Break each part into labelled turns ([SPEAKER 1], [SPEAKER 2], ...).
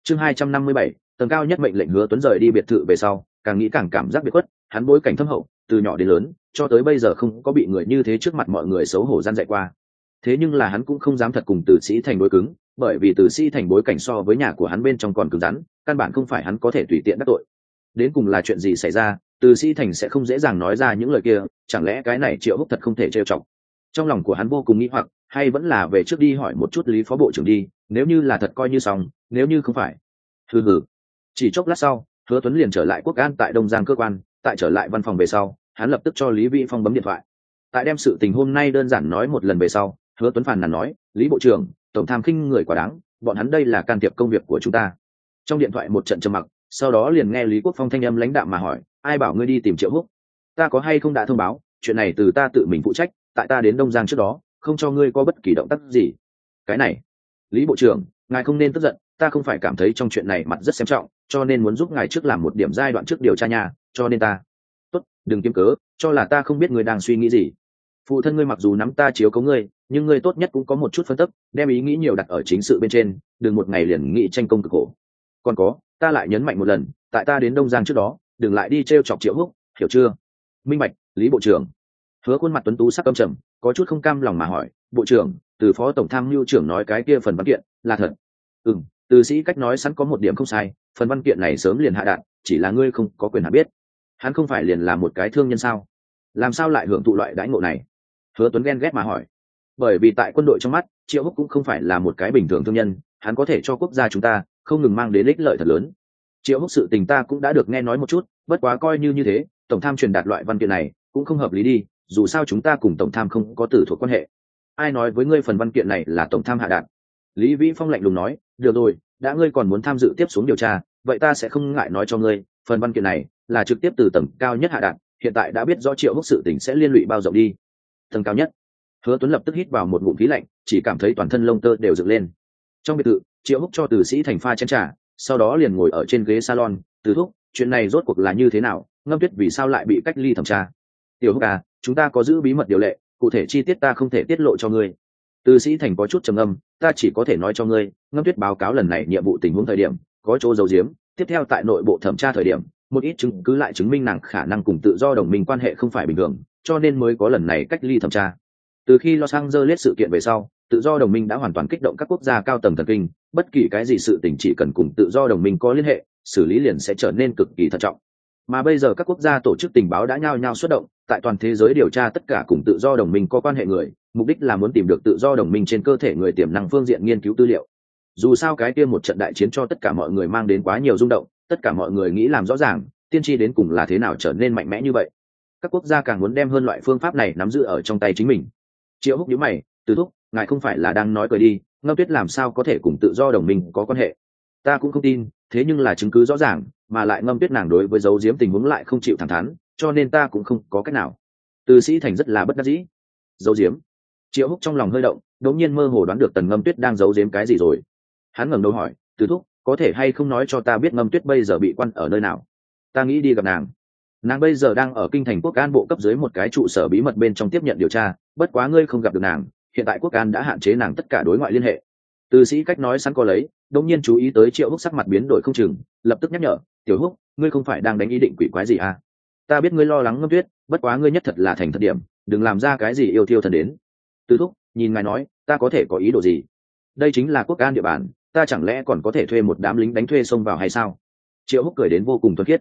[SPEAKER 1] Chương 257, tầng cao nhất mệnh lệnh. Hứa Tuấn rời đi biệt thự về sau, càng nghĩ càng cảm giác biệt khuất, hắn bối cảnh thâm hậu, từ nhỏ đến lớn, cho tới bây giờ không có bị người như thế trước mặt mọi người xấu hổ gian dạy qua. Thế nhưng là hắn cũng không dám thật cùng Từ Sĩ Thành đối cứng, bởi vì Từ Sĩ Thành bối cảnh so với nhà của hắn bên trong còn cứng rắn, căn bản không phải hắn có thể tùy tiện đắc tội. Đến cùng là chuyện gì xảy ra, Từ Sĩ Thành sẽ không dễ dàng nói ra những lời kia, chẳng lẽ cái này Triệu Húc thật không thể trêu chọc. Trong lòng của hắn vô cùng nghĩ hoặc, hay vẫn là về trước đi hỏi một chút Lý phó bộ trưởng đi, nếu như là thật coi như xong, nếu như không phải. Hừ. Chỉ chốc lát sau, Hứa Tuấn liền trở lại Quốc An tại Đông Giang cơ quan, tại trở lại văn phòng về sau, hắn lập tức cho Lý Vĩ Phong bấm điện thoại. Tại đem sự tình hôm nay đơn giản nói một lần về sau, Hứa Tuấn phàn nàn nói, Lý bộ trưởng, tổng tham khinh người quá đáng, bọn hắn đây là can thiệp công việc của chúng ta. Trong điện thoại một trận trầm mặc, sau đó liền nghe Lý Quốc Phong thanh âm lãnh đạm mà hỏi, ai bảo ngươi đi tìm Triệu Húc? Ta có hay không đã thông báo, chuyện này từ ta tự mình phụ trách, tại ta đến Đông Giang trước đó, không cho ngươi có bất kỳ động tác gì. Cái này, Lý bộ trưởng, ngài không nên tức giận, ta không phải cảm thấy trong chuyện này mặt rất xem trọng, cho nên muốn giúp ngài trước làm một điểm giai đoạn trước điều tra nhà, cho nên ta. Tốt, đừng kiếm cớ, cho là ta không biết ngươi đang suy nghĩ gì. Phụ thân ngươi mặc dù nắm ta chiếu cố ngươi, nhưng ngươi tốt nhất cũng có một chút phân tích, đem ý nghĩ nhiều đặt ở chính sự bên trên, đừng một ngày liền nghĩ tranh công cực khổ. Còn có, ta lại nhấn mạnh một lần, tại ta đến Đông Giang trước đó, đừng lại đi trêu chọc Triệu Húc, hiểu chưa? Minh bạch, Lý bộ trưởng. Hứa khuôn mặt tuấn tú sắc căm trầm, có chút không cam lòng mà hỏi, bộ trưởng, từ phó tổng tham mưu trưởng nói cái kia phần văn kiện là thật? Từ sĩ cách nói sẵn có một điểm không sai, phần văn kiện này sớm liền hạ đạn, chỉ là ngươi không có quyền hạ biết. Hắn không phải liền là một cái thương nhân sao? Làm sao lại hưởng thụ loại đãi ngộ này? Hứa Tuấn ghen ghét mà hỏi. Bởi vì tại quân đội trong mắt, Triệu Húc cũng không phải là một cái bình thường thương nhân, hắn có thể cho quốc gia chúng ta không ngừng mang đến ích lợi thật lớn. Triệu Húc sự tình ta cũng đã được nghe nói một chút, bất quá coi như thế, tổng tham truyền đạt loại văn kiện này cũng không hợp lý đi, dù sao chúng ta cùng tổng tham không có tử thuộc quan hệ. Ai nói với ngươi phần văn kiện này là tổng tham hạ đạn? Lý Vĩ Phong lạnh lùng nói, được rồi, đã ngươi còn muốn tham dự tiếp xuống điều tra, vậy ta sẽ không ngại nói cho ngươi, phần văn kiện này là trực tiếp từ tầng cao nhất hạ đạn, hiện tại đã biết rõ Triệu Húc sự tình sẽ liên lụy bao rộng đi. Tầng cao nhất. Hứa Tuấn lập tức hít vào một ngụm khí lạnh, chỉ cảm thấy toàn thân lông tơ đều dựng lên. Trong biệt thự, Triệu Húc cho Từ Sĩ Thành pha chén trà, sau đó liền ngồi ở trên ghế salon. Từ thúc, chuyện này rốt cuộc là như thế nào? Ngâm Tuyết vì sao lại bị cách ly thẩm tra? Tiểu Húc à, chúng ta có giữ bí mật điều lệ, cụ thể chi tiết ta không thể tiết lộ cho ngươi. Từ Sĩ Thành có chút trầm ngâm, ta chỉ có thể nói cho ngươi, Ngâm Tuyết báo cáo lần này nhiệm vụ tình huống thời điểm có chỗ giấu giếm, tiếp theo tại nội bộ thẩm tra thời điểm, một ít chứng cứ lại chứng minh nàng khả năng cùng tự do đồng minh quan hệ không phải bình thường, cho nên mới có lần này cách ly thẩm tra. Từ khi Los Angeles sự kiện về sau, tự do đồng minh đã hoàn toàn kích động các quốc gia cao tầng thần kinh, bất kỳ cái gì sự tình chỉ cần cùng tự do đồng minh có liên hệ, xử lý liền sẽ trở nên cực kỳ thận trọng. Mà bây giờ các quốc gia tổ chức tình báo đã nhao nhao xuất động, tại toàn thế giới điều tra tất cả cùng tự do đồng minh có quan hệ người, mục đích là muốn tìm được tự do đồng minh trên cơ thể người tiềm năng phương diện nghiên cứu tư liệu. Dù sao cái kia một trận đại chiến cho tất cả mọi người mang đến quá nhiều rung động, tất cả mọi người nghĩ làm rõ ràng, tiên tri đến cùng là thế nào trở nên mạnh mẽ như vậy. Các quốc gia càng muốn đem hơn loại phương pháp này nắm giữ ở trong tay chính mình. Triệu Húc nhíu mày, Từ thúc, ngài không phải là đang nói cười đi, Ngâm Tuyết làm sao có thể cùng tự do đồng minh có quan hệ? Ta cũng không tin, thế nhưng là chứng cứ rõ ràng, mà lại Ngâm Tuyết nàng đối với giấu giếm tình huống lại không chịu thẳng thắn, cho nên ta cũng không có cách nào. Từ Sĩ Thành rất là bất đắc dĩ. Giấu giếm? Triệu Húc trong lòng hơi động, đột nhiên mơ hồ đoán được Tần Ngâm Tuyết đang giấu giếm cái gì rồi. Hắn ngẩng đầu hỏi, Từ thúc, có thể hay không nói cho ta biết Ngâm Tuyết bây giờ bị quan ở nơi nào? Ta nghĩ đi gặp nàng. Nàng bây giờ đang ở kinh thành Quốc An bộ cấp dưới một cái trụ sở bí mật bên trong tiếp nhận điều tra, bất quá ngươi không gặp được nàng, hiện tại Quốc An đã hạn chế nàng tất cả đối ngoại liên hệ. Từ Sĩ cách nói sẵn có lấy, đột nhiên chú ý tới Triệu Húc sắc mặt biến đổi không chừng, lập tức nhắc nhở, Tiểu Húc, ngươi không phải đang đánh ý định quỷ quái gì à? Ta biết ngươi lo lắng Ngâm Tuyết, bất quá ngươi nhất thật là thành thật điểm, đừng làm ra cái gì yêu thiêu thần đến. Từ thúc, nhìn ngài nói, ta có thể có ý đồ gì? Đây chính là Quốc An địa bàn, ta chẳng lẽ còn có thể thuê một đám lính đánh thuê xông vào hay sao? Triệu Húc cười đến vô cùng thuần khiết.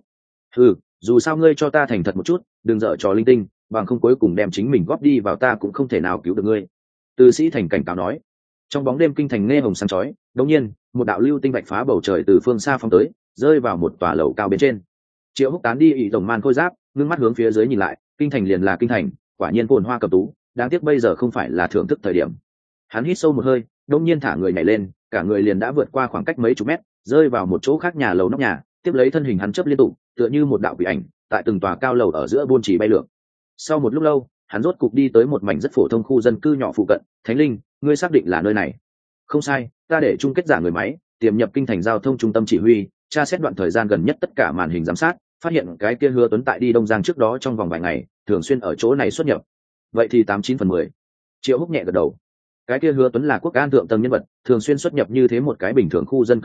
[SPEAKER 1] Dù sao ngươi cho ta thành thật một chút, đừng dở trò linh tinh, bằng không cuối cùng đem chính mình góp đi vào ta cũng không thể nào cứu được ngươi. Từ Sĩ Thành cảnh cáo nói. Trong bóng đêm kinh thành nghe hồng sáng chói, đột nhiên một đạo lưu tinh vạch phá bầu trời từ phương xa phóng tới, rơi vào một tòa lầu cao bên trên. Triệu Húc tán đi ỷ tổng man khôi giáp, ngưng mắt hướng phía dưới nhìn lại, kinh thành liền là kinh thành, quả nhiên phồn hoa cầm tú, đáng tiếc bây giờ không phải là thưởng thức thời điểm. Hắn hít sâu một hơi, đột nhiên thả người nhảy lên, cả người liền đã vượt qua khoảng cách mấy chục mét, rơi vào một chỗ khác nhà lầu nóc nhà, tiếp lấy thân hình hắn chớp liên tục, tựa như một đạo quỷ ảnh, tại từng tòa cao lầu ở giữa buôn chỉ bay lượn. Sau một lúc lâu, hắn rốt cục đi tới một mảnh rất phổ thông khu dân cư nhỏ phụ cận. Thánh Linh, ngươi xác định là nơi này? Không sai, ta để chung kết giả người máy tiềm nhập kinh thành giao thông trung tâm chỉ huy, tra xét đoạn thời gian gần nhất tất cả màn hình giám sát, phát hiện cái kia Hứa Tuấn tại đi Đông Giang trước đó trong vòng vài ngày thường xuyên ở chỗ này xuất nhập. Vậy thì 89/10. Triệu Húc nhẹ gật đầu. Cái kia Hứa Tuấn là Quốc An thượng tầng nhân vật, thường xuyên xuất nhập như thế một cái bình thường khu dân cư nhỏ,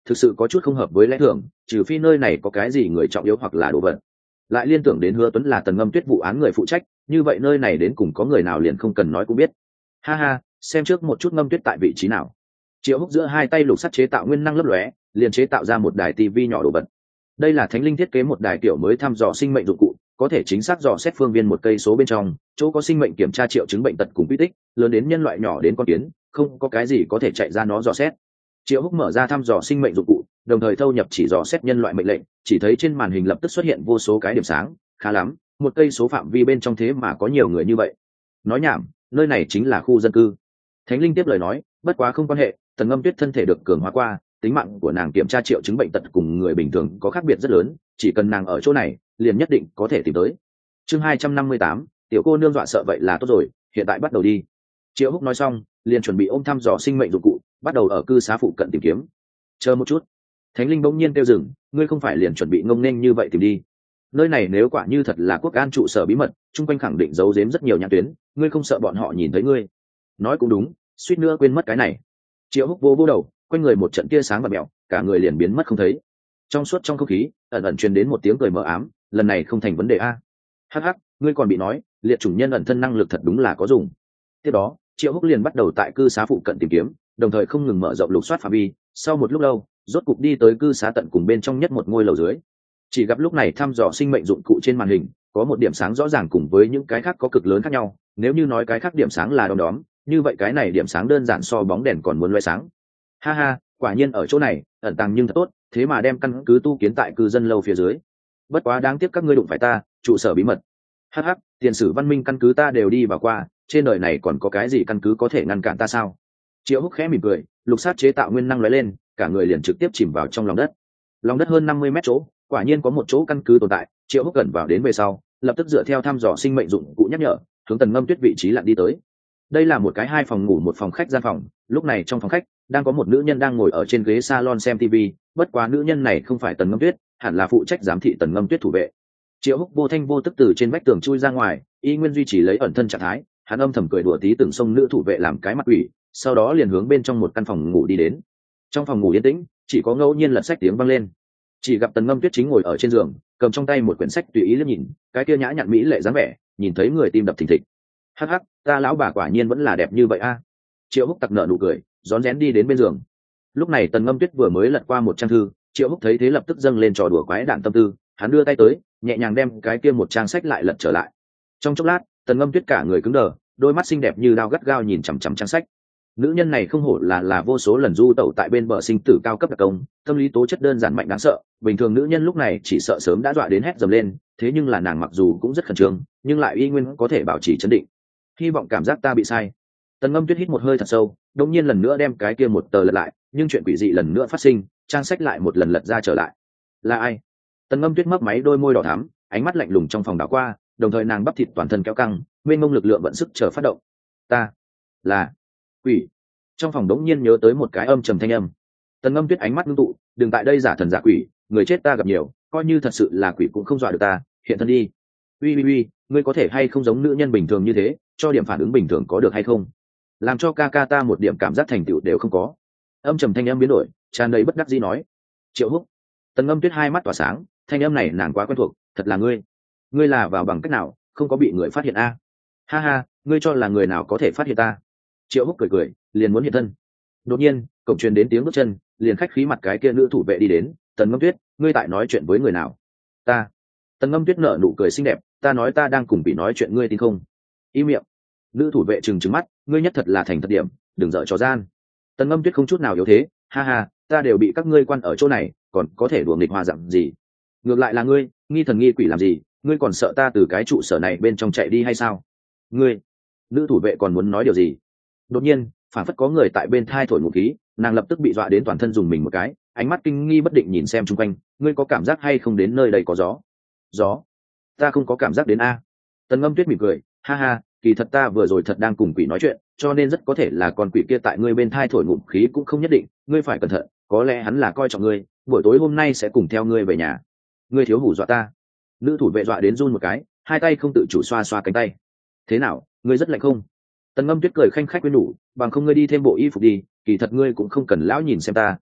[SPEAKER 1] thực sự có chút không hợp với lẽ thường, trừ phi nơi này có cái gì người trọng yếu hoặc là đồ vật. Lại liên tưởng đến Hứa Tuấn là Tần Ngâm Tuyết vụ án người phụ trách, như vậy nơi này đến cùng có người nào liền không cần nói cũng biết. Ha ha, xem trước một chút Ngâm Tuyết tại vị trí nào. Triệu Húc giữa hai tay lục sắt chế tạo nguyên năng lấp lóe, liền chế tạo ra một đài tivi nhỏ đồ vật. Đây là Thánh Linh thiết kế một đài kiểu mới thăm dò sinh mệnh dụng cụ, có thể chính xác dò xét phương viên một cây số bên trong, chỗ có sinh mệnh kiểm tra triệu chứng bệnh tật cùng quy tích, lớn đến nhân loại nhỏ đến con kiến, không có cái gì có thể chạy ra nó dò xét. Triệu Húc mở ra thăm dò sinh mệnh dụng cụ, đồng thời thâu nhập chỉ dò xét nhân loại mệnh lệnh, chỉ thấy trên màn hình lập tức xuất hiện vô số cái điểm sáng, khá lắm, một cây số phạm vi bên trong thế mà có nhiều người như vậy. Nói nhảm, nơi này chính là khu dân cư. Thánh Linh tiếp lời nói, bất quá không quan hệ, Tần Ngâm Tuyết thân thể được cường hóa qua, tính mạng của nàng kiểm tra triệu chứng bệnh tật cùng người bình thường có khác biệt rất lớn, chỉ cần nàng ở chỗ này, liền nhất định có thể tìm tới. Chương 258, tiểu cô nương dọa sợ vậy là tốt rồi, hiện tại bắt đầu đi. Triệu Húc nói xong, liền chuẩn bị ôm thăm dò sinh mệnh dụng cụ, bắt đầu ở cư xá phụ cận tìm kiếm. Chờ một chút. Thánh Linh bỗng nhiên kêu dừng, ngươi không phải liền chuẩn bị ngông nghênh như vậy tìm đi. Nơi này nếu quả như thật là quốc an trụ sở bí mật, chung quanh khẳng định giấu giếm rất nhiều nhãn tuyến, ngươi không sợ bọn họ nhìn thấy ngươi. Nói cũng đúng, suýt nữa quên mất cái này. Triệu Húc vô đầu, quanh người một trận tia sáng và mèo, cả người liền biến mất không thấy. Trong suốt trong không khí, ẩn ẩn truyền đến một tiếng cười mờ ám, lần này không thành vấn đề a. Hắc hắc, ngươi còn bị nói, liệt chủng nhân ẩn thân năng lực thật đúng là có dùng. Tiếp đó, Triệu Húc liền bắt đầu tại cư xá phụ cận tìm kiếm, đồng thời không ngừng mở rộng lục soát phạm vi. Sau một lúc lâu, rốt cục đi tới cư xá tận cùng bên trong nhất một ngôi lầu dưới. Chỉ gặp lúc này thăm dò sinh mệnh dụng cụ trên màn hình có một điểm sáng rõ ràng cùng với những cái khác có cực lớn khác nhau. Nếu như nói cái khác điểm sáng là đom đóm, như vậy cái này điểm sáng đơn giản so bóng đèn còn muốn loé sáng. Ha ha, quả nhiên ở chỗ này ẩn tàng nhưng thật tốt, thế mà đem căn cứ tu kiến tại cư dân lâu phía dưới. Bất quá đáng tiếc các ngươi đụng phải ta, trụ sở bí mật. Hắc hắc, tiền sử văn minh căn cứ ta đều đi vào qua, trên đời này còn có cái gì căn cứ có thể ngăn cản ta sao? Triệu Húc khẽ mỉm cười, lục sát chế tạo nguyên năng lóe lên, cả người liền trực tiếp chìm vào trong lòng đất. Lòng đất hơn 50 mét chỗ, quả nhiên có một chỗ căn cứ tồn tại. Triệu Húc gần vào đến về sau, lập tức dựa theo thăm dò sinh mệnh dụng cụ nhắc nhở, hướng Tần Ngâm Tuyết vị trí lặn đi tới. Đây là một cái 2 phòng ngủ 1 phòng khách gian phòng, lúc này trong phòng khách đang có một nữ nhân đang ngồi ở trên ghế salon xem TV, bất quá nữ nhân này không phải Tần Ngâm Tuyết, hẳn là phụ trách giám thị Tần Ngâm Tuyết thủ vệ. Triệu Húc vô thanh vô tức từ trên vách tường chui ra ngoài, y nguyên duy trì lấy ẩn thân trạng thái, hắn âm thầm cười đùa tí từng xông nữ thủ vệ làm cái mặt quỷ, sau đó liền hướng bên trong một căn phòng ngủ đi đến. Trong phòng ngủ yên tĩnh, chỉ có ngẫu nhiên lật sách tiếng vang lên. Chỉ gặp Tần Ngâm Tuyết chính ngồi ở trên giường, cầm trong tay một quyển sách tùy ý liếc nhìn, cái kia nhã nhặn mỹ lệ dáng vẻ, nhìn thấy người tim đập thình thịch. Hắc hắc, ta lão bà quả nhiên vẫn là đẹp như vậy a. Triệu Húc tặc nợ nụ cười, rón rén đi đến bên giường. Lúc này Tần Ngâm Tuyết vừa mới lật qua một trang thư, Triệu Húc thấy thế lập tức dâng lên trò đùa quái đản tâm tư, hắn đưa tay tới, nhẹ nhàng đem cái kia một trang sách lại lật trở lại. Trong chốc lát, Tần Ngâm Tuyết cả người cứng đờ, đôi mắt xinh đẹp như dao gắt gao nhìn chằm chằm trang sách. Nữ nhân này không hổ là vô số lần du tẩu tại bên bờ sinh tử cao cấp đặc công, tâm lý tố chất đơn giản mạnh đáng sợ, bình thường nữ nhân lúc này chỉ sợ sớm đã dọa đến hét dầm lên, thế nhưng là nàng mặc dù cũng rất khẩn trương, nhưng lại y nguyên có thể bảo trì trấn định. Hy vọng cảm giác ta bị sai. Tần Ngâm Tuyết hít một hơi thật sâu, đột nhiên lần nữa đem cái kia một tờ lật lại, nhưng chuyện quỷ dị lần nữa phát sinh, trang sách lại một lần lật ra trở lại. Là ai? Tần Ngâm Tuyết mấp máy đôi môi đỏ thắm, ánh mắt lạnh lùng trong phòng đảo qua, đồng thời nàng bắp thịt toàn thân kéo căng, mênh mông lực lượng vận sức chờ phát động. Ta là quỷ. Trong phòng đống nhiên nhớ tới một cái âm trầm thanh âm. Tần Ngâm Tuyết ánh mắt ngưng tụ, đừng tại đây giả thần giả quỷ, người chết ta gặp nhiều, coi như thật sự là quỷ cũng không dọa được ta, hiện thân đi. Uy, ngươi có thể hay không giống nữ nhân bình thường như thế, cho điểm phản ứng bình thường có được hay không? Làm cho ca ca ta một điểm cảm giác thành tựu đều không có. Âm trầm thanh âm biến đổi, tràn đầy bất đắc dĩ nói. Triệu Húc. Tần Ngâm Tuyết hai mắt tỏa sáng, thanh âm này nàng quá quen thuộc, thật là ngươi. Ngươi là vào bằng cách nào, không có bị người phát hiện a? Ha ha, ngươi cho là người nào có thể phát hiện ta? Triệu Húc cười, liền muốn hiện thân. Đột nhiên, cổng truyền đến tiếng bước chân, liền khách khí mặt cái kia nữ thủ vệ đi đến. Tần Ngâm Tuyết, ngươi tại nói chuyện với người nào? Ta. Tần Ngâm Tuyết nở nụ cười xinh đẹp, ta nói ta đang cùng bị nói chuyện, ngươi tin không? Im miệng. Nữ thủ vệ trừng mắt, ngươi nhất thật là thành thật điểm, đừng dở trò gian. Tần Ngâm Tuyết không chút nào yếu thế, ha ha, ta đều bị các ngươi quan ở chỗ này, còn có thể đùa nghịch hòa dặm gì? Ngược lại là ngươi, nghi thần nghi quỷ làm gì? Ngươi còn sợ ta từ cái trụ sở này bên trong chạy đi hay sao? Ngươi. Nữ thủ vệ còn muốn nói điều gì? Đột nhiên, phản phất có người tại bên thai thổi ngụ khí, nàng lập tức bị dọa đến toàn thân dùng mình một cái, ánh mắt kinh nghi bất định nhìn xem chung quanh, ngươi có cảm giác hay không đến nơi đây có gió? Gió? Ta không có cảm giác đến a. Tần Ngâm Tuyết mỉm cười, ha ha, kỳ thật ta vừa rồi thật đang cùng quỷ nói chuyện, cho nên rất có thể là con quỷ kia tại ngươi bên thai thổi ngụm khí cũng không nhất định, ngươi phải cẩn thận, có lẽ hắn là coi trọng ngươi, buổi tối hôm nay sẽ cùng theo ngươi về nhà. Ngươi thiếu hù dọa ta. Nữ thủ vệ dọa đến run một cái, hai tay không tự chủ xoa xoa cánh tay. Thế nào, ngươi rất lạnh không? Tần Ngâm Tuyết cười khanh khách quyến nhủ, bằng không ngươi đi thêm bộ y phục đi, kỳ thật ngươi cũng không cần lão nhìn xem ta,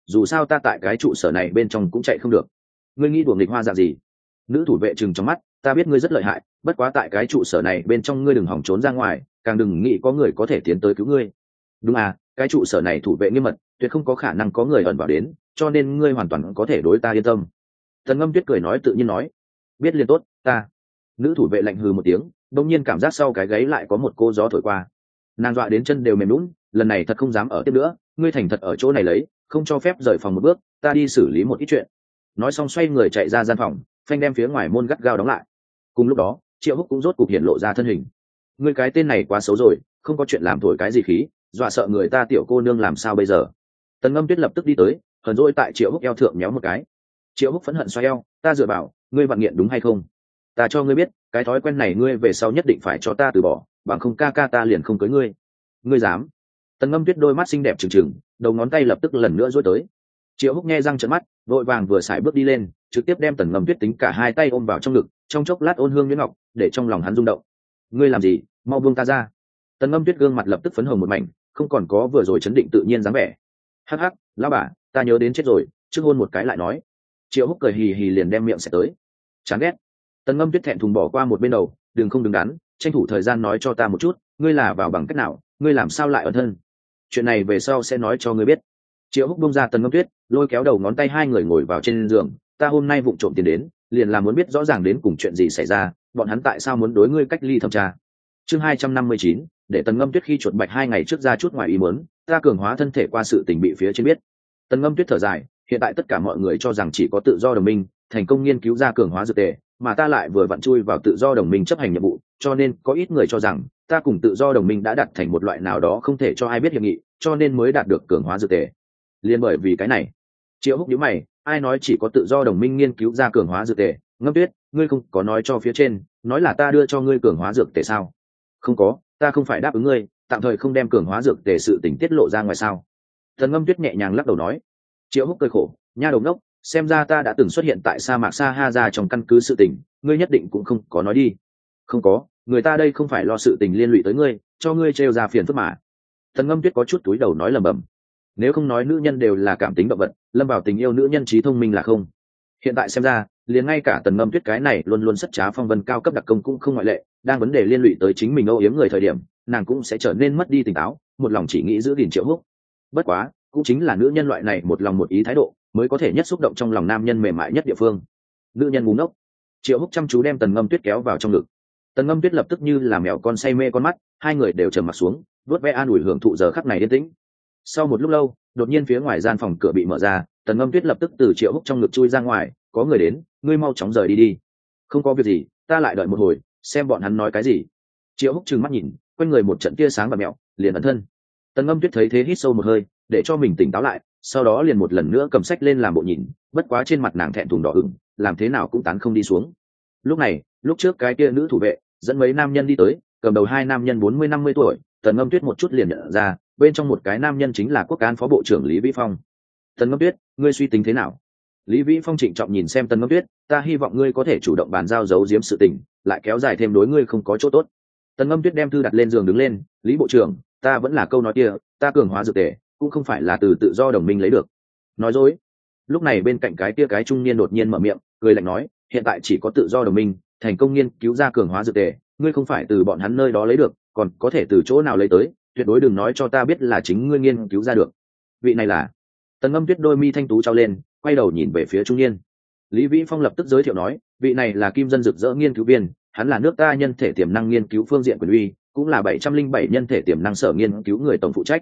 [SPEAKER 1] dù sao ta tại cái trụ sở này bên trong cũng chạy không được. Ngươi nghĩ đùa nghịch hoa dạng gì? Nữ thủ vệ trừng trong mắt, ta biết ngươi rất lợi hại, bất quá tại cái trụ sở này bên trong ngươi đừng hỏng trốn ra ngoài, càng đừng nghĩ có người có thể tiến tới cứu ngươi. Đúng à, cái trụ sở này thủ vệ nghiêm mật, tuyệt không có khả năng có người ẩn vào đến, cho nên ngươi hoàn toàn có thể đối ta yên tâm. Tần Ngâm Tuyết cười nói tự nhiên nói, biết liền tốt, ta. Nữ thủ vệ lạnh hừ một tiếng, đột nhiên cảm giác sau cái gáy lại có một cô gió thổi qua, nàng dọa đến chân đều mềm lún, lần này thật không dám ở tiếp nữa, ngươi thành thật ở chỗ này lấy, không cho phép rời phòng một bước, ta đi xử lý một ít chuyện. Nói xong xoay người chạy ra gian phòng, phanh đem phía ngoài môn gắt gao đóng lại. Cùng lúc đó Triệu Húc cũng rốt cục hiện lộ ra thân hình. Ngươi cái tên này quá xấu rồi, không có chuyện làm thổi cái gì khí, dọa sợ người ta tiểu cô nương làm sao bây giờ? Tần Ngâm Tuyết lập tức đi tới, hờn dỗi tại Triệu Húc eo thượng méo một cái. Triệu Húc phẫn hận xoay eo, ta dựa bảo, ngươi vặn nghiện đúng hay không? Ta cho ngươi biết, cái thói quen này ngươi về sau nhất định phải cho ta từ bỏ, bằng không ca ca ta liền không cưới ngươi. Ngươi dám? Tần Ngâm Tuyết đôi mắt xinh đẹp trừng trừng, đầu ngón tay lập tức lần nữa duỗi tới. Triệu Húc nghe răng trợn mắt, vội vàng vừa sải bước đi lên, trực tiếp đem Tần Ngâm Tuyết tính cả hai tay ôm vào trong ngực, trong chốc lát ôn hương nhuyễn ngọc, để trong lòng hắn rung động. Ngươi làm gì? Mau buông ta ra! Tần Ngâm Tuyết gương mặt lập tức phấn hồng một mảnh, không còn có vừa rồi chấn định tự nhiên dáng vẻ. Hắc hắc, lão bà, ta nhớ đến chết rồi, trước hôn một cái lại nói. Triệu Húc cười hì hì liền đem miệng sẽ tới. Chán ghét. Tần Ngâm Tuyết thẹn thùng bỏ qua một bên đầu, đừng không đứng đắn, tranh thủ thời gian nói cho ta một chút, ngươi là vào bằng cách nào, ngươi làm sao lại ẩn thân? Chuyện này về sau sẽ nói cho ngươi biết. Triệu Húc bông ra Tần Ngâm Tuyết, lôi kéo đầu ngón tay hai người ngồi vào trên giường. Ta hôm nay vụng trộm tiền đến, liền là muốn biết rõ ràng đến cùng chuyện gì xảy ra, bọn hắn tại sao muốn đối ngươi cách ly thẩm tra. Chương 259, để Tần Ngâm Tuyết khi chuột bạch 2 ngày trước ra chút ngoài ý muốn, ta cường hóa thân thể qua sự tình bị phía trên biết. Tần Ngâm Tuyết thở dài, hiện tại tất cả mọi người cho rằng chỉ có tự do đồng minh thành công nghiên cứu ra cường hóa dược tề, mà ta lại vừa vặn chui vào tự do đồng minh chấp hành nhiệm vụ, cho nên có ít người cho rằng ta cùng tự do đồng minh đã đạt thành một loại nào đó không thể cho ai biết hiệp nghị, cho nên mới đạt được cường hóa dược tề. Liên bởi vì cái này, Triệu Húc nhíu mày, ai nói chỉ có tự do đồng minh nghiên cứu ra cường hóa dược tề? Ngâm Tuyết, ngươi không có nói cho phía trên, nói là ta đưa cho ngươi cường hóa dược tề sao? Không có, ta không phải đáp ứng ngươi, tạm thời không đem cường hóa dược tề sự tình tiết lộ ra ngoài sao? Tần Ngâm Tuyết nhẹ nhàng lắc đầu nói. Triệu Húc cười khổ, nha đầu ngốc, xem ra ta đã từng xuất hiện tại sa mạc Sahara trong căn cứ sự tình, ngươi nhất định cũng không có nói đi. Không có, người ta đây không phải lo sự tình liên lụy tới ngươi, cho ngươi trêu ra phiền phức mà. Tần Ngâm Tuyết có chút túi đầu nói lẩm bẩm. Nếu không nói nữ nhân đều là cảm tính động vật, lâm vào tình yêu nữ nhân trí thông minh là không. Hiện tại xem ra, liền ngay cả Tần Ngâm Tuyết cái này luôn luôn sất trá phong vân cao cấp đặc công cũng không ngoại lệ, đang vấn đề liên lụy tới chính mình âu yếm người thời điểm, nàng cũng sẽ trở nên mất đi tỉnh táo, một lòng chỉ nghĩ giữ gìn Triệu Húc. Bất quá, cũng chính là nữ nhân loại này một lòng một ý thái độ, mới có thể nhất xúc động trong lòng nam nhân mềm mại nhất địa phương. Nữ nhân ngu ngốc. Triệu Húc chăm chú đem Tần Ngâm Tuyết kéo vào trong ngực. Tần Ngâm Tuyết lập tức như là mèo con say mê con mắt, hai người đều trầm mặt xuống, vuốt ve an ủi hưởng thụ giờ khắc này yên tĩnh. Sau một lúc lâu, đột nhiên phía ngoài gian phòng cửa bị mở ra, Tần Ngâm Tuyết lập tức từ Triệu Húc trong ngực chui ra ngoài, có người đến, ngươi mau chóng rời đi đi. Không có việc gì, ta lại đợi một hồi, xem bọn hắn nói cái gì. Triệu Húc trừng mắt nhìn, quanh người một trận tia sáng và mèo, liền ẩn thân. Tần Ngâm Tuyết thấy thế hít sâu một hơi, để cho mình tỉnh táo lại, sau đó liền một lần nữa cầm sách lên làm bộ nhìn, bất quá trên mặt nàng thẹn thùng đỏ ửng, làm thế nào cũng tán không đi xuống. Lúc này, lúc trước cái kia nữ thủ vệ dẫn mấy nam nhân đi tới, cầm đầu hai nam nhân 40-50 tuổi, Tần Ngâm Tuyết một chút liền nhận ra, bên trong một cái nam nhân chính là Quốc an phó bộ trưởng Lý Vĩ Phong. Tần Ngâm Tuyết, ngươi suy tính thế nào? Lý Vĩ Phong trịnh trọng nhìn xem Tần Ngâm Tuyết, ta hy vọng ngươi có thể chủ động bàn giao giấu giếm sự tình, lại kéo dài thêm đối ngươi không có chỗ tốt. Tần Ngâm Tuyết đem thư đặt lên giường đứng lên, Lý bộ trưởng, ta vẫn là câu nói kia, ta cường hóa dược tề cũng không phải là từ tự do đồng minh lấy được. Nói dối. Lúc này bên cạnh cái kia cái trung niên đột nhiên mở miệng, cười lạnh nói, hiện tại chỉ có tự do đồng minh thành công nghiên cứu ra cường hóa dược tề, ngươi không phải từ bọn hắn nơi đó lấy được, còn có thể từ chỗ nào lấy tới, tuyệt đối đừng nói cho ta biết là chính ngươi nghiên cứu ra được. Vị này là? Tần Ngâm Tuyết đôi mi thanh tú trao lên, quay đầu nhìn về phía trung niên. Lý Vĩ Phong lập tức giới thiệu nói, vị này là Kim Dân Rực Rỡ nghiên cứu viên, hắn là nước ta nhân thể tiềm năng nghiên cứu phương diện quyền uy, cũng là 707 nhân thể tiềm năng sở nghiên cứu người tổng phụ trách.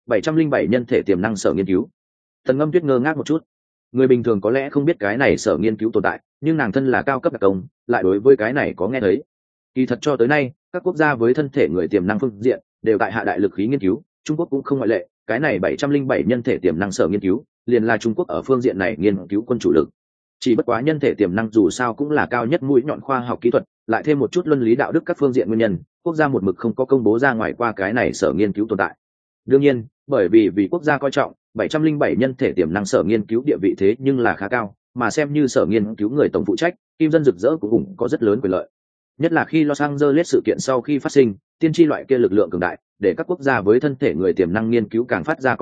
[SPEAKER 1] 707 nhân thể tiềm năng sở nghiên cứu. Tần Ngâm Tuyết ngơ ngác một chút. Người bình thường có lẽ không biết cái này sở nghiên cứu tồn tại, nhưng nàng thân là cao cấp đặc công, lại đối với cái này có nghe thấy. Kỳ thật cho tới nay, các quốc gia với thân thể người tiềm năng phương diện đều tại hạ đại lực khí nghiên cứu, Trung Quốc cũng không ngoại lệ, cái này 707 nhân thể tiềm năng sở nghiên cứu, liền là Trung Quốc ở phương diện này nghiên cứu quân chủ lực. Chỉ bất quá nhân thể tiềm năng dù sao cũng là cao nhất mũi nhọn khoa học kỹ thuật, lại thêm một chút luân lý đạo đức các phương diện nguyên nhân, quốc gia một mực không có công bố ra ngoài qua cái này sở nghiên cứu tồn tại. Đương nhiên, bởi vì quốc gia coi trọng 707 nhân thể tiềm năng sở nghiên cứu địa vị thế nhưng là khá cao, mà xem như sở nghiên cứu người tổng phụ trách, Kim Dân Rực Rỡ cũng có rất lớn quyền lợi. Nhất là khi Los Angeles sự kiện sau khi phát sinh, tiên tri loại kia lực lượng cường đại, để các quốc gia với thân thể người tiềm năng nghiên cứu càng phát ra coi trọng,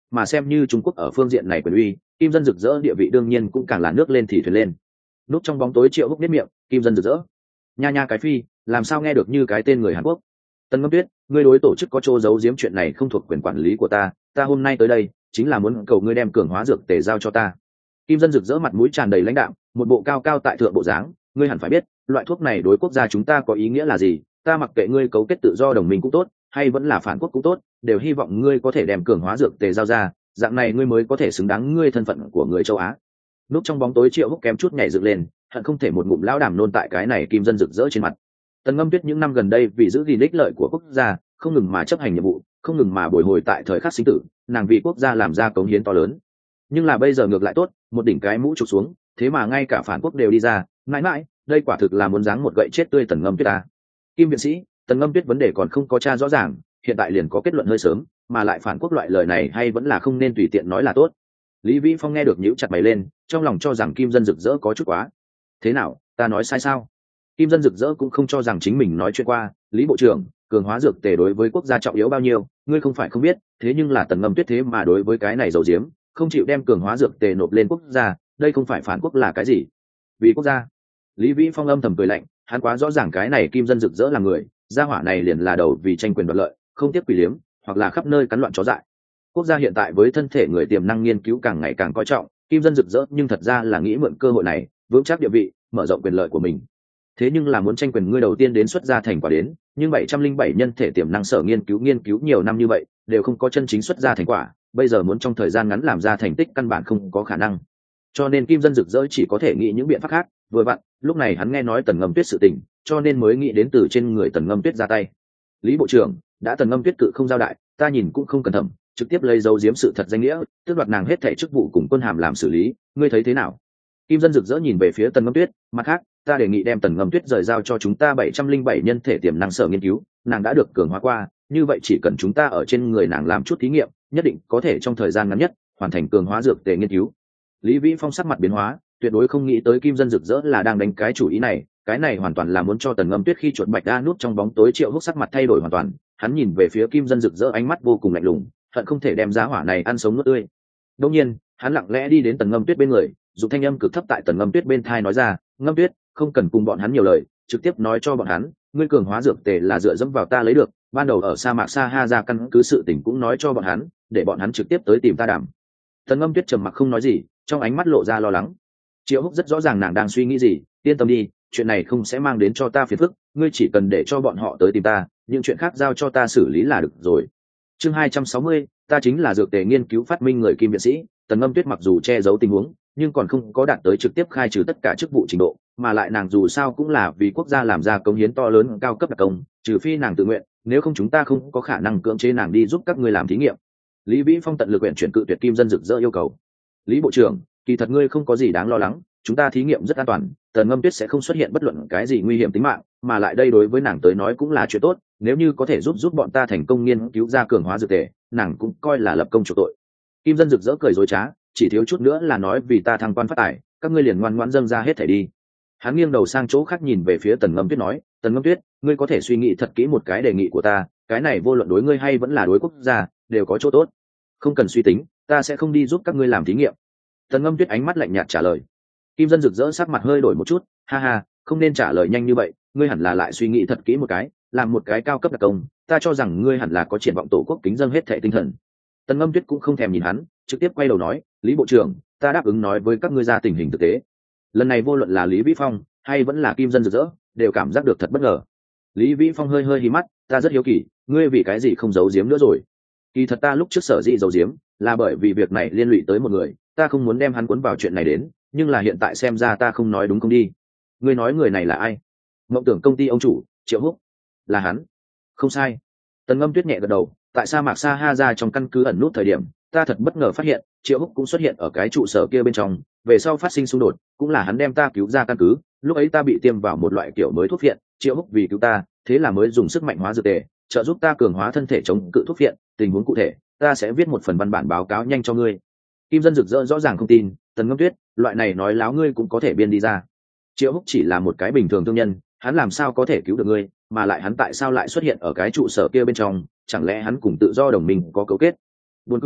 [SPEAKER 1] mà xem như Trung Quốc ở phương diện này quyền uy, Kim Dân rực rỡ địa vị đương nhiên cũng càng là nước lên thì thuyền lên. Núp trong bóng tối Triệu Húc biết miệng, Kim Dân rực rỡ. Nha nha cái phi, làm sao nghe được như cái tên người Hàn Quốc. Tần Ngâm Tuyết, ngươi đối tổ chức có chỗ giấu giếm chuyện này không thuộc quyền quản lý của ta hôm nay tới đây chính là muốn cầu ngươi đem cường hóa dược tề giao cho ta. Kim Dân rực rỡ mặt mũi tràn đầy lãnh đạm, một bộ cao cao tại thượng bộ dáng, ngươi hẳn phải biết, loại thuốc này đối quốc gia chúng ta có ý nghĩa là gì, ta mặc kệ ngươi cấu kết tự do đồng minh cũng tốt, hay vẫn là phản quốc cũng tốt, đều hy vọng ngươi có thể đem cường hóa dược tề giao ra, dạng này ngươi mới có thể xứng đáng ngươi thân phận của người châu Á. Núp trong bóng tối Triệu Húc kém chút nhảy dựng lên, hận không thể một ngụm lão đàm nôn tại cái này Kim Dân rực rỡ trên mặt. Tần Ngâm Tuyết những năm gần đây vì giữ gìn ích lợi của quốc gia, không ngừng mà chấp hành nhiệm vụ, không ngừng mà bồi hồi tại thời khắc sinh tử, nàng vì quốc gia làm ra cống hiến to lớn. Nhưng là bây giờ ngược lại tốt, một đỉnh cái mũ trục xuống, thế mà ngay cả phản quốc đều đi ra, mãi mãi, đây quả thực là muốn giáng một gậy chết tươi Tần Ngâm Tuyết ta. Kim viện sĩ, Tần Ngâm Tuyết vấn đề còn không có tra rõ ràng, hiện tại liền có kết luận hơi sớm, mà lại phản quốc loại lời này hay vẫn là không nên tùy tiện nói là tốt. Lý Vĩ Phong nghe được nhíu chặt mày lên, trong lòng cho rằng Kim Dân rực rỡ có chút quá. Thế nào, ta nói sai sao? Kim Dân rực rỡ cũng không cho rằng chính mình nói chuyện qua. Lý bộ trưởng, cường hóa dược tề đối với quốc gia trọng yếu bao nhiêu, ngươi không phải không biết, thế nhưng là Tần Ngâm Tuyết thế mà đối với cái này giấu giếm, không chịu đem cường hóa dược tề nộp lên quốc gia, đây không phải phản quốc là cái gì? Vì quốc gia. Lý Vĩ Phong âm thầm cười lạnh, hắn quá rõ ràng cái này Kim Dân rực rỡ là người, gia hỏa này liền là đầu vì tranh quyền đoạt lợi, không tiếc quỷ liếm, hoặc là khắp nơi cắn loạn chó dại. Quốc gia hiện tại với thân thể người tiềm năng nghiên cứu càng ngày càng coi trọng, Kim Dân rực rỡ nhưng thật ra là nghĩ mượn cơ hội này vững chắc địa vị, mở rộng quyền lợi của mình. Thế nhưng là muốn tranh quyền ngươi đầu tiên đến xuất ra thành quả đến, nhưng 707 nhân thể tiềm năng sở nghiên cứu nhiều năm như vậy, đều không có chân chính xuất ra thành quả, bây giờ muốn trong thời gian ngắn làm ra thành tích căn bản không có khả năng. Cho nên Kim Dân rực rỡ chỉ có thể nghĩ những biện pháp khác, vừa vặn, lúc này hắn nghe nói Tần Ngâm Tuyết sự tình, cho nên mới nghĩ đến từ trên người Tần Ngâm Tuyết ra tay. Lý bộ trưởng, đã Tần Ngâm Tuyết cự không giao đại, ta nhìn cũng không cẩn thận, trực tiếp lấy dấu giếm sự thật danh nghĩa, tước đoạt nàng hết thảy chức vụ cùng quân hàm làm xử lý, ngươi thấy thế nào? Kim Dân rực rỡ nhìn về phía Tần Ngâm Tuyết, mặt khác, ta đề nghị đem Tần Ngâm Tuyết rời giao cho chúng ta 707 nhân thể tiềm năng sở nghiên cứu, nàng đã được cường hóa qua, như vậy chỉ cần chúng ta ở trên người nàng làm chút thí nghiệm, nhất định có thể trong thời gian ngắn nhất hoàn thành cường hóa dược tề nghiên cứu. Lý Vĩ Phong sắc mặt biến hóa, tuyệt đối không nghĩ tới Kim Dân rực rỡ là đang đánh cái chủ ý này, cái này hoàn toàn là muốn cho Tần Ngâm Tuyết khi chuột bạch đa nút trong bóng tối. Triệu Húc sắc mặt thay đổi hoàn toàn, hắn nhìn về phía Kim Dân rực rỡ ánh mắt vô cùng lạnh lùng, hận không thể đem giá hỏa này ăn sống nuốt tươi. Đương nhiên, hắn lặng lẽ đi đến Tần Ngâm Tuyết bên người, dùng thanh âm cực thấp tại Tần Ngâm Tuyết bên tai nói ra, "Ngâm Tuyết, không cần cùng bọn hắn nhiều lời, trực tiếp nói cho bọn hắn, ngươi cường hóa dược tề là dựa dẫm vào ta lấy được, ban đầu ở sa mạc Sahara căn cứ sự tình cũng nói cho bọn hắn, để bọn hắn trực tiếp tới tìm ta đàm." Tần Ngâm Tuyết trầm mặc không nói gì, trong ánh mắt lộ ra lo lắng. Triệu Húc rất rõ ràng nàng đang suy nghĩ gì, yên tâm đi, chuyện này không sẽ mang đến cho ta phiền phức, ngươi chỉ cần để cho bọn họ tới tìm ta, những chuyện khác giao cho ta xử lý là được rồi. Chương 260, ta chính là dược tề nghiên cứu phát minh người Kim viện sĩ. Tần Ngâm Tuyết mặc dù che giấu tình huống, nhưng còn không có đạt tới trực tiếp khai trừ tất cả chức vụ trình độ, mà lại nàng dù sao cũng là vì quốc gia làm ra công hiến to lớn cao cấp đặc công, trừ phi nàng tự nguyện, nếu không chúng ta không có khả năng cưỡng chế nàng đi giúp các ngươi làm thí nghiệm. Lý Vĩ Phong tận lực quyển chuyển cự tuyệt Kim Dân rực rỡ yêu cầu. Lý bộ trưởng, kỳ thật ngươi không có gì đáng lo lắng, chúng ta thí nghiệm rất an toàn, Tần Ngâm Tuyết sẽ không xuất hiện bất luận cái gì nguy hiểm tính mạng, mà lại đây đối với nàng tới nói cũng là chuyện tốt, nếu như có thể giúp bọn ta thành công nghiên cứu ra cường hóa dược tề, nàng cũng coi là lập công chuộc tội. Kim Dân rực rỡ cười dối trá, chỉ thiếu chút nữa là nói vì ta thăng quan phát tài, các ngươi liền ngoan ngoãn dâng ra hết thảy đi. Hắn nghiêng đầu sang chỗ khác nhìn về phía Tần Ngâm Tuyết nói, Tần Ngâm Tuyết, ngươi có thể suy nghĩ thật kỹ một cái đề nghị của ta, cái này vô luận đối ngươi hay vẫn là đối quốc gia, đều có chỗ tốt. Không cần suy tính, ta sẽ không đi giúp các ngươi làm thí nghiệm. Tần Ngâm Tuyết ánh mắt lạnh nhạt trả lời. Kim Dân rực rỡ sắc mặt hơi đổi một chút, ha ha, không nên trả lời nhanh như vậy, ngươi hẳn là lại suy nghĩ thật kỹ một cái, làm một cái cao cấp đặc công, ta cho rằng ngươi hẳn là có triển vọng tổ quốc kính dâng hết thảy tinh thần. Tần Ngâm Tuyết cũng không thèm nhìn hắn, trực tiếp quay đầu nói, Lý bộ trưởng, ta đáp ứng nói với các ngươi ra tình hình thực tế. Lần này vô luận là Lý Vĩ Phong hay vẫn là Kim Dân rực rỡ, đều cảm giác được thật bất ngờ. Lý Vĩ Phong hơi hơi hí mắt, ta rất hiếu kỳ, ngươi vì cái gì không giấu giếm nữa rồi? Kỳ thật ta lúc trước sở dĩ giấu giếm, là bởi vì việc này liên lụy tới một người, ta không muốn đem hắn cuốn vào chuyện này đến, nhưng là hiện tại xem ra ta không nói đúng không đi. Ngươi nói người này là ai? Mộng tưởng công ty ông chủ, Triệu Húc. Là hắn. Không sai. Tần Ngâm Tuyết nhẹ gật đầu, tại sa mạc Sahara trong căn cứ ẩn nút thời điểm, ta thật bất ngờ phát hiện, Triệu Húc cũng xuất hiện ở cái trụ sở kia bên trong, về sau phát sinh xung đột, cũng là hắn đem ta cứu ra căn cứ, lúc ấy ta bị tiêm vào một loại kiểu mới thuốc phiện, Triệu Húc vì cứu ta, thế là mới dùng sức mạnh hóa dược tề, trợ giúp ta cường hóa thân thể chống cự thuốc phiện, tình huống cụ thể, ta sẽ viết một phần văn bản báo cáo nhanh cho ngươi. Kim Dân rực rỡ rõ ràng không tin, Tần Ngâm Tuyết, loại này nói láo ngươi cũng có thể biên đi ra. Triệu Húc chỉ là một cái bình thường thương nhân, hắn làm sao có thể cứu được ngươi, mà lại hắn tại sao lại xuất hiện ở cái trụ sở kia bên trong, chẳng lẽ hắn cùng tự do đồng minh có cấu kết? Buồn cười,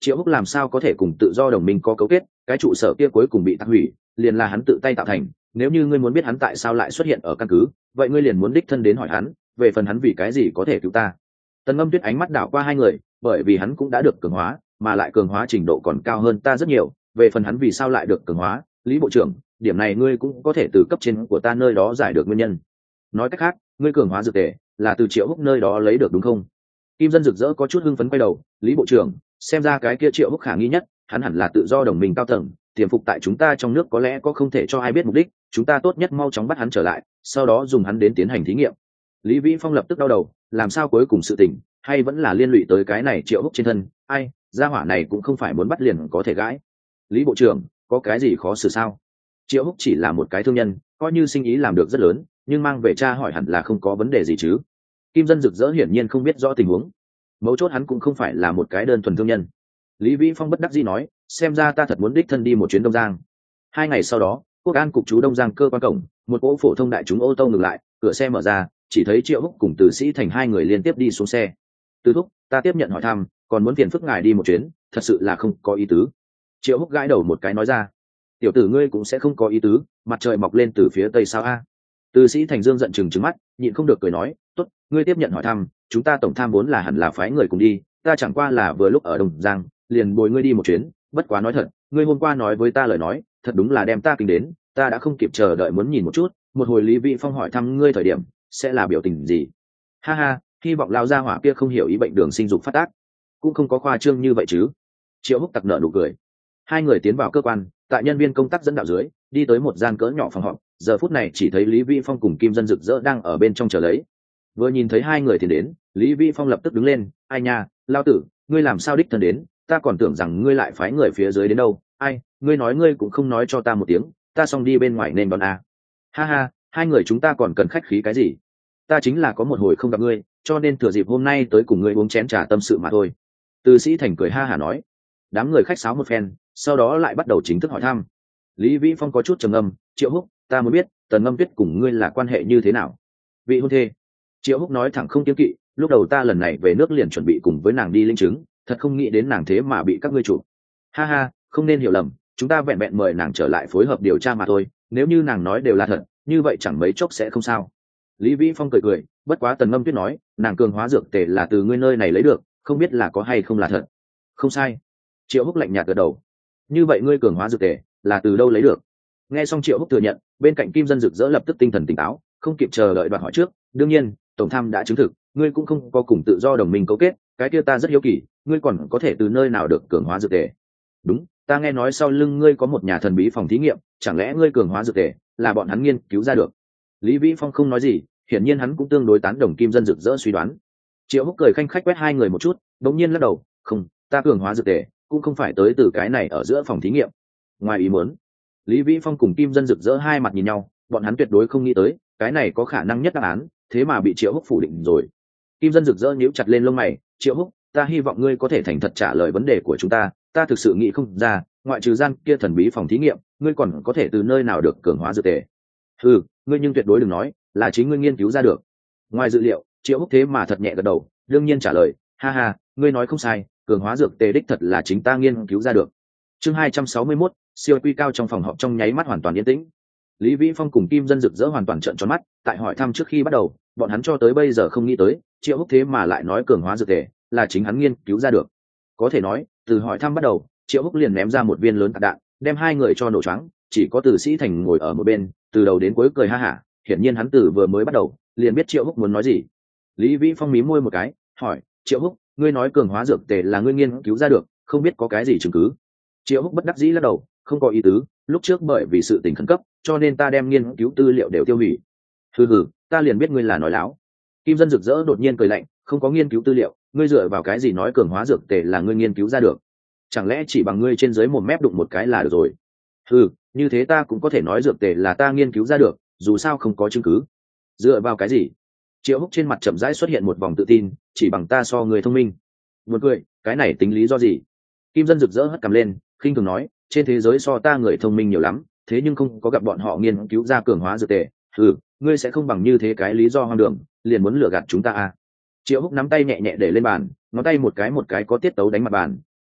[SPEAKER 1] Triệu Húc làm sao có thể cùng tự do đồng minh có cấu kết, cái trụ sở kia cuối cùng bị tạc hủy, liền là hắn tự tay tạo thành. Nếu như ngươi muốn biết hắn tại sao lại xuất hiện ở căn cứ, vậy ngươi liền muốn đích thân đến hỏi hắn, về phần hắn vì cái gì có thể cứu ta. Tần Ngâm Tuyết ánh mắt đảo qua hai người, bởi vì hắn cũng đã được cường hóa, mà lại cường hóa trình độ còn cao hơn ta rất nhiều, về phần hắn vì sao lại được cường hóa, Lý bộ trưởng, điểm này ngươi cũng có thể từ cấp trên của ta nơi đó giải được nguyên nhân. Nói cách khác, ngươi cường hóa dược tề là từ Triệu Húc nơi đó lấy được đúng không? Kim Dân rực rỡ có chút hưng phấn quay đầu, Lý bộ trưởng, xem ra cái kia Triệu Húc khả nghi nhất, hắn hẳn là tự do đồng minh cao tầng, tiềm phục tại chúng ta trong nước có lẽ có không thể cho ai biết mục đích, chúng ta tốt nhất mau chóng bắt hắn trở lại, sau đó dùng hắn đến tiến hành thí nghiệm. Lý Vĩ Phong lập tức đau đầu, làm sao cuối cùng sự tình hay vẫn là liên lụy tới cái này Triệu Húc trên thân, ai, gia hỏa này cũng không phải muốn bắt liền có thể gãi. Lý bộ trưởng, có cái gì khó xử sao? Triệu Húc chỉ là một cái thương nhân, coi như sinh ý làm được rất lớn, nhưng mang về cha hỏi hẳn là không có vấn đề gì chứ. Kim Dân rực rỡ hiển nhiên không biết rõ tình huống, mấu chốt hắn cũng không phải là một cái đơn thuần thương nhân. Lý Vĩ Phong bất đắc dĩ nói, xem ra ta thật muốn đích thân đi một chuyến Đông Giang. 2 ngày sau đó, Quốc an cục chú Đông Giang cơ quan cổng, một cỗ phổ thông đại chúng ô tô ngừng lại, cửa xe mở ra, chỉ thấy Triệu Húc cùng Từ Sĩ Thành hai người liên tiếp đi xuống xe. Từ thúc, ta tiếp nhận hỏi thăm, còn muốn phiền phức ngài đi một chuyến, thật sự là không có ý tứ. Triệu Húc gãi đầu một cái nói ra, tiểu tử ngươi cũng sẽ không có ý tứ, mặt trời mọc lên từ phía tây sao a? Từ Sĩ Thành Dương giận chừng mắt, nhịn không được cười nói, tốt, ngươi tiếp nhận hỏi thăm, chúng ta tổng tham vốn là hẳn là phái người cùng đi, ta chẳng qua là vừa lúc ở Đông Giang, liền bồi ngươi đi một chuyến, bất quá nói thật, ngươi hôm qua nói với ta lời nói, thật đúng là đem ta kinh đến, ta đã không kịp chờ đợi muốn nhìn một chút, một hồi Lý Vĩ Phong hỏi thăm ngươi thời điểm, sẽ là biểu tình gì? Ha ha, hy vọng lao gia hỏa kia không hiểu ý bệnh đường sinh dục phát tác, cũng không có khoa trương như vậy chứ. Triệu Húc tặc nợ nụ cười. Hai người tiến vào cơ quan, tại nhân viên công tác dẫn đạo dưới, đi tới một gian cỡ nhỏ phòng họp, giờ phút này chỉ thấy Lý Vĩ Phong cùng Kim Dân rực rỡ đang ở bên trong chờ lấy. Vừa nhìn thấy hai người thì đến, Lý Vĩ Phong lập tức đứng lên, ai nha, lao tử, ngươi làm sao đích thân đến, ta còn tưởng rằng ngươi lại phái người phía dưới đến đâu, ai, ngươi nói ngươi cũng không nói cho ta một tiếng, ta xong đi bên ngoài nên đón a. Ha ha, hai người chúng ta còn cần khách khí cái gì, ta chính là có một hồi không gặp ngươi, cho nên thừa dịp hôm nay tới cùng ngươi uống chén trà tâm sự mà thôi. Từ Sĩ Thành cười ha hả nói. Đám người khách sáo một phen, sau đó lại bắt đầu chính thức hỏi thăm. Lý Vĩ Phong có chút trầm ngâm, Triệu Húc, ta muốn biết Tần Ngâm Tuyết cùng ngươi là quan hệ như thế nào? Vị hôn thê. Triệu Húc nói thẳng không kiêng kỵ, lúc đầu ta lần này về nước liền chuẩn bị cùng với nàng đi linh chứng, thật không nghĩ đến nàng thế mà bị các ngươi chụp. Ha ha, không nên hiểu lầm, chúng ta vẹn vẹn mời nàng trở lại phối hợp điều tra mà thôi, nếu như nàng nói đều là thật, như vậy chẳng mấy chốc sẽ không sao. Lý Vĩ Phong cười cười, bất quá Tần Ngâm Tuyết nói, nàng cường hóa dược tề là từ ngươi nơi này lấy được, không biết là có hay không là thật. Không sai. Triệu Húc lạnh nhạt gật đầu. Như vậy ngươi cường hóa dược tề là từ đâu lấy được? Nghe xong Triệu Húc thừa nhận, bên cạnh Kim Dân rực rỡ lập tức tinh thần tỉnh táo, không kịp chờ đợi đoạt hỏi trước. Đương nhiên, tổng tham đã chứng thực, ngươi cũng không có cùng tự do đồng minh cấu kết, cái kia ta rất hiếu kỳ, ngươi còn có thể từ nơi nào được cường hóa dược tề? Đúng, ta nghe nói sau lưng ngươi có một nhà thần bí phòng thí nghiệm, chẳng lẽ ngươi cường hóa dược tề là bọn hắn nghiên cứu ra được? Lý Vĩ Phong không nói gì, hiển nhiên hắn cũng tương đối tán đồng Kim Dân rực rỡ suy đoán. Triệu Húc cười khanh khách quét hai người một chút, đống nhiên lắc đầu, không, ta cường hóa dược tề cũng không phải tới từ cái này ở giữa phòng thí nghiệm. Ngoài ý muốn, Lý Vĩ Phong cùng Kim Dân rực rỡ hai mặt nhìn nhau, bọn hắn tuyệt đối không nghĩ tới cái này có khả năng nhất đáp án, thế mà bị Triệu Húc phủ định rồi. Kim Dân rực rỡ nhíu chặt lên lông mày, Triệu Húc, ta hy vọng ngươi có thể thành thật trả lời vấn đề của chúng ta thực sự nghĩ không ra, ngoại trừ gian kia thần bí phòng thí nghiệm, ngươi còn có thể từ nơi nào được cường hóa dược tề? Ừ, ngươi nhưng tuyệt đối đừng nói là chính ngươi nghiên cứu ra được. Ngoài dự liệu, Triệu Húc thế mà thật nhẹ gật đầu, đương nhiên trả lời, ha ha, ngươi nói không sai, cường hóa dược tề đích thật là chính ta nghiên cứu ra được. Chương 261, siêu quy cao trong phòng họp trong nháy mắt hoàn toàn yên tĩnh. Lý Vĩ Phong cùng Kim Dân rực rỡ hoàn toàn trợn tròn mắt, tại hỏi thăm trước khi bắt đầu, bọn hắn cho tới bây giờ không nghĩ tới, Triệu Húc thế mà lại nói cường hóa dược tề là chính hắn nghiên cứu ra được. Có thể nói, từ hỏi thăm bắt đầu, Triệu Húc liền ném ra một viên lớn tạc đạn, đem hai người cho nổ choáng, chỉ có Từ Sĩ Thành ngồi ở một bên, từ đầu đến cuối cười ha hả, hiển nhiên hắn từ vừa mới bắt đầu, liền biết Triệu Húc muốn nói gì. Lý Vĩ Phong mím môi một cái, hỏi, Triệu Húc, ngươi nói cường hóa dược tề là ngươi nghiên cứu ra được, không biết có cái gì chứng cứ? Triệu Húc bất đắc dĩ lắc đầu, không có ý tứ, lúc trước bởi vì sự tình khẩn cấp, cho nên ta đem nghiên cứu tư liệu đều tiêu hủy. Hừ, ta liền biết ngươi là nói láo. Kim Dân rực rỡ đột nhiên cười lạnh, không có nghiên cứu tư liệu, ngươi dựa vào cái gì nói cường hóa dược tề là ngươi nghiên cứu ra được? Chẳng lẽ chỉ bằng ngươi trên dưới một mép đụng một cái là được rồi? Hừ, như thế ta cũng có thể nói dược tề là ta nghiên cứu ra được, dù sao không có chứng cứ. Dựa vào cái gì? Triệu Húc trên mặt chậm rãi xuất hiện một vòng tự tin, chỉ bằng ta so người thông minh. Buồn cười, cái này tính lý do gì? Kim Dân rực rỡ hất cằm lên, khinh thường nói, trên thế giới so ta người thông minh nhiều lắm, thế nhưng không có gặp bọn họ nghiên cứu ra cường hóa dược tề. Ngươi sẽ không bằng như thế cái lý do hoang đường, liền muốn lừa gạt chúng ta à? Triệu Húc nắm tay nhẹ nhẹ để lên bàn, ngón tay một cái có tiết tấu đánh mặt bàn,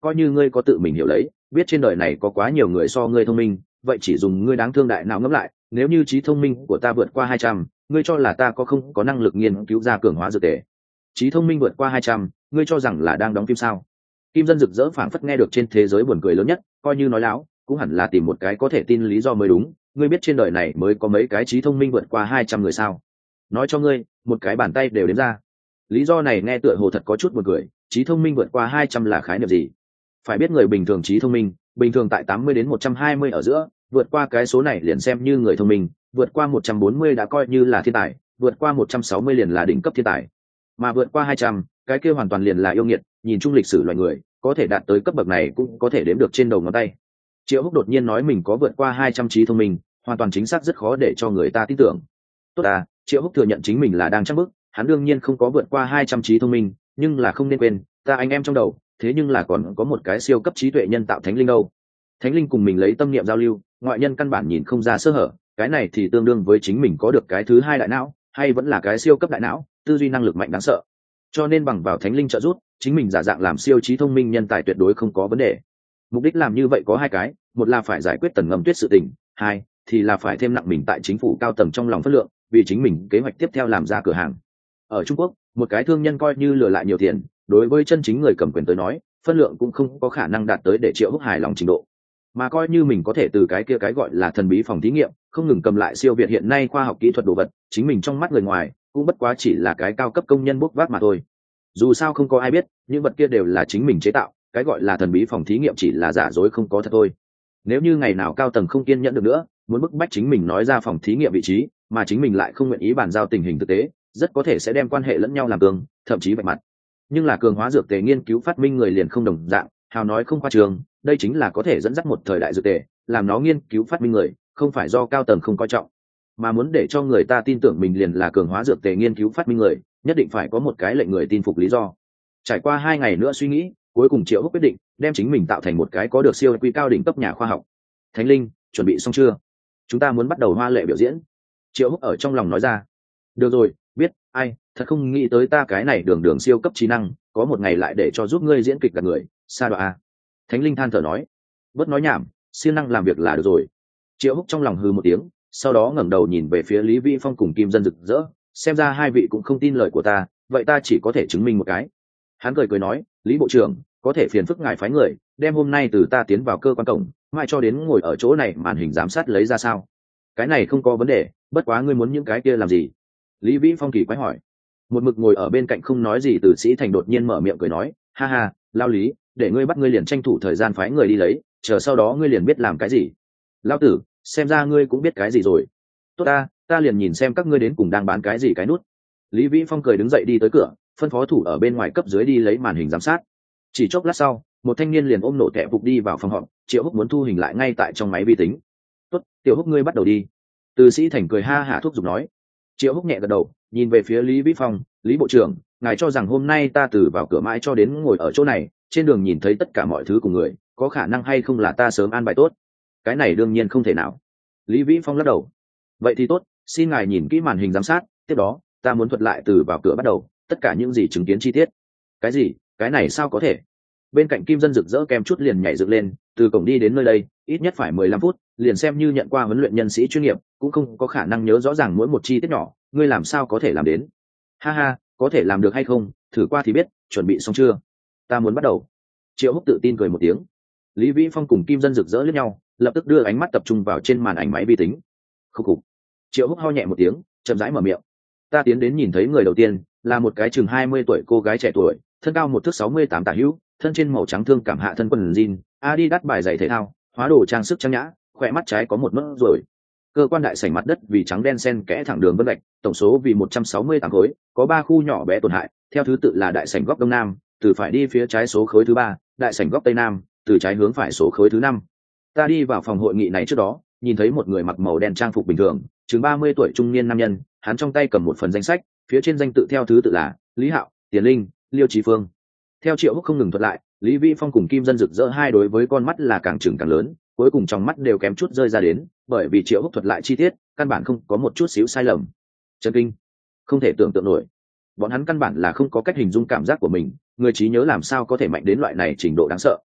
[SPEAKER 1] coi như ngươi có tự mình hiểu lấy, biết trên đời này có quá nhiều người so ngươi thông minh, vậy chỉ dùng ngươi đáng thương đại não ngẫm lại, nếu như trí thông minh của ta vượt qua 200, ngươi cho là ta có không có năng lực nghiên cứu ra cường hóa dược tề? Trí thông minh vượt qua 200, ngươi cho rằng là đang đóng phim sao? Kim Dân rực rỡ phảng phất nghe được trên thế giới buồn cười lớn nhất, coi như nói láo, cũng hẳn là tìm một cái có thể tin lý do mới đúng. Ngươi biết trên đời này mới có mấy cái trí thông minh vượt qua 200 người sao? Nói cho ngươi, một cái bàn tay đều đếm ra. Lý do này nghe tựa hồ thật có chút buồn cười, trí thông minh vượt qua 200 là khái niệm gì? Phải biết người bình thường trí thông minh, bình thường tại 80 đến 120 ở giữa, vượt qua cái số này liền xem như người thông minh, vượt qua 140 đã coi như là thiên tài, vượt qua 160 liền là đỉnh cấp thiên tài. Mà vượt qua 200, cái kia hoàn toàn liền là yêu nghiệt, nhìn chung lịch sử loài người, có thể đạt tới cấp bậc này cũng có thể đếm được trên đầu ngón tay. Triệu Húc đột nhiên nói mình có vượt qua 200 trí thông minh, hoàn toàn chính xác rất khó để cho người ta tin tưởng. Tốt à, Triệu Húc thừa nhận chính mình là đang trắc bức, hắn đương nhiên không có vượt qua 200 trí thông minh, nhưng là không nên quên, ta anh em trong đầu, thế nhưng là còn có một cái siêu cấp trí tuệ nhân tạo thánh linh đâu. Thánh linh cùng mình lấy tâm niệm giao lưu, ngoại nhân căn bản nhìn không ra sơ hở, cái này thì tương đương với chính mình có được cái thứ hai đại não, hay vẫn là cái siêu cấp đại não, tư duy năng lực mạnh đáng sợ. Cho nên bằng vào thánh linh trợ giúp, chính mình giả dạng làm siêu trí thông minh nhân tài tuyệt đối không có vấn đề. Mục đích làm như vậy có hai cái, một là phải giải quyết Tần Ngâm Tuyết sự tình, hai thì là phải thêm nặng mình tại chính phủ cao tầng trong lòng phất lượng, vì chính mình kế hoạch tiếp theo làm ra cửa hàng. Ở Trung Quốc, một cái thương nhân coi như lừa lại nhiều tiền, đối với chân chính người cầm quyền tới nói, phân lượng cũng không có khả năng đạt tới để Triệu Húc hài lòng trình độ. Mà coi như mình có thể từ cái kia cái gọi là thần bí phòng thí nghiệm, không ngừng cầm lại siêu việt hiện nay khoa học kỹ thuật đồ vật, chính mình trong mắt người ngoài cũng bất quá chỉ là cái cao cấp công nhân bốc vác mà thôi. Dù sao không có ai biết, những vật kia đều là chính mình chế tạo, cái gọi là thần bí phòng thí nghiệm chỉ là giả dối không có thật thôi. Nếu như ngày nào cao tầng không kiên nhẫn được nữa, muốn bức bách chính mình nói ra phòng thí nghiệm vị trí, mà chính mình lại không nguyện ý bàn giao tình hình thực tế, rất có thể sẽ đem quan hệ lẫn nhau làm cường, thậm chí vạch mặt. Nhưng là cường hóa dược tề nghiên cứu phát minh người liền không đồng dạng, hào nói không khoa trường, đây chính là có thể dẫn dắt một thời đại dược tề, làm nó nghiên cứu phát minh người, không phải do cao tầng không coi trọng, mà muốn để cho người ta tin tưởng mình liền là cường hóa dược tề nghiên cứu phát minh người, nhất định phải có một cái lệnh người tin phục lý do. Trải qua 2 ngày nữa suy nghĩ, cuối cùng Triệu Húc quyết định đem chính mình tạo thành một cái có được siêu quy cao đỉnh cấp nhà khoa học. Thánh linh, chuẩn bị xong chưa? Chúng ta muốn bắt đầu hoa lệ biểu diễn. Triệu Húc ở trong lòng nói ra. Được rồi, biết, ai, thật không nghĩ tới ta cái này đường đường siêu cấp trí năng, có một ngày lại để cho giúp ngươi diễn kịch gặp người, sa đọa a. Thánh linh than thở nói. Bớt nói nhảm, siêng năng làm việc là được rồi. Triệu Húc trong lòng hừ một tiếng, sau đó ngẩng đầu nhìn về phía Lý Vĩ Phong cùng Kim Dân rực rỡ, xem ra hai vị cũng không tin lời của ta, vậy ta chỉ có thể chứng minh một cái. Hắn cười nói, Lý bộ trưởng, có thể phiền phức ngài phái người đem hôm nay từ ta tiến vào cơ quan cổng mãi cho đến ngồi ở chỗ này màn hình giám sát lấy ra sao? Cái này không có vấn đề, bất quá ngươi muốn những cái kia làm gì? Lý Vĩ Phong kỳ quái hỏi. Một mực ngồi ở bên cạnh không nói gì Từ Sĩ Thành đột nhiên mở miệng cười nói, ha ha, lao Lý, để ngươi bắt ngươi liền tranh thủ thời gian phái người đi lấy, chờ sau đó ngươi liền biết làm cái gì. Lao tử, xem ra ngươi cũng biết cái gì rồi. Tốt ta liền nhìn xem các ngươi đến cùng đang bán cái gì cái nút. Lý Vĩ Phong cười đứng dậy đi tới cửa, phân phó thủ ở bên ngoài cấp dưới đi lấy màn hình giám sát. Chỉ chốc lát sau, một thanh niên liền ôm nổ kẹp phục đi vào phòng họp. Triệu Húc muốn thu hình lại ngay tại trong máy vi tính. Tốt, Tiểu Húc ngươi bắt đầu đi. Từ Sĩ Thành cười ha hả thúc giục nói. Triệu Húc nhẹ gật đầu, nhìn về phía Lý Vĩ Phong, Lý bộ trưởng, ngài cho rằng hôm nay ta từ vào cửa mãi cho đến ngồi ở chỗ này, trên đường nhìn thấy tất cả mọi thứ của người, có khả năng hay không là ta sớm an bài tốt? Cái này đương nhiên không thể nào. Lý Vĩ Phong lắc đầu. Vậy thì tốt, xin ngài nhìn kỹ màn hình giám sát, tiếp đó ta muốn thuật lại từ vào cửa bắt đầu tất cả những gì chứng kiến chi tiết. Cái gì? Cái này sao có thể? Bên cạnh Kim Dân rực rỡ kem chút liền nhảy dựng lên, từ cổng đi đến nơi đây ít nhất phải 15 phút, liền xem như nhận qua huấn luyện nhân sĩ chuyên nghiệp cũng không có khả năng nhớ rõ ràng mỗi một chi tiết nhỏ, ngươi làm sao có thể làm đến? Ha ha, có thể làm được hay không, thử qua thì biết. Chuẩn bị xong chưa? Ta muốn bắt đầu. Triệu Húc tự tin cười một tiếng. Lý Vĩ Phong cùng Kim Dân rực rỡ liếc nhau, lập tức đưa ánh mắt tập trung vào trên màn ảnh máy vi tính. Khúc khục. Triệu Húc ho nhẹ một tiếng, chậm rãi mở miệng. Ta tiến đến nhìn thấy người đầu tiên là một cái chừng 20 tuổi cô gái trẻ tuổi, thân cao 1 thước 68 tả hữu, thân trên màu trắng thương cảm hạ thân quần jean, Adidas bài giày thể thao, hóa đồ trang sức trang nhã, khỏe mắt trái có một nốt rồi. Cơ quan đại sảnh mặt đất vì trắng đen xen kẽ thẳng đường vân gạch, tổng số vì 168 khối, có 3 khu nhỏ bé tổn hại, theo thứ tự là đại sảnh góc đông nam, từ phải đi phía trái số khối thứ 3, đại sảnh góc tây nam, từ trái hướng phải số khối thứ 5. Ta đi vào phòng hội nghị này trước đó, nhìn thấy một người mặc màu đen trang phục bình thường, chừng 30 tuổi trung niên nam nhân, hắn trong tay cầm một phần danh sách, phía trên danh tự theo thứ tự là Lý Hạo, Tiền Linh, Liêu Chí Phương. Theo Triệu Húc không ngừng thuật lại, Lý Vĩ Phong cùng Kim Dân rực rỡ hai đối với con mắt là càng trừng càng lớn, cuối cùng trong mắt đều kém chút rơi ra đến, bởi vì Triệu Húc thuật lại chi tiết, căn bản không có một chút xíu sai lầm. Chấn kinh, không thể tưởng tượng nổi. Bọn hắn căn bản là không có cách hình dung cảm giác của mình, người trí nhớ làm sao có thể mạnh đến loại này trình độ đáng sợ.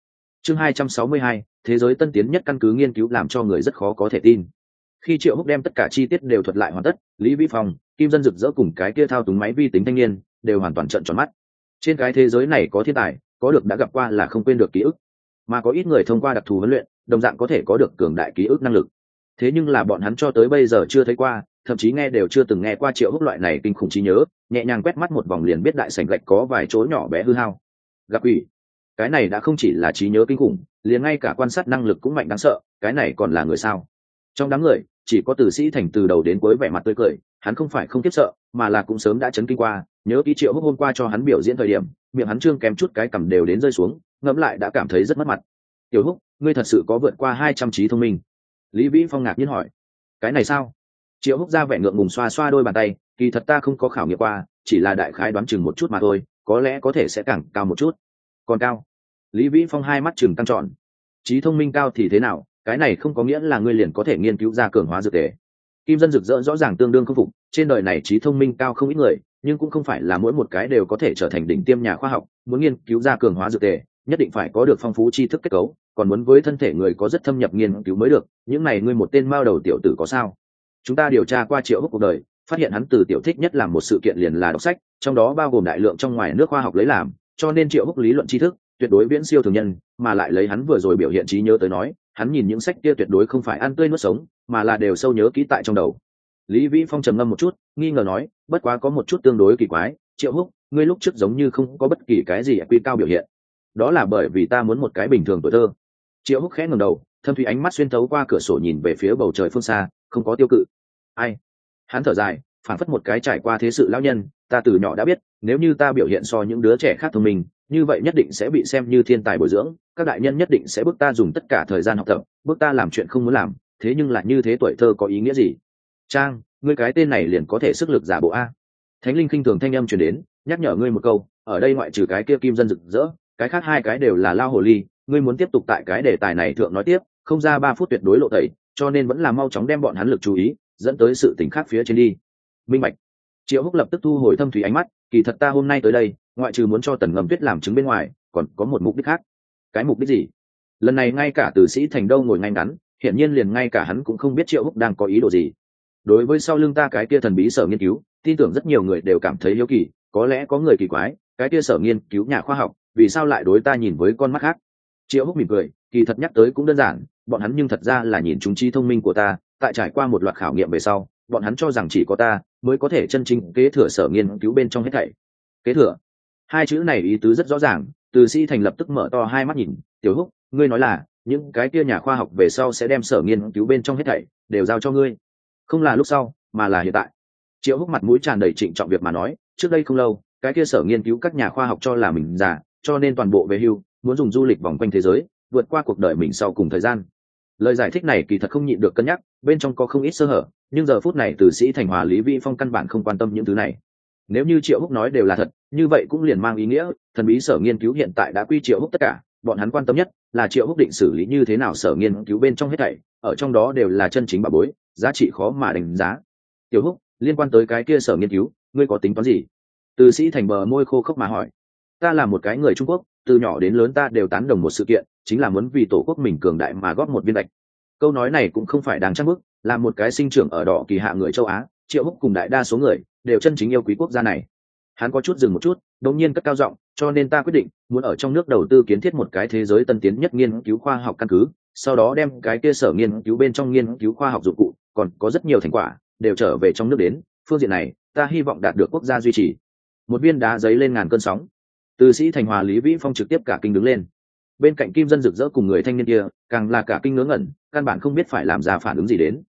[SPEAKER 1] Chương 262, thế giới tân tiến nhất căn cứ nghiên cứu làm cho người rất khó có thể tin. Khi Triệu Húc đem tất cả chi tiết đều thuật lại hoàn tất, Lý Vĩ Phong, Kim Dân rực rỡ cùng cái kia thao túng máy vi tính thanh niên đều hoàn toàn trợn tròn mắt. Trên cái thế giới này có thiên tài, có được đã gặp qua là không quên được ký ức, mà có ít người thông qua đặc thù huấn luyện, đồng dạng có thể có được cường đại ký ức năng lực. Thế nhưng là bọn hắn cho tới bây giờ chưa thấy qua, thậm chí nghe đều chưa từng nghe qua Triệu Húc loại này kinh khủng trí nhớ, nhẹ nhàng quét mắt một vòng liền biết đại sảnh gạch có vài chỗ nhỏ bé hư hao. Gặp ủy, cái này đã không chỉ là trí nhớ kinh khủng, liền ngay cả quan sát năng lực cũng mạnh đáng sợ, cái này còn là người sao? Trong đám người, chỉ có Từ Sĩ Thành từ đầu đến cuối vẻ mặt tươi cười, hắn không phải không kiếp sợ, mà là cũng sớm đã chấn kinh qua, nhớ ký Triệu Húc hôm qua cho hắn biểu diễn thời điểm, miệng hắn trương kém chút cái cằm đều đến rơi xuống, ngẫm lại đã cảm thấy rất mất mặt. Tiểu Húc, ngươi thật sự có vượt qua 200 trí thông minh? Lý Vĩ Phong ngạc nhiên hỏi. Cái này sao? Triệu Húc ra vẻ ngượng ngùng xoa xoa đôi bàn tay, kỳ thật ta không có khảo nghiệm qua, chỉ là đại khái đoán chừng một chút mà thôi, có lẽ có thể sẽ càng cao một chút. Còn cao? Lý Vĩ Phong hai mắt chừng căng tròn. Trí thông minh cao thì thế nào, cái này không có nghĩa là ngươi liền có thể nghiên cứu ra cường hóa dược tề. Kim Dân rực rỡ rõ ràng tương đương không phục, trên đời này trí thông minh cao không ít người, nhưng cũng không phải là mỗi một cái đều có thể trở thành đỉnh tiêm nhà khoa học, muốn nghiên cứu ra cường hóa dược tề, nhất định phải có được phong phú tri thức kết cấu, còn muốn với thân thể người có rất thâm nhập nghiên cứu mới được, những này ngươi một tên mao đầu tiểu tử có sao? Chúng ta điều tra qua Triệu Húc cuộc đời, phát hiện hắn từ tiểu thích nhất làm một sự kiện liền là đọc sách, trong đó bao gồm đại lượng trong ngoài nước khoa học lấy làm, cho nên Triệu Húc lý luận tri thức tuyệt đối viễn siêu thường nhân, mà lại lấy hắn vừa rồi biểu hiện trí nhớ tới nói, hắn nhìn những sách kia tuyệt đối không phải ăn tươi nuốt sống, mà là đều sâu nhớ kỹ tại trong đầu. Lý Vĩ Phong trầm ngâm một chút, nghi ngờ nói, bất quá có một chút tương đối kỳ quái, Triệu Húc, ngươi lúc trước giống như không có bất kỳ cái gì quy cao biểu hiện. Đó là bởi vì ta muốn một cái bình thường tuổi thơ. Triệu Húc khẽ ngẩng đầu, thâm thủy ánh mắt xuyên thấu qua cửa sổ nhìn về phía bầu trời phương xa, không có tiêu cự. Ai? Hắn thở dài, phản phất một cái trải qua thế sự lão nhân, ta từ nhỏ đã biết, nếu như ta biểu hiện so những đứa trẻ khác thông minh, như vậy nhất định sẽ bị xem như thiên tài bồi dưỡng, các đại nhân nhất định sẽ bức ta dùng tất cả thời gian học tập, bức ta làm chuyện không muốn làm, thế nhưng lại như thế tuổi thơ có ý nghĩa gì? Trang, ngươi cái tên này liền có thể sức lực giả bộ a. Thánh linh khinh thường thanh âm truyền đến, nhắc nhở ngươi một câu, ở đây ngoại trừ cái kia Kim Dân rực rỡ, cái khác hai cái đều là lao hồ ly, ngươi muốn tiếp tục tại cái đề tài này thượng nói tiếp, không ra 3 phút tuyệt đối lộ tẩy, cho nên vẫn là mau chóng đem bọn hắn lực chú ý dẫn tới sự tình khác phía trên đi. Minh bạch. Triệu Húc lập tức thu hồi thâm thủy ánh mắt, kỳ thật ta hôm nay tới đây, ngoại trừ muốn cho Tần Ngầm Tuyết làm chứng bên ngoài, còn có một mục đích khác. Cái mục đích gì? Lần này ngay cả Từ Sĩ Thành đâu ngồi ngay ngắn, hiển nhiên liền ngay cả hắn cũng không biết Triệu Húc đang có ý đồ gì. Đối với sau lưng ta cái kia thần bí sở nghiên cứu, tin tưởng rất nhiều người đều cảm thấy hiếu kỳ, có lẽ có người kỳ quái, cái kia sở nghiên cứu nhà khoa học, vì sao lại đối ta nhìn với con mắt khác? Triệu Húc mỉm cười, kỳ thật nhắc tới cũng đơn giản, bọn hắn nhưng thật ra là nhìn chúng trí thông minh của ta, tại trải qua một loạt khảo nghiệm về sau, bọn hắn cho rằng chỉ có ta mới có thể chân chính kế thừa sở nghiên cứu bên trong hết thảy. Kế thừa? Hai chữ này ý tứ rất rõ ràng, Từ Sĩ Thành lập tức mở to hai mắt nhìn, Tiểu Húc, ngươi nói là những cái kia nhà khoa học về sau sẽ đem sở nghiên cứu bên trong hết thảy đều giao cho ngươi? Không là lúc sau, mà là hiện tại. Triệu Húc mặt mũi tràn đầy trịnh trọng việc mà nói, trước đây không lâu, cái kia sở nghiên cứu các nhà khoa học cho là mình già, cho nên toàn bộ về hưu, muốn dùng du lịch vòng quanh thế giới, vượt qua cuộc đời mình sau cùng thời gian. Lời giải thích này kỳ thật không nhịn được cân nhắc, bên trong có không ít sơ hở, nhưng giờ phút này Từ Sĩ Thành hòa Lý Vĩ Phong căn bản không quan tâm những thứ này. Nếu như Triệu Húc nói đều là thật, như vậy cũng liền mang ý nghĩa thần bí sở nghiên cứu hiện tại đã quy Triệu Húc tất cả, bọn hắn quan tâm nhất là Triệu Húc định xử lý như thế nào sở nghiên cứu bên trong hết thảy, ở trong đó đều là chân chính bảo bối, giá trị khó mà đánh giá. Tiểu Húc, liên quan tới cái kia sở nghiên cứu, ngươi có tính toán gì? Từ Sĩ Thành bờ môi khô khốc mà hỏi. Ta là một cái người Trung Quốc, từ nhỏ đến lớn ta đều tán đồng một sự kiện, chính là muốn vì tổ quốc mình cường đại mà góp một viên gạch. Câu nói này cũng không phải đáng trách bức, là một cái sinh trưởng ở đỏ kỳ hạ người châu Á, Triệu Húc cùng đại đa số người đều chân chính yêu quý quốc gia này. Hắn có chút dừng một chút, đột nhiên cất cao giọng, cho nên ta quyết định muốn ở trong nước đầu tư kiến thiết một cái thế giới tân tiến nhất nghiên cứu khoa học căn cứ, sau đó đem cái kia sở nghiên cứu bên trong nghiên cứu khoa học dụng cụ, còn có rất nhiều thành quả đều trở về trong nước đến, phương diện này ta hy vọng đạt được quốc gia duy trì. Một viên đá giấy lên ngàn cơn sóng. Từ Sĩ Thành hòa Lý Vĩ Phong trực tiếp cả kinh đứng lên. Bên cạnh Kim Dân rực rỡ cùng người thanh niên kia càng là cả kinh ngớ ngẩn, căn bản không biết phải làm ra phản ứng gì đến.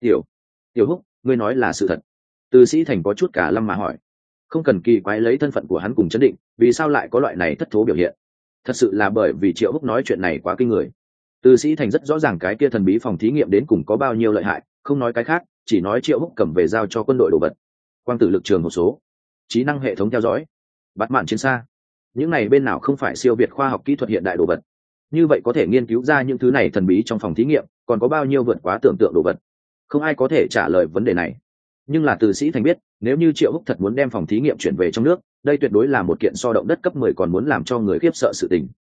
[SPEAKER 1] Tiểu Húc, ngươi nói là sự thật? Từ Sĩ Thành có chút cả lâm mà hỏi. Không cần kỳ quái lấy thân phận của hắn cùng chấn định, vì sao lại có loại này thất thố biểu hiện? Thật sự là bởi vì Triệu Húc nói chuyện này quá kinh người. Từ Sĩ Thành rất rõ ràng cái kia thần bí phòng thí nghiệm đến cùng có bao nhiêu lợi hại, không nói cái khác, chỉ nói Triệu Húc cầm về giao cho quân đội đồ vật. Quang tử lực trường một số, trí năng hệ thống theo dõi, bắt mạn chiến xa, những này bên nào không phải siêu việt khoa học kỹ thuật hiện đại đồ vật? Như vậy có thể nghiên cứu ra những thứ này thần bí trong phòng thí nghiệm còn có bao nhiêu vượt quá tưởng tượng đồ vật? Không ai có thể trả lời vấn đề này. Nhưng là Từ Sĩ Thành biết, nếu như Triệu Húc thật muốn đem phòng thí nghiệm chuyển về trong nước, đây tuyệt đối là một kiện so động đất cấp 10 còn muốn làm cho người khiếp sợ sự tình.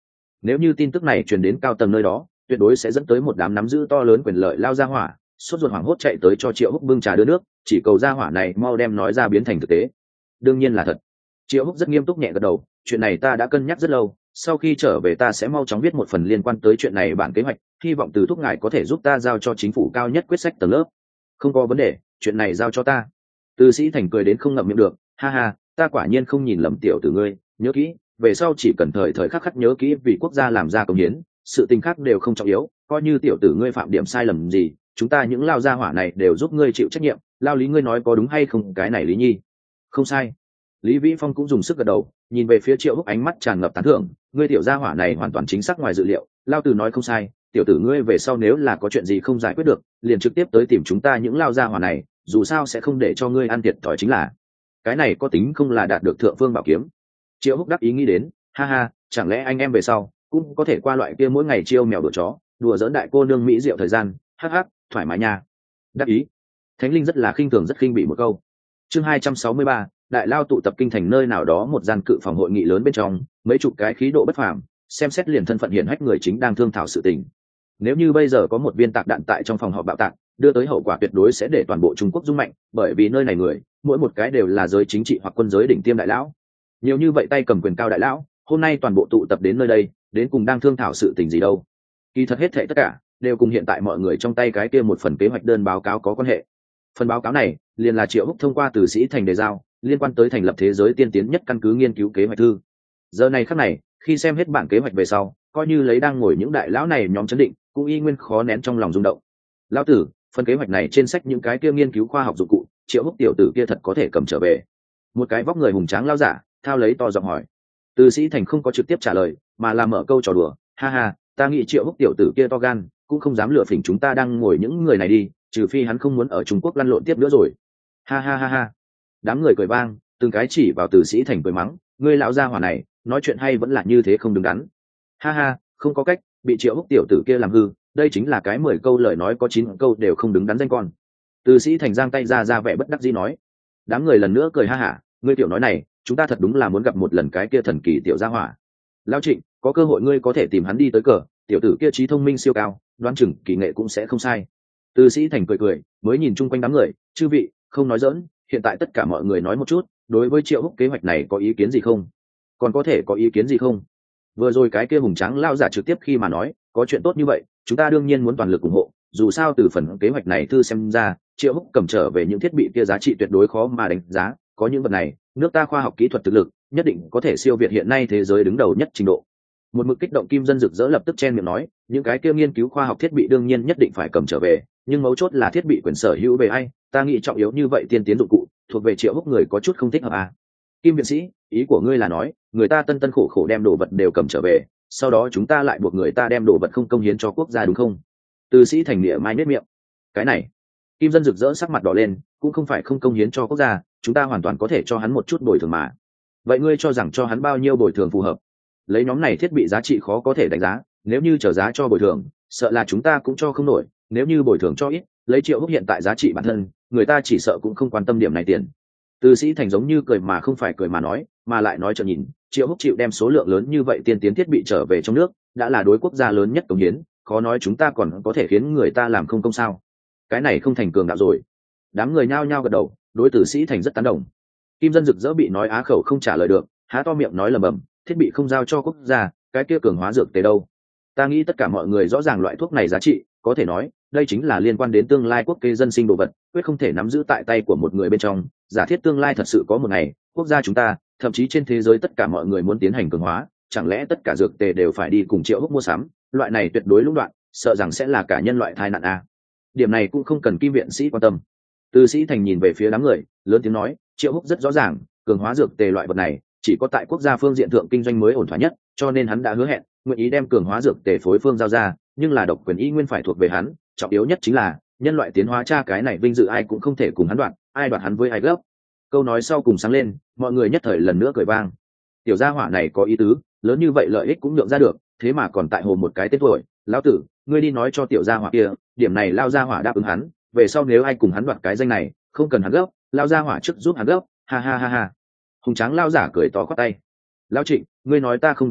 [SPEAKER 1] Nếu như tin tức này truyền đến cao tầng nơi đó, tuyệt đối sẽ dẫn tới một đám nắm giữ to lớn quyền lợi lao ra hỏa, sốt ruột hoảng hốt chạy tới cho Triệu Húc bưng trà đưa nước, chỉ cầu ra hỏa này mau đem nói ra biến thành thực tế. Đương nhiên là thật. Triệu Húc rất nghiêm túc nhẹ gật đầu, chuyện này ta đã cân nhắc rất lâu, sau khi trở về ta sẽ mau chóng viết một phần liên quan tới chuyện này bản kế hoạch, hy vọng từ thúc ngài có thể giúp ta giao cho chính phủ cao nhất quyết sách tầng lớp. Không có vấn đề, chuyện này giao cho ta. Từ Sĩ Thành cười đến không ngậm miệng được, ha ha, ta quả nhiên không nhìn lầm tiểu tử ngươi, nhớ kỹ, về sau chỉ cần thời thời khắc khắc nhớ kỹ vì quốc gia làm ra công hiến, sự tình khác đều không trọng yếu, coi như tiểu tử ngươi phạm điểm sai lầm gì, chúng ta những lao gia hỏa này đều giúp ngươi chịu trách nhiệm. Lao Lý ngươi nói có đúng hay không? Cái này Lý Nhi không sai. Lý Vĩ Phong cũng dùng sức gật đầu, nhìn về phía Triệu Húc ánh mắt tràn ngập tán thưởng, ngươi tiểu gia hỏa này hoàn toàn chính xác ngoài dự liệu, Lao Tử nói không sai, tiểu tử ngươi về sau nếu là có chuyện gì không giải quyết được, liền trực tiếp tới tìm chúng ta những lao gia hỏa này, dù sao sẽ không để cho ngươi ăn thiệt thòi chính là. Cái này có tính không là đạt được thượng phương bảo kiếm. Triệu Húc đắc ý nghĩ đến, ha ha, chẳng lẽ anh em về sau cũng có thể qua loại kia mỗi ngày chiêu mèo đùa chó, đùa giỡn đại cô nương mỹ diệu thời gian, hắc hắc, thoải mái nha. Đắc ý. Thánh Linh rất là khinh thường rất khinh bị một câu. Chương 263, đại lao tụ tập kinh thành nơi nào đó một gian cự phòng hội nghị lớn bên trong, mấy chục cái khí độ bất phàm, xem xét liền thân phận hiển hách người chính đang thương thảo sự tình. Nếu như bây giờ có một viên tạc đạn tại trong phòng họp bạo tạc, đưa tới hậu quả tuyệt đối sẽ để toàn bộ Trung Quốc rung mạnh, bởi vì nơi này người, mỗi một cái đều là giới chính trị hoặc quân giới đỉnh tiêm đại lão. Nhiều như vậy tay cầm quyền cao đại lão, hôm nay toàn bộ tụ tập đến nơi đây, đến cùng đang thương thảo sự tình gì đâu? Kỳ thật hết thảy tất cả đều cùng hiện tại mọi người trong tay cái kia một phần kế hoạch đơn báo cáo có quan hệ. Phần báo cáo này liền là Triệu Húc thông qua từ Sĩ Thành đề giao, liên quan tới thành lập thế giới tiên tiến nhất căn cứ nghiên cứu kế hoạch thư. Giờ này khắc này, khi xem hết bản kế hoạch về sau, coi như lấy đang ngồi những đại lão này nhóm chấn định, cũng y nguyên khó nén trong lòng rung động. Lão tử, phần kế hoạch này trên sách những cái kia nghiên cứu khoa học dụng cụ, Triệu Húc tiểu tử kia thật có thể cầm trở về? Một cái vóc người hùng tráng lão giả thao lấy to giọng hỏi. Từ Sĩ Thành không có trực tiếp trả lời, mà là mở câu trò đùa, ha ha, ta nghĩ Triệu Húc tiểu tử kia to gan, cũng không dám lừa phỉnh chúng ta đang ngồi những người này đi, trừ phi hắn không muốn ở Trung Quốc lăn lộn tiếp nữa rồi. Ha ha ha ha. Đám người cười vang, từng cái chỉ vào Từ Sĩ Thành cười mắng, ngươi lão gia hỏa này, nói chuyện hay vẫn là như thế không đứng đắn. Ha ha, không có cách, bị Triệu Húc tiểu tử kia làm hư, đây chính là cái 10 câu lời nói có 9 câu đều không đứng đắn danh con. Từ Sĩ Thành giang tay ra vẻ bất đắc dĩ nói. Đám người lần nữa cười ha hả, ngươi tiểu nói này, chúng ta thật đúng là muốn gặp một lần cái kia thần kỳ tiểu gia hỏa. Lão Trịnh, có cơ hội ngươi có thể tìm hắn đi tới cờ, tiểu tử kia trí thông minh siêu cao, đoán chừng kỳ nghệ cũng sẽ không sai. Từ Sĩ Thành cười cười, mới nhìn chung quanh đám người, chư vị, không nói giỡn, hiện tại tất cả mọi người nói một chút, đối với Triệu Húc kế hoạch này có ý kiến gì không? Còn có thể có ý kiến gì không? Vừa rồi cái kia hùng tráng lao giả trực tiếp khi mà nói, có chuyện tốt như vậy, chúng ta đương nhiên muốn toàn lực ủng hộ, dù sao từ phần kế hoạch này thư xem ra, Triệu Húc cầm trở về những thiết bị kia giá trị tuyệt đối khó mà đánh giá, có những vật này, nước ta khoa học kỹ thuật thực lực nhất định có thể siêu việt hiện nay thế giới đứng đầu nhất trình độ. Một mực kích động Kim Dân rực rỡ lập tức chen miệng nói, những cái kia nghiên cứu khoa học thiết bị đương nhiên nhất định phải cầm trở về, nhưng mấu chốt là thiết bị quyền sở hữu về ai, ta nghĩ trọng yếu như vậy tiên tiến dụng cụ thuộc về Triệu Húc người có chút không thích hợp à. Kim viện sĩ, ý của ngươi là nói người ta tân tân khổ khổ đem đồ vật đều cầm trở về, sau đó chúng ta lại buộc người ta đem đồ vật không công hiến cho quốc gia đúng không? Từ Sĩ Thành nghĩa mai nết miệng. Cái này, Kim Dân rực rỡ sắc mặt đỏ lên, cũng không phải không công hiến cho quốc gia, chúng ta hoàn toàn có thể cho hắn một chút bồi thường mà. Vậy ngươi cho rằng cho hắn bao nhiêu bồi thường phù hợp? Lấy nhóm này thiết bị giá trị khó có thể đánh giá, nếu như trở giá cho bồi thường, sợ là chúng ta cũng cho không nổi, nếu như bồi thường cho ít, lấy Triệu Húc hiện tại giá trị bản thân, người ta chỉ sợ cũng không quan tâm điểm này tiền. Từ Sĩ Thành giống như cười mà không phải cười mà nói, mà lại nói cho nhìn, Triệu Húc chịu đem số lượng lớn như vậy tiên tiến thiết bị trở về trong nước, đã là đối quốc gia lớn nhất cống hiến, khó nói chúng ta còn có thể khiến người ta làm không công sao? Cái này không thành cường đạo rồi. Đám người nhao nhao gật đầu, đối Từ Sĩ Thành rất tán đồng. Kim Dân rực rỡ bị nói á khẩu không trả lời được, há to miệng nói lầm bầm, thiết bị không giao cho quốc gia, cái kia cường hóa dược tề đâu? Ta nghĩ tất cả mọi người rõ ràng loại thuốc này giá trị, có thể nói đây chính là liên quan đến tương lai quốc kế dân sinh đồ vật, quyết không thể nắm giữ tại tay của một người bên trong. Giả thiết tương lai thật sự có một ngày, quốc gia chúng ta, thậm chí trên thế giới tất cả mọi người muốn tiến hành cường hóa, chẳng lẽ tất cả dược tề đều phải đi cùng Triệu Húc mua sắm? Loại này tuyệt đối lũng đoạn, sợ rằng sẽ là cả nhân loại tai nạn a. Điểm này cũng không cần Kim viện sĩ quan tâm. Từ Sĩ Thành nhìn về phía đám người, lớn tiếng nói, Triệu Húc rất rõ ràng, cường hóa dược tề loại vật này chỉ có tại quốc gia phương diện thượng kinh doanh mới ổn thỏa nhất, cho nên hắn đã hứa hẹn nguyện ý đem cường hóa dược tề phối phương giao ra, nhưng là độc quyền y nguyên phải thuộc về hắn, trọng yếu nhất chính là nhân loại tiến hóa cha cái này vinh dự ai cũng không thể cùng hắn đoạt, ai đoạt hắn với ai gấp. Câu nói sau cùng sáng lên, mọi người nhất thời lần nữa cười vang. Tiểu gia hỏa này có ý tứ, lớn như vậy lợi ích cũng nhượng ra được, thế mà còn tại hồ một cái tên tuổi. Lão tử, ngươi đi nói cho tiểu gia hỏa kia, điểm này lao gia hỏa đáp ứng hắn, về sau nếu ai cùng hắn đoạt cái danh này, không cần hắn gấp, lao gia hỏa trước giúp hắn gấp. Ha ha ha ha. Hùng tráng lao giả cười to khoát tay. Lão Trịnh, ngươi nói ta không đứng đắn,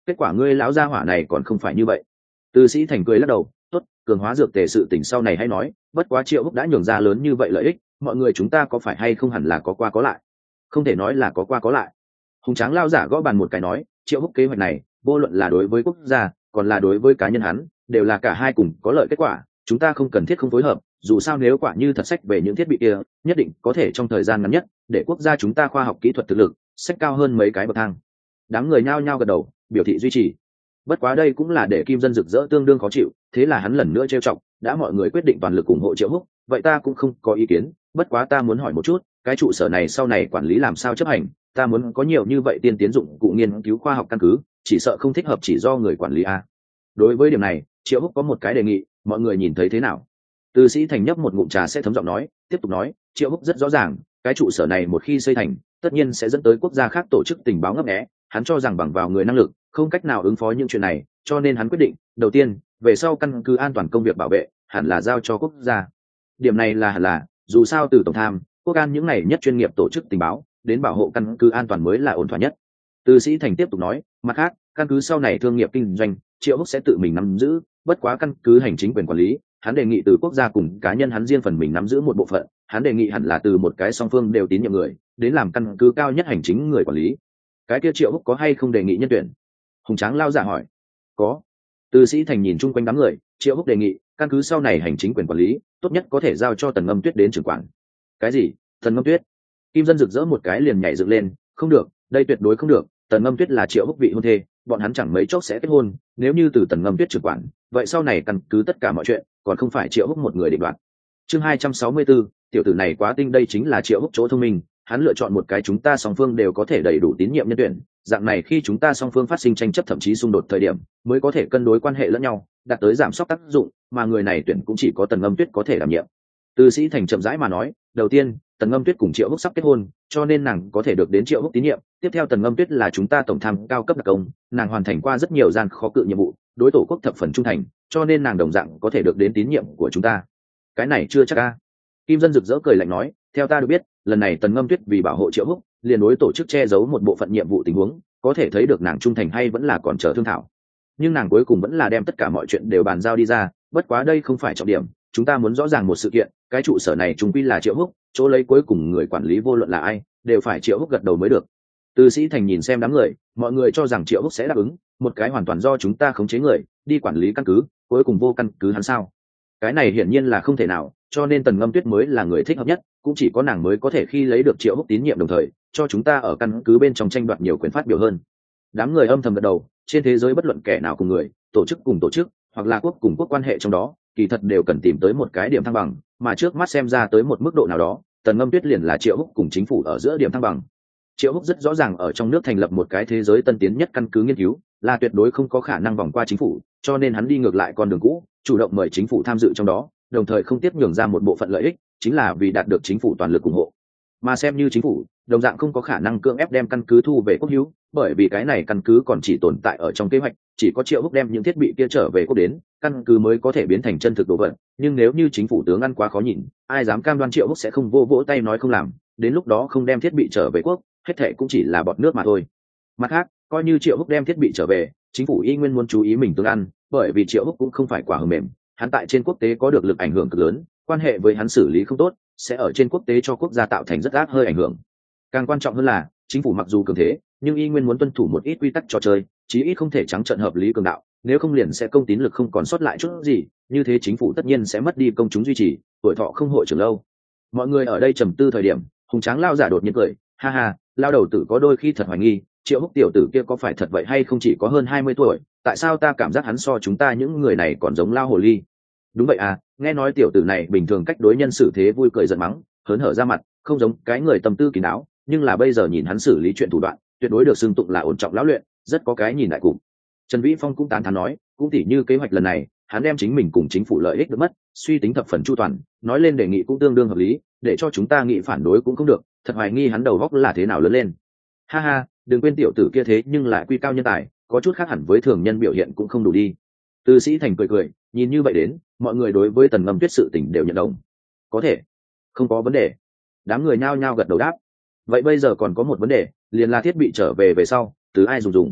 [SPEAKER 1] kết quả ngươi lão gia hỏa này còn không phải như vậy. Từ Sĩ Thành cười lắc đầu, tốt, cường hóa dược tề sự tỉnh sau này hay nói, bất quá Triệu Húc đã nhường ra lớn như vậy lợi ích, mọi người chúng ta có phải hay không hẳn là có qua có lại. Không thể nói là có qua có lại. Hùng Tráng lao giả gõ bàn một cái nói, Triệu Húc kế hoạch này vô luận là đối với quốc gia còn là đối với cá nhân hắn đều là cả hai cùng có lợi kết quả, chúng ta không cần thiết không phối hợp, dù sao nếu quả như thật sách về những thiết bị kia nhất định có thể trong thời gian ngắn nhất để quốc gia chúng ta khoa học kỹ thuật thực lực sách cao hơn mấy cái bậc thang. Đám người nhao nhao gật đầu biểu thị duy trì. Bất quá đây cũng là để Kim Dân rực rỡ tương đương khó chịu, thế là hắn lần nữa trêu chọc, đã mọi người quyết định toàn lực ủng hộ Triệu Húc, vậy ta cũng không có ý kiến, bất quá ta muốn hỏi một chút, cái trụ sở này sau này quản lý làm sao chấp hành, ta muốn có nhiều như vậy tiên tiến dụng cụ nghiên cứu khoa học căn cứ, chỉ sợ không thích hợp chỉ do người quản lý a. Đối với điểm này, Triệu Húc có một cái đề nghị, mọi người nhìn thấy thế nào? Từ Sĩ Thành nhấp một ngụm trà sẽ thấm giọng nói, tiếp tục nói, Triệu Húc rất rõ ràng, cái trụ sở này một khi xây thành, tất nhiên sẽ dẫn tới quốc gia khác tổ chức tình báo ngấp nghé, hắn cho rằng bằng vào người năng lực không cách nào ứng phó những chuyện này, cho nên hắn quyết định, đầu tiên, về sau căn cứ an toàn công việc bảo vệ hẳn là giao cho quốc gia. Điểm này là hẳn là, dù sao từ tổng tham, quốc an những này nhất chuyên nghiệp tổ chức tình báo đến bảo hộ căn cứ an toàn mới là ổn thỏa nhất. Từ Sĩ Thành tiếp tục nói, mặt khác, căn cứ sau này thương nghiệp kinh doanh, Triệu Húc sẽ tự mình nắm giữ, bất quá căn cứ hành chính quyền quản lý, hắn đề nghị từ quốc gia cùng cá nhân hắn riêng phần mình nắm giữ một bộ phận, hắn đề nghị hẳn là từ một cái song phương đều tín nhiệm người đến làm căn cứ cao nhất hành chính người quản lý. Cái kia Triệu Húc có hay không đề nghị nhân tuyển? Hùng Tráng lao giả hỏi. Có. Từ Sĩ Thành nhìn chung quanh đám người, Triệu Húc đề nghị căn cứ sau này hành chính quyền quản lý tốt nhất có thể giao cho Tần Ngâm Tuyết đến trưởng quản. Cái gì? Tần Ngâm Tuyết? Kim Dân rực rỡ một cái liền nhảy dựng lên, không được, đây tuyệt đối không được, Tần Ngâm Tuyết là Triệu Húc vị hôn thê, bọn hắn chẳng mấy chốc sẽ kết hôn, nếu như từ Tần Ngâm Tuyết trưởng quản, vậy sau này căn cứ tất cả mọi chuyện còn không phải Triệu Húc một người định đoạt. Chương 264, tiểu tử này quá tinh, đây chính là Triệu Húc chỗ thông minh, hắn lựa chọn một cái chúng ta song phương đều có thể đầy đủ tín nhiệm nhân tuyển, dạng này khi chúng ta song phương phát sinh tranh chấp thậm chí xung đột thời điểm mới có thể cân đối quan hệ lẫn nhau, đạt tới giảm sốc tác dụng, mà người này tuyển cũng chỉ có Tần Ngâm Tuyết có thể đảm nhiệm. Từ Sĩ Thành chậm rãi mà nói, đầu tiên, Tần Ngâm Tuyết cùng Triệu Húc sắp kết hôn, cho nên nàng có thể được đến Triệu Húc tín nhiệm. Tiếp theo, Tần Ngâm Tuyết là chúng ta tổng tham cao cấp đặc công, nàng hoàn thành qua rất nhiều gian khó cự nhiệm vụ, đối tổ quốc thập phần trung thành, cho nên nàng đồng dạng có thể được đến tín nhiệm của chúng ta. Cái này chưa chắc a. Kim Dân rực rỡ cười lạnh nói, theo ta được biết, lần này Tần Ngâm Tuyết vì bảo hộ Triệu Húc, liền đối tổ chức che giấu một bộ phận nhiệm vụ tình huống, có thể thấy được nàng trung thành hay vẫn là còn chờ thương thảo. Nhưng nàng cuối cùng vẫn là đem tất cả mọi chuyện đều bàn giao đi ra, bất quá đây không phải trọng điểm, chúng ta muốn rõ ràng một sự kiện, cái trụ sở này chúng quy là Triệu Húc, chỗ lấy cuối cùng người quản lý vô luận là ai, đều phải Triệu Húc gật đầu mới được. Từ Sĩ Thành nhìn xem đám người, mọi người cho rằng Triệu Húc sẽ đáp ứng, một cái hoàn toàn do chúng ta khống chế người, đi quản lý căn cứ, cuối cùng vô căn cứ hắn sao? Cái này hiển nhiên là không thể nào, cho nên Tần Ngâm Tuyết mới là người thích hợp nhất, cũng chỉ có nàng mới có thể khi lấy được Triệu Húc tín nhiệm đồng thời cho chúng ta ở căn cứ bên trong tranh đoạt nhiều quyền phát biểu hơn. Đám người âm thầm gật đầu, trên thế giới bất luận kẻ nào cùng người, tổ chức cùng tổ chức, hoặc là quốc cùng quốc quan hệ trong đó, kỳ thật đều cần tìm tới một cái điểm thăng bằng, mà trước mắt xem ra tới một mức độ nào đó, Tần Ngâm Tuyết liền là Triệu Húc cùng chính phủ ở giữa điểm thăng bằng. Triệu Húc rất rõ ràng ở trong nước thành lập một cái thế giới tân tiến nhất căn cứ nghiên cứu, là tuyệt đối không có khả năng vòng qua chính phủ, cho nên hắn đi ngược lại con đường cũ, chủ động mời chính phủ tham dự trong đó, đồng thời không tiếp nhường ra một bộ phận lợi ích, chính là vì đạt được chính phủ toàn lực ủng hộ. Mà xem như chính phủ, đồng dạng không có khả năng cưỡng ép đem căn cứ thu về quốc hữu, bởi vì cái này căn cứ còn chỉ tồn tại ở trong kế hoạch, chỉ có Triệu Húc đem những thiết bị kia trở về quốc đến, căn cứ mới có thể biến thành chân thực đồ vật. Nhưng nếu như chính phủ tướng ăn quá khó nhìn, ai dám cam đoan Triệu Húc sẽ không vỗ tay nói không làm, đến lúc đó không đem thiết bị trở về quốc, hết thệ cũng chỉ là bọt nước mà thôi. Mặt khác, coi như Triệu Húc đem thiết bị trở về, chính phủ y nguyên muốn chú ý mình tướng ăn, bởi vì Triệu Húc cũng không phải quả hờ mềm, hắn tại trên quốc tế có được lực ảnh hưởng cực lớn, quan hệ với hắn xử lý không tốt sẽ ở trên quốc tế cho quốc gia tạo thành rất ác hơi ảnh hưởng. Càng quan trọng hơn là chính phủ mặc dù cường thế nhưng y nguyên muốn tuân thủ một ít quy tắc trò chơi, chí ít không thể trắng trợn hợp lý cường đạo, nếu không liền sẽ công tín lực không còn sót lại chút gì, như thế chính phủ tất nhiên sẽ mất đi công chúng duy trì, tuổi thọ không hội trưởng lâu. Mọi người ở đây trầm tư thời điểm, Hùng Tráng lao giả đột nhiên cười, ha ha, lao đầu tử có đôi khi thật hoài nghi, Triệu Húc tiểu tử kia có phải thật vậy hay không, chỉ có hơn 20 tuổi, tại sao ta cảm giác hắn so chúng ta những người này còn giống lao hồ ly. Đúng vậy à, nghe nói tiểu tử này bình thường cách đối nhân xử thế vui cười giận mắng, hớn hở ra mặt, không giống cái người tâm tư kín đáo, nhưng là bây giờ nhìn hắn xử lý chuyện thủ đoạn, tuyệt đối được xưng tụng là ổn trọng lão luyện, rất có cái nhìn đại cục. Trần Vĩ Phong cũng tán thán nói, cũng tỉ như kế hoạch lần này, hắn đem chính mình cùng chính phủ lợi ích được mất, suy tính thập phần chu toàn, nói lên đề nghị cũng tương đương hợp lý, để cho chúng ta nghĩ phản đối cũng không được, thật hoài nghi hắn đầu óc là thế nào lớn lên. Ha ha, đừng quên tiểu tử kia thế nhưng lại quy cao nhân tài, có chút khác hẳn với thường nhân biểu hiện cũng không đủ đi. Từ Sĩ Thành cười cười, nhìn như vậy đến, mọi người đối với Tần Ngâm Tuyết sự tình đều nhận đồng. Có thể, không có vấn đề. Đám người nhao nhao gật đầu đáp. Vậy bây giờ còn có một vấn đề, liền là thiết bị trở về về sau, từ ai dùng.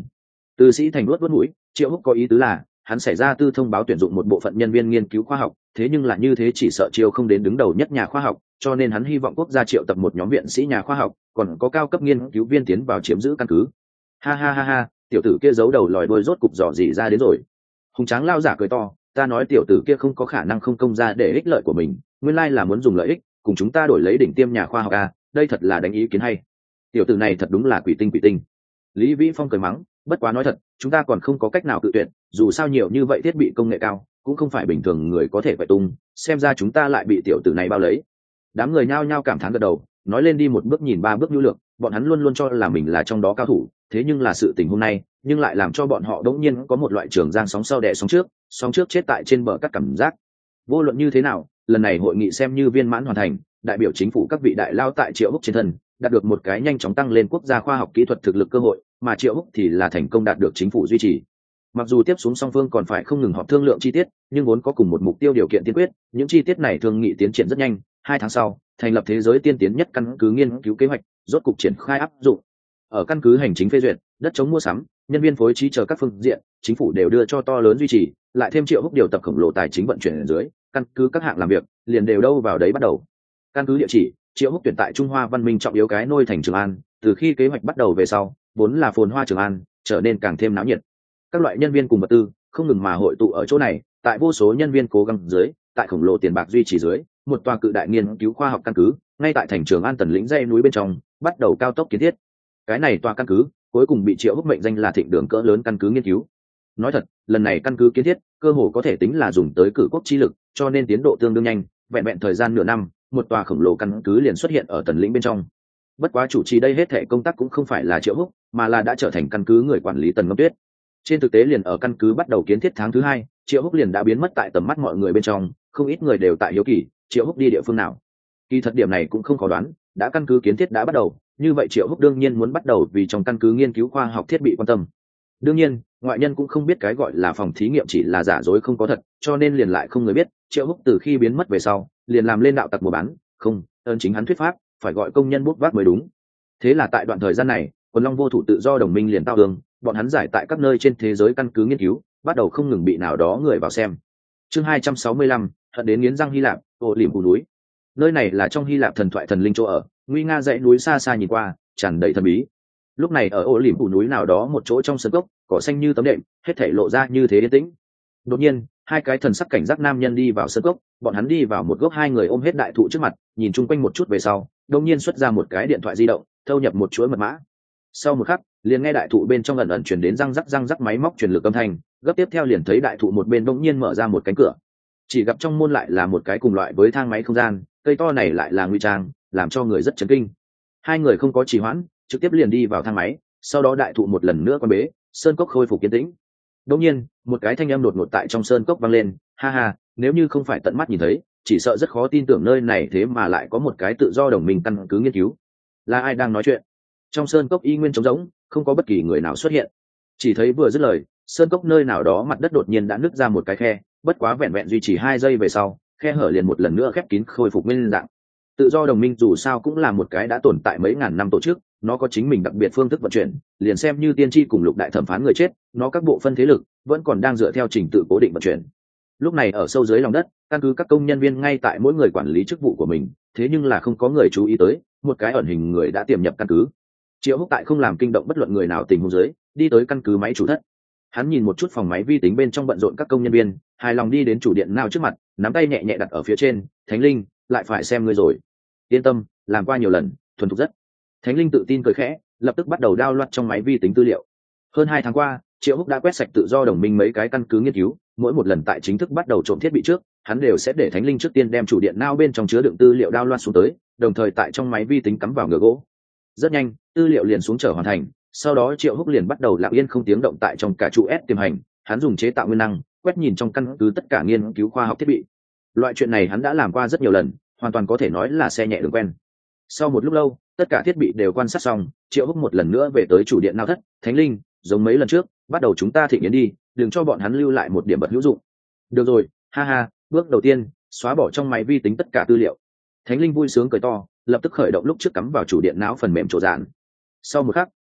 [SPEAKER 1] Từ Sĩ Thành luốt mũi, Triệu Húc có ý tứ là hắn xảy ra tư thông báo tuyển dụng một bộ phận nhân viên nghiên cứu khoa học, thế nhưng là như thế chỉ sợ chiêu không đến đứng đầu nhất nhà khoa học, cho nên hắn hy vọng quốc gia triệu tập một nhóm viện sĩ nhà khoa học, còn có cao cấp nghiên cứu viên tiến vào chiếm giữ căn cứ. Ha ha ha ha, tiểu tử kia giấu đầu lòi đuôi rốt cục dò gì ra đến rồi. Hùng Tráng lao giả cười to, ta nói tiểu tử kia không có khả năng không công ra để ích lợi của mình, nguyên lai là muốn dùng lợi ích cùng chúng ta đổi lấy đỉnh tiêm nhà khoa học à, đây thật là đánh ý kiến hay. Tiểu tử này thật đúng là quỷ tinh. Lý Vĩ Phong cười mắng, bất quá nói thật, chúng ta còn không có cách nào cự tuyệt, dù sao nhiều như vậy thiết bị công nghệ cao cũng không phải bình thường người có thể phải tung, xem ra chúng ta lại bị tiểu tử này bao lấy. Đám người nhao nhao cảm thán gật đầu, nói lên đi một bước nhìn ba bước nhu lược, bọn hắn luôn luôn cho là mình là trong đó cao thủ, thế nhưng là sự tình hôm nay nhưng lại làm cho bọn họ đống nhiên có một loại trường giang sóng sau đẻ sóng trước chết tại trên bờ cắt cảm giác. Vô luận như thế nào, lần này hội nghị xem như viên mãn hoàn thành, đại biểu chính phủ các vị đại lao tại Triệu Húc trên thân đạt được một cái nhanh chóng tăng lên quốc gia khoa học kỹ thuật thực lực cơ hội, mà Triệu Húc thì là thành công đạt được chính phủ duy trì. Mặc dù tiếp xuống song phương còn phải không ngừng họp thương lượng chi tiết, nhưng vốn có cùng một mục tiêu điều kiện tiên quyết, những chi tiết này thương nghị tiến triển rất nhanh. 2 tháng sau, thành lập thế giới tiên tiến nhất căn cứ nghiên cứu kế hoạch, rốt cục triển khai áp dụng. Ở căn cứ hành chính phê duyệt, đất chống mua sắm, nhân viên phối trí chờ các phương diện, chính phủ đều đưa cho to lớn duy trì, lại thêm Triệu Húc điều tập khổng lồ tài chính vận chuyển ở dưới, căn cứ các hạng làm việc liền đều đâu vào đấy bắt đầu. Căn cứ địa chỉ, Triệu Húc tuyển tại Trung Hoa văn minh trọng yếu cái nôi thành Trường An, từ khi kế hoạch bắt đầu về sau, vốn là phồn hoa Trường An, trở nên càng thêm náo nhiệt. Các loại nhân viên cùng vật tư không ngừng mà hội tụ ở chỗ này, tại vô số nhân viên cố gắng dưới, tại khổng lồ tiền bạc duy trì dưới, một tòa cự đại nghiên cứu khoa học căn cứ, ngay tại thành Trường An tần lĩnh dãy núi bên trong, bắt đầu cao tốc kiến thiết. Cái này tòa căn cứ cuối cùng bị Triệu Húc mệnh danh là Thịnh Đường cỡ lớn căn cứ nghiên cứu. Nói thật, lần này căn cứ kiến thiết cơ hồ có thể tính là dùng tới cử quốc chi lực, cho nên tiến độ tương đương nhanh, vẹn thời gian nửa năm, một tòa khổng lồ căn cứ liền xuất hiện ở tần lĩnh bên trong. Bất quá chủ trì đây hết thảy công tác cũng không phải là Triệu Húc, mà là đã trở thành căn cứ người quản lý Tần Ngâm Tuyết. Trên thực tế liền ở căn cứ bắt đầu kiến thiết tháng thứ 2, Triệu Húc liền đã biến mất tại tầm mắt mọi người bên trong, không ít người đều tại hiếu kỳ, Triệu Húc đi địa phương nào. Kỳ thật điểm này cũng không khó đoán, đã căn cứ kiến thiết đã bắt đầu, như vậy Triệu Húc đương nhiên muốn bắt đầu vì trong căn cứ nghiên cứu khoa học thiết bị quan tâm. Đương nhiên, ngoại nhân cũng không biết cái gọi là phòng thí nghiệm chỉ là giả dối không có thật, cho nên liền lại không người biết, Triệu Húc từ khi biến mất về sau, liền làm lên đạo tặc mua bán, không, ơn chính hắn thuyết pháp, phải gọi công nhân bút vác mới đúng. Thế là tại đoạn thời gian này, Quần Long Vô Thủ tự do đồng minh liền tao đường, bọn hắn giải tại các nơi trên thế giới căn cứ nghiên cứu, bắt đầu không ngừng bị nào đó người vào xem. Chương 265, hận đến nghiến răng Hy Lạp, Ô Liềm Phủ núi. Nơi này là trong Hy Lạp thần thoại thần linh chỗ ở, nguy nga dãy núi xa xa nhìn qua, tràn đầy thần bí. Lúc này ở Ô Liềm Phủ núi nào đó một chỗ trong sân gốc, cỏ xanh như tấm đệm, hết thảy lộ ra như thế yên tĩnh. Đột nhiên, hai cái thần sắc cảnh giác nam nhân đi vào sân gốc, bọn hắn đi vào một gốc hai người ôm hết đại thụ trước mặt, nhìn chung quanh một chút về sau, đột nhiên xuất ra một cái điện thoại di động, thâu nhập một chuỗi mật mã. Sau một khắc, liền nghe đại thụ bên trong ẩn ẩn truyền đến răng rắc máy móc truyền lực âm thanh, gấp tiếp theo liền thấy đại thụ một bên bỗng nhiên mở ra một cánh cửa. Chỉ gặp trong môn lại là một cái cùng loại với thang máy không gian, cây to này lại là nguy trang, làm cho người rất chấn kinh. Hai người không có trì hoãn, trực tiếp liền đi vào thang máy, sau đó đại thụ một lần nữa quan bế, sơn cốc khôi phục yên tĩnh. Đột nhiên, một cái thanh âm đột ngột tại trong sơn cốc vang lên, ha ha, nếu như không phải tận mắt nhìn thấy, chỉ sợ rất khó tin tưởng nơi này thế mà lại có một cái tự do đồng minh căn cứ nghiên cứu. Là ai đang nói chuyện? Trong sơn cốc y nguyên trống rỗng, không có bất kỳ người nào xuất hiện. Chỉ thấy vừa dứt lời, sơn cốc nơi nào đó mặt đất đột nhiên đã nứt ra một cái khe, bất quá vẹn duy trì 2 giây về sau, khe hở liền một lần nữa khép kín khôi phục nguyên dạng. Tự do đồng minh dù sao cũng là một cái đã tồn tại mấy ngàn năm tổ chức, nó có chính mình đặc biệt phương thức vận chuyển, liền xem như tiên tri cùng lục đại thẩm phán người chết, nó các bộ phân thế lực vẫn còn đang dựa theo trình tự cố định vận chuyển. Lúc này ở sâu dưới lòng đất, căn cứ các công nhân viên ngay tại mỗi người quản lý chức vụ của mình, thế nhưng là không có người chú ý tới, một cái ẩn hình người đã tiềm nhập căn cứ. Triệu Húc tại không làm kinh động bất luận người nào tình huống dưới, đi tới căn cứ máy chủ thất. Hắn nhìn một chút phòng máy vi tính bên trong bận rộn các công nhân viên, hài lòng đi đến chủ điện nào trước mặt, nắm tay nhẹ nhẹ đặt ở phía trên, "Thánh Linh, lại phải xem ngươi rồi." "Yên tâm, làm qua nhiều lần, thuần thục rất." Thánh Linh tự tin cười khẽ, lập tức bắt đầu download trong máy vi tính tư liệu. Hơn 2 tháng qua, Triệu Húc đã quét sạch tự do đồng minh mấy cái căn cứ nghiên cứu, mỗi một lần tại chính thức bắt đầu trộm thiết bị trước, hắn đều sẽ để Thánh Linh trước tiên đem chủ điện não bên trong chứa đựng tư liệu download xuống tới, đồng thời tại trong máy vi tính cắm vào ngựa gỗ. Rất nhanh, tư liệu liền xuống chở hoàn thành, sau đó Triệu Húc liền bắt đầu lặng yên không tiếng động tại trong cả trụ S tiềm hành, hắn dùng chế tạo nguyên năng, quét nhìn trong căn cứ tất cả nghiên cứu khoa học thiết bị. Loại chuyện này hắn đã làm qua rất nhiều lần, hoàn toàn có thể nói là xe nhẹ đường quen. Sau một lúc lâu, tất cả thiết bị đều quan sát xong, Triệu Húc một lần nữa về tới chủ điện não thất, "Thánh Linh, giống mấy lần trước, bắt đầu chúng ta thịnh yến đi, đừng cho bọn hắn lưu lại một điểm bật hữu dụng." "Được rồi, ha ha, bước đầu tiên, xóa bỏ trong máy vi tính tất cả tư liệu." Thánh Linh vui sướng cười to, lập tức khởi động lúc trước cắm vào chủ điện não phần mềm trổ dạn. Sau một khắc,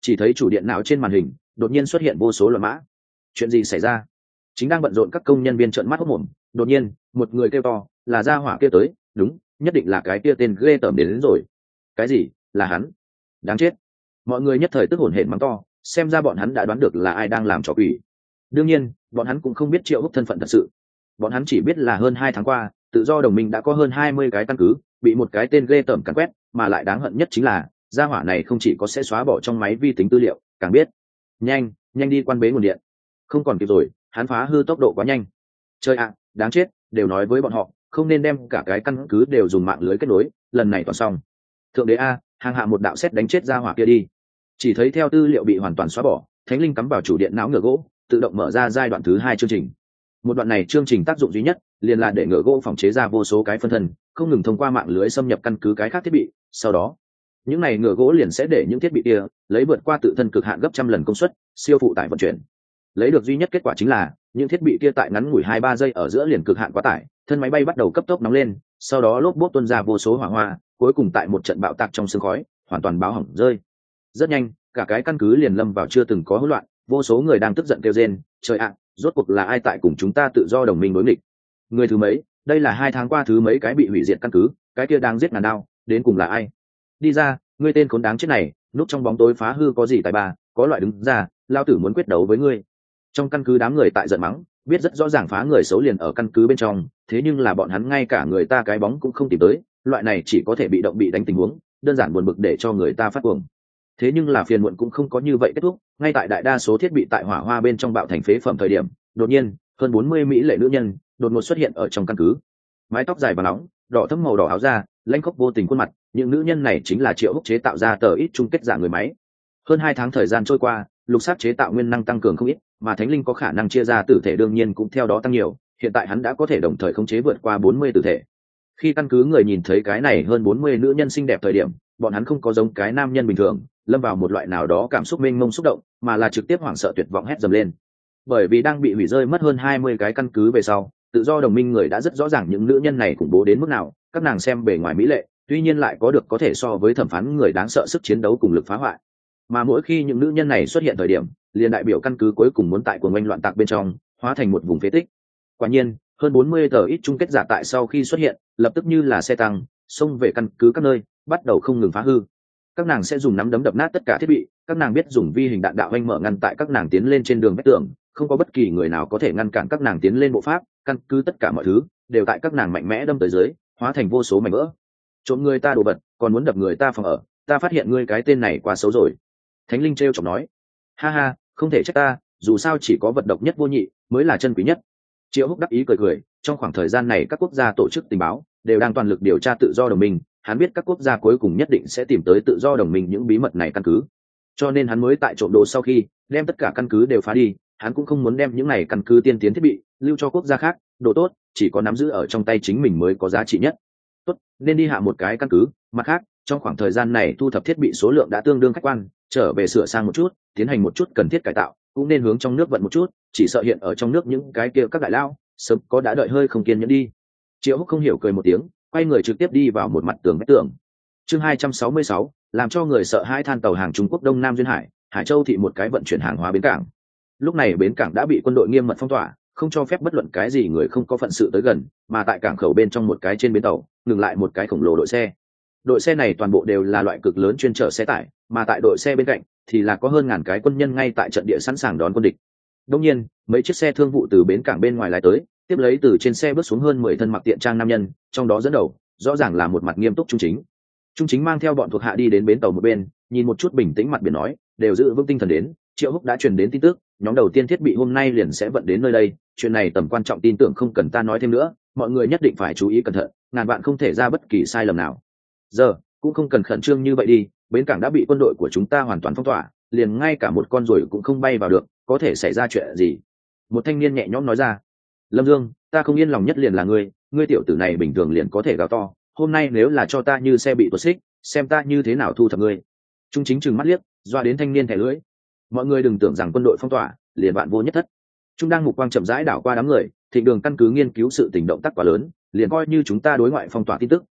[SPEAKER 1] chỉ thấy chủ điện não trên màn hình đột nhiên xuất hiện vô số loạn mã. Chuyện gì xảy ra? Chính đang bận rộn các công nhân viên trợn mắt hốt mồm, đột nhiên một người kêu to, là gia hỏa kia tới. Đúng, nhất định là cái kia tên ghê tởm đến rồi. Cái gì? Là hắn? Đáng chết! Mọi người nhất thời tức hổn hển mắng to, xem ra bọn hắn đã đoán được là ai đang làm trò quỷ. Đương nhiên bọn hắn cũng không biết Triệu Húc thân phận thật sự. Bọn hắn chỉ biết là hơn 2 tháng qua tự do đồng minh đã có hơn 20 cái căn cứ bị một cái tên ghê tởm càn quét, mà lại đáng hận nhất chính là gia hỏa này không chỉ có sẽ xóa bỏ trong máy vi tính tư liệu, càng biết nhanh đi quan bế nguồn điện. Không còn kịp rồi, hắn phá hư tốc độ quá nhanh. Trời ạ, đáng chết, đều nói với bọn họ không nên đem cả cái căn cứ đều dùng mạng lưới kết nối, lần này toàn xong. Thượng đế a, hàng hạ một đạo sét đánh chết gia hỏa kia đi. Chỉ thấy theo tư liệu bị hoàn toàn xóa bỏ, Thánh Linh cắm vào chủ điện não ngựa gỗ, tự động mở ra giai đoạn thứ 2 chương trình. Một đoạn này chương trình tác dụng duy nhất liền là để ngựa gỗ phòng chế ra vô số cái phân thân, không ngừng thông qua mạng lưới xâm nhập căn cứ cái khác thiết bị. Sau đó những này ngựa gỗ liền sẽ để những thiết bị kia lấy vượt qua tự thân cực hạn gấp trăm lần công suất, siêu phụ tải vận chuyển. Lấy được duy nhất kết quả chính là những thiết bị kia tại ngắn ngủi 2-3 giây ở giữa liền cực hạn quá tải, thân máy bay bắt đầu cấp tốc nóng lên, sau đó lốp bốp tuôn ra vô số hỏa hoa, cuối cùng tại một trận bạo tạc trong sương khói hoàn toàn báo hỏng rơi. Rất nhanh cả cái căn cứ liền lâm vào chưa từng có hỗn loạn, vô số người đang tức giận kêu rên, trời ạ, rốt cuộc là ai tại cùng chúng ta tự do đồng minh đối nghịch? Người thứ mấy? Đây là 2 tháng qua thứ mấy cái bị hủy diệt căn cứ, cái kia đang giết ngàn đao, đến cùng là ai? Đi ra, ngươi tên khốn đáng chết này, núp trong bóng tối phá hư có gì tài ba, có loại đứng ra, lao tử muốn quyết đấu với ngươi. Trong căn cứ đám người tại giận mắng, biết rất rõ ràng phá người xấu liền ở căn cứ bên trong, thế nhưng là bọn hắn ngay cả người ta cái bóng cũng không tìm tới, loại này chỉ có thể bị động bị đánh tình huống, đơn giản buồn bực để cho người ta phát cuồng. Thế nhưng là phiền muộn cũng không có như vậy kết thúc, ngay tại đại đa số thiết bị tại hỏa hoa bên trong bạo thành phế phẩm thời điểm, đột nhiên hơn 40 mỹ lệ nữ nhân đột ngột xuất hiện ở trong căn cứ. Mái tóc dài và nóng, đỏ thẫm màu đỏ áo da, lãnh khốc vô tình khuôn mặt, những nữ nhân này chính là Triệu Húc chế tạo ra tờ ít chung kết giả người máy. Hơn 2 tháng thời gian trôi qua, lục sát chế tạo nguyên năng tăng cường không ít, mà Thánh Linh có khả năng chia ra tử thể đương nhiên cũng theo đó tăng nhiều, hiện tại hắn đã có thể đồng thời khống chế vượt qua 40 tử thể. Khi căn cứ người nhìn thấy cái này hơn 40 nữ nhân xinh đẹp thời điểm, bọn hắn không có giống cái nam nhân bình thường lâm vào một loại nào đó cảm xúc mênh mông xúc động, mà là trực tiếp hoảng sợ tuyệt vọng hét dầm lên. Bởi vì đang bị hủy rơi mất hơn 20 cái căn cứ về sau, tự do đồng minh người đã rất rõ ràng những nữ nhân này khủng bố đến mức nào, các nàng xem bề ngoài mỹ lệ, tuy nhiên lại có được có thể so với thẩm phán người đáng sợ sức chiến đấu cùng lực phá hoại. Mà mỗi khi những nữ nhân này xuất hiện thời điểm, liền đại biểu căn cứ cuối cùng muốn tại cuồng oanh loạn tạc bên trong hóa thành một vùng phế tích. Quả nhiên, hơn 40 tờ ít chung kết giả tại sau khi xuất hiện, lập tức như là xe tăng xông về căn cứ các nơi, bắt đầu không ngừng phá hư. Các nàng sẽ dùng nắm đấm đập nát tất cả thiết bị, các nàng biết dùng vi hình đạn đạo oanh mở ngăn tại các nàng tiến lên trên đường vách tường, không có bất kỳ người nào có thể ngăn cản các nàng tiến lên bộ pháp, căn cứ tất cả mọi thứ đều tại các nàng mạnh mẽ đâm tới dưới, hóa thành vô số mảnh vỡ. Trộm người ta đồ vật, còn muốn đập người ta phòng ở, ta phát hiện ngươi cái tên này quá xấu rồi. Thánh Linh trêu chọc nói. Ha ha, không thể trách ta, dù sao chỉ có vật độc nhất vô nhị mới là chân quý nhất. Triệu Húc đắc ý cười cười, trong khoảng thời gian này các quốc gia tổ chức tình báo đều đang toàn lực điều tra tự do đồng minh, hắn biết các quốc gia cuối cùng nhất định sẽ tìm tới tự do đồng minh những bí mật này căn cứ, cho nên hắn mới tại trộm đồ sau khi đem tất cả căn cứ đều phá đi. Hắn cũng không muốn đem những này căn cứ tiên tiến thiết bị lưu cho quốc gia khác, đồ tốt chỉ có nắm giữ ở trong tay chính mình mới có giá trị nhất. Tốt, nên đi hạ một cái căn cứ. Mặt khác, trong khoảng thời gian này thu thập thiết bị số lượng đã tương đương khách quan, trở về sửa sang một chút, tiến hành một chút cần thiết cải tạo, cũng nên hướng trong nước vận một chút, chỉ sợ hiện ở trong nước những cái kia các đại lao sớm có đã đợi hơi không kiên nhẫn đi. Triệu Húc không hiểu cười một tiếng, quay người trực tiếp đi vào một mặt tường vách tường. Chương 266, làm cho người sợ hãi than tàu hàng Trung Quốc Đông Nam duyên hải, Hải Châu thị một cái vận chuyển hàng hóa bến cảng. Lúc này bến cảng đã bị quân đội nghiêm mật phong tỏa, không cho phép bất luận cái gì người không có phận sự tới gần, mà tại cảng khẩu bên trong một cái trên bến tàu, ngừng lại một cái khổng lồ đội xe. Đội xe này toàn bộ đều là loại cực lớn chuyên chở xe tải, mà tại đội xe bên cạnh thì là có hơn ngàn cái quân nhân ngay tại trận địa sẵn sàng đón quân địch. Đương nhiên, mấy chiếc xe thương vụ từ bến cảng bên ngoài lái tới, tiếp lấy từ trên xe bước xuống hơn 10 thân mặc tiện trang nam nhân, trong đó dẫn đầu rõ ràng là một mặt nghiêm túc Trung Chính. Trung Chính mang theo bọn thuộc hạ đi đến bến tàu một bên, nhìn một chút bình tĩnh mặt biển nói, đều giữ vững tinh thần đến, Triệu Húc đã truyền đến tin tức, nhóm đầu tiên thiết bị hôm nay liền sẽ vận đến nơi đây, chuyện này tầm quan trọng tin tưởng không cần ta nói thêm nữa, mọi người nhất định phải chú ý cẩn thận, ngàn vạn không thể ra bất kỳ sai lầm nào. Giờ cũng không cần khẩn trương như vậy đi, bến cảng đã bị quân đội của chúng ta hoàn toàn phong tỏa, liền ngay cả một con ruồi cũng không bay vào được, có thể xảy ra chuyện gì? Một thanh niên nhẹ nhõm nói ra. Lâm Dương, ta không yên lòng nhất liền là ngươi tiểu tử này bình thường liền có thể gào to, hôm nay nếu là cho ta như xe bị tuột xích, xem ta như thế nào thu thập ngươi. Trung Chính trừng mắt liếc, doa đến thanh niên thẻ lưỡi. Mọi người đừng tưởng rằng quân đội phong tỏa liền bạn vô nhất thất. Trung đang mục quang chậm rãi đảo qua đám người, Thịnh Đường căn cứ nghiên cứu sự tình động tác quá lớn, liền coi như chúng ta đối ngoại phong tỏa tin tức,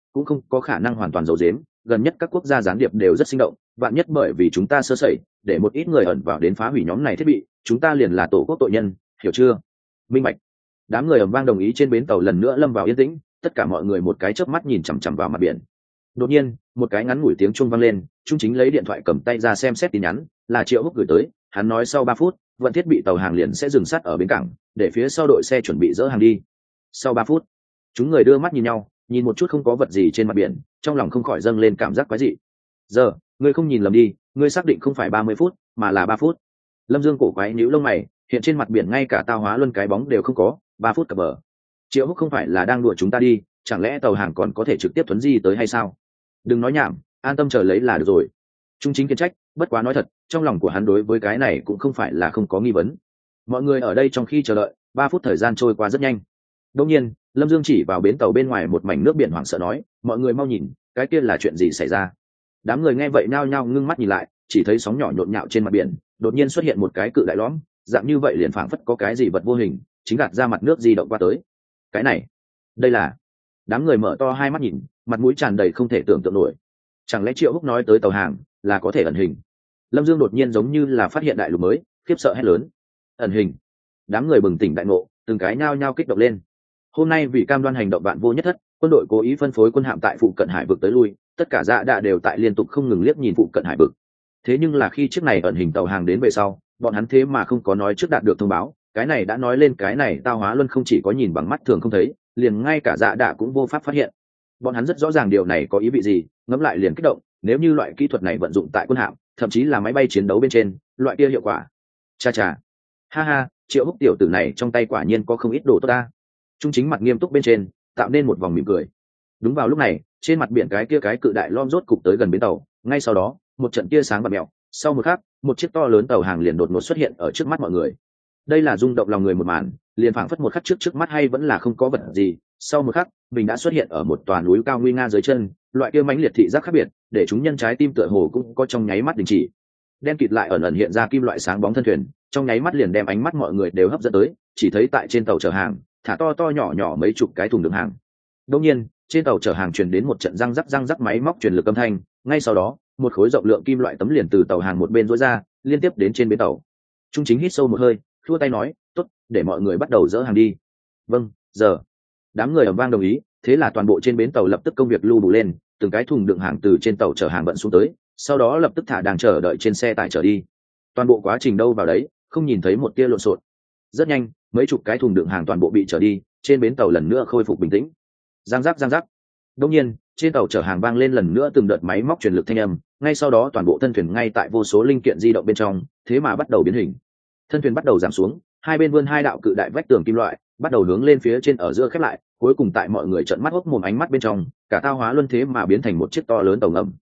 [SPEAKER 1] cũng không có khả năng hoàn toàn giấu giếm, gần nhất các quốc gia gián điệp đều rất sinh động, vạn nhất bởi vì chúng ta sơ sẩy để một ít người ẩn vào đến phá hủy nhóm này thiết bị, chúng ta liền là tổ quốc tội nhân, hiểu chưa? Minh bạch. Đám người ầm vang đồng ý. Trên bến tàu lần nữa lâm vào yên tĩnh, tất cả mọi người một cái chớp mắt nhìn chằm chằm vào mặt biển. Đột nhiên một cái ngắn ngủi tiếng chuông vang lên, Trung Chính lấy điện thoại cầm tay ra xem xét tin nhắn, là Triệu Húc gửi tới. Hắn nói sau 3 phút vận thiết bị tàu hàng liền sẽ dừng sát ở bến cảng, để phía sau đội xe chuẩn bị dỡ hàng đi. Sau 3 phút chúng người đưa mắt nhìn nhau, nhìn một chút không có vật gì trên mặt biển, trong lòng không khỏi dâng lên cảm giác quái dị. Giờ ngươi không nhìn lầm đi, ngươi xác định không phải 30 phút mà là 3 phút. Lâm Dương cổ quái nhíu lông mày, hiện trên mặt biển ngay cả tao hóa luân cái bóng đều không có, 3 phút cập bờ. Triệu Húc không phải là đang đùa chúng ta đi, chẳng lẽ tàu hàng còn có thể trực tiếp thuấn di tới hay sao? Đừng nói nhảm, an tâm chờ lấy là được rồi. Trung Chính kiên trách, bất quá nói thật, trong lòng của hắn đối với cái này cũng không phải là không có nghi vấn. Mọi người ở đây trong khi chờ đợi, 3 phút thời gian trôi qua rất nhanh. Đột nhiên Lâm Dương chỉ vào bến tàu bên ngoài một mảnh nước biển hoảng sợ nói, mọi người mau nhìn, cái kia là chuyện gì xảy ra? Đám người nghe vậy nhao nhao ngưng mắt nhìn lại, chỉ thấy sóng nhỏ nhộn nhạo trên mặt biển, đột nhiên xuất hiện một cái cự đại lõm, dạng như vậy liền phảng phất có cái gì vật vô hình chính gạt ra mặt nước di động qua tới. Cái này, đây là... Đám người mở to hai mắt nhìn, mặt mũi tràn đầy không thể tưởng tượng nổi. Chẳng lẽ Triệu Húc nói tới tàu hàng là có thể ẩn hình? Lâm Dương đột nhiên giống như là phát hiện đại lục mới, khiếp sợ hét lớn. Ẩn hình? Đám người bừng tỉnh đại ngộ, từng cái nhao nhao kích động lên. Hôm nay vì cam đoan hành động vạn vô nhất thất, quân đội cố ý phân phối quân hạm tại phụ cận hải vực tới lui, tất cả dạ đạ đều tại liên tục không ngừng liếc nhìn phụ cận hải vực. Thế nhưng là khi chiếc này ẩn hình tàu hàng đến về sau, bọn hắn thế mà không có nói trước đạt được thông báo, cái này đã nói lên cái này tao hóa luân không chỉ có nhìn bằng mắt thường không thấy, liền ngay cả dạ đạ cũng vô pháp phát hiện. Bọn hắn rất rõ ràng điều này có ý vị gì, ngẫm lại liền kích động, nếu như loại kỹ thuật này vận dụng tại quân hạm, thậm chí là máy bay chiến đấu bên trên, loại kia hiệu quả. Cha cha. Ha ha, Triệu Húc tiểu tử này trong tay quả nhiên có không ít đồ tốt ta. Trung Chính mặt nghiêm túc bên trên, tạo nên một vòng mỉm cười. Đúng vào lúc này, trên mặt biển cái kia cái cự đại lom rốt cục tới gần bến tàu, ngay sau đó một trận tia sáng bật mèo, sau một khắc một chiếc to lớn tàu hàng liền đột ngột xuất hiện ở trước mắt mọi người. Đây là rung động lòng người một màn, liền phảng phất một khắc trước mắt hay vẫn là không có vật gì, sau một khắc mình đã xuất hiện ở một tòa núi cao nguy nga dưới chân, loại kia mãnh liệt thị giác khác biệt để chúng nhân trái tim tựa hồ cũng có trong nháy mắt đình chỉ. Đen kịt lại ẩn ẩn hiện ra kim loại sáng bóng thân thuyền, trong nháy mắt liền đem ánh mắt mọi người đều hấp dẫn tới, chỉ thấy tại trên tàu chở hàng thả to to nhỏ nhỏ mấy chục cái thùng đựng hàng. Đột nhiên trên tàu chở hàng truyền đến một trận răng rắc máy móc truyền lực âm thanh, ngay sau đó một khối rộng lượng kim loại tấm liền từ tàu hàng một bên rũa ra, liên tiếp đến trên bến tàu. Trung Chính hít sâu một hơi, khua tay nói, tốt, để mọi người bắt đầu dỡ hàng đi. Vâng, giờ. Đám người ầm vang đồng ý, thế là toàn bộ trên bến tàu lập tức công việc lưu đủ lên, từng cái thùng đựng hàng từ trên tàu chở hàng vận xuống tới, sau đó lập tức thả đang chờ đợi trên xe tải chở đi. Toàn bộ quá trình đâu vào đấy, không nhìn thấy một tia lộn xộn. Rất nhanh mấy chục cái thùng đựng hàng toàn bộ bị chở đi, trên bến tàu lần nữa khôi phục bình tĩnh. Giang rắc. Đột nhiên trên tàu chở hàng vang lên lần nữa từng đợt máy móc truyền lực thanh âm, ngay sau đó toàn bộ thân thuyền ngay tại vô số linh kiện di động bên trong, thế mà bắt đầu biến hình. Thân thuyền bắt đầu giảm xuống, hai bên vươn hai đạo cự đại vách tường kim loại, bắt đầu hướng lên phía trên ở giữa khép lại, cuối cùng tại mọi người trợn mắt hốc mồm ánh mắt bên trong, cả tao hóa luân thế mà biến thành một chiếc to lớn tàu ngầm.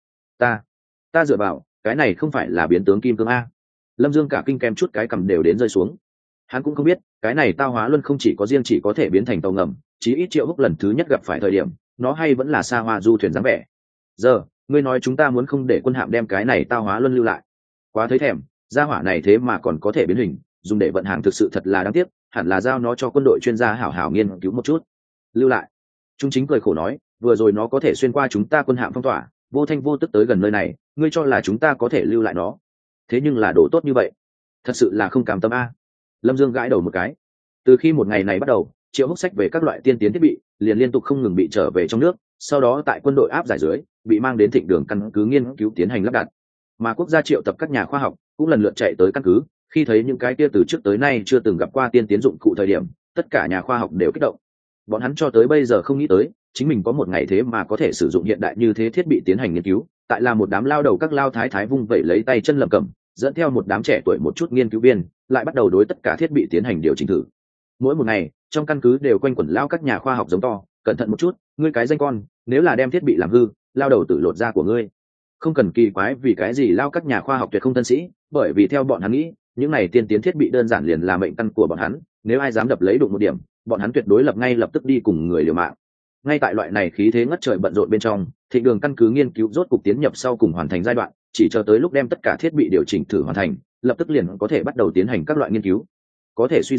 [SPEAKER 1] Ta dựa vào, cái này không phải là biến tướng kim cương a? Lâm Dương cả kinh kem chút cái cầm đều đến rơi xuống. Hắn cũng không biết, cái này tao hóa luân không chỉ có riêng chỉ có thể biến thành tàu ngầm, chí ít Triệu Húc lần thứ nhất gặp phải thời điểm, nó hay vẫn là xa hoa du thuyền dáng vẻ. Giờ ngươi nói chúng ta muốn không để quân hạm đem cái này tao hóa luân lưu lại? Quá thấy thèm, gia hỏa này thế mà còn có thể biến hình, dùng để vận hàng thực sự thật là đáng tiếc, hẳn là giao nó cho quân đội chuyên gia hảo hảo nghiên cứu một chút. Lưu lại? Trung Chính cười khổ nói, vừa rồi nó có thể xuyên qua chúng ta quân hạm phong tỏa, vô thanh vô tức tới gần nơi này, ngươi cho là chúng ta có thể lưu lại nó? Thế nhưng là đồ tốt như vậy, thật sự là không cam tâm a. Lâm Dương gãi đầu một cái. Từ khi một ngày này bắt đầu, Triệu Húc sách về các loại tiên tiến thiết bị liền liên tục không ngừng bị trở về trong nước, sau đó tại quân đội áp giải dưới bị mang đến Thịnh Đường căn cứ nghiên cứu tiến hành lắp đặt. Mà quốc gia triệu tập các nhà khoa học cũng lần lượt chạy tới căn cứ, khi thấy những cái kia từ trước tới nay chưa từng gặp qua tiên tiến dụng cụ thời điểm, tất cả nhà khoa học đều kích động. Bọn hắn cho tới bây giờ không nghĩ tới chính mình có một ngày thế mà có thể sử dụng hiện đại như thế thiết bị tiến hành nghiên cứu. Tại là một đám lao đầu các lao thái thái vung vẩy lấy tay chân lẩm cẩm, dẫn theo một đám trẻ tuổi một chút nghiên cứu viên, lại bắt đầu đối tất cả thiết bị tiến hành điều chỉnh thử. Mỗi một ngày trong căn cứ đều quanh quẩn lao các nhà khoa học giống to, cẩn thận một chút, ngươi cái danh con, nếu là đem thiết bị làm hư, lao đầu tự lột da của ngươi. Không cần kỳ quái vì cái gì lao các nhà khoa học tuyệt không thân sĩ, bởi vì theo bọn hắn nghĩ, những này tiên tiến thiết bị đơn giản liền là mệnh căn của bọn hắn, nếu ai dám đập lấy đụng một điểm, bọn hắn tuyệt đối ngay lập tức đi cùng người liều mạng. Ngay tại loại này khí thế ngất trời bận rộn bên trong, Thịnh Đường căn cứ nghiên cứu rốt cục tiến nhập sau cùng hoàn thành giai đoạn, chỉ chờ tới lúc đem tất cả thiết bị điều chỉnh thử hoàn thành, lập tức liền có thể bắt đầu tiến hành các loại nghiên cứu. Có thể suy ra,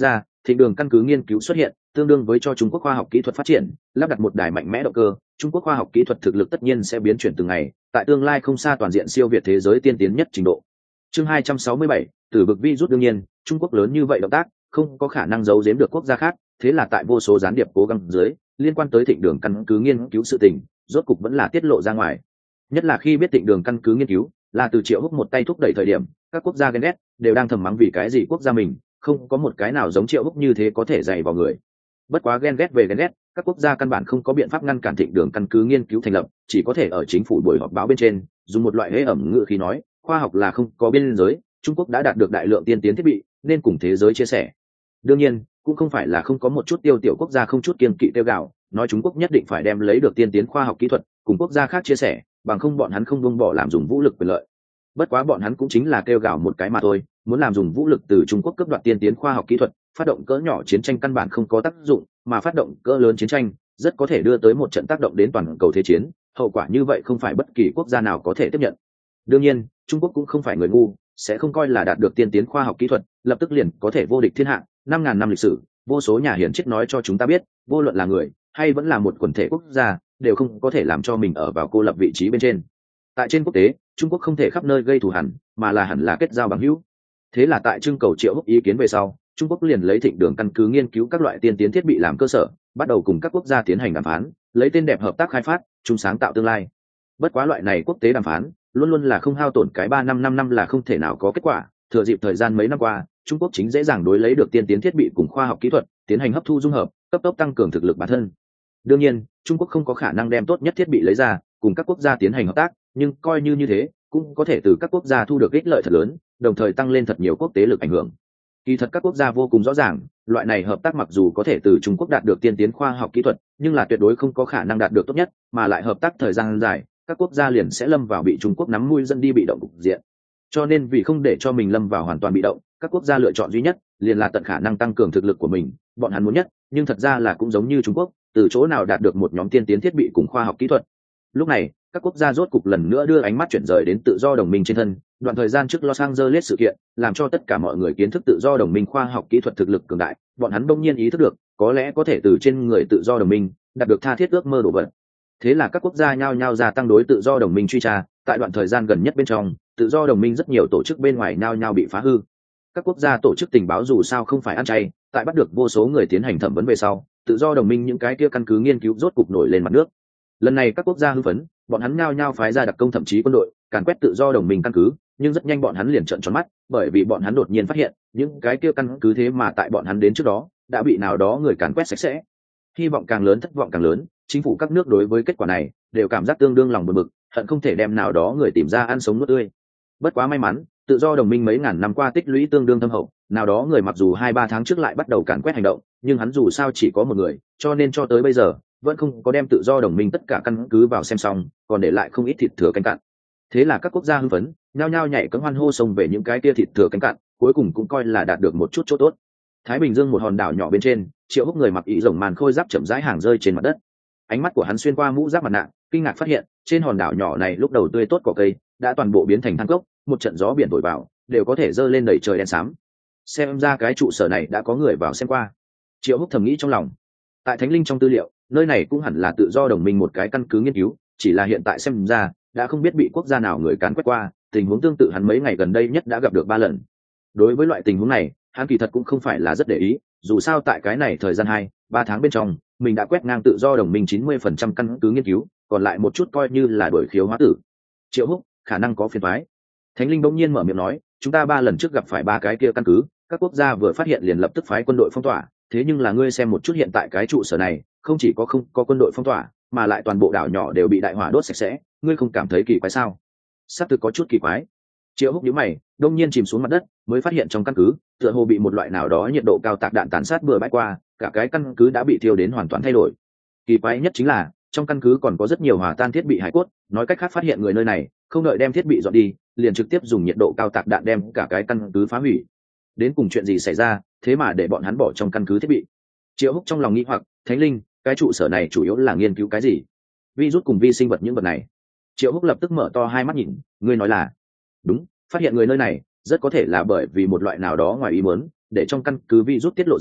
[SPEAKER 1] thịnh đường căn cứ nghiên cứu xuất hiện, tương đương với cho Trung Quốc khoa học kỹ thuật phát triển lắp đặt một đài mạnh mẽ động cơ. Trung Quốc khoa học kỹ thuật thực lực tất nhiên sẽ biến chuyển từng ngày, tại tương lai không xa toàn diện siêu việt thế giới tiên tiến nhất trình độ. Chương 267, Tử vực virus. Đương nhiên, Trung Quốc lớn như vậy động tác không có khả năng giấu giếm được quốc gia khác, thế là tại vô số gián điệp cố gắng dưới, liên quan tới thịnh đường căn cứ nghiên cứu sự tình, rốt cục vẫn là tiết lộ ra ngoài. Nhất là khi biết thịnh đường căn cứ nghiên cứu là từ Triệu Húc một tay thúc đẩy thời điểm, các quốc gia ghen ghét đều đang thầm mắng vì cái gì quốc gia mình không có một cái nào giống Triệu Húc như thế có thể dạy vào người. Bất quá ghen ghét về ghen ghét, các quốc gia căn bản không có biện pháp ngăn cản thịnh đường căn cứ nghiên cứu thành lập, chỉ có thể ở chính phủ buổi họp báo bên trên dùng một loại hễ ẩm ngữ khí nói, khoa học là không có biên giới, Trung Quốc đã đạt được đại lượng tiên tiến thiết bị nên cùng thế giới chia sẻ. Đương nhiên cũng không phải là không có một chút tiêu tiểu quốc gia không chút kiêng kỵ tiêu gạo nói Trung Quốc nhất định phải đem lấy được tiên tiến khoa học kỹ thuật cùng quốc gia khác chia sẻ, bằng không bọn hắn không buông bỏ làm dùng vũ lực quyền lợi. Bất quá bọn hắn cũng chính là kêu gào một cái mà thôi, muốn làm dùng vũ lực từ Trung Quốc cướp đoạt tiên tiến khoa học kỹ thuật, phát động cỡ nhỏ chiến tranh căn bản không có tác dụng, mà phát động cỡ lớn chiến tranh rất có thể đưa tới một trận tác động đến toàn cầu thế chiến, hậu quả như vậy không phải bất kỳ quốc gia nào có thể tiếp nhận. Đương nhiên Trung Quốc cũng không phải người ngu, sẽ không coi là đạt được tiên tiến khoa học kỹ thuật lập tức liền có thể vô địch thiên hạ. 5.000 năm lịch sử, vô số nhà hiển triết nói cho chúng ta biết, vô luận là người hay vẫn là một quần thể quốc gia đều không có thể làm cho mình ở vào cô lập vị trí bên trên. Tại trên quốc tế, Trung Quốc không thể khắp nơi gây thù hằn, mà là hẳn là kết giao bằng hữu. Thế là tại trưng cầu Triệu Húc ý kiến về sau, Trung Quốc liền lấy thịnh đường căn cứ nghiên cứu các loại tiên tiến thiết bị làm cơ sở, bắt đầu cùng các quốc gia tiến hành đàm phán, lấy tên đẹp hợp tác khai phát, chung sáng tạo tương lai. Bất quá loại này quốc tế đàm phán luôn luôn là không hao tổn cái 3 năm là không thể nào có kết quả. Thừa dịp thời gian mấy năm qua, Trung Quốc chính dễ dàng đối lấy được tiên tiến thiết bị cùng khoa học kỹ thuật, tiến hành hấp thu dung hợp, cấp tốc tăng cường thực lực bản thân. Đương nhiên, Trung Quốc không có khả năng đem tốt nhất thiết bị lấy ra, cùng các quốc gia tiến hành hợp tác, nhưng coi như thế, cũng có thể từ các quốc gia thu được ích lợi thật lớn, đồng thời tăng lên thật nhiều quốc tế lực ảnh hưởng. Kỳ thật các quốc gia vô cùng rõ ràng, loại này hợp tác mặc dù có thể từ Trung Quốc đạt được tiên tiến khoa học kỹ thuật, nhưng là tuyệt đối không có khả năng đạt được tốt nhất, mà lại hợp tác thời gian dài, các quốc gia liền sẽ lâm vào bị Trung Quốc nắm mũi dẫn đi bị động cục diện. Cho nên vì không để cho mình lâm vào hoàn toàn bị động, các quốc gia lựa chọn duy nhất liền là tận khả năng tăng cường thực lực của mình. Bọn hắn muốn nhất, nhưng thật ra là cũng giống như Trung Quốc, từ chỗ nào đạt được một nhóm tiên tiến thiết bị cùng khoa học kỹ thuật. Lúc này, các quốc gia rốt cục lần nữa đưa ánh mắt chuyển rời đến tự do đồng minh trên thân. Đoạn thời gian trước Los Angeles sự kiện, làm cho tất cả mọi người kiến thức tự do đồng minh khoa học kỹ thuật thực lực cường đại, bọn hắn bỗng nhiên ý thức được, có lẽ có thể từ trên người tự do đồng minh đạt được tha thiết ước mơ đồ vật. Thế là các quốc gia nhao nhao gia tăng đối tự do đồng minh truy tra. Tại đoạn thời gian gần nhất bên trong, tự do đồng minh rất nhiều tổ chức bên ngoài nhao nhao bị phá hư. Các quốc gia tổ chức tình báo dù sao không phải ăn chay, tại bắt được vô số người tiến hành thẩm vấn về sau, tự do đồng minh những cái kia căn cứ nghiên cứu rốt cục nổi lên mặt nước. Lần này các quốc gia hưng phấn, bọn hắn nhao nhao phái ra đặc công thậm chí quân đội càn quét tự do đồng minh căn cứ, nhưng rất nhanh bọn hắn liền trợn tròn mắt, bởi vì bọn hắn đột nhiên phát hiện những cái kia căn cứ thế mà tại bọn hắn đến trước đó đã bị nào đó người càn quét sạch sẽ. Hy vọng càng lớn thất vọng càng lớn, chính phủ các nước đối với kết quả này đều cảm giác tương đương lòng buồn bực, hận không thể đem nào đó người tìm ra ăn sống nuốt tươi. Bất quá may mắn, tự do đồng minh mấy ngàn năm qua tích lũy tương đương thâm hậu, nào đó người mặc dù 2-3 tháng trước lại bắt đầu càn quét hành động, nhưng hắn dù sao chỉ có một người, cho nên cho tới bây giờ vẫn không có đem tự do đồng minh tất cả căn cứ vào xem xong, còn để lại không ít thịt thừa cánh cặn. Thế là các quốc gia hưng phấn nhao nhao nhảy cẫng hoan hô xông về những cái kia thịt thừa cánh cặn, cuối cùng cũng coi là đạt được một chút chỗ tốt. Thái Bình Dương một hòn đảo nhỏ bên trên, Triệu Húc người mặc ỷ rồng màn khôi giáp chậm rãi hàng rơi trên mặt đất. Ánh mắt của hắn xuyên qua mũ giáp mặt nạ, kinh ngạc phát hiện trên hòn đảo nhỏ này lúc đầu tươi tốt cỏ cây đã toàn bộ biến thành than cốc, một trận gió biển thổi vào đều có thể dơ lên đầy trời đen xám. Xem ra cái trụ sở này đã có người vào xem qua. Triệu Húc thầm nghĩ trong lòng. Tại Thánh Linh trong tư liệu, nơi này cũng hẳn là tự do đồng minh một cái căn cứ nghiên cứu, chỉ là hiện tại xem ra đã không biết bị quốc gia nào người càn quét qua. Tình huống tương tự hắn mấy ngày gần đây nhất đã gặp được 3 lần. Đối với loại tình huống này, hắn kỳ thật cũng không phải là rất để ý, dù sao tại cái này thời gian 2-3 tháng bên trong, mình đã quét ngang tự do đồng minh 90% căn cứ nghiên cứu, còn lại một chút coi như là đổi khiếu hóa tử. Triệu Húc, khả năng có phiền toái. Thánh Linh bỗng nhiên mở miệng nói, chúng ta 3 lần trước gặp phải 3 cái kia căn cứ, các quốc gia vừa phát hiện liền lập tức phái quân đội phong tỏa, thế nhưng là ngươi xem một chút hiện tại cái trụ sở này, không chỉ có không có quân đội phong tỏa, mà lại toàn bộ đảo nhỏ đều bị đại hỏa đốt sạch sẽ, ngươi không cảm thấy kỳ quái sao? Sắp thực có chút kỳ quái. Triệu Húc nhíu mày, đông nhiên chìm xuống mặt đất, mới phát hiện trong căn cứ tựa hồ bị một loại nào đó nhiệt độ cao tạc đạn tàn sát bừa bãi qua, cả cái căn cứ đã bị thiêu đến hoàn toàn thay đổi. Kỳ quái nhất chính là trong căn cứ còn có rất nhiều hòa tan thiết bị hải cốt, nói cách khác phát hiện người nơi này không đợi đem thiết bị dọn đi, liền trực tiếp dùng nhiệt độ cao tạc đạn đem cả cái căn cứ phá hủy. Đến cùng chuyện gì xảy ra, thế mà để bọn hắn bỏ trong căn cứ thiết bị? Triệu Húc trong lòng nghĩ hoặc, Thánh Linh, cái trụ sở này chủ yếu là nghiên cứu cái gì? Virus cùng vi sinh vật những vật này. Triệu Húc lập tức mở to hai mắt nhìn, ngươi nói là? Đúng, phát hiện người nơi này rất có thể là bởi vì một loại nào đó ngoài ý muốn, để trong căn cứ virus tiết lộ ra,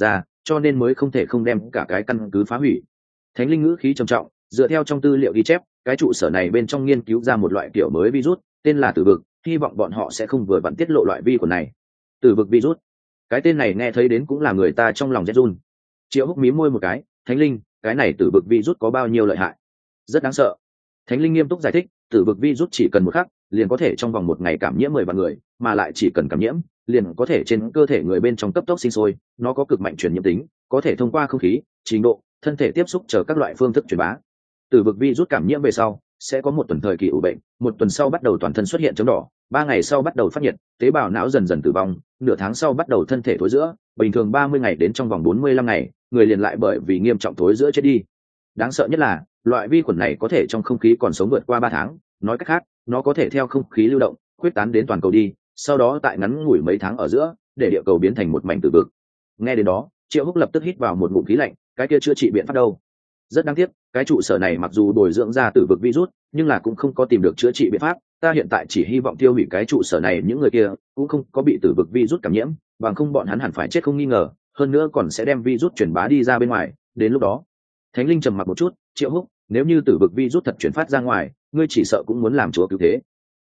[SPEAKER 1] cho nên mới không thể không đem cả cái căn cứ phá hủy. Thánh linh ngữ khí trầm trọng, dựa theo trong tư liệu ghi chép, cái trụ sở này bên trong nghiên cứu ra một loại kiểu mới virus, tên là tử vực, hy vọng bọn họ sẽ không vừa vặn tiết lộ loại vi của này. Tử vực virus, cái tên này nghe thấy đến cũng là người ta trong lòng rét run. Triệu Húc mí môi một cái, Thánh linh, cái này tử vực virus có bao nhiêu lợi hại? Rất đáng sợ. Thánh linh nghiêm túc giải thích, tử vực virus chỉ cần một khắc, liền có thể trong vòng một ngày cảm nhiễm 10 vạn người, mà lại chỉ cần cảm nhiễm, liền có thể trên cơ thể người bên trong cấp tốc sinh sôi, nó có cực mạnh truyền nhiễm tính, có thể thông qua không khí, trình độ, thân thể tiếp xúc chờ các loại phương thức truyền bá. Tử vực virus cảm nhiễm về sau, sẽ có một tuần thời kỳ ủ bệnh, một tuần sau bắt đầu toàn thân xuất hiện chấm đỏ, 3 ngày sau bắt đầu phát nhiệt, tế bào não dần dần tử vong, nửa tháng sau bắt đầu thân thể thối rữa, bình thường 30 ngày đến trong vòng 45 ngày, người liền lại bởi vì nghiêm trọng thối rữa chết đi. Đáng sợ nhất là, loại vi khuẩn này có thể trong không khí còn sống vượt qua 3 tháng, nói cách khác, nó có thể theo không khí lưu động, quyết tán đến toàn cầu đi, sau đó tại ngắn ngủi mấy tháng ở giữa, để địa cầu biến thành một mảnh tử vực. Nghe đến đó, Triệu Húc lập tức hít vào một ngụm khí lạnh, cái kia chữa trị biện pháp đâu? Rất đáng tiếc, cái trụ sở này mặc dù bồi dưỡng ra tử vực virus, nhưng là cũng không có tìm được chữa trị biện pháp. Ta hiện tại chỉ hy vọng tiêu hủy cái trụ sở này, những người kia cũng không có bị tử vực virus cảm nhiễm, bằng không bọn hắn hẳn phải chết không nghi ngờ, hơn nữa còn sẽ đem virus truyền bá đi ra bên ngoài. Đến lúc đó, Thánh linh trầm mặc một chút, Triệu Húc, nếu như tử vực virus thật chuyển phát ra ngoài, ngươi chỉ sợ cũng muốn làm chúa cứu thế.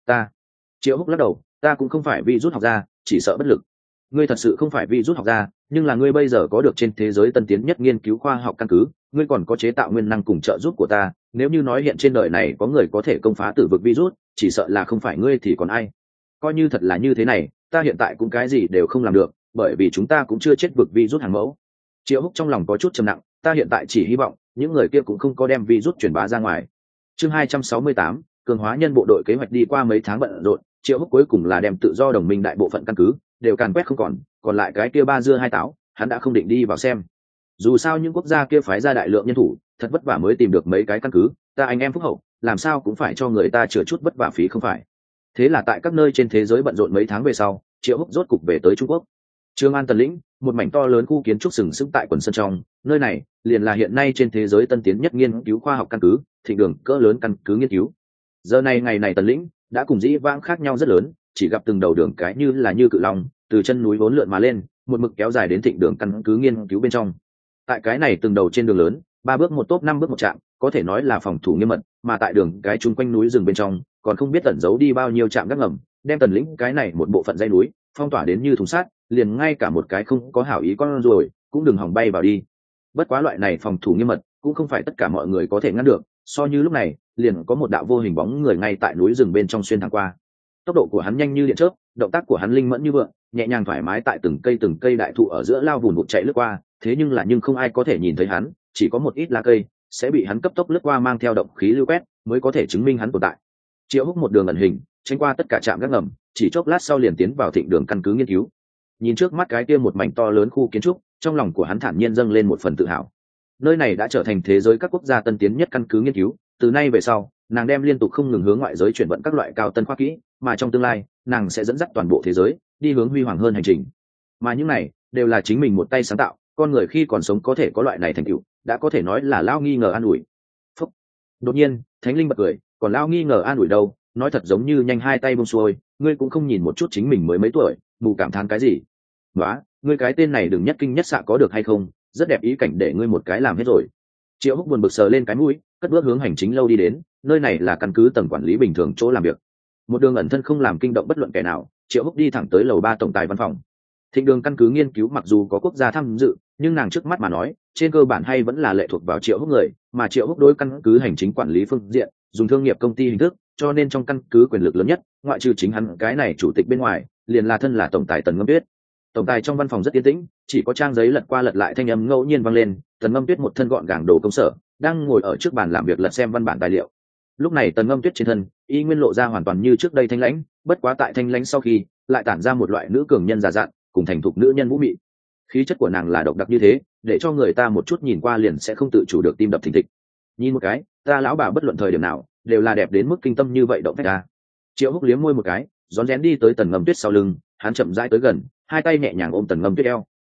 [SPEAKER 1] Triệu Húc lắc đầu, ta cũng không phải virus học gia, chỉ sợ bất lực. Ngươi thật sự không phải virus học gia, nhưng là ngươi bây giờ có được trên thế giới tân tiến nhất nghiên cứu khoa học căn cứ, ngươi còn có chế tạo nguyên năng cùng trợ giúp của ta, nếu như nói hiện trên đời này có người có thể công phá tử vực virus, chỉ sợ là không phải ngươi thì còn ai. Coi như thật là như thế này, ta hiện tại cũng cái gì đều không làm được, bởi vì chúng ta cũng chưa chết vực virus hàng mẫu. Triệu Húc trong lòng có chút trầm nặng, ta hiện tại chỉ hy vọng những người kia cũng không có đem virus truyền bá ra ngoài. Chương 268, cường hóa nhân bộ đội kế hoạch. Đi qua mấy tháng bận rộn, Triệu Húc cuối cùng là đem tự do đồng minh đại bộ phận căn cứ đều càn quét không còn lại cái kia ba dưa hai táo, hắn đã không định đi vào xem. Dù sao những quốc gia kia phái ra đại lượng nhân thủ, thật vất vả mới tìm được mấy cái căn cứ, ta anh em phúc hậu, làm sao cũng phải cho người ta chừa chút vất vả phí không phải. Thế là tại các nơi trên thế giới bận rộn mấy tháng về sau, Triệu Húc rốt cục về tới Trung Quốc. Trường An Tần Lĩnh, một mảnh to lớn khu kiến trúc sừng sững tại quần sơn trong, nơi này liền là hiện nay trên thế giới tân tiến nhất nghiên cứu khoa học căn cứ, thịnh đường cỡ lớn căn cứ nghiên cứu. Giờ này ngày này Tần Lĩnh đã cùng dĩ vãng khác nhau rất lớn, chỉ gặp từng đầu đường cái như cự long từ chân núi vốn lượn mà lên, một mực kéo dài đến thịnh đường căn cứ nghiên cứu bên trong. Tại cái này từng đầu trên đường lớn, 3 bước một tốp 5 bước một trạm, có thể nói là phòng thủ nghiêm mật, mà tại đường cái chung quanh núi rừng bên trong còn không biết tẩn giấu đi bao nhiêu trạm gác ngầm, đem Tần Lĩnh cái này một bộ phận dãy núi phong tỏa đến như thùng sắt, liền ngay cả một cái không có hảo ý con ruồi cũng đừng hòng bay vào đi. Bất quá loại này phòng thủ nghiêm mật cũng không phải tất cả mọi người có thể ngăn được, so như lúc này liền có một đạo vô hình bóng người ngay tại núi rừng bên trong xuyên thẳng qua. Tốc độ của hắn nhanh như điện chớp, động tác của hắn linh mẫn như vượng, nhẹ nhàng thoải mái tại từng cây đại thụ ở giữa lao vùn vụt chạy lướt qua, thế nhưng không ai có thể nhìn thấy hắn, chỉ có một ít lá cây sẽ bị hắn cấp tốc lướt qua mang theo động khí lưu quét mới có thể chứng minh hắn tồn tại. Triệu Húc một đường ẩn hình, tránh qua tất cả trạm gác ngầm, chỉ chốc lát sau liền tiến vào thịnh đường căn cứ nghiên cứu. Nhìn trước mắt cái kia một mảnh to lớn khu kiến trúc, trong lòng của hắn thản nhiên dâng lên một phần tự hào. Nơi này đã trở thành thế giới các quốc gia tân tiến nhất căn cứ nghiên cứu, từ nay về sau, nàng đem liên tục không ngừng hướng ngoại giới chuyển vận các loại cao tân khoa kỹ, mà trong tương lai, nàng sẽ dẫn dắt toàn bộ thế giới đi hướng huy hoàng hơn hành trình. Mà những này đều là chính mình một tay sáng tạo, con người khi còn sống có thể có loại này thành tựu, đã có thể nói là lao nghi ngờ an ủi. Phúc. Đột nhiên, Thánh Linh bật cười, còn lao nghi ngờ an ủi đâu, nói thật giống như nhanh hai tay buông xuôi, ngươi cũng không nhìn một chút chính mình mới mấy tuổi, mù cảm thán cái gì? Nóa, ngươi cái tên này đừng nhất kinh nhất xạ có được hay không, rất đẹp ý cảnh để ngươi một cái làm hết rồi. Triệu Húc buồn bực sờ lên cái mũi, cất bước hướng hành chính lâu đi đến, nơi này là căn cứ tầng quản lý bình thường chỗ làm việc. Một đường ẩn thân không làm kinh động bất luận kẻ nào, Triệu Húc đi thẳng tới lầu 3 tổng tài văn phòng. Thịnh đường căn cứ nghiên cứu mặc dù có quốc gia tham dự, nhưng nàng trước mắt mà nói, trên cơ bản hay vẫn là lệ thuộc vào Triệu Húc người, mà Triệu Húc đối căn cứ hành chính quản lý phương diện, dùng thương nghiệp công ty hình thức, cho nên trong căn cứ quyền lực lớn nhất, ngoại trừ chính hắn cái này chủ tịch bên ngoài, liền là thân là tổng tài Tần Ngâm Tuyết. Tổng tài trong văn phòng rất yên tĩnh, chỉ có trang giấy lật qua lật lại thanh âm ngẫu nhiên vang lên. Tần Ngâm Tuyết một thân gọn gàng đồ công sở, đang ngồi ở trước bàn làm việc lật xem văn bản tài liệu. Lúc này Tần Ngâm Tuyết trên thân y nguyên lộ ra hoàn toàn như trước đây thanh lãnh, bất quá tại thanh lãnh sau khi lại tản ra một loại nữ cường nhân già dặn cùng thành thục nữ nhân vũ mị. Khí chất của nàng là độc đặc như thế, để cho người ta một chút nhìn qua liền sẽ không tự chủ được tim đập thình thịch. Nhìn một cái, ta lão bà bất luận thời điểm nào đều là đẹp đến mức kinh tâm như vậy động tác ta. Triệu Húc liếm môi một cái, rón rén đi tới Tần Ngâm Tuyết sau lưng, hắn chậm rãi tới gần, hai tay nhẹ nhàng ôm Tần Ngâm Tuyết eo.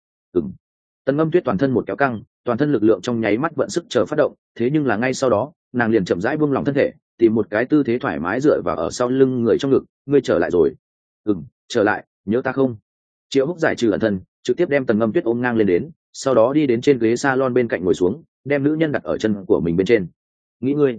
[SPEAKER 1] Tần Ngâm Tuyết toàn thân một kéo căng, toàn thân lực lượng trong nháy mắt vận sức chờ phát động, thế nhưng là ngay sau đó, nàng liền chậm rãi buông lỏng thân thể, tìm một cái tư thế thoải mái dựa vào ở sau lưng người trong ngực. Ngươi trở lại rồi? Trở lại, nhớ ta không? Triệu Húc giải trừ ẩn thân, trực tiếp đem Tần Ngâm Tuyết ôm ngang lên đến, sau đó đi đến trên ghế salon bên cạnh ngồi xuống, đem nữ nhân đặt ở chân của mình bên trên. Nghĩ ngươi,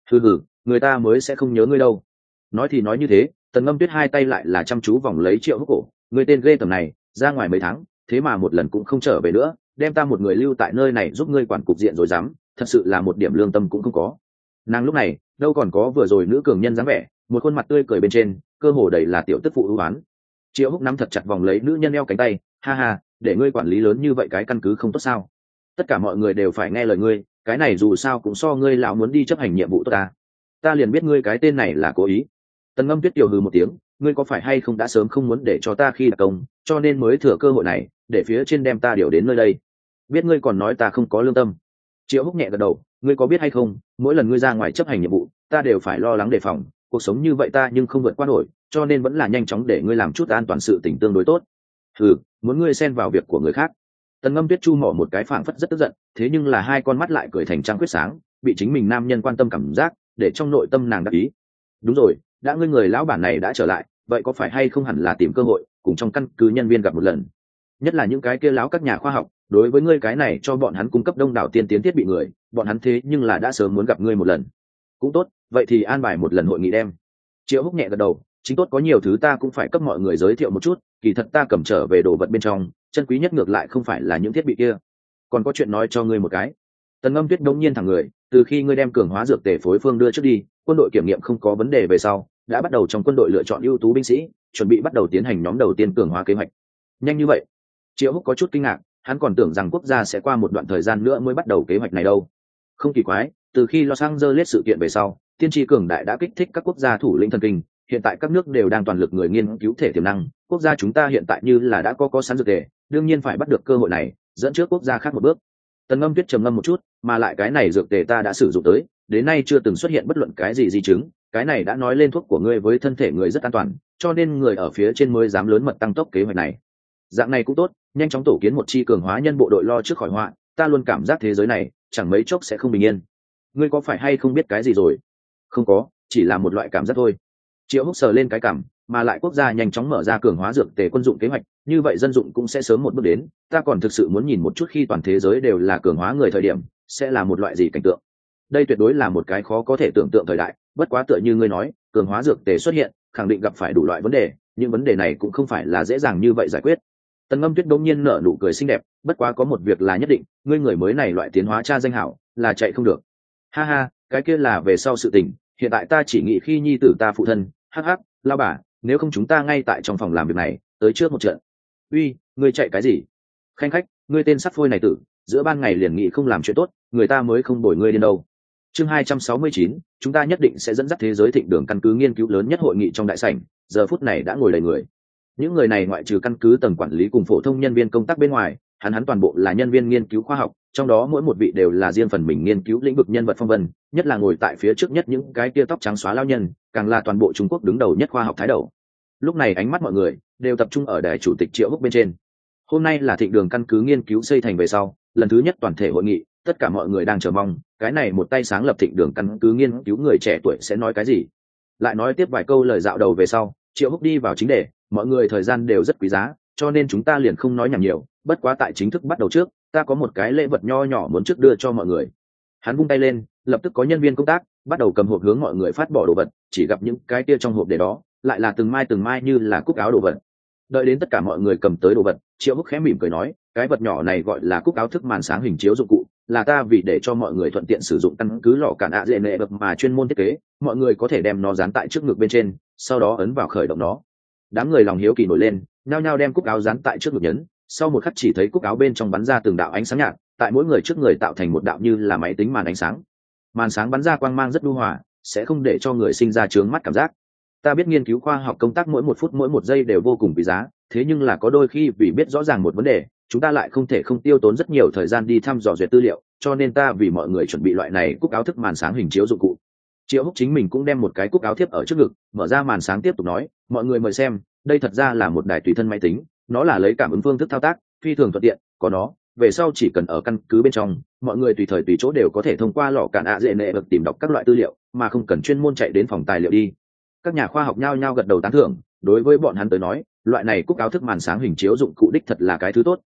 [SPEAKER 1] người ta mới sẽ không nhớ ngươi đâu. Nói thì nói như thế, Tần Ngâm Tuyết hai tay lại là chăm chú vòng lấy Triệu Húc cổ. Ngươi tên ghê tầm này, ra ngoài mấy tháng, thế mà một lần cũng không trở về nữa, đem ta một người lưu tại nơi này giúp ngươi quản cục diện rồi dám, thật sự là một điểm lương tâm cũng không có. Nàng lúc này đâu còn có vừa rồi nữ cường nhân dáng vẻ, một khuôn mặt tươi cười bên trên cơ hồ đầy là tiểu tức phụ ưu ái. Triệu Húc nắm thật chặt vòng lấy nữ nhân eo cánh tay, ha ha, để ngươi quản lý lớn như vậy cái căn cứ không tốt sao? Tất cả mọi người đều phải nghe lời ngươi, cái này dù sao cũng so ngươi lão muốn đi chấp hành nhiệm vụ tốt ta liền biết ngươi cái tên này là cố ý. Tần Ngâm Tuyết tiểu hừ một tiếng, ngươi có phải hay không đã sớm không muốn để cho ta khi đặc công, cho nên mới thừa cơ hội này để phía trên đem ta điều đến nơi đây? Biết ngươi còn nói ta không có lương tâm. Triệu Húc nhẹ gật đầu, ngươi có biết hay không, mỗi lần ngươi ra ngoài chấp hành nhiệm vụ ta đều phải lo lắng đề phòng, cuộc sống như vậy ta nhưng không vượt qua nổi, cho nên vẫn là nhanh chóng để ngươi làm chút an toàn sự tình tương đối tốt. Muốn ngươi xen vào việc của người khác. Tần Ngâm Tuyết chu mỏ một cái phảng phất rất tức giận, thế nhưng là hai con mắt lại cười thành trăng quyết sáng, bị chính mình nam nhân quan tâm cảm giác để trong nội tâm nàng đắc ý. Đúng rồi, đã ngươi người lão bản này đã trở lại, vậy có phải hay không hẳn là tìm cơ hội cùng trong căn cứ nhân viên gặp một lần, nhất là những cái kia láo các nhà khoa học, đối với ngươi cái này cho bọn hắn cung cấp đông đảo tiên tiến thiết bị người, bọn hắn thế nhưng là đã sớm muốn gặp ngươi một lần. Cũng tốt, vậy thì an bài một lần hội nghị đem. Triệu Húc nhẹ gật đầu, chính tốt, có nhiều thứ ta cũng phải cấp mọi người giới thiệu một chút, kỳ thật ta cầm trở về đồ vật bên trong chân quý nhất ngược lại không phải là những thiết bị kia, còn có chuyện nói cho ngươi một cái. Tần Ngâm Tuyết đống nhiên thẳng người, từ khi ngươi đem cường hóa dược tề phối phương đưa trước đi, quân đội kiểm nghiệm không có vấn đề về sau, đã bắt đầu trong quân đội lựa chọn ưu tú binh sĩ, chuẩn bị bắt đầu tiến hành nhóm đầu tiên cường hóa kế hoạch. Nhanh như vậy? Triệu Húc có chút kinh ngạc, hắn còn tưởng rằng quốc gia sẽ qua một đoạn thời gian nữa mới bắt đầu kế hoạch này đâu. Không kỳ quái, từ khi Los Angeles sự kiện về sau, tiên tri cường đại đã kích thích các quốc gia thủ lĩnh thần kinh, hiện tại các nước đều đang toàn lực người nghiên cứu thể tiềm năng, quốc gia chúng ta hiện tại như là đã có sẵn dược tề, đương nhiên phải bắt được cơ hội này dẫn trước quốc gia khác một bước. Tần Ngâm Tuyết trầm ngâm một chút, mà lại cái này dược tề ta đã sử dụng tới, đến nay chưa từng xuất hiện bất luận cái gì di chứng, cái này đã nói lên thuốc của ngươi với thân thể người rất an toàn, cho nên người ở phía trên mới dám lớn mật tăng tốc kế hoạch này. Dạng này cũng tốt, nhanh chóng tổ kiến một chi cường hóa nhân bộ đội lo trước khỏi họa, ta luôn cảm giác thế giới này chẳng mấy chốc sẽ không bình yên. Ngươi có phải hay không biết cái gì rồi? Không có, chỉ là một loại cảm giác thôi. Triệu Húc sờ lên cái cảm, mà lại quốc gia nhanh chóng mở ra cường hóa dược tề quân dụng kế hoạch, như vậy dân dụng cũng sẽ sớm một bước đến, ta còn thực sự muốn nhìn một chút khi toàn thế giới đều là cường hóa người thời điểm sẽ là một loại gì cảnh tượng. Đây tuyệt đối là một cái khó có thể tưởng tượng thời đại, bất quá tựa như ngươi nói, cường hóa dược tề xuất hiện khẳng định gặp phải đủ loại vấn đề, nhưng vấn đề này cũng không phải là dễ dàng như vậy giải quyết. Tần Ngâm Tuyết đột nhiên nở nụ cười xinh đẹp, bất quá có một việc là nhất định, ngươi người mới này loại tiến hóa cha danh hảo là chạy không được. Ha ha, cái kia là về sau sự tình, hiện tại ta chỉ nghĩ khi nhi tử ta phụ thân, hắc hắc, lao bà, nếu không chúng ta ngay tại trong phòng làm việc này tới trước một trận. Uy, ngươi chạy cái gì? Khanh khách, ngươi tên sắt phôi này tử, giữa ban ngày liền nghĩ không làm chuyện tốt, người ta mới không bồi ngươi điên đâu. Chương 269, chúng ta nhất định sẽ dẫn dắt thế giới thịnh đường căn cứ nghiên cứu lớn nhất hội nghị trong đại sảnh, giờ phút này đã ngồi đầy người. Những người này ngoại trừ căn cứ tầng quản lý cùng phổ thông nhân viên công tác bên ngoài, hắn toàn bộ là nhân viên nghiên cứu khoa học, trong đó mỗi một vị đều là riêng phần mình nghiên cứu lĩnh vực nhân vật phong vân, nhất là ngồi tại phía trước nhất những cái tia tóc trắng xóa lao nhân, càng là toàn bộ Trung Quốc đứng đầu nhất khoa học thái đầu. Lúc này ánh mắt mọi người đều tập trung ở đài chủ tịch Triệu Húc bên trên. Hôm nay là thịnh đường căn cứ nghiên cứu xây thành về sau lần thứ nhất toàn thể hội nghị, tất cả mọi người đang chờ mong cái này một tay sáng lập thịnh đường căn cứ nghiên cứu người trẻ tuổi sẽ nói cái gì. Lại nói tiếp vài câu lời dạo đầu về sau, Triệu Húc đi vào chính đề, mọi người thời gian đều rất quý giá, cho nên chúng ta liền không nói nhảm nhiều, bất quá tại chính thức bắt đầu trước, ta có một cái lễ vật nho nhỏ muốn trước đưa cho mọi người. Hắn vung tay lên, lập tức có nhân viên công tác bắt đầu cầm hộp hướng mọi người phát bỏ đồ vật, chỉ gặp những cái kia trong hộp để đó lại là từng mai như là cúc áo đồ vật. Đợi đến tất cả mọi người cầm tới đồ vật, Triệu Húc khẽ mỉm cười nói, cái vật nhỏ này gọi là cúc áo thức màn sáng hình chiếu dụng cụ, là ta vì để cho mọi người thuận tiện sử dụng căn cứ lọ cản ạ dễ nệ bậc mà chuyên môn thiết kế, mọi người có thể đem nó dán tại trước ngực bên trên, sau đó ấn vào khởi động nó. Đám người lòng hiếu kỳ nổi lên, nhao nhao đem cúc áo dán tại trước ngực nhấn, sau một khắc chỉ thấy cúc áo bên trong bắn ra từng đạo ánh sáng nhạt, tại mỗi người trước người tạo thành một đạo như là máy tính màn ánh sáng. Màn sáng bắn ra quang mang rất nhu hòa, sẽ không để cho người sinh ra chướng mắt cảm giác. Ta biết nghiên cứu khoa học công tác mỗi một phút mỗi một giây đều vô cùng quý giá, thế nhưng là có đôi khi vì biết rõ ràng một vấn đề, chúng ta lại không thể không tiêu tốn rất nhiều thời gian đi thăm dò duyệt tư liệu, cho nên ta vì mọi người chuẩn bị loại này cúc áo thức màn sáng hình chiếu dụng cụ. Triệu Húc chính mình cũng đem một cái cúc áo thiếp ở trước ngực, mở ra màn sáng tiếp tục nói, mọi người mời xem, đây thật ra là một đài tùy thân máy tính, nó là lấy cảm ứng phương thức thao tác, phi thường thuận tiện, có nó, về sau chỉ cần ở căn cứ bên trong, mọi người tùy thời tùy chỗ đều có thể thông qua lọ cản ạ dễ nệ bậc tìm đọc các loại tư liệu, mà không cần chuyên môn chạy đến phòng tài liệu đi. Các nhà khoa học nhao nhao gật đầu tán thưởng, đối với bọn hắn tới nói, loại này cúc áo thức màn sáng hình chiếu dụng cụ đích thật là cái thứ tốt,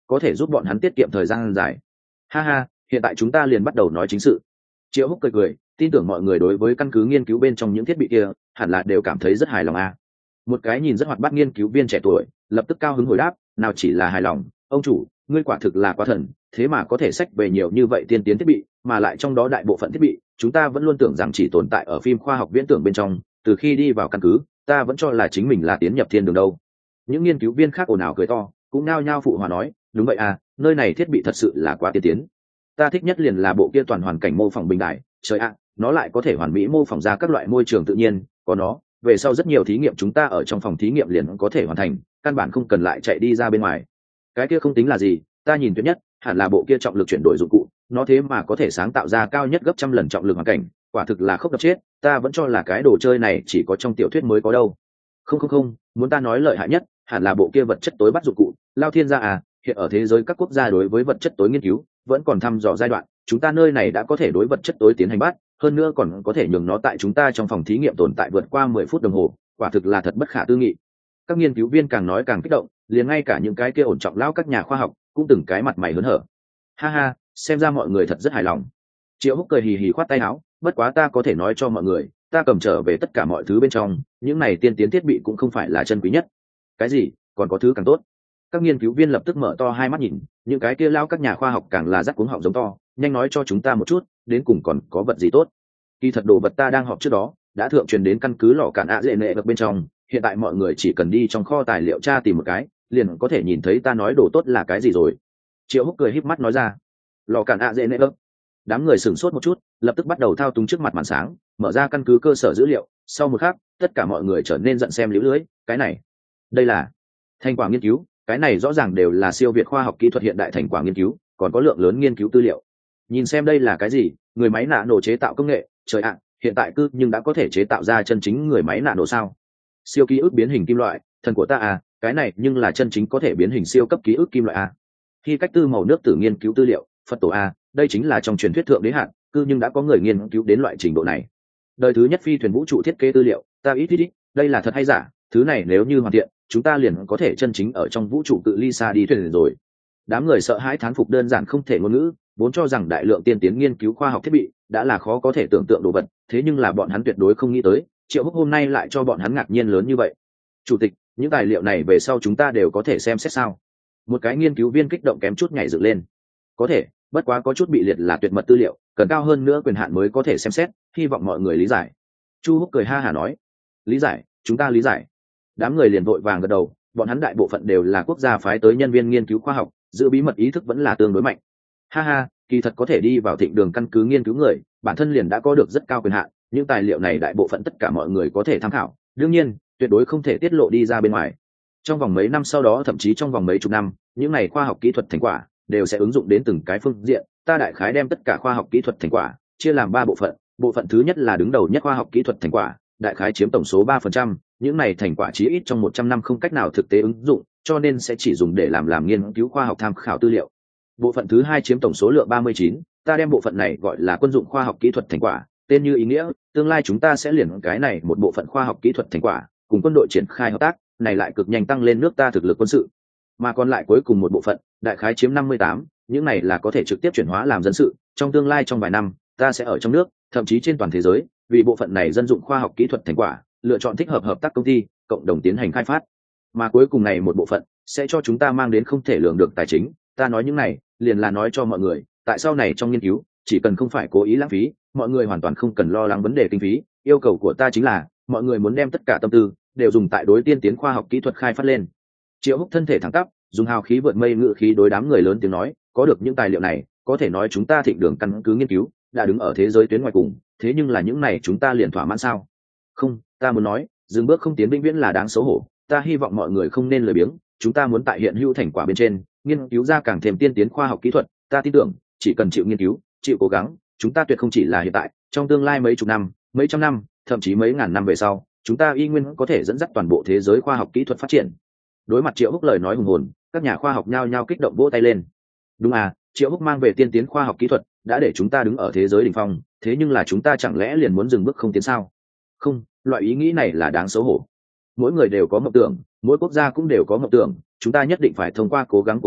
[SPEAKER 1] có thể giúp bọn hắn tiết kiệm thời gian dài. Ha ha, hiện tại chúng ta liền bắt đầu nói chính sự. Triệu Húc cười cười, tin tưởng mọi người đối với căn cứ nghiên cứu bên trong những thiết bị kia hẳn là đều cảm thấy rất hài lòng a. Một cái nhìn rất hoạt bát nghiên cứu viên trẻ tuổi lập tức cao hứng hồi đáp, nào chỉ là hài lòng, ông chủ, ngươi quả thực là quá thần, thế mà có thể xách về nhiều như vậy tiên tiến thiết bị, mà lại trong đó đại bộ phận thiết bị chúng ta vẫn luôn tưởng rằng chỉ tồn tại ở phim khoa học viễn tưởng bên trong, từ khi đi vào căn cứ ta vẫn cho là chính mình là tiến nhập thiên đường đâu. Những nghiên cứu viên khác ồn ào cười to, cũng nao nhao phụ hòa nói, đúng vậy à, nơi này thiết bị thật sự là quá tiên tiến. Ta thích nhất liền là bộ kia toàn hoàn cảnh mô phỏng bình đại, trời ạ, nó lại có thể hoàn mỹ mô phỏng ra các loại môi trường tự nhiên, có nó về sau rất nhiều thí nghiệm chúng ta ở trong phòng thí nghiệm liền có thể hoàn thành, căn bản không cần lại chạy đi ra bên ngoài. Cái kia không tính là gì, ta nhìn tuyệt nhất hẳn là bộ kia trọng lực chuyển đổi dụng cụ, nó thế mà có thể sáng tạo ra cao nhất gấp trăm lần trọng lực hoàn cảnh, quả thực là khốc đập chết, ta vẫn cho là cái đồ chơi này chỉ có trong tiểu thuyết mới có đâu. Không, muốn ta nói lợi hại nhất hẳn là bộ kia vật chất tối bắt dụng cụ, Lao Thiên gia à, hiện ở thế giới các quốc gia đối với vật chất tối nghiên cứu vẫn còn thăm dò giai đoạn, chúng ta nơi này đã có thể đối vật chất tối tiến hành bắt, hơn nữa còn có thể nhường nó tại chúng ta trong phòng thí nghiệm tồn tại vượt qua 10 phút đồng hồ, quả thực là thật bất khả tư nghị. Các nghiên cứu viên càng nói càng kích động, liền ngay cả những cái kia ổn trọng lão các nhà khoa học cũng từng cái mặt mày hớn hở. Ha ha, xem ra mọi người thật rất hài lòng. Triệu Húc cười hì hì khoát tay áo, bất quá ta có thể nói cho mọi người, ta cầm trở về tất cả mọi thứ bên trong, những này tiên tiến thiết bị cũng không phải là chân quý nhất. Cái gì? Còn có thứ càng tốt? Các nghiên cứu viên lập tức mở to hai mắt nhìn, những cái kia lao các nhà khoa học càng là rắc cuống họng giống to, nhanh nói cho chúng ta một chút, đến cùng còn có vật gì tốt? Kỳ thật đồ vật ta đang họp trước đó đã thượng truyền đến căn cứ lò cạn ạ dễ nệ vật bên trong, hiện tại mọi người chỉ cần đi trong kho tài liệu tra tìm một cái, liền có thể nhìn thấy ta nói đồ tốt là cái gì rồi. Triệu Húc cười híp mắt nói ra. Lò cạn ạ dễ nệ vật. Đám người sửng sốt một chút, lập tức bắt đầu thao túng trước mặt màn sáng, mở ra căn cứ cơ sở dữ liệu. Sau một khắc, tất cả mọi người trở nên giận xem liễu lưỡi, cái này, đây là thành quả nghiên cứu, cái này rõ ràng đều là siêu việt khoa học kỹ thuật hiện đại thành quả nghiên cứu, còn có lượng lớn nghiên cứu tư liệu. Nhìn xem đây là cái gì, người máy nạ nổ chế tạo công nghệ, trời ạ, hiện tại nhưng đã có thể chế tạo ra chân chính người máy nạ nổ sao? Siêu ký ức biến hình kim loại, thần của ta à, cái này nhưng là chân chính có thể biến hình siêu cấp ký ức kim loại à. Khi cách tư màu nước tử nghiên cứu tư liệu, Phật tổ à, đây chính là trong truyền thuyết thượng đế hạn, nhưng đã có người nghiên cứu đến loại trình độ này. Đời thứ nhất phi thuyền vũ trụ thiết kế tư liệu, ta ít, đây là thật hay giả? Thứ này nếu như hoàn thiện, chúng ta liền có thể chân chính ở trong vũ trụ cự ly xa đi thuyền rồi. Đám người sợ hãi thán phục đơn giản không thể ngôn ngữ, vốn cho rằng đại lượng tiên tiến nghiên cứu khoa học thiết bị đã là khó có thể tưởng tượng đồ vật, thế nhưng là bọn hắn tuyệt đối không nghĩ tới, Triệu Húc hôm nay lại cho bọn hắn ngạc nhiên lớn như vậy. Chủ tịch, những tài liệu này về sau chúng ta đều có thể xem xét sao? Một cái nghiên cứu viên kích động kém chút nhảy dựng lên. Có thể, bất quá có chút bị liệt là tuyệt mật tư liệu, cần cao hơn nữa quyền hạn mới có thể xem xét, hy vọng mọi người lý giải. Chu Húc cười ha hả nói. Lý giải, chúng ta lý giải. Đám người liền vội vàng gật đầu, bọn hắn đại bộ phận đều là quốc gia phái tới nhân viên nghiên cứu khoa học, giữ bí mật ý thức vẫn là tương đối mạnh. Ha ha, kỳ thật có thể đi vào Thịnh Đường căn cứ nghiên cứu người, bản thân liền đã có được rất cao quyền hạn, những tài liệu này đại bộ phận tất cả mọi người có thể tham khảo, đương nhiên, tuyệt đối không thể tiết lộ đi ra bên ngoài. Trong vòng mấy năm sau đó, thậm chí trong vòng mấy chục năm, những này khoa học kỹ thuật thành quả đều sẽ ứng dụng đến từng cái phương diện, ta đại khái đem tất cả khoa học kỹ thuật thành quả chia làm 3 bộ phận, bộ phận thứ nhất là đứng đầu nhất khoa học kỹ thuật thành quả, đại khái chiếm tổng số 3%, những này thành quả chí ít trong 100 năm không cách nào thực tế ứng dụng, cho nên sẽ chỉ dùng để làm nghiên cứu khoa học tham khảo tư liệu. Bộ phận thứ hai chiếm tổng số lượng 39, ta đem bộ phận này gọi là quân dụng khoa học kỹ thuật thành quả, tên như ý nghĩa, tương lai chúng ta sẽ liền cái này một bộ phận khoa học kỹ thuật thành quả, cùng quân đội triển khai hợp tác, này lại cực nhanh tăng lên nước ta thực lực quân sự. Mà còn lại cuối cùng một bộ phận, đại khái chiếm 58, những này là có thể trực tiếp chuyển hóa làm dân sự, trong tương lai trong vài năm, ta sẽ ở trong nước, thậm chí trên toàn thế giới, vì bộ phận này dân dụng khoa học kỹ thuật thành quả, lựa chọn thích hợp hợp tác công ty, cộng đồng tiến hành khai phát. Mà cuối cùng này một bộ phận sẽ cho chúng ta mang đến không thể lường được tài chính, ta nói những này, liền là nói cho mọi người, tại sau này trong nghiên cứu, chỉ cần không phải cố ý lãng phí, mọi người hoàn toàn không cần lo lắng vấn đề kinh phí, yêu cầu của ta chính là, mọi người muốn đem tất cả tâm tư đều dùng tại đối tiên tiến khoa học kỹ thuật khai phát lên. Triệu Húc thân thể thẳng tắp, dùng hào khí vượt mây ngự khí đối đám người lớn tiếng nói, có được những tài liệu này, có thể nói chúng ta Thịnh Đường căn cứ nghiên cứu đã đứng ở thế giới tuyến ngoài cùng, thế nhưng là những này chúng ta liền thỏa mãn sao? Không, ta muốn nói, dừng bước không tiến vĩnh viễn là đáng xấu hổ, ta hy vọng mọi người không nên lười biếng, chúng ta muốn tại hiện hữu thành quả bên trên, nghiên cứu ra càng thêm tiên tiến khoa học kỹ thuật, ta tin tưởng, chỉ cần chịu nghiên cứu, chịu cố gắng, chúng ta tuyệt không chỉ là hiện tại, trong tương lai mấy chục năm, mấy trăm năm, thậm chí mấy ngàn năm về sau, chúng ta y nguyên có thể dẫn dắt toàn bộ thế giới khoa học kỹ thuật phát triển. Đối mặt Triệu Húc lời nói hùng hồn, các nhà khoa học nhao nhao kích động vỗ tay lên. Đúng à, Triệu Húc mang về tiên tiến khoa học kỹ thuật, đã để chúng ta đứng ở thế giới đỉnh phong, thế nhưng là chúng ta chẳng lẽ liền muốn dừng bước không tiến sao? Không, loại ý nghĩ này là đáng xấu hổ. Mỗi người đều có mộng tưởng, mỗi quốc gia cũng đều có mộng tưởng, chúng ta nhất định phải thông qua cố gắng của mình,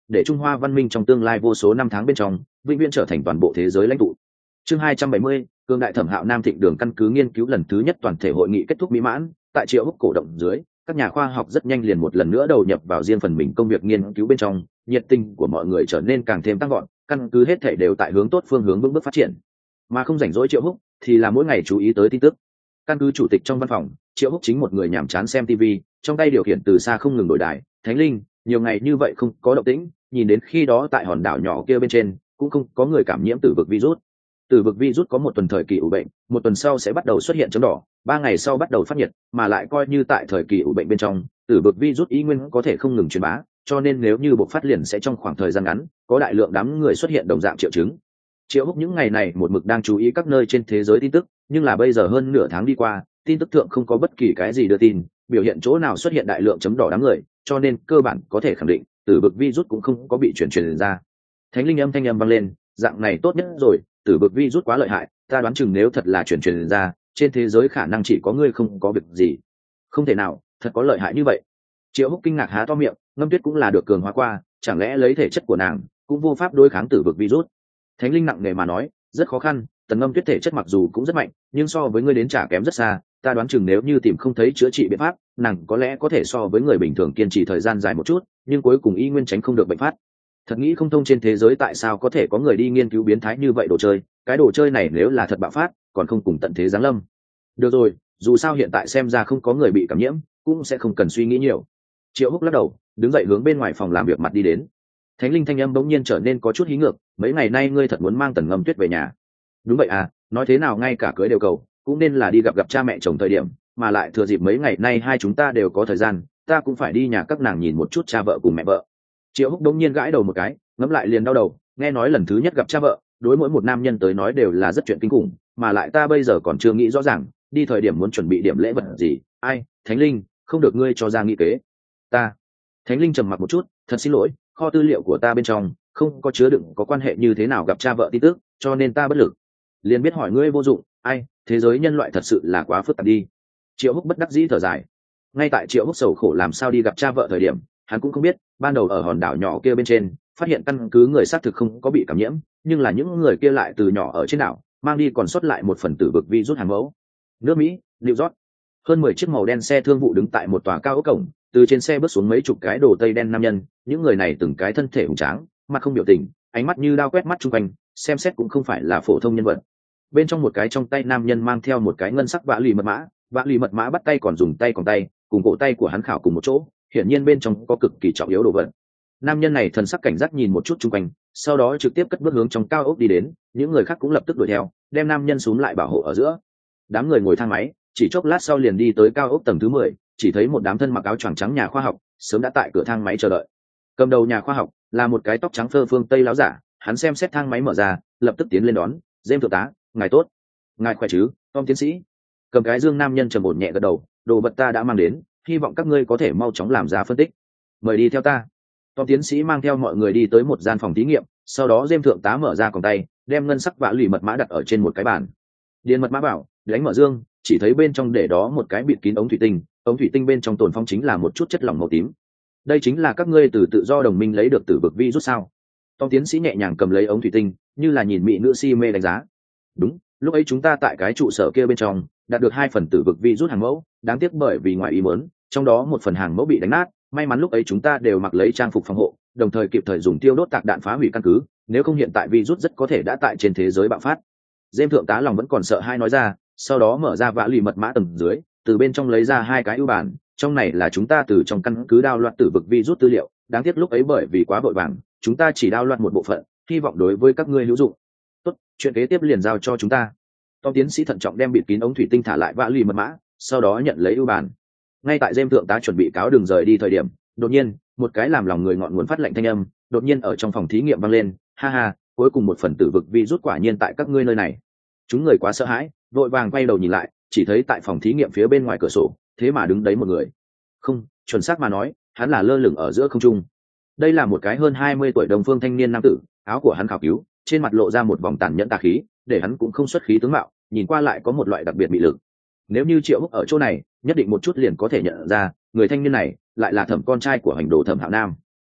[SPEAKER 1] để Trung Hoa văn minh trong tương lai vô số năm tháng bên trong vĩnh viễn trở thành toàn bộ thế giới lãnh tụ. Chương 270, Cương đại thẩm hạo Nam Thịnh Đường căn cứ nghiên cứu lần thứ nhất toàn thể hội nghị kết thúc mỹ mãn, tại Triệu Húc cổ động dưới, các nhà khoa học rất nhanh liền một lần nữa đầu nhập vào riêng phần mình công việc nghiên cứu bên trong, nhiệt tình của mọi người trở nên càng thêm tăng gọn, căn cứ hết thảy đều tại hướng tốt phương hướng vững bước phát triển. Mà không rảnh rỗi Triệu Húc thì là mỗi ngày chú ý tới tin tức. Căn cứ chủ tịch trong văn phòng, Triệu Húc chính một người nhàm chán xem TV, trong tay điều khiển từ xa không ngừng đổi đài. Thánh linh, nhiều ngày như vậy không có động tĩnh, nhìn đến khi đó tại hòn đảo nhỏ kia bên trên cũng không có người cảm nhiễm tử vực virus. Tử vực virus có một tuần thời kỳ ủ bệnh, một tuần sau sẽ bắt đầu xuất hiện chấm đỏ, 3 ngày sau bắt đầu phát nhiệt, mà lại coi như tại thời kỳ ủ bệnh bên trong, tử vực virus y nguyên có thể không ngừng truyền bá, cho nên nếu như bộc phát liền sẽ trong khoảng thời gian ngắn, có đại lượng đám người xuất hiện đồng dạng triệu chứng. Triệu Húc những ngày này một mực đang chú ý các nơi trên thế giới tin tức, nhưng là bây giờ hơn nửa tháng đi qua, tin tức thượng không có bất kỳ cái gì đưa tin, biểu hiện chỗ nào xuất hiện đại lượng chấm đỏ đám người, cho nên cơ bản có thể khẳng định, tử vực virus cũng không có bị truyền ra. Thánh linh thanh âm vang lên, dạng này tốt nhất rồi, tử vực virus quá lợi hại, ta đoán chừng nếu thật là truyền ra, trên thế giới khả năng chỉ có ngươi không có việc gì. Không thể nào, thật có lợi hại như vậy. Triệu Húc kinh ngạc há to miệng, Ngâm Tuyết cũng là được cường hóa qua, chẳng lẽ lấy thể chất của nàng cũng vô pháp đối kháng tử vực virus. Thánh linh nặng nề mà nói, rất khó khăn, Tần Ngâm Tuyết thể chất mặc dù cũng rất mạnh, nhưng so với ngươi đến trả kém rất xa, ta đoán chừng nếu như tìm không thấy chữa trị biện pháp, nàng có lẽ có thể so với người bình thường kiên trì thời gian dài một chút, nhưng cuối cùng y nguyên tránh không được bệnh phát. Thật nghĩ không thông trên thế giới tại sao có thể có người đi nghiên cứu biến thái như vậy đồ chơi, cái đồ chơi này nếu là thật bạo phát, còn không cùng tận thế giáng lâm. Được rồi, dù sao hiện tại xem ra không có người bị cảm nhiễm, cũng sẽ không cần suy nghĩ nhiều. Triệu Húc lắc đầu, đứng dậy hướng bên ngoài phòng làm việc mặt đi đến. Thánh linh thanh âm bỗng nhiên trở nên có chút hí ngược, mấy ngày nay ngươi thật muốn mang Tần Ngâm Tuyết về nhà? Đúng vậy à, nói thế nào ngay cả cưới đều cầu, cũng nên là đi gặp cha mẹ chồng thời điểm, mà lại thừa dịp mấy ngày nay hai chúng ta đều có thời gian, ta cũng phải đi nhà các nàng nhìn một chút cha vợ cùng mẹ vợ. Triệu Húc đống nhiên gãi đầu một cái, ngẫm lại liền đau đầu, nghe nói lần thứ nhất gặp cha vợ, đối mỗi một nam nhân tới nói đều là rất chuyện kinh khủng, mà lại ta bây giờ còn chưa nghĩ rõ ràng, đi thời điểm muốn chuẩn bị điểm lễ vật gì. Ai, Thánh linh, không được ngươi cho ra nghị kế. Ta. Thánh linh trầm mặc một chút, thật xin lỗi, kho tư liệu của ta bên trong không có chứa đựng có quan hệ như thế nào gặp cha vợ tin tức, cho nên ta bất lực. Liền biết hỏi ngươi vô dụng, ai, thế giới nhân loại thật sự là quá phức tạp đi. Triệu Húc bất đắc dĩ thở dài. Ngay tại Triệu Húc sầu khổ làm sao đi gặp cha vợ thời điểm, hắn cũng không biết, ban đầu ở hòn đảo nhỏ kia bên trên, phát hiện căn cứ người xác thực không có bị cảm nhiễm, nhưng là những người kia lại từ nhỏ ở trên đảo, mang đi còn sót lại một phần tử vực virus hàng mẫu. Nước Mỹ, New York. Hơn 10 chiếc màu đen xe thương vụ đứng tại một tòa cao ốc cổng, từ trên xe bước xuống mấy chục cái đồ tây đen nam nhân, những người này từng cái thân thể hùng tráng, mặt không biểu tình, ánh mắt như đao quét mắt chung quanh, xem xét cũng không phải là phổ thông nhân vật. Bên trong một cái trong tay nam nhân mang theo một cái ngân sắc vã lì mật mã bắt tay còn dùng tay còn tay, cùng cổ tay của hắn khảo cùng một chỗ, hiển nhiên bên trong có cực kỳ trọng yếu đồ vật. Nam nhân này thần sắc cảnh giác nhìn một chút chung quanh, sau đó trực tiếp cất bước hướng trong cao ốc đi đến, những người khác cũng lập tức đuổi theo, đem nam nhân xuống lại bảo hộ ở giữa. Đám người ngồi thang máy, chỉ chốc lát sau liền đi tới cao ốc tầng thứ 10, chỉ thấy một đám thân mặc áo choàng trắng nhà khoa học sớm đã tại cửa thang máy chờ đợi. Cầm đầu nhà khoa học là một cái tóc trắng phơ phương tây láo giả, hắn xem xét thang máy mở ra, lập tức tiến lên đón. James thượng tá, ngài tốt. Ngài khỏe chứ, Tom tiến sĩ. Cầm cái dương nam nhân trầm ổn nhẹ gật đầu, đồ vật ta đã mang đến, hy vọng các ngươi có thể mau chóng làm ra phân tích. Mời đi theo ta. Tom tiến sĩ mang theo mọi người đi tới một gian phòng thí nghiệm, sau đó James thượng tá mở ra còng tay, đem ngân sắc vã lì mật mã đặt ở trên một cái bàn. Điền mật mã bảo, đánh mở dương, chỉ thấy bên trong để đó một cái bịt kín ống thủy tinh bên trong tồn phong chính là một chút chất lỏng màu tím. Đây chính là các ngươi từ tự do đồng minh lấy được từ vực virus sao? Tom tiến sĩ nhẹ nhàng cầm lấy ống thủy tinh, như là nhìn mỹ nữ si mê đánh giá. Đúng, lúc ấy chúng ta tại cái trụ sở kia bên trong đạt được 2 phần tử vực virus hàng mẫu, đáng tiếc bởi vì ngoài ý muốn, trong đó một phần hàng mẫu bị đánh nát, may mắn lúc ấy chúng ta đều mặc lấy trang phục phòng hộ, đồng thời kịp thời dùng tiêu đốt tạc đạn phá hủy căn cứ, nếu không hiện tại virus rất có thể đã tại trên thế giới bạo phát. James thượng tá lòng vẫn còn sợ hai nói ra, sau đó mở ra vã lì mật mã tầng dưới, từ bên trong lấy ra 2 cái ưu bản, trong này là chúng ta từ trong căn cứ đao loạt tử vực virus tư liệu, đáng tiếc lúc ấy bởi vì quá vội vàng, chúng ta chỉ đao loạt một bộ phận, hy vọng đối với các ngươi hữu dụng. Tốt, chuyện kế tiếp liền giao cho chúng ta. Tom tiến sĩ thận trọng đem bịt kín ống thủy tinh thả lại vã lì mật mã, sau đó nhận lấy ưu bản. Ngay tại James thượng tá chuẩn bị cáo đường rời đi thời điểm, đột nhiên, một cái làm lòng người ngọn nguồn phát lệnh thanh âm, đột nhiên ở trong phòng thí nghiệm vang lên, ha ha, cuối cùng một phần tử vực virus quả nhiên tại các ngươi nơi này. Chúng người quá sợ hãi, vội vàng quay đầu nhìn lại, chỉ thấy tại phòng thí nghiệm phía bên ngoài cửa sổ, thế mà đứng đấy một người. Không, chuẩn xác mà nói, hắn là lơ lửng ở giữa không trung. Đây là một cái hơn 20 tuổi đồng phương thanh niên nam tử, áo của hắn khảo cứu, trên mặt lộ ra một vòng tàn nhẫn tà khí, để hắn cũng không xuất khí tướng mạo, nhìn qua lại có một loại đặc biệt mị lực. Nếu như Triệu Húc ở chỗ này, nhất định một chút liền có thể nhận ra, người thanh niên này lại là Thẩm con trai của hành đồ Thẩm Hạo Nam.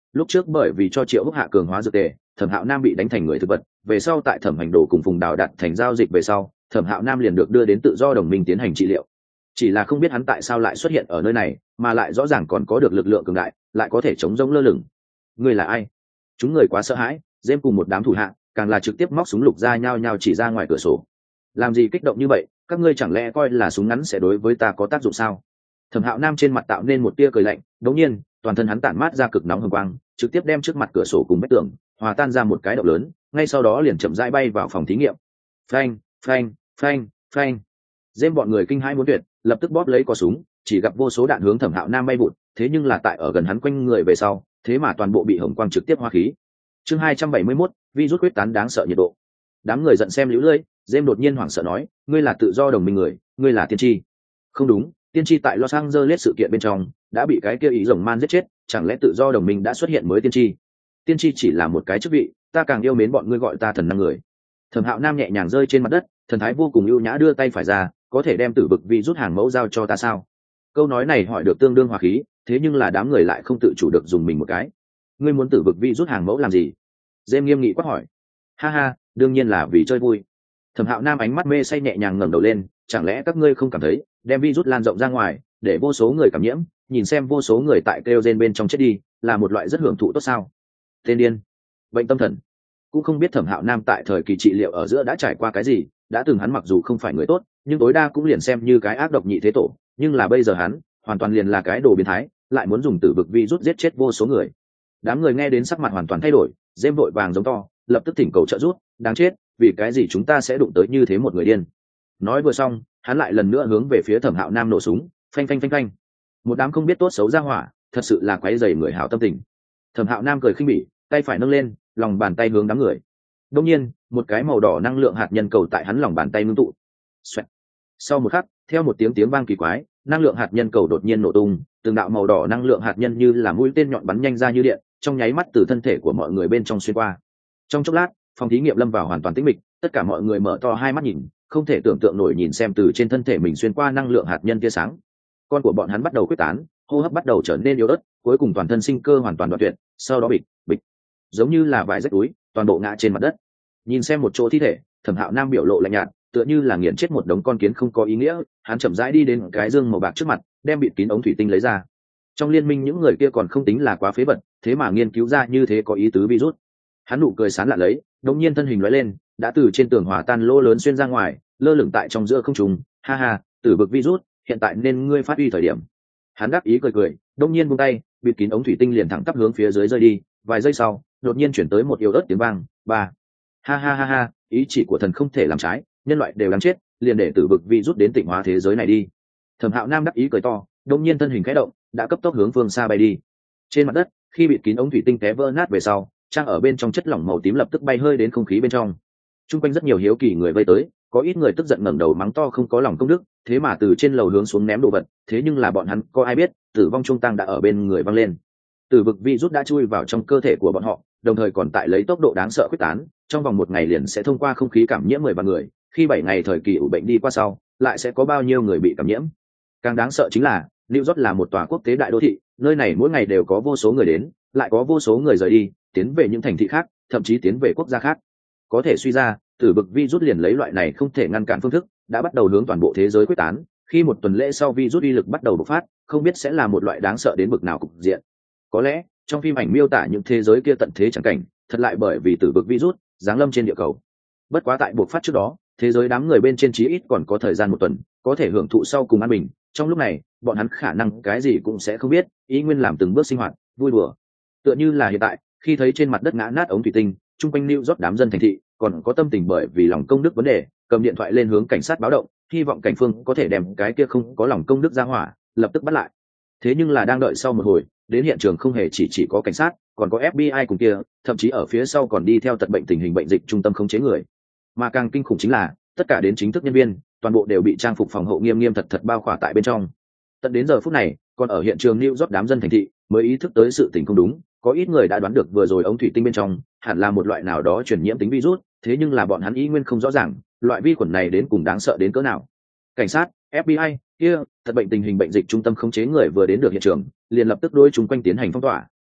[SPEAKER 1] lúc trước bởi vì cho Triệu Húc Hạ cường hóa dược tề, Thẩm Hạo Nam bị đánh thành người thực vật, về sau tại Thẩm Hành Đồ cùng Phùng Đào đặt thành giao dịch về sau, Thẩm Hạo Nam liền được đưa đến Tự Do Đồng Minh tiến hành trị liệu. Chỉ là không biết hắn tại sao lại xuất hiện ở nơi này, mà lại rõ ràng còn có được lực lượng cường đại, lại có thể chống rỗng lơ lửng. Ngươi là ai? Chúng người quá sợ hãi, James cùng một đám thủ hạ, càng là trực tiếp móc súng lục ra nhao nhao chỉ ra ngoài cửa sổ. Làm gì kích động như vậy, các ngươi chẳng lẽ coi là súng ngắn sẽ đối với ta có tác dụng sao? Thẩm Hạo Nam trên mặt tạo nên một tia cười lạnh, đột nhiên, toàn thân hắn tản mát ra cực nóng hừng quang, trực tiếp đem trước mặt cửa sổ cùng vách tường hòa tan ra một cái động lớn, ngay sau đó liền chậm rãi bay vào phòng thí nghiệm. Phanh, phanh, phanh, phanh. Dêm bọn người kinh hãi muốn tuyệt, lập tức bóp lấy cò súng, chỉ gặp vô số đạn hướng Thẩm Hạo Nam bay vụt, thế nhưng là tại ở gần hắn quanh người về sau, thế mà toàn bộ bị hồng quang trực tiếp hóa khí. Chương 271, virus quyết tán đáng sợ nhiệt độ. Đám người giận xem liễu lưỡi, Dêm đột nhiên hoảng sợ nói, ngươi là Tự Do Đồng Minh người, ngươi là tiên tri. Không đúng, tiên tri tại Los Angeles sự kiện bên trong đã bị cái kia ý rồng man giết chết, chẳng lẽ Tự Do Đồng Minh đã xuất hiện mới tiên tri? Tiên tri chỉ là một cái chức vị, ta càng yêu mến bọn ngươi gọi ta thần năng người. Thẩm Hạo Nam nhẹ nhàng rơi trên mặt đất, thần thái vô cùng ưu nhã đưa tay phải ra, có thể đem tử vực vi rút hàng mẫu giao cho ta sao? Câu nói này hỏi được tương đương hòa khí, thế nhưng là đám người lại không tự chủ được dùng mình một cái. Ngươi muốn tử vực vi rút hàng mẫu làm gì? Dêm nghiêm nghị quát hỏi. Ha ha, đương nhiên là vì chơi vui. Thẩm Hạo Nam ánh mắt mê say nhẹ nhàng ngẩng đầu lên, chẳng lẽ các ngươi không cảm thấy đem virus lan rộng ra ngoài để vô số người cảm nhiễm, nhìn xem vô số người tại kêu gen bên trong chết đi là một loại rất hưởng thụ tốt sao? Tên điên, bệnh tâm thần. Cũng không biết Thẩm Hạo Nam tại thời kỳ trị liệu ở giữa đã trải qua cái gì, đã từng hắn mặc dù không phải người tốt, nhưng tối đa cũng liền xem như cái ác độc nhị thế tổ, nhưng là bây giờ hắn hoàn toàn liền là cái đồ biến thái, lại muốn dùng tử vực virus giết chết vô số người. Đám người nghe đến sắc mặt hoàn toàn thay đổi, Dêm vội vàng giống to, lập tức thỉnh cầu trợ giúp, đáng chết, vì cái gì chúng ta sẽ đụng tới như thế một người điên? Nói vừa xong, hắn lại lần nữa hướng về phía Thẩm Hạo Nam nổ súng, phanh phanh phanh phanh. Một đám không biết tốt xấu ra hỏa, thật sự là quấy rầy người hảo tâm tình. Thẩm Hạo Nam cười khinh bỉ, tay phải nâng lên, lòng bàn tay hướng đám người. Đương nhiên, một cái màu đỏ năng lượng hạt nhân cầu tại hắn lòng bàn tay ngưng tụ. Xoẹt. Sau một khắc, theo một tiếng vang kỳ quái, năng lượng hạt nhân cầu đột nhiên nổ tung, từng đạo màu đỏ năng lượng hạt nhân như là mũi tên nhọn bắn nhanh ra như điện, trong nháy mắt từ thân thể của mọi người bên trong xuyên qua. Trong chốc lát, phòng thí nghiệm lâm vào hoàn toàn tĩnh mịch, tất cả mọi người mở to hai mắt nhìn, không thể tưởng tượng nổi nhìn xem từ trên thân thể mình xuyên qua năng lượng hạt nhân tia sáng. Con của bọn hắn bắt đầu quyết tán, hô hấp bắt đầu trở nên yếu ớt, cuối cùng toàn thân sinh cơ hoàn toàn đoạn tuyệt, sau đó bịch bịch, giống như là vải rách túi, toàn bộ ngã trên mặt đất. Nhìn xem một chỗ thi thể, Thẩm Hạo Nam biểu lộ lạnh nhạt, tựa như là nghiền chết một đống con kiến không có ý nghĩa. Hắn chậm rãi đi đến cái dương màu bạc trước mặt, đem bịt kín ống thủy tinh lấy ra. Trong liên minh những người kia còn không tính là quá phế vật, thế mà nghiên cứu ra như thế có ý tứ virus. Hắn nụ cười sán lạ lấy, đột nhiên thân hình lóe lên, đã từ trên tường hòa tan lỗ lớn xuyên ra ngoài, lơ lửng tại trong giữa không trung. Ha ha, tử vực virus, hiện tại nên ngươi phát huy thời điểm. Hắn đáp ý cười cười, đột nhiên buông tay, bịt kín ống thủy tinh liền thẳng tắp hướng phía dưới rơi đi. Vài giây sau, đột nhiên chuyển tới một yếu ớt tiếng vang, ba. Ha ha ha ha, ý chỉ của thần không thể làm trái, nhân loại đều đáng chết, liền để tử vực virus đến tịnh hóa thế giới này đi. Thẩm Hạo Nam đáp ý cười to, đột nhiên thân hình khẽ động, đã cấp tốc hướng phương xa bay đi. Trên mặt đất, khi bịt kín ống thủy tinh té vỡ nát về sau, trang ở bên trong chất lỏng màu tím lập tức bay hơi đến không khí bên trong. Trung quanh rất nhiều hiếu kỳ người vây tới, có ít người tức giận ngẩng đầu mắng to không có lòng công đức, thế mà từ trên lầu hướng xuống ném đồ vật, thế nhưng là bọn hắn có ai biết, tử vong trung tăng đã ở bên người văng lên. Tử vực virus đã chui vào trong cơ thể của bọn họ, đồng thời còn tại lấy tốc độ đáng sợ quyết tán, trong vòng 1 ngày liền sẽ thông qua không khí cảm nhiễm 10 vạn người, khi 7 ngày thời kỳ ủ bệnh đi qua sau, lại sẽ có bao nhiêu người bị cảm nhiễm. Càng đáng sợ chính là, New York là một tòa quốc tế đại đô thị, nơi này mỗi ngày đều có vô số người đến, lại có vô số người rời đi, tiến về những thành thị khác, thậm chí tiến về quốc gia khác. Có thể suy ra, tử vực virus liền lấy loại này không thể ngăn cản phương thức, đã bắt đầu hướng toàn bộ thế giới quyết tán, khi 1 tuần lễ sau virus uy lực bắt đầu bộc phát, không biết sẽ là một loại đáng sợ đến bực nào cục diện. Có lẽ, trong phim ảnh miêu tả những thế giới kia tận thế chẳng cảnh, thật lại bởi vì tử vực virus giáng lâm trên địa cầu. Bất quá tại bộc phát trước đó, thế giới đám người bên trên chí ít còn có thời gian 1 tuần, có thể hưởng thụ sau cùng an bình. Trong lúc này, bọn hắn khả năng cái gì cũng sẽ không biết, ý nguyên làm từng bước sinh hoạt, vui đùa. Tựa như là hiện tại, khi thấy trên mặt đất ngã nát ống thủy tinh, chung quanh New York đám dân thành thị, còn có tâm tình bởi vì lòng công đức vấn đề, cầm điện thoại lên hướng cảnh sát báo động, hy vọng cảnh phương có thể đem cái kia không có lòng công đức ra hỏa, lập tức bắt lại. Thế nhưng là đang đợi sau một hồi, đến hiện trường không hề chỉ có cảnh sát, còn có FBI cùng kia, thậm chí ở phía sau còn đi theo tật bệnh tình hình bệnh dịch trung tâm khống chế người. Mà càng kinh khủng chính là, tất cả đến chính thức nhân viên, toàn bộ đều bị trang phục phòng hộ nghiêm nghiêm thật thật bao khỏa tại bên trong. Tận đến giờ phút này, còn ở hiện trường New York đám dân thành thị mới ý thức tới sự tình không đúng, có ít người đã đoán được vừa rồi ống thủy tinh bên trong hẳn là một loại nào đó truyền nhiễm tính virus, thế nhưng là bọn hắn ý nguyên không rõ ràng, loại vi khuẩn này đến cùng đáng sợ đến cỡ nào. Cảnh sát, FBI, kia, thật bệnh tình hình bệnh dịch trung tâm khống chế người vừa đến được hiện trường, liền lập tức đối chúng quanh tiến hành phong tỏa,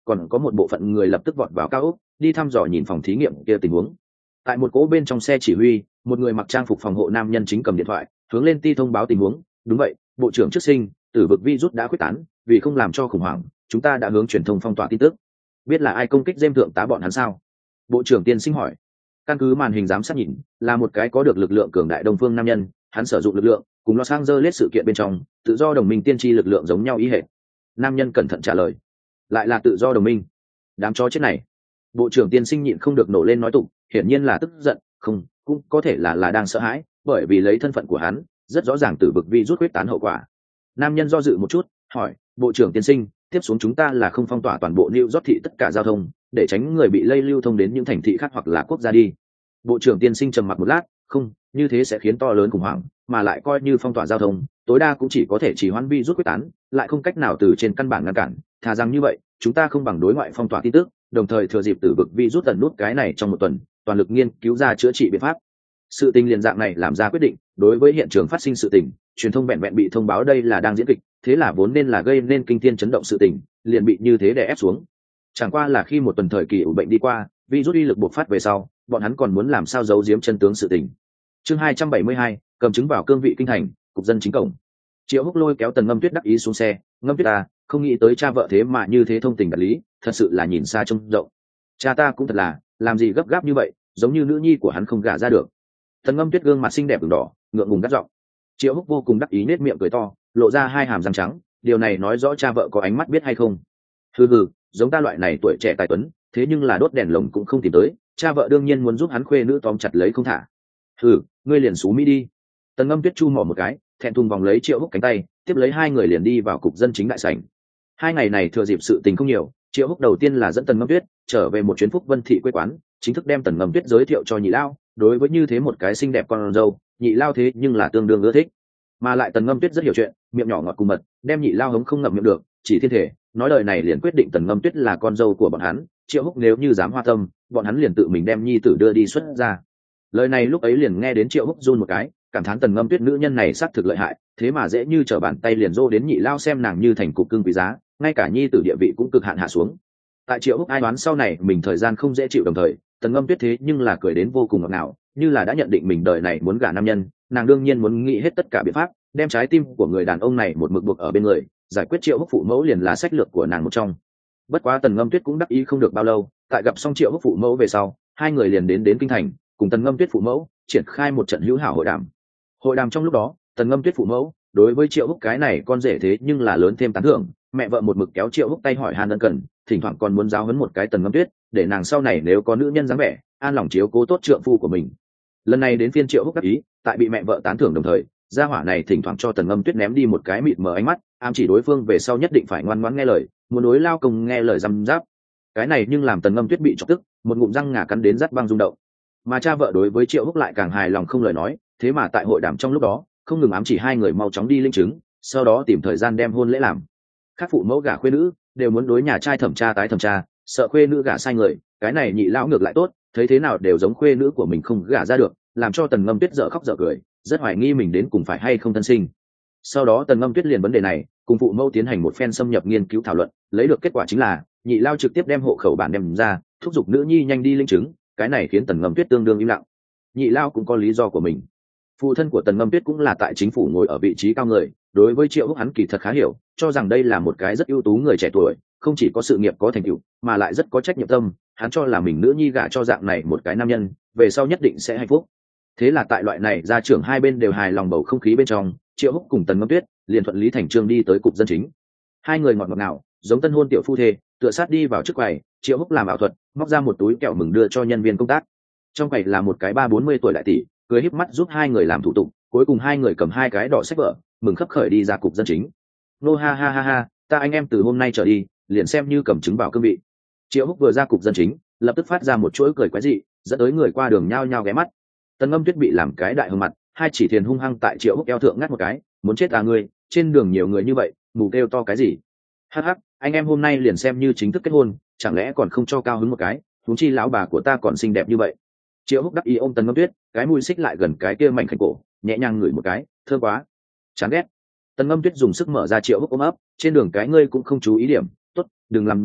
[SPEAKER 1] còn có một bộ phận người lập tức vọt vào cao ốc đi thăm dò nhìn phòng thí nghiệm kia tình huống. Tại một cỗ bên trong xe chỉ huy, một người mặc trang phục phòng hộ nam nhân chính cầm điện thoại hướng lên ti thông báo tình huống. Đúng vậy, bộ trưởng trước sinh tử vực virus đã quyết tán, vì không làm cho khủng hoảng, chúng ta đã hướng truyền thông phong tỏa tin tức. Biết là ai công kích Gem thượng tá bọn hắn sao? Bộ trưởng tiên sinh hỏi. Căn cứ màn hình giám sát nhìn, là một cái có được lực lượng cường đại đông phương nam nhân, hắn sử dụng lực lượng cùng Los Angeles sự kiện bên trong tự do đồng minh tiên tri lực lượng giống nhau ý hệ. Nam nhân cẩn thận trả lời. Lại là tự do đồng minh? Đám chó chết này. Bộ trưởng tiên sinh nhịn không được nổ lên nói tục, hiển nhiên là tức giận, không, cũng có thể là đang sợ hãi, bởi vì lấy thân phận của hắn, rất rõ ràng tử vực virus quyết tán hậu quả. Nam nhân do dự một chút, hỏi, bộ trưởng tiên sinh, tiếp xuống chúng ta là không phong tỏa toàn bộ New York thị tất cả giao thông, để tránh người bị lây lưu thông đến những thành thị khác hoặc là quốc gia đi. Bộ trưởng tiên sinh trầm mặc một lát, không, như thế sẽ khiến to lớn khủng hoảng, mà lại coi như phong tỏa giao thông, tối đa cũng chỉ có thể chỉ hoãn virus quyết tán, lại không cách nào từ trên căn bản ngăn cản. Thà rằng như vậy, chúng ta không bằng đối ngoại phong tỏa tin tức, đồng thời thừa dịp tử vực virus tận nút cái này trong một tuần, toàn lực nghiên cứu ra chữa trị biện pháp. Sự tình liền dạng này làm ra quyết định, đối với hiện trường phát sinh sự tình, truyền thông vẹn vẹn bị thông báo đây là đang diễn kịch, thế là vốn nên là gây nên kinh thiên chấn động sự tình, liền bị như thế đè ép xuống. Chẳng qua là khi một tuần thời kỳ ủ bệnh đi qua, virus uy lực bộc phát về sau, bọn hắn còn muốn làm sao giấu giếm chân tướng sự tình. Chương 272, cầm chứng vào cương vị kinh thành, cục dân chính cổng. Triệu Húc lôi kéo Tần Ngâm Tuyết đắc ý xuống xe, Ngâm Tuyết à, không nghĩ tới cha vợ thế mà như thế thông tình đạt lý, thật sự là nhìn xa trông rộng. Cha ta cũng thật là, làm gì gấp gáp như vậy, giống như nữ nhi của hắn không gả ra được. Tần Ngâm Tuyết gương mặt xinh đẹp ửng đỏ, ngượng ngùng gắt giọng. Triệu Húc vô cùng đắc ý nết miệng cười to, lộ ra hai hàm răng trắng, điều này nói rõ cha vợ có ánh mắt biết hay không. Hừ hừ, giống ta loại này tuổi trẻ tài tuấn, thế nhưng là đốt đèn lồng cũng không tìm tới, cha vợ đương nhiên muốn giúp hắn khuê nữ tóm chặt lấy không thả. Hừ, ngươi liền xú mỹ đi. Tần Ngâm Tuyết chu mỏ một cái, thẹn thùng vòng lấy Triệu Húc cánh tay, tiếp lấy hai người liền đi vào cục dân chính đại sảnh. Hai ngày này thừa dịp sự tình không nhiều, Triệu Húc đầu tiên là dẫn Tần Ngâm Tuyết trở về một chuyến Phúc Vân thị quê quán, chính thức đem Tần Ngâm Tuyết giới thiệu cho Nhị Lao. Đối với như thế một cái xinh đẹp con dâu, Nhị Lao thế nhưng là tương đương ưa thích. Mà lại Tần Ngâm Tuyết rất hiểu chuyện, miệng nhỏ ngọt cùng mật, đem Nhị Lao hống không ngậm miệng được, chỉ thiên thể nói lời này liền quyết định Tần Ngâm Tuyết là con dâu của bọn hắn. Triệu Húc nếu như dám hoa tâm, bọn hắn liền tự mình đem nhi tử đưa đi xuất ra. Lời này lúc ấy liền nghe đến Triệu Húc run một cái, cảm thán Tần Ngâm Tuyết nữ nhân này xác thực lợi hại, thế mà dễ như trở bàn tay liền dô đến Nhị Lao xem nàng như thành cục cưng quý giá, ngay cả nhi tử địa vị cũng cực hạn hạ xuống. Tại Triệu Húc ai đoán sau này mình thời gian không dễ chịu, đồng thời Tần Ngâm Tuyết thế nhưng là cười đến vô cùng ngọt ngào, như là đã nhận định mình đời này muốn gả nam nhân, nàng đương nhiên muốn nghĩ hết tất cả biện pháp đem trái tim của người đàn ông này một mực buộc ở bên người, giải quyết Triệu Húc phụ mẫu liền là sách lược của nàng một trong. Bất quá Tần Ngâm Tuyết cũng đắc ý không được bao lâu, tại gặp xong Triệu Húc phụ mẫu về sau, hai người liền đến kinh thành, cùng Tần Ngâm Tuyết phụ mẫu triển khai một trận hữu hảo hội đàm. Hội đàm trong lúc đó, Tần Ngâm Tuyết phụ mẫu đối với Triệu Húc cái này con rể thế nhưng là lớn thêm tán thưởng, mẹ vợ một mực kéo Triệu Húc tay hỏi han ân cần, thỉnh thoảng còn muốn giáo huấn một cái Tần Ngâm Tuyết, để nàng sau này nếu có nữ nhân dáng vẻ, an lòng chiếu cố tốt trượng phu của mình. Lần này đến phiên Triệu Húc đắc ý, tại bị mẹ vợ tán thưởng đồng thời, gia hỏa này thỉnh thoảng cho Tần Ngâm Tuyết ném đi một cái mịt mờ ánh mắt, ám chỉ đối phương về sau nhất định phải ngoan ngoãn nghe lời, muốn đối lao công nghe lời răm giáp. Cái này nhưng làm Tần Ngâm Tuyết bị chọc tức, một ngụm răng ngà cắn đến rát băng rung động. Mà cha vợ đối với Triệu Húc lại càng hài lòng không lời nói, thế mà tại hội đàm trong lúc đó, không ngừng ám chỉ hai người mau chóng đi linh chứng, sau đó tìm thời gian đem hôn lễ làm. Các phụ mẫu gả khuê nữ đều muốn đối nhà trai thẩm tra tái thẩm tra, sợ khuê nữ gả sai người, cái này Nhị Lão ngược lại tốt, thấy thế nào đều giống khuê nữ của mình không gả ra được, làm cho Tần Ngâm Tuyết dở khóc dở cười, rất hoài nghi mình đến cùng phải hay không thân sinh. Sau đó Tần Ngâm Tuyết liền vấn đề này cùng phụ mẫu tiến hành một phen xâm nhập nghiên cứu thảo luận, lấy được kết quả chính là Nhị Lao trực tiếp đem hộ khẩu bản đem ra, thúc giục nữ nhi nhanh đi linh chứng, cái này khiến Tần Ngâm Tuyết tương đương im lặng. Nhị Lao cũng có lý do của mình. Phụ thân của Tần Ngâm Tuyết cũng là tại chính phủ ngồi ở vị trí cao người, đối với Triệu Húc hắn kỳ thật khá hiểu, cho rằng đây là một cái rất ưu tú người trẻ tuổi, không chỉ có sự nghiệp có thành tựu, mà lại rất có trách nhiệm tâm, hắn cho là mình nữ nhi gả cho dạng này một cái nam nhân, về sau nhất định sẽ hạnh phúc. Thế là tại loại này gia trưởng hai bên đều hài lòng bầu không khí bên trong, Triệu Húc cùng Tần Ngâm Tuyết liền thuận lý thành chương đi tới cục dân chính. Hai người ngọt ngào ngào, giống tân hôn tiểu phu thê, tựa sát đi vào trước quầy, Triệu Húc làm ảo thuật, móc ra một túi kẹo mừng đưa cho nhân viên công tác. Trong quầy là một cái 30-40 tuổi đại tỷ, cười híp mắt giúp hai người làm thủ tục, cuối cùng hai người cầm hai cái đỏ sách vở, mừng khấp khởi đi ra cục dân chính. Nô ha ha ha ha, ta anh em từ hôm nay trở đi, liền xem như cầm chứng vào cương vị. Triệu Húc vừa ra cục dân chính, lập tức phát ra một chuỗi cười quái dị, dẫn tới người qua đường nhao nhao ghé mắt. Tần Ngâm Tuyết bị làm cái đại hưng mặt, hai chỉ thiền hung hăng tại Triệu Húc eo thượng ngắt một cái, muốn chết à ngươi, trên đường nhiều người như vậy, mù kêu to cái gì? Hắc hắc, anh em hôm nay liền xem như chính thức kết hôn, chẳng lẽ còn không cho cao hứng một cái, huống chi lão bà của ta còn xinh đẹp như vậy. Triệu Húc đắc ý ôm Tần Ngâm Tuyết, cái mũi xích lại gần cái kia mảnh khảnh cổ, nhẹ nhàng ngửi một cái, thơm quá. Chán ghét. Tần Ngâm Tuyết dùng sức mở ra Triệu Húc ôm ấp, trên đường cái ngươi cũng không chú ý điểm, tốt, đừng làm rộn,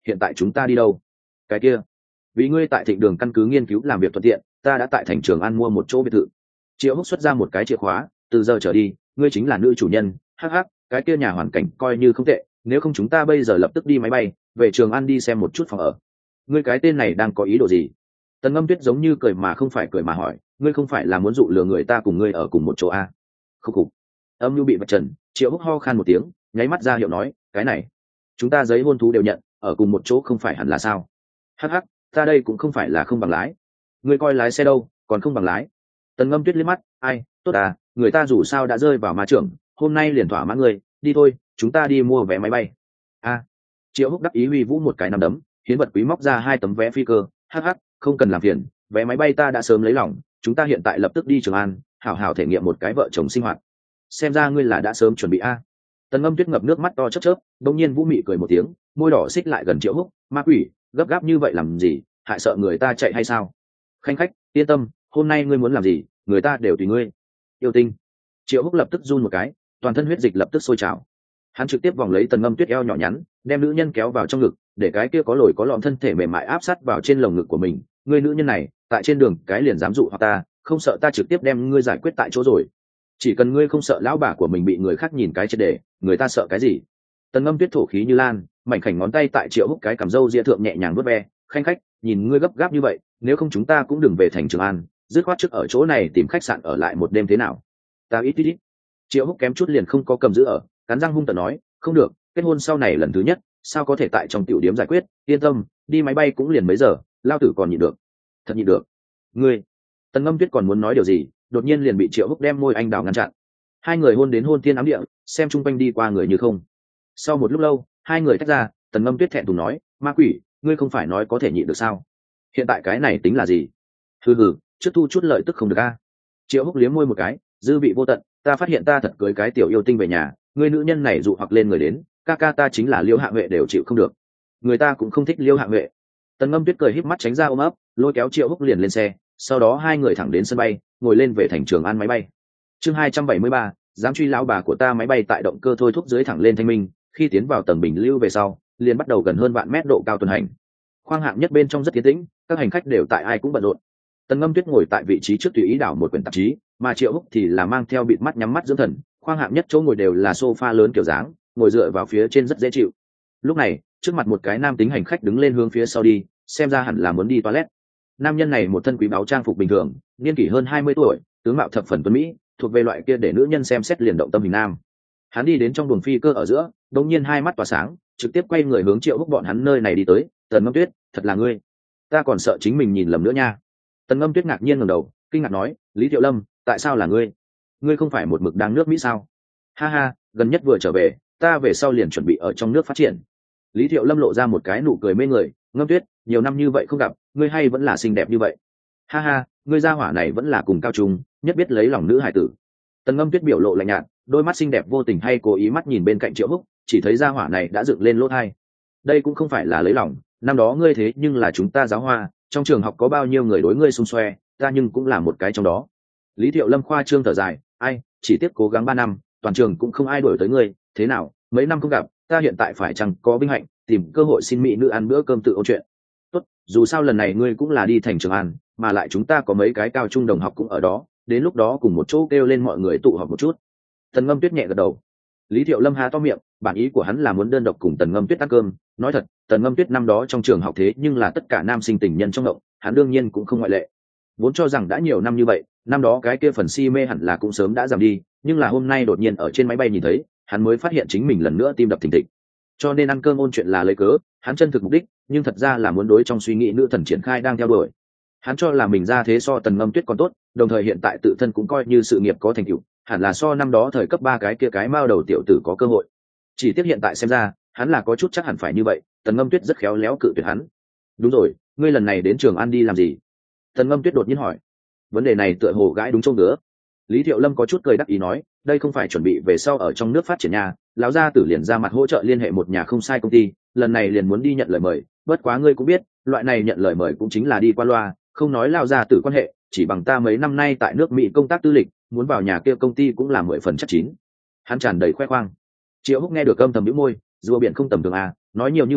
[SPEAKER 1] hiện tại chúng ta đi đâu? Cái kia, vì ngươi tại Thịnh Đường căn cứ nghiên cứu làm việc thuận tiện, ta đã tại thành Trường An mua một chỗ biệt thự. Triệu Húc xuất ra một cái chìa khóa, từ giờ trở đi ngươi chính là nữ chủ nhân. Hắc hắc, cái kia nhà hoàn cảnh coi như không tệ, nếu không chúng ta bây giờ lập tức đi máy bay về Trường An đi xem một chút phòng ở. Ngươi cái tên này đang có ý đồ gì? Tần Ngâm Tuyết giống như cười mà không phải cười mà hỏi, ngươi không phải là muốn dụ lừa người ta cùng ngươi ở cùng một chỗ à? Khúc khục. Âm nhu bị vạch trần, Triệu Húc ho khan một tiếng, nháy mắt ra hiệu nói, cái này chúng ta giấy hôn thú đều nhận, ở cùng một chỗ không phải hẳn là sao? Hắc hắc, ta đây cũng không phải là không bằng lái. Ngươi coi lái xe đâu, còn không bằng lái. Tần Ngâm Tuyết liếc mắt, ai, tốt à, người ta dù sao đã rơi vào ma trưởng, hôm nay liền thỏa mãn ngươi, đi thôi, chúng ta đi mua vé máy bay. A. Triệu Húc đắc ý huy vũ một cái nắm đấm, hiến vật quý móc ra 2 tấm vé phi cơ, hắc hắc, không cần làm phiền, vé máy bay ta đã sớm lấy lòng, chúng ta hiện tại lập tức đi Trường An, hảo hảo thể nghiệm một cái vợ chồng sinh hoạt. Xem ra ngươi là đã sớm chuẩn bị a. Tần Ngâm Tuyết ngập nước mắt to chớp chớp, đột nhiên Vũ Mị cười một tiếng, môi đỏ xích lại gần Triệu Húc, ma quỷ, gấp gáp như vậy làm gì, hại sợ người ta chạy hay sao? Khanh khách, yên tâm, hôm nay ngươi muốn làm gì, người ta đều tùy ngươi. Yêu tinh. Triệu Húc lập tức run một cái, toàn thân huyết dịch lập tức sôi trào. Hắn trực tiếp vòng lấy Tần Ngâm Tuyết eo nhỏ nhắn, đem nữ nhân kéo vào trong ngực, để cái kia có lồi có lõm thân thể mềm mại áp sát vào trên lồng ngực của mình. Ngươi nữ nhân này, tại trên đường cái liền dám dụ hoặc ta, không sợ ta trực tiếp đem ngươi giải quyết tại chỗ rồi. Chỉ cần ngươi không sợ lão bà của mình bị người khác nhìn cái triệt để, người ta sợ cái gì? Tần Ngâm Tuyết thổ khí như lan, mảnh khảnh ngón tay tại Triệu Húc cái cằm râu ria thượng nhẹ nhàng vuốt ve, khanh khách, nhìn ngươi gấp gáp như vậy, nếu không chúng ta cũng đừng về thành Trường An, dứt khoát trước ở chỗ này tìm khách sạn ở lại một đêm thế nào? Ta ít. Triệu Húc kém chút liền không có cầm giữ ở, cắn răng hung tợn nói, không được, kết hôn sau này lần thứ nhất, sao có thể tại trong tiểu điếm giải quyết, yên tâm, đi máy bay cũng liền mấy giờ, lao tử còn nhịn được. Thật nhịn được. Ngươi. Tần Ngâm Tuyết còn muốn nói điều gì, đột nhiên liền bị Triệu Húc đem môi anh đào ngăn chặn. Hai người hôn đến hôn tiên ám địa, xem chung quanh đi qua người như không. Sau một lúc lâu, hai người tách ra, Tần Ngâm Tuyết thẹn thùng nói, ma quỷ, ngươi không phải nói có thể nhịn được sao? Hiện tại cái này tính là gì? Hừ, trước thu chút lợi tức không được a. Triệu Húc liếm môi một cái, dư vị vô tận, ta phát hiện ta thật cưới cái tiểu yêu tinh về nhà, người nữ nhân này dụ hoặc lên người đến, ca ta chính là Liêu Hạ Huệ đều chịu không được, người ta cũng không thích Liêu Hạ Huệ. Tần Ngâm Tuyết cười híp mắt tránh ra ôm ấp, lôi kéo Triệu Húc liền lên xe, sau đó hai người thẳng đến sân bay, ngồi lên về thành Trường An máy bay. Chương 273, dám truy lão bà của ta. Máy bay tại động cơ thôi thúc dưới thẳng lên thanh minh, khi tiến vào tầng bình lưu về sau, liền bắt đầu gần hơn vạn mét độ cao tuần hành. Khoang hạng nhất bên trong rất yên tĩnh, các hành khách đều tại ai cũng bận rộn. Tần Ngâm Tuyết ngồi tại vị trí trước tùy ý đảo một quyển tạp chí, mà Triệu Húc thì là mang theo bịt mắt nhắm mắt dưỡng thần. Khoang hạng nhất chỗ ngồi đều là sofa lớn kiểu dáng, ngồi dựa vào phía trên rất dễ chịu. Lúc này, trước mặt một cái nam tính hành khách đứng lên hướng phía sau đi, xem ra hẳn là muốn đi toilet. Nam nhân này một thân quý báu trang phục bình thường, niên kỷ hơn 20 tuổi, tướng mạo thập phần tuấn mỹ, thuộc về loại kia để nữ nhân xem xét liền động tâm hình nam. Hắn đi đến trong buồng phi cơ ở giữa, đột nhiên hai mắt tỏa sáng, trực tiếp quay người hướng Triệu Húc bọn hắn nơi này đi tới. Tần Ngâm Tuyết, thật là ngươi? Ta còn sợ chính mình nhìn lầm nữa nha. Tần Ngâm Tuyết ngạc nhiên ngẩng đầu, kinh ngạc nói, Lý Thiệu Lâm, tại sao là ngươi? Ngươi không phải một mực đang nước Mỹ sao? Ha ha, gần nhất vừa trở về, ta về sau liền chuẩn bị ở trong nước phát triển. Lý Thiệu Lâm lộ ra một cái nụ cười mê người, Ngâm Tuyết, nhiều năm như vậy không gặp, ngươi hay vẫn là xinh đẹp như vậy. Ha ha, ngươi gia hỏa này vẫn là cùng cao trung, nhất biết lấy lòng nữ hải tử. Tần Ngâm Tuyết biểu lộ lạnh nhạt, đôi mắt xinh đẹp vô tình hay cố ý mắt nhìn bên cạnh Triệu Húc, chỉ thấy gia hỏa này đã dựng lên lỗ tai. Đây cũng không phải là lấy lòng, năm đó ngươi thế nhưng là chúng ta giáo hoa, trong trường học có bao nhiêu người đối ngươi xung xoe, ta nhưng cũng là một cái trong đó. Lý Thiệu Lâm khoa trương thở dài, ai, chỉ tiếp cố gắng 3 năm, toàn trường cũng không ai đuổi tới ngươi, thế nào, mấy năm không gặp, ta hiện tại phải chăng có vinh hạnh tìm cơ hội xin mỹ nữ ăn bữa cơm tự ôn chuyện. Tốt, dù sao lần này ngươi cũng là đi thành Trường An, mà lại chúng ta có mấy cái cao trung đồng học cũng ở đó, đến lúc đó cùng một chỗ kêu lên mọi người tụ họp một chút. Tần Ngâm Tuyết nhẹ gật đầu. Lý Thiệu Lâm há to miệng, bản ý của hắn là muốn đơn độc cùng Tần Ngâm Tuyết ăn cơm, nói thật, Tần Ngâm Tuyết năm đó trong trường học thế nhưng là tất cả nam sinh tình nhân trong động, hắn đương nhiên cũng không ngoại lệ. Vốn cho rằng đã nhiều năm như vậy, năm đó cái kia phần si mê hẳn là cũng sớm đã giảm đi, nhưng là hôm nay đột nhiên ở trên máy bay nhìn thấy, hắn mới phát hiện chính mình lần nữa tim đập thình thịch. Cho nên ăn cơm ôn chuyện là lấy cớ, hắn chân thực mục đích, nhưng thật ra là muốn đối trong suy nghĩ nữ thần triển khai đang theo đuổi. Hắn cho là mình ra thế so Tần Ngâm Tuyết còn tốt, đồng thời hiện tại tự thân cũng coi như sự nghiệp có thành tựu, hẳn là so năm đó thời cấp 3 cái kia cái mao đầu tiểu tử có cơ hội. Chỉ tiếc hiện tại xem ra, hắn là có chút chắc hẳn phải như vậy. Tần Ngâm Tuyết rất khéo léo cự tuyệt hắn. Đúng rồi, ngươi lần này đến Trường An đi làm gì? Tần Ngâm Tuyết đột nhiên hỏi. Vấn đề này tựa hồ gãi đúng chỗ ngứa. Lý Thiệu Lâm có chút cười đắc ý nói, đây không phải chuẩn bị về sau ở trong nước phát triển nhà, lão gia tử liền ra mặt hỗ trợ liên hệ một nhà không sai công ty, lần này liền muốn đi nhận lời mời, bất quá ngươi cũng biết, loại này nhận lời mời cũng chính là đi qua loa, không nói lão gia tử quan hệ, chỉ bằng ta mấy năm nay tại nước Mỹ công tác tư lịch, muốn vào nhà kia công ty cũng là 10% chắc chín. Hắn tràn đầy khoe khoang. Triệu Húc nghe được âm thầm bĩu môi, rùa biển không tầm thường à, nói nhiều như vậy,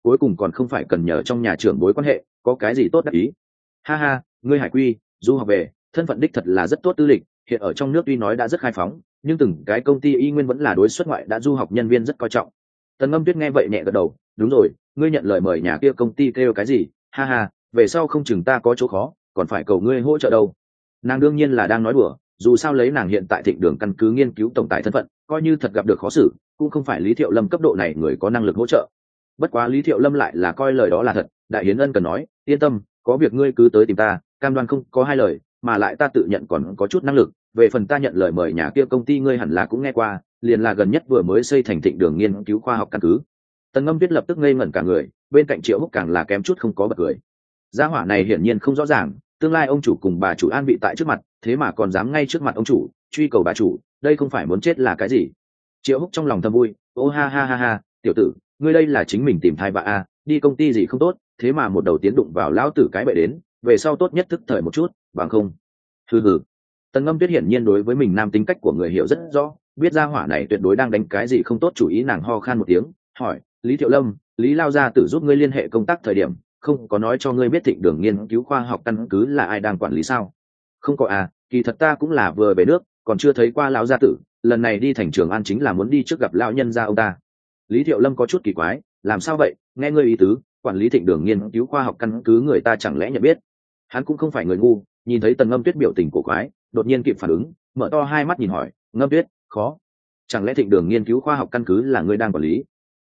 [SPEAKER 1] cuối cùng còn không phải cần nhờ trong nhà trưởng bối quan hệ, có cái gì tốt đắc ý. Ha ha, ngươi Hải Quy du học về, thân phận đích thật là rất tốt tư lịch, hiện ở trong nước tuy nói đã rất khai phóng, nhưng từng cái công ty y nguyên vẫn là đối xuất ngoại đã du học nhân viên rất coi trọng. Tần Ngâm Tuyết nghe vậy nhẹ gật đầu, đúng rồi, ngươi nhận lời mời nhà kia công ty kêu cái gì? Ha ha, về sau không chừng ta có chỗ khó, còn phải cầu ngươi hỗ trợ đâu. Nàng đương nhiên là đang nói đùa, dù sao lấy nàng hiện tại Thịnh Đường căn cứ nghiên cứu tổng tài thân phận, coi như thật gặp được khó xử, cũng không phải Lý Thiệu Lâm cấp độ này người có năng lực hỗ trợ. Bất quá Lý Thiệu Lâm lại là coi lời đó là thật, đại hiến ân cần nói, yên tâm, có việc ngươi cứ tới tìm ta, cam đoan không có hai lời, mà lại ta tự nhận còn có chút năng lực. Về phần ta nhận lời mời nhà kia công ty ngươi hẳn là cũng nghe qua, liền là gần nhất vừa mới xây thành Thịnh Đường nghiên cứu khoa học căn cứ. Tần Ngâm Tuyết lập tức ngây ngẩn cả người, bên cạnh Triệu Húc càng là kém chút không có bật cười. Gia hỏa này hiển nhiên không rõ ràng, tương lai ông chủ cùng bà chủ an vị tại trước mặt, thế mà còn dám ngay trước mặt ông chủ truy cầu bà chủ, đây không phải muốn chết là cái gì? Triệu Húc trong lòng thầm vui, ô ha ha ha ha, tiểu tử, ngươi đây là chính mình tìm thai vạ a, đi công ty gì không tốt, thế mà một đầu tiến đụng vào lão tử cái bệ đến, về sau tốt nhất thức thời một chút, bằng không. Hừ hừ. Tần Ngâm Tuyết hiển nhiên đối với mình nam tính cách của người hiểu rất rõ, biết gia hỏa này tuyệt đối đang đánh cái gì không tốt chủ ý, nàng ho khan một tiếng, hỏi, Lý Thiệu Lâm, Lý lao gia tử giúp ngươi liên hệ công tác thời điểm, không có nói cho ngươi biết Thịnh Đường nghiên cứu khoa học căn cứ là ai đang quản lý sao? Không có à, kỳ thật ta cũng là vừa về nước, còn chưa thấy qua lão gia tử, lần này đi thành Trường An chính là muốn đi trước gặp lão nhân gia ông ta. Lý Thiệu Lâm có chút kỳ quái, làm sao vậy, nghe ngươi ý tứ, quản lý Thịnh Đường nghiên cứu khoa học căn cứ người ta chẳng lẽ nhận biết? Hắn cũng không phải người ngu, nhìn thấy Tần Ngâm Tuyết biểu tình cổ quái, đột nhiên kịp phản ứng, mở to hai mắt nhìn hỏi, Ngâm Tuyết, khó, chẳng lẽ Thịnh Đường nghiên cứu khoa học căn cứ là ngươi đang quản lý?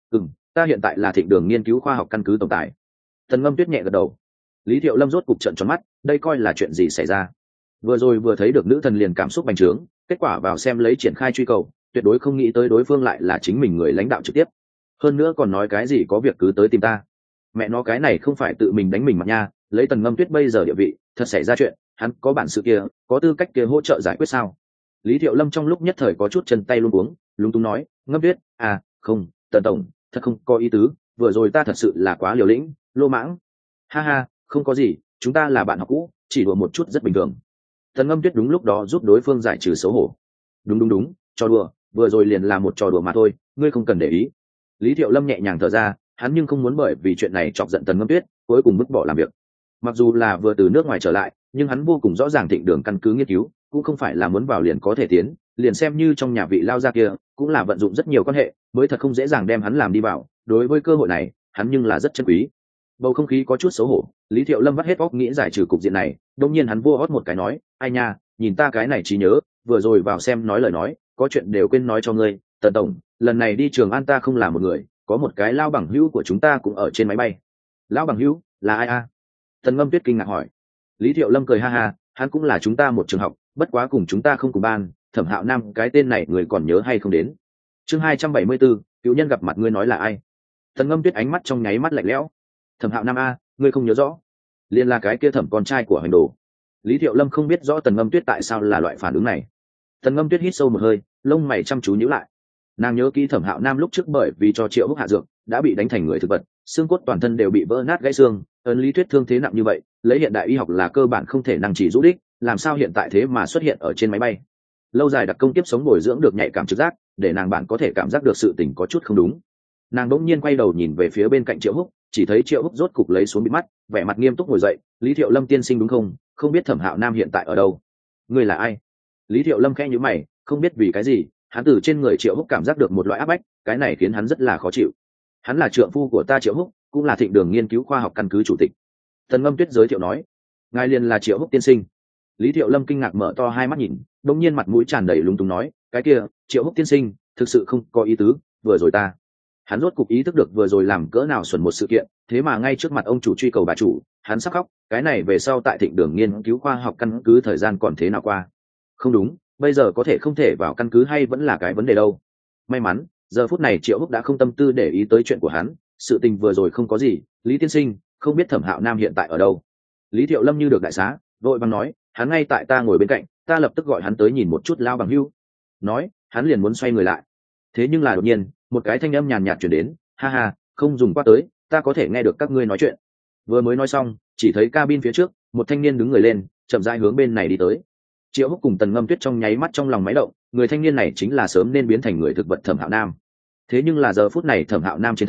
[SPEAKER 1] Ta hiện tại là Thịnh Đường nghiên cứu khoa học căn cứ tổng tài. Tần Ngâm Tuyết nhẹ gật đầu. Lý Thiệu Lâm rốt cục trợn tròn mắt, đây coi là chuyện gì xảy ra? Vừa rồi vừa thấy được nữ thần liền cảm xúc bành trướng, kết quả vào xem lấy triển khai truy cầu, tuyệt đối không nghĩ tới đối phương lại là chính mình người lãnh đạo trực tiếp. Hơn nữa còn nói cái gì có việc cứ tới tìm ta. Mẹ nó cái này không phải tự mình đánh mình mặt nha, lấy Tần Ngâm Tuyết bây giờ địa vị, thật xảy ra chuyện, hắn có bản sự kia, có tư cách kia hỗ trợ giải quyết sao? Lý Thiệu Lâm trong lúc nhất thời có chút chân tay luống cuống, lúng túng nói, Ngâm Tuyết, à, không, Tần tổng, thật không có ý tứ, vừa rồi ta thật sự là quá liều lĩnh, lô mãng. Ha ha, không có gì, chúng ta là bạn học cũ, chỉ đùa một chút rất bình thường. Tần Ngâm Tuyết đúng lúc đó giúp đối phương giải trừ xấu hổ. Đúng, trò đùa, vừa rồi liền là một trò đùa mà thôi, ngươi không cần để ý. Lý Thiệu Lâm nhẹ nhàng thở ra, hắn nhưng không muốn bởi vì chuyện này chọc giận Tần Ngâm Tuyết, cuối cùng vứt bỏ làm việc. Mặc dù là vừa từ nước ngoài trở lại, nhưng hắn vô cùng rõ ràng Thịnh Đường căn cứ nghiên cứu, cũng không phải là muốn vào liền có thể tiến, liền xem như trong nhà vị lao gia kia, cũng là vận dụng rất nhiều quan hệ, mới thật không dễ dàng đem hắn làm đi vào. Đối với cơ hội này, hắn nhưng là rất trân quý. Bầu không khí có chút xấu hổ, Lý Thiệu Lâm vắt hết óc nghĩ giải trừ cục diện này, đương nhiên hắn vua hót một cái nói, ai nha, nhìn ta cái này trí nhớ, vừa rồi vào xem nói lời nói, có chuyện đều quên nói cho ngươi, Tần tổng, lần này đi Trường An ta không là một người, có một cái lao bằng hữu của chúng ta cũng ở trên máy bay. Lão bằng hữu là ai a? Tần Ngâm Tuyết kinh ngạc hỏi. Lý Thiệu Lâm cười ha ha, hắn cũng là chúng ta một trường học, bất quá cùng chúng ta không cùng ban, Thẩm Hạo Nam cái tên này người còn nhớ hay không đến? Chương 274, cựu nhân gặp mặt ngươi nói là ai? Tần Ngâm Tuyết ánh mắt trong nháy mắt lạnh lẽo. Thẩm Hạo Nam a, ngươi không nhớ rõ? Liên là cái kia Thẩm con trai của Hành Đồ. Lý Thiệu Lâm không biết rõ Tần Ngâm Tuyết tại sao là loại phản ứng này. Tần Ngâm Tuyết hít sâu một hơi, lông mày chăm chú nhíu lại. Nàng nhớ kỹ Thẩm Hạo Nam lúc trước bởi vì cho Triệu Húc hạ dược, đã bị đánh thành người thực vật, xương cốt toàn thân đều bị vỡ nát gãy xương, ấn lý thuyết thương thế nặng như vậy, lấy hiện đại y học là cơ bản không thể năng chỉ rũ đích, làm sao hiện tại thế mà xuất hiện ở trên máy bay? Lâu dài đặc công tiếp sống bồi dưỡng được nhạy cảm trực giác, để nàng bạn có thể cảm giác được sự tình có chút không đúng. Nàng đỗng nhiên quay đầu nhìn về phía bên cạnh Triệu Húc, chỉ thấy Triệu Húc rốt cục lấy xuống bịt mắt, vẻ mặt nghiêm túc ngồi dậy, Lý Thiệu Lâm tiên sinh đúng không? Không biết Thẩm Hạo Nam hiện tại ở đâu? Ngươi là ai? Lý Thiệu Lâm khẽ nhíu mày, không biết vì cái gì, hắn từ trên người Triệu Húc cảm giác được một loại áp bách, cái này khiến hắn rất là khó chịu. Hắn là trượng phu của ta Triệu Húc, cũng là Thịnh Đường nghiên cứu khoa học căn cứ chủ tịch. Tần Ngâm Tuyết giới thiệu nói, ngài liền là Triệu Húc tiên sinh. Lý Thiệu Lâm kinh ngạc mở to hai mắt nhìn, đột nhiên mặt mũi tràn đầy lúng túng nói, cái kia, Triệu Húc tiên sinh, thực sự không có ý tứ, vừa rồi ta. Hắn rốt cục ý thức được vừa rồi làm cỡ nào xuẩn một sự kiện, thế mà ngay trước mặt ông chủ truy cầu bà chủ, hắn sắp khóc, cái này về sau tại Thịnh Đường nghiên cứu khoa học căn cứ thời gian còn thế nào qua? Không đúng, bây giờ có thể không thể vào căn cứ hay vẫn là cái vấn đề đâu. May mắn, giờ phút này Triệu Húc đã không tâm tư để ý tới chuyện của hắn, sự tình vừa rồi không có gì, Lý tiên sinh, không biết Thẩm Hạo Nam hiện tại ở đâu? Lý Thiệu Lâm như được đại xá, vội vàng nói, hắn ngay tại ta ngồi bên cạnh, ta lập tức gọi hắn tới nhìn một chút lao bằng hưu. Nói, hắn liền muốn xoay người lại. Thế nhưng là đột nhiên, một cái thanh âm nhàn nhạt chuyển đến, ha ha, không dùng qua tới, ta có thể nghe được các ngươi nói chuyện. Vừa mới nói xong, chỉ thấy cabin phía trước, một thanh niên đứng người lên, chậm rãi hướng bên này đi tới. Triệu Húc cùng Tần Ngâm Tuyết trong nháy mắt trong lòng máy động, người thanh niên này chính là sớm nên biến thành người thực vật Thẩm Hạo Nam. Thế nhưng là giờ phút này Thẩm Hạo Nam trên thân,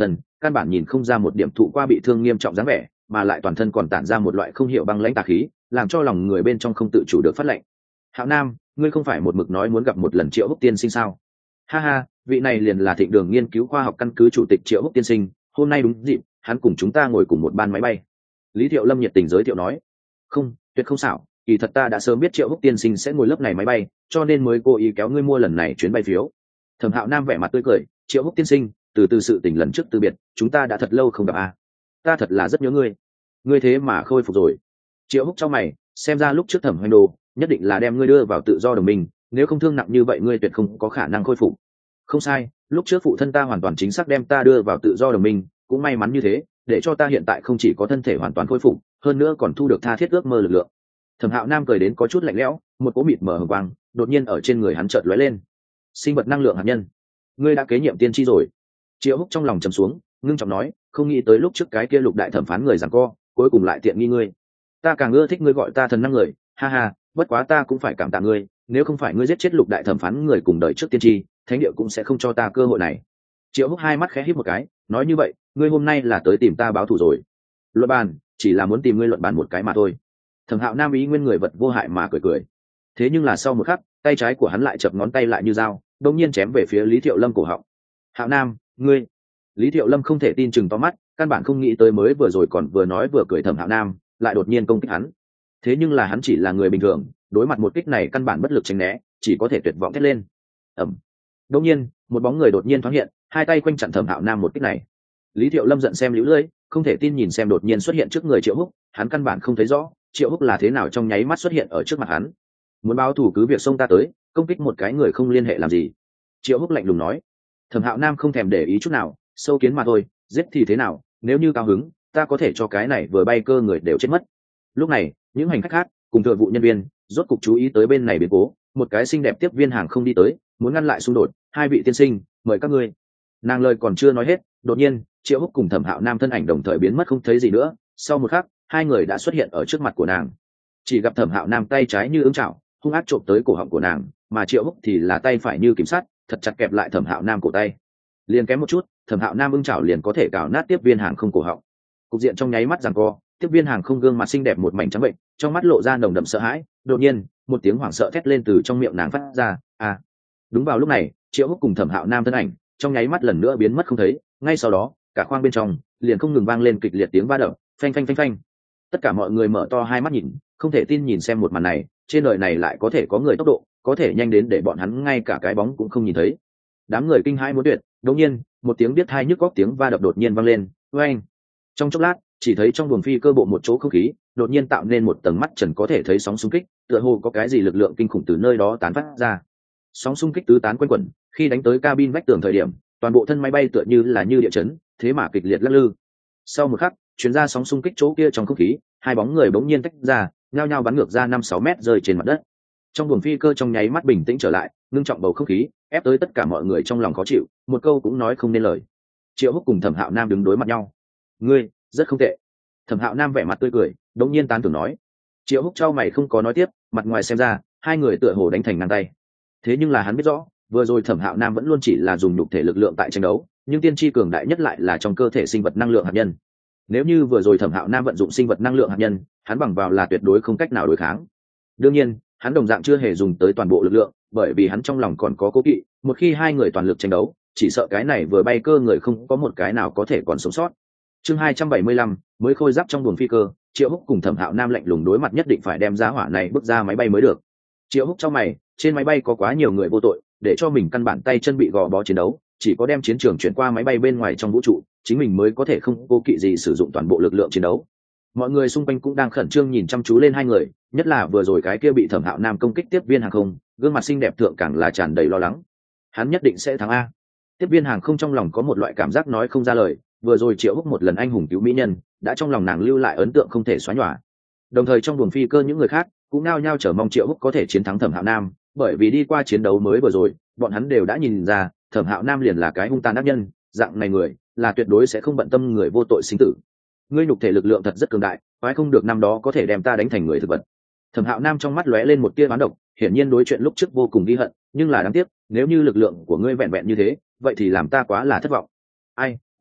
[SPEAKER 1] căn bản nhìn không ra một điểm thụ qua bị thương nghiêm trọng dáng vẻ, mà lại toàn thân còn tản ra một loại không hiểu băng lãnh tà khí, làm cho lòng người bên trong không tự chủ được phát lệnh. Hạo Nam, ngươi không phải một mực nói muốn gặp một lần Triệu Húc tiên sinh sao? Ha ha, vị này liền là Thịnh Đường nghiên cứu khoa học căn cứ chủ tịch Triệu Húc tiên sinh, hôm nay đúng dịp, hắn cùng chúng ta ngồi cùng một ban máy bay. Lý Thiệu Lâm nhiệt tình giới thiệu nói. Không, tuyệt không xảo, kỳ thật ta đã sớm biết Triệu Húc tiên sinh sẽ ngồi lớp này máy bay, cho nên mới cố ý kéo ngươi mua lần này chuyến bay phiếu. Thẩm Hạo Nam vẻ mặt tươi cười, Triệu Húc tiên sinh, từ sự tình lần trước từ biệt, chúng ta đã thật lâu không gặp à. Ta thật là rất nhớ ngươi. Ngươi thế mà khôi phục rồi. Triệu Húc trong mày, xem ra lúc trước Thẩm Hoành Đồ nhất định là đem ngươi đưa vào tự do đồng minh, nếu không thương nặng như vậy ngươi tuyệt không có khả năng khôi phục. Không sai, lúc trước phụ thân ta hoàn toàn chính xác đem ta đưa vào tự do đồng minh, cũng may mắn như thế, để cho ta hiện tại không chỉ có thân thể hoàn toàn khôi phục, hơn nữa còn thu được tha thiết ước mơ lực lượng. Thẩm Hạo Nam cười đến có chút lạnh lẽo, một cỗ mịt mờ hồng quang đột nhiên ở trên người hắn chợt lóe lên. Sinh vật năng lượng hạt nhân, ngươi đã kế nhiệm tiên tri rồi. Triệu Húc trong lòng trầm xuống, ngưng trọng nói, không nghĩ tới lúc trước cái kia Lục đại thẩm phán người giằng co, cuối cùng lại tiện nghi ngươi. Ta càng ưa thích ngươi gọi ta thần năng người, ha ha, bất quá ta cũng phải cảm tạ ngươi, nếu không phải ngươi giết chết Lục đại thẩm phán người cùng đời trước tiên tri, thánh địa cũng sẽ không cho ta cơ hội này. Triệu Húc hai mắt khẽ híp một cái, nói như vậy, ngươi hôm nay là tới tìm ta báo thù rồi. Luận bàn, chỉ là muốn tìm ngươi luận bàn một cái mà thôi. Thẩm Hạo Nam ý nguyên người vật vô hại mà cười cười. Thế nhưng là sau một khắc, tay trái của hắn lại chập ngón tay lại như dao, đột nhiên chém về phía Lý Thiệu Lâm cổ họng. Hạo Nam, ngươi! Lý Thiệu Lâm không thể tin chừng to mắt, căn bản không nghĩ tới mới vừa rồi còn vừa nói vừa cười Thẩm Hạo Nam, lại đột nhiên công kích hắn. Thế nhưng là hắn chỉ là người bình thường, đối mặt một kích này căn bản bất lực tránh né, chỉ có thể tuyệt vọng thét lên. Ầm. Đột nhiên, một bóng người đột nhiên thoáng hiện, hai tay quanh chặn Thẩm Hạo Nam một kích này. Lý Thiệu Lâm giận xem liễu lưỡi, không thể tin nhìn xem đột nhiên xuất hiện trước người Triệu Húc, hắn căn bản không thấy rõ Triệu Húc là thế nào trong nháy mắt xuất hiện ở trước mặt hắn. Muốn báo thù cứ việc xông ta tới, công kích một cái người không liên hệ làm gì? Triệu Húc lạnh lùng nói. Thẩm Hạo Nam không thèm để ý chút nào, sâu kiến mà thôi, giết thì thế nào, nếu như cao hứng, ta có thể cho cái này vừa bay cơ người đều chết mất. Lúc này, những hành khách khác cùng thừa vụ nhân viên rốt cục chú ý tới bên này biến cố, một cái xinh đẹp tiếp viên hàng không đi tới, muốn ngăn lại xung đột, hai vị tiên sinh, mời các ngươi. Nàng lời còn chưa nói hết, đột nhiên, Triệu Húc cùng Thẩm Hạo Nam thân ảnh đồng thời biến mất không thấy gì nữa, sau một khắc, hai người đã xuất hiện ở trước mặt của nàng. Chỉ gặp Thẩm Hạo Nam tay trái như ứng chảo, hung ác trộm tới cổ họng của nàng, mà Triệu Húc thì là tay phải như kiểm sát, thật chặt kẹp lại Thẩm Hạo Nam cổ tay. Liền kém một chút, Thẩm Hạo Nam ưng chảo liền có thể cào nát tiếp viên hàng không cổ họng. Cục diện trong nháy mắt giằng co, tiếp viên hàng không gương mặt xinh đẹp một mảnh trắng bệnh, trong mắt lộ ra nồng đậm sợ hãi, đột nhiên, một tiếng hoảng sợ thét lên từ trong miệng nàng phát ra, "A!" Đúng vào lúc này, Triệu Húc cùng Thẩm Hạo Nam thân ảnh trong nháy mắt lần nữa biến mất không thấy, ngay sau đó, cả khoang bên trong liền không ngừng vang lên kịch liệt tiếng va đập, phanh phanh phanh phanh. Tất cả mọi người mở to hai mắt nhìn, không thể tin nhìn xem một màn này, trên đời này lại có thể có người tốc độ, có thể nhanh đến để bọn hắn ngay cả cái bóng cũng không nhìn thấy. Đám người kinh hãi muốn tuyệt, đột nhiên, một tiếng biết tai nhức óc tiếng va đập đột nhiên vang lên, oeng. Trong chốc lát, chỉ thấy trong buồng phi cơ bộ một chỗ không khí, đột nhiên tạo nên một tầng mắt trần có thể thấy sóng xung kích, tựa hồ có cái gì lực lượng kinh khủng từ nơi đó tán phát ra. Sóng xung kích tứ tán quanh quẩn, khi đánh tới cabin vách tường thời điểm, toàn bộ thân máy bay tựa như là như địa chấn, thế mà kịch liệt lắc lư. Sau một khắc, chuyến ra sóng xung kích chỗ kia trong không khí, hai bóng người bỗng nhiên tách ra, nhao nhao bắn ngược ra 5-6 mét rơi trên mặt đất. Trong buồng phi cơ trong nháy mắt bình tĩnh trở lại, ngưng trọng bầu không khí, ép tới tất cả mọi người trong lòng khó chịu, một câu cũng nói không nên lời. Triệu Húc cùng Thẩm Hạo Nam đứng đối mặt nhau. "Ngươi, rất không tệ." Thẩm Hạo Nam vẻ mặt tươi cười, đột nhiên tán thưởng nói. Triệu Húc chau mày không có nói tiếp, mặt ngoài xem ra, hai người tựa hồ đánh thành ngang tay. Thế nhưng là hắn biết rõ, vừa rồi Thẩm Hạo Nam vẫn luôn chỉ là dùng nhục thể lực lượng tại tranh đấu, nhưng tiên tri cường đại nhất lại là trong cơ thể sinh vật năng lượng hạt nhân. Nếu như vừa rồi Thẩm Hạo Nam vận dụng sinh vật năng lượng hạt nhân, hắn bằng vào là tuyệt đối không cách nào đối kháng. Đương nhiên, hắn đồng dạng chưa hề dùng tới toàn bộ lực lượng, bởi vì hắn trong lòng còn có cố kỵ, một khi hai người toàn lực tranh đấu, chỉ sợ cái này vừa bay cơ người không có một cái nào có thể còn sống sót. Chương 275, mới khôi giáp trong buồng phi cơ, Triệu Húc cùng Thẩm Hạo Nam lạnh lùng đối mặt nhất định phải đem giá hỏa này bước ra máy bay mới được. Triệu Húc trong mày, trên máy bay có quá nhiều người vô tội, để cho mình căn bản tay chân bị gò bó chiến đấu, chỉ có đem chiến trường chuyển qua máy bay bên ngoài trong vũ trụ, chính mình mới có thể không cố kỵ gì sử dụng toàn bộ lực lượng chiến đấu. Mọi người xung quanh cũng đang khẩn trương nhìn chăm chú lên hai người, nhất là vừa rồi cái kia bị Thẩm Hạo Nam công kích tiếp viên hàng không, gương mặt xinh đẹp thượng càng là tràn đầy lo lắng. Hắn nhất định sẽ thắng a. Tiếp viên hàng không trong lòng có một loại cảm giác nói không ra lời, vừa rồi Triệu Húc một lần anh hùng cứu mỹ nhân, đã trong lòng nàng lưu lại ấn tượng không thể xóa nhòa. Đồng thời trong buồng phi cơ những người khác cũng nao nhao chờ mong Triệu Húc có thể chiến thắng Thẩm Hạo Nam, bởi vì đi qua chiến đấu mới vừa rồi, bọn hắn đều đã nhìn ra, Thẩm Hạo Nam liền là cái hung tàn ác nhân, dạng này người là tuyệt đối sẽ không bận tâm người vô tội sinh tử. Ngươi nhục thể lực lượng thật rất cường đại, phải không được năm đó có thể đem ta đánh thành người thực vật. Thẩm Hạo Nam trong mắt lóe lên một tia oán độc, hiển nhiên đối chuyện lúc trước vô cùng ghi hận, nhưng là đáng tiếc, nếu như lực lượng của ngươi vẹn vẹn như thế, vậy thì làm ta quá là thất vọng. Ai,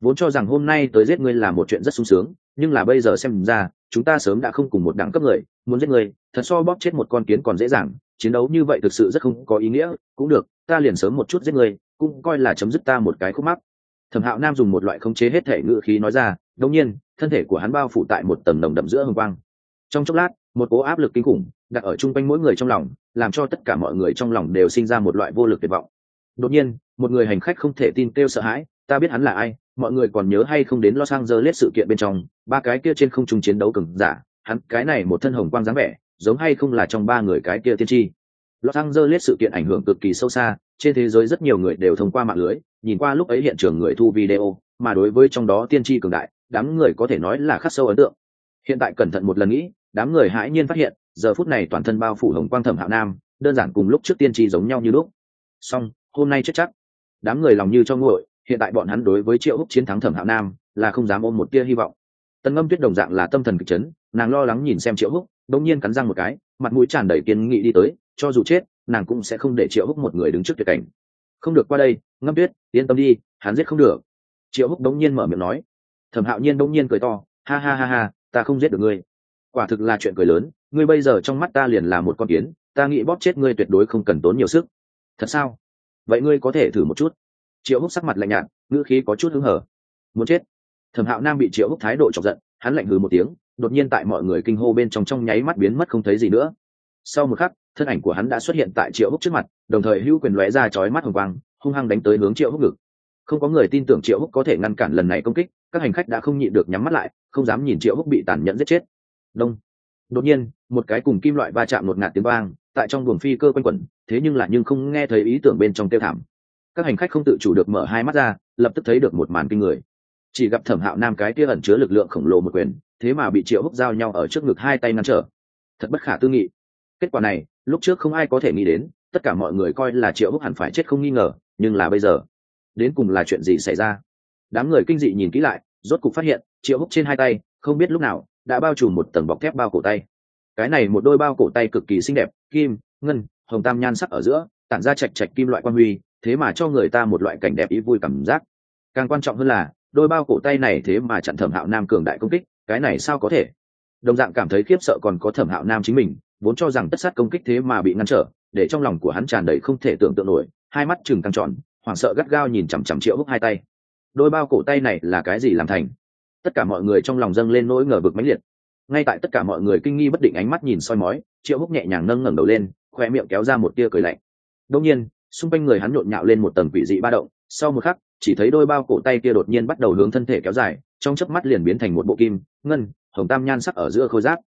[SPEAKER 1] vốn cho rằng hôm nay tới giết ngươi là một chuyện rất sung sướng, nhưng là bây giờ xem ra chúng ta sớm đã không cùng một đẳng cấp người, muốn giết ngươi thật so bóp chết một con kiến còn dễ dàng, chiến đấu như vậy thực sự rất không có ý nghĩa. Cũng được, ta liền sớm một chút giết ngươi, cũng coi là chấm dứt ta một cái khúc mắc. Thẩm Hạo Nam dùng một loại khống chế hết thể ngữ khí nói ra, đột nhiên thân thể của hắn bao phủ tại một tầng nồng đậm giữa hồng quang. Trong chốc lát, một cỗ áp lực kinh khủng đặt ở chung quanh mỗi người trong lòng, làm cho tất cả mọi người trong lòng đều sinh ra một loại vô lực tuyệt vọng. Đột nhiên, một người hành khách không thể tin kêu sợ hãi, ta biết hắn là ai, mọi người còn nhớ hay không đến Los Angeles sự kiện bên trong, ba cái kia trên không trung chiến đấu cường giả, hắn cái này một thân hồng quang dáng vẻ, giống hay không là trong ba người cái kia tiên tri. Los Angeles sự kiện ảnh hưởng cực kỳ sâu xa, trên thế giới rất nhiều người đều thông qua mạng lưới, nhìn qua lúc ấy hiện trường người thu video, mà đối với trong đó tiên tri cường đại, đám người có thể nói là khắc sâu ấn tượng. Hiện tại cẩn thận một lần nghĩ, đám người hãi nhiên phát hiện, giờ phút này toàn thân bao phủ hồng quang Thẩm Hạo Nam, đơn giản cùng lúc trước tiên tri giống nhau như lúc. Song, hôm nay chết chắc. Đám người lòng như cho nguội, hiện tại bọn hắn đối với Triệu Húc chiến thắng Thẩm Hạo Nam là không dám ôm một tia hy vọng. Tần Ngâm Tuyết đồng dạng là tâm thần kịch chấn, nàng lo lắng nhìn xem Triệu Húc, đột nhiên cắn răng một cái, mặt mũi tràn đầy kiên nghị đi tới, cho dù chết, nàng cũng sẽ không để Triệu Húc một người đứng trước tuyệt cảnh. Không được qua đây, Ngâm Tuyết, yên tâm đi, hắn giết không được. Triệu Húc đống nhiên mở miệng nói. Thẩm Hạo Nhiên đống nhiên cười to, ha ha ha ha, ta không giết được ngươi. Quả thực là chuyện cười lớn, ngươi bây giờ trong mắt ta liền là một con kiến, ta nghĩ bóp chết ngươi tuyệt đối không cần tốn nhiều sức. Thật sao? Vậy ngươi có thể thử một chút. Triệu Húc sắc mặt lạnh nhạt, ngữ khí có chút hứng hở. Muốn chết? Thẩm Hạo Nam bị Triệu Húc thái độ chọc giận, hắn lạnh hừ một tiếng, đột nhiên tại mọi người kinh hô bên trong nháy mắt biến mất không thấy gì nữa. Sau một khắc, thân ảnh của hắn đã xuất hiện tại Triệu Húc trước mặt, đồng thời hữu quyền lóe ra chói mắt hồng quang, hung hăng đánh tới hướng Triệu Húc ngực. Không có người tin tưởng Triệu Húc có thể ngăn cản lần này công kích, các hành khách đã không nhịn được nhắm mắt lại, không dám nhìn Triệu Húc bị tàn nhẫn giết chết. Đông. Đột nhiên, một cái cùng kim loại va chạm ngột ngạt tiếng vang, tại trong buồng phi cơ quanh quẩn, thế nhưng không nghe thấy ý tưởng bên trong kêu thảm. Các hành khách không tự chủ được mở hai mắt ra, lập tức thấy được một màn kinh người. Chỉ gặp Thẩm Hạo Nam cái kia ẩn chứa lực lượng khổng lồ một quyền, thế mà bị Triệu Húc giao nhau ở trước ngực hai tay ngăn trở. Thật bất khả tư nghị. Kết quả này, lúc trước không ai có thể nghĩ đến, tất cả mọi người coi là Triệu Húc hẳn phải chết không nghi ngờ, nhưng là bây giờ, đến cùng là chuyện gì xảy ra? Đám người kinh dị nhìn kỹ lại, rốt cục phát hiện, Triệu Húc trên hai tay, không biết lúc nào đã bao trùm một tầng bọc thép bao cổ tay. Cái này một đôi bao cổ tay cực kỳ xinh đẹp, kim, ngân, hồng tam nhan sắc ở giữa, tản ra chạch chạch kim loại quang huy, thế mà cho người ta một loại cảnh đẹp ý vui cảm giác. Càng quan trọng hơn là, đôi bao cổ tay này thế mà chặn Thẩm Hạo Nam cường đại công kích, cái này sao có thể? Đồng dạng cảm thấy khiếp sợ còn có Thẩm Hạo Nam chính mình, vốn cho rằng tất sát công kích thế mà bị ngăn trở, để trong lòng của hắn tràn đầy không thể tưởng tượng nổi, hai mắt trừng căng tròn, hoảng sợ gắt gao nhìn chằm chằm Triệu Húc hai tay. Đôi bao cổ tay này là cái gì làm thành? Tất cả mọi người trong lòng dâng lên nỗi ngờ vực mãnh liệt. Ngay tại tất cả mọi người kinh nghi bất định ánh mắt nhìn soi mói, Triệu Húc nhẹ nhàng ngẩng đầu lên, khoe miệng kéo ra một tia cười lạnh. Đột nhiên, xung quanh người hắn nhộn nhạo lên một tầng quỷ dị ba động, sau một khắc, chỉ thấy đôi bao cổ tay kia đột nhiên bắt đầu hướng thân thể kéo dài, trong chớp mắt liền biến thành một bộ kim, ngân, hồng tam nhan sắc ở giữa khôi giáp.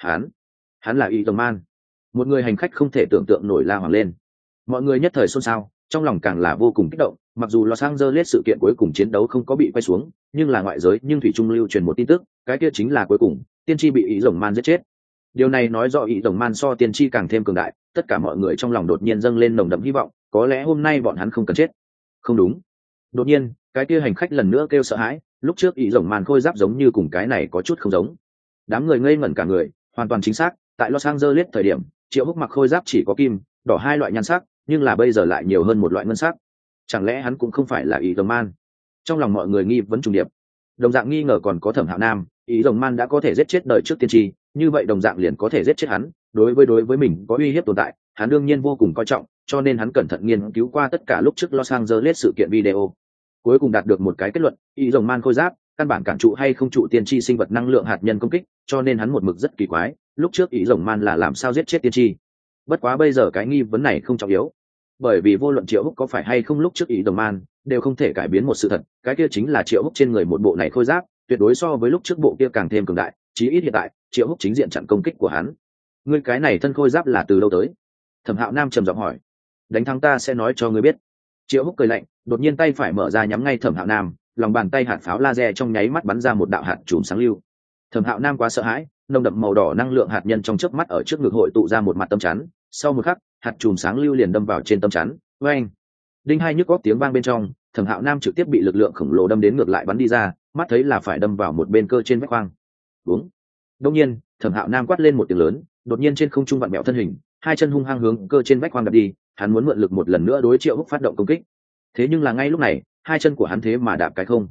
[SPEAKER 1] Hắn là Y Tông Man. Một người hành khách không thể tưởng tượng nổi la hoảng lên. Mọi người nhất thời xôn xao, trong lòng càng là vô cùng kích động, mặc dù Los Angeles sự kiện cuối cùng chiến đấu không có bị quay xuống, nhưng là ngoại giới nhưng thủy trung lưu truyền một tin tức, cái kia chính là cuối cùng, tiên tri bị Y Tông Man giết chết. Điều này nói rõ Y Tông Man so tiên tri càng thêm cường đại, tất cả mọi người trong lòng đột nhiên dâng lên nồng đậm hy vọng, có lẽ hôm nay bọn hắn không cần chết. Không đúng. Đột nhiên, cái kia hành khách lần nữa kêu sợ hãi, lúc trước Y Tông Man khôi giáp giống như cùng cái này có chút không giống. Đám người ngây ngẩn cả người, hoàn toàn chính xác, tại Los Angeles thời điểm, Triệu Húc mặc khôi giáp chỉ có kim, đỏ hai loại nhan sắc, nhưng là bây giờ lại nhiều hơn một loại ngân sắc. Chẳng lẽ hắn cũng không phải là Y Tông Man? Trong lòng mọi người nghi vấn trùng điệp. Đồng dạng nghi ngờ còn có Thẩm Hạo Nam, Y Tông Man đã có thể giết chết đời trước tiên tri, như vậy đồng dạng liền có thể giết chết hắn, đối với mình có uy hiếp tồn tại, hắn đương nhiên vô cùng coi trọng, cho nên hắn cẩn thận nghiên cứu qua tất cả lúc trước Los Angeles sự kiện video. Cuối cùng đạt được một cái kết luận, Y Tông Man khôi giáp căn bản cản trụ hay không trụ tiên tri sinh vật năng lượng hạt nhân công kích, cho nên hắn một mực rất kỳ quái, lúc trước Y Tông Man là làm sao giết chết tiên tri. Bất quá bây giờ cái nghi vấn này không trọng yếu, bởi vì vô luận Triệu Húc có phải hay không lúc trước Y Tông Man đều không thể cải biến một sự thật, cái kia chính là Triệu Húc trên người một bộ này khôi giáp tuyệt đối so với lúc trước bộ kia càng thêm cường đại, chí ít hiện tại Triệu Húc chính diện chặn công kích của hắn. Ngươi cái này thân khôi giáp là từ đâu tới? Thẩm Hạo Nam trầm giọng hỏi. Đánh thắng ta sẽ nói cho ngươi biết. Triệu Húc cười lạnh, đột nhiên tay phải mở ra nhắm ngay Thẩm Hạo Nam, lòng bàn tay hạt pháo laser trong nháy mắt bắn ra một đạo hạt chùm sáng lưu. Thẩm Hạo Nam quá sợ hãi, nồng đậm màu đỏ năng lượng hạt nhân trong chớp mắt ở trước ngực hội tụ ra một mặt tâm chắn, sau một khắc, hạt chùm sáng lưu liền đâm vào trên tâm chắn. Oeng! Đinh hai nhức óc tiếng vang bên trong, Thẩm Hạo Nam trực tiếp bị lực lượng khổng lồ đâm đến ngược lại bắn đi ra, mắt thấy là phải đâm vào một bên cơ trên vách khoang. Đúng. Đột nhiên, Thẩm Hạo Nam quát lên một tiếng lớn, đột nhiên trên không trung vặn mèo thân hình, hai chân hung hăng hướng cơ trên vách khoang đập đi, hắn muốn mượn lực một lần nữa đối Triệu Húc phát động công kích. Thế nhưng là ngay lúc này, hai chân của hắn thế mà đạp cái không.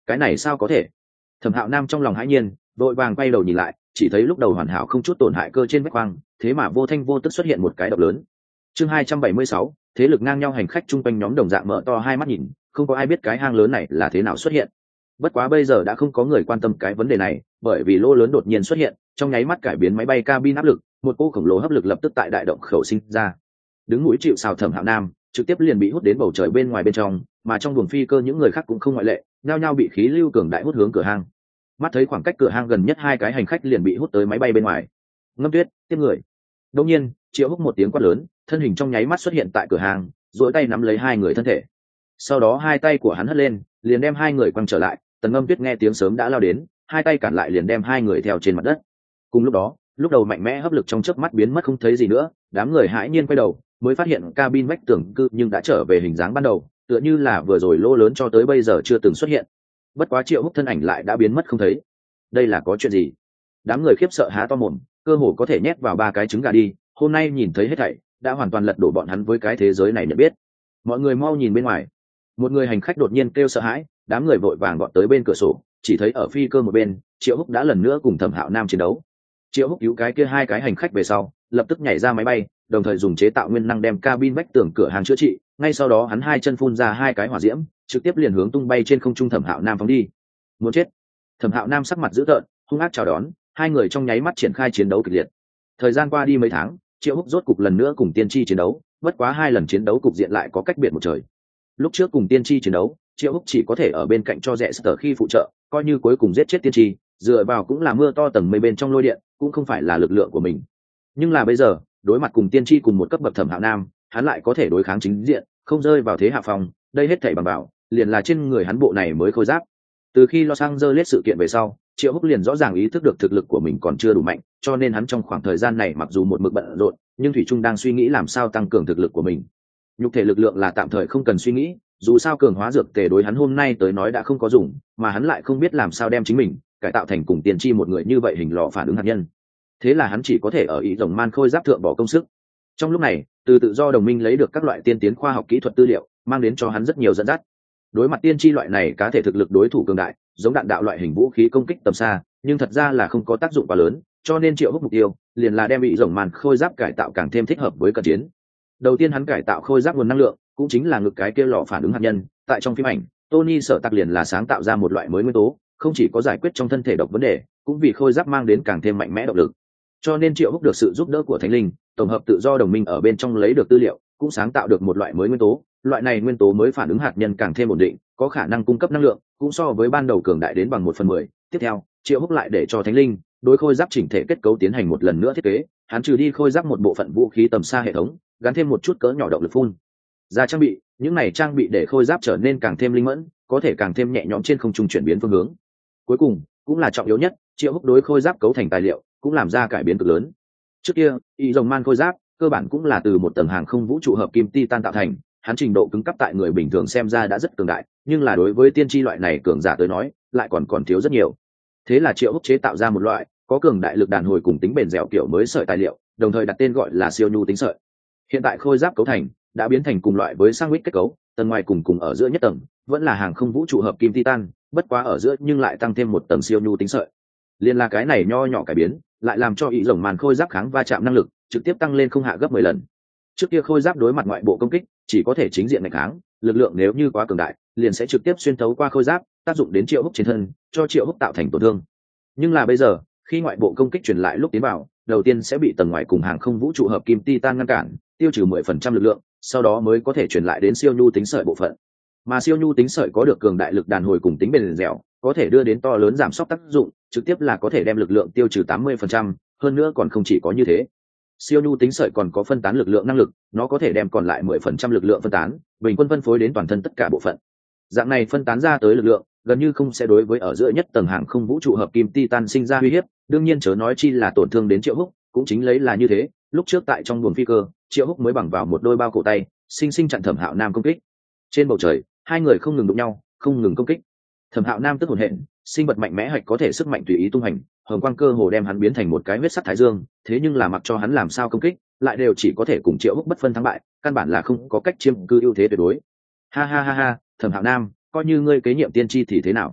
[SPEAKER 1] cái này sao có thể? Thẩm Hạo Nam trong lòng hãi nhiên, vội vàng quay đầu nhìn lại, chỉ thấy lúc đầu hoàn hảo không chút tổn hại cơ trên vách khoang, thế mà vô thanh vô tức xuất hiện một cái động lớn. Chương 276, thế lực ngang nhau hành khách chung quanh nhóm đồng dạng mở to hai mắt nhìn, không có ai biết cái hang lớn này là thế nào xuất hiện. Bất quá bây giờ đã không có người quan tâm cái vấn đề này, bởi vì lỗ lớn đột nhiên xuất hiện, trong nháy mắt cải biến máy bay cabin áp lực, một cỗ khổng lồ hấp lực lập tức tại đại động khẩu sinh ra. Đứng mũi chịu sào Thẩm Hạo Nam, trực tiếp liền bị hút đến bầu trời bên ngoài bên trong, mà trong buồng phi cơ những người khác cũng không ngoại lệ, nhao nhao bị khí lưu cường đại hút hướng cửa hang. Mắt thấy khoảng cách cửa hang gần nhất hai cái hành khách liền bị hút tới máy bay bên ngoài. Ngâm Tuyết, tiếp người. Đột nhiên, Triệu Húc một tiếng quát lớn, thân hình trong nháy mắt xuất hiện tại cửa hang, duỗi tay nắm lấy hai người thân thể. Sau đó hai tay của hắn hất lên, liền đem hai người quăng trở lại. Tần Ngâm Tuyết nghe tiếng sớm đã lao đến, hai tay cản lại liền đem hai người theo trên mặt đất. Cùng lúc đó, lúc đầu mạnh mẽ hấp lực trong chớp mắt biến mất không thấy gì nữa, đám người hãi nhiên quay đầu, mới phát hiện cabin vách tường cư nhưng đã trở về hình dáng ban đầu, tựa như là vừa rồi lỗ lớn cho tới bây giờ chưa từng xuất hiện. Bất quá Triệu Húc thân ảnh lại đã biến mất không thấy. Đây là có chuyện gì? Đám người khiếp sợ há to mồm, cơ hồ có thể nhét vào ba cái trứng gà đi. Hôm nay nhìn thấy hết thảy đã hoàn toàn lật đổ bọn hắn với cái thế giới này nhận biết. Mọi người mau nhìn bên ngoài. Một người hành khách đột nhiên kêu sợ hãi, đám người vội vàng gọn tới bên cửa sổ, chỉ thấy ở phi cơ một bên, Triệu Húc đã lần nữa cùng Thẩm Hạo Nam chiến đấu. Triệu Húc cứu cái kia hai cái hành khách về sau, lập tức nhảy ra máy bay, đồng thời dùng chế tạo nguyên năng đem cabin vách tường cửa hàng chữa trị. Ngay sau đó hắn hai chân phun ra hai cái hỏa diễm, trực tiếp liền hướng tung bay trên không trung Thẩm Hạo Nam phóng đi. Muốn chết! Thẩm Hạo Nam sắc mặt dữ tợn, hung ác chào đón, hai người trong nháy mắt triển khai chiến đấu kịch liệt. Thời gian qua đi mấy tháng, Triệu Húc rốt cục lần nữa cùng Tiên Tri chiến đấu, bất quá hai lần chiến đấu cục diện lại có cách biệt một trời. Lúc trước cùng Tiên Tri chiến đấu, Triệu Húc chỉ có thể ở bên cạnh cho rẽ sở khi phụ trợ, coi như cuối cùng giết chết Tiên Tri, dựa vào cũng là mưa to tầng mây bên trong lôi điện, cũng không phải là lực lượng của mình. Nhưng là bây giờ, đối mặt cùng Tiên Tri cùng một cấp bậc Thẩm Hạo Nam, hắn lại có thể đối kháng chính diện, không rơi vào thế hạ phòng, đây hết thảy bằng bảo, liền là trên người hắn bộ này mới khôi giáp. Từ khi Los Angeles sự kiện về sau, Triệu Húc liền rõ ràng ý thức được thực lực của mình còn chưa đủ mạnh, cho nên hắn trong khoảng thời gian này mặc dù một mực bận rộn, nhưng thủy trung đang suy nghĩ làm sao tăng cường thực lực của mình. Nhục thể lực lượng là tạm thời không cần suy nghĩ, dù sao cường hóa dược tề đối hắn hôm nay tới nói đã không có dùng, mà hắn lại không biết làm sao đem chính mình cải tạo thành cùng Tiên Tri một người như vậy hình lò phản ứng hạt nhân. Thế là hắn chỉ có thể ở ý rồng man khôi giáp thượng bỏ công sức. Trong lúc này, từ tự do đồng minh lấy được các loại tiên tiến khoa học kỹ thuật tư liệu, mang đến cho hắn rất nhiều dẫn dắt. Đối mặt Tiên Tri loại này cá thể thực lực đối thủ cường đại, giống đạn đạo loại hình vũ khí công kích tầm xa, nhưng thật ra là không có tác dụng quá lớn, cho nên Triệu Húc mục tiêu liền là đem bị rồng màn khôi giáp cải tạo càng thêm thích hợp với cận chiến. Đầu tiên hắn cải tạo khôi giáp nguồn năng lượng, cũng chính là ngực cái kia lò phản ứng hạt nhân. Tại trong phim ảnh, Tony Sở Tạc liền là sáng tạo ra một loại mới nguyên tố, không chỉ có giải quyết trong thân thể độc vấn đề, cũng vì khôi giáp mang đến càng thêm mạnh mẽ động lực. Cho nên Triệu Húc được sự giúp đỡ của Thánh Linh, tổng hợp tự do đồng minh ở bên trong lấy được tư liệu, cũng sáng tạo được một loại mới nguyên tố. Loại này nguyên tố mới phản ứng hạt nhân càng thêm ổn định, có khả năng cung cấp năng lượng, cũng so với ban đầu cường đại đến bằng 1/10. Tiếp theo, Triệu Húc lại để cho Thánh Linh đối khôi giáp chỉnh thể kết cấu tiến hành một lần nữa thiết kế, hắn trừ đi khôi giáp một bộ phận vũ khí tầm xa hệ thống, gắn thêm một chút cỡ nhỏ động lực phun ra trang bị. Những này trang bị để khôi giáp trở nên càng thêm linh mẫn, có thể càng thêm nhẹ nhõm trên không trung chuyển biến phương hướng. Cuối cùng, cũng là trọng yếu nhất, Triệu Húc đối khôi giáp cấu thành tài liệu cũng làm ra cải biến cực lớn. Trước kia, y rồng man khôi giáp cơ bản cũng là từ một tầng hàng không vũ trụ hợp kim titan tạo thành, hắn trình độ cứng cấp tại người bình thường xem ra đã rất cường đại, nhưng là đối với tiên tri loại này cường giả tới nói, lại còn thiếu rất nhiều. Thế là Triệu Húc chế tạo ra một loại có cường đại lực đàn hồi cùng tính bền dẻo kiểu mới sợi tài liệu, đồng thời đặt tên gọi là siêu nhu tính sợi. Hiện tại khôi giáp cấu thành đã biến thành cùng loại với sandwich kết cấu, tầng ngoài cùng ở giữa nhất tầng vẫn là hàng không vũ trụ hợp kim titan, bất quá ở giữa nhưng lại tăng thêm một tầng siêu nhu tính sợi. Liên là cái này nho nhỏ cải biến, lại làm cho ý rồng màn khôi giáp kháng va chạm năng lực trực tiếp tăng lên không hạ gấp 10 lần. Trước kia khôi giáp đối mặt ngoại bộ công kích chỉ có thể chính diện nghịch kháng, lực lượng nếu như quá cường đại liền sẽ trực tiếp xuyên thấu qua khôi giáp, tác dụng đến Triệu Húc trên thân, cho Triệu Húc tạo thành tổn thương. Nhưng là bây giờ, khi ngoại bộ công kích truyền lại lúc tiến vào, đầu tiên sẽ bị tầng ngoài cùng hàng không vũ trụ hợp kim titan ngăn cản, tiêu trừ 10% lực lượng, sau đó mới có thể truyền lại đến siêu nhu tính sợi bộ phận. Mà siêu nhu tính sợi có được cường đại lực đàn hồi cùng tính bền dẻo, có thể đưa đến to lớn giảm sốc tác dụng, trực tiếp là có thể đem lực lượng tiêu trừ 80%, hơn nữa còn không chỉ có như thế. Siêu nhu tính sợi còn có phân tán lực lượng năng lực, nó có thể đem còn lại 10% lực lượng phân tán, bình quân phân phối đến toàn thân tất cả bộ phận. Dạng này phân tán ra tới lực lượng, gần như không sẽ đối với ở giữa nhất tầng hàng không vũ trụ hợp kim titan sinh ra uy hiếp, đương nhiên chớ nói chi là tổn thương đến Triệu Húc, cũng chính lấy là như thế, lúc trước tại trong buồng phi cơ, Triệu Húc mới bằng vào một đôi bao cổ tay, sinh sinh chặn Thẩm Hạo Nam công kích. Trên bầu trời, hai người không ngừng đụng nhau, không ngừng công kích. Thẩm Hạo Nam tức hồn hện, sinh vật mạnh mẽ hạch có thể sức mạnh tùy ý tung hành, hồng quang cơ hồ đem hắn biến thành một cái huyết sắc thái dương, thế nhưng là mặc cho hắn làm sao công kích, lại đều chỉ có thể cùng Triệu Húc bất phân thắng bại, căn bản là không có cách chiếm cư ưu thế tuyệt đối. Ha ha ha ha, Thẩm Hạo Nam, coi như ngươi kế nhiệm tiên tri thì thế nào?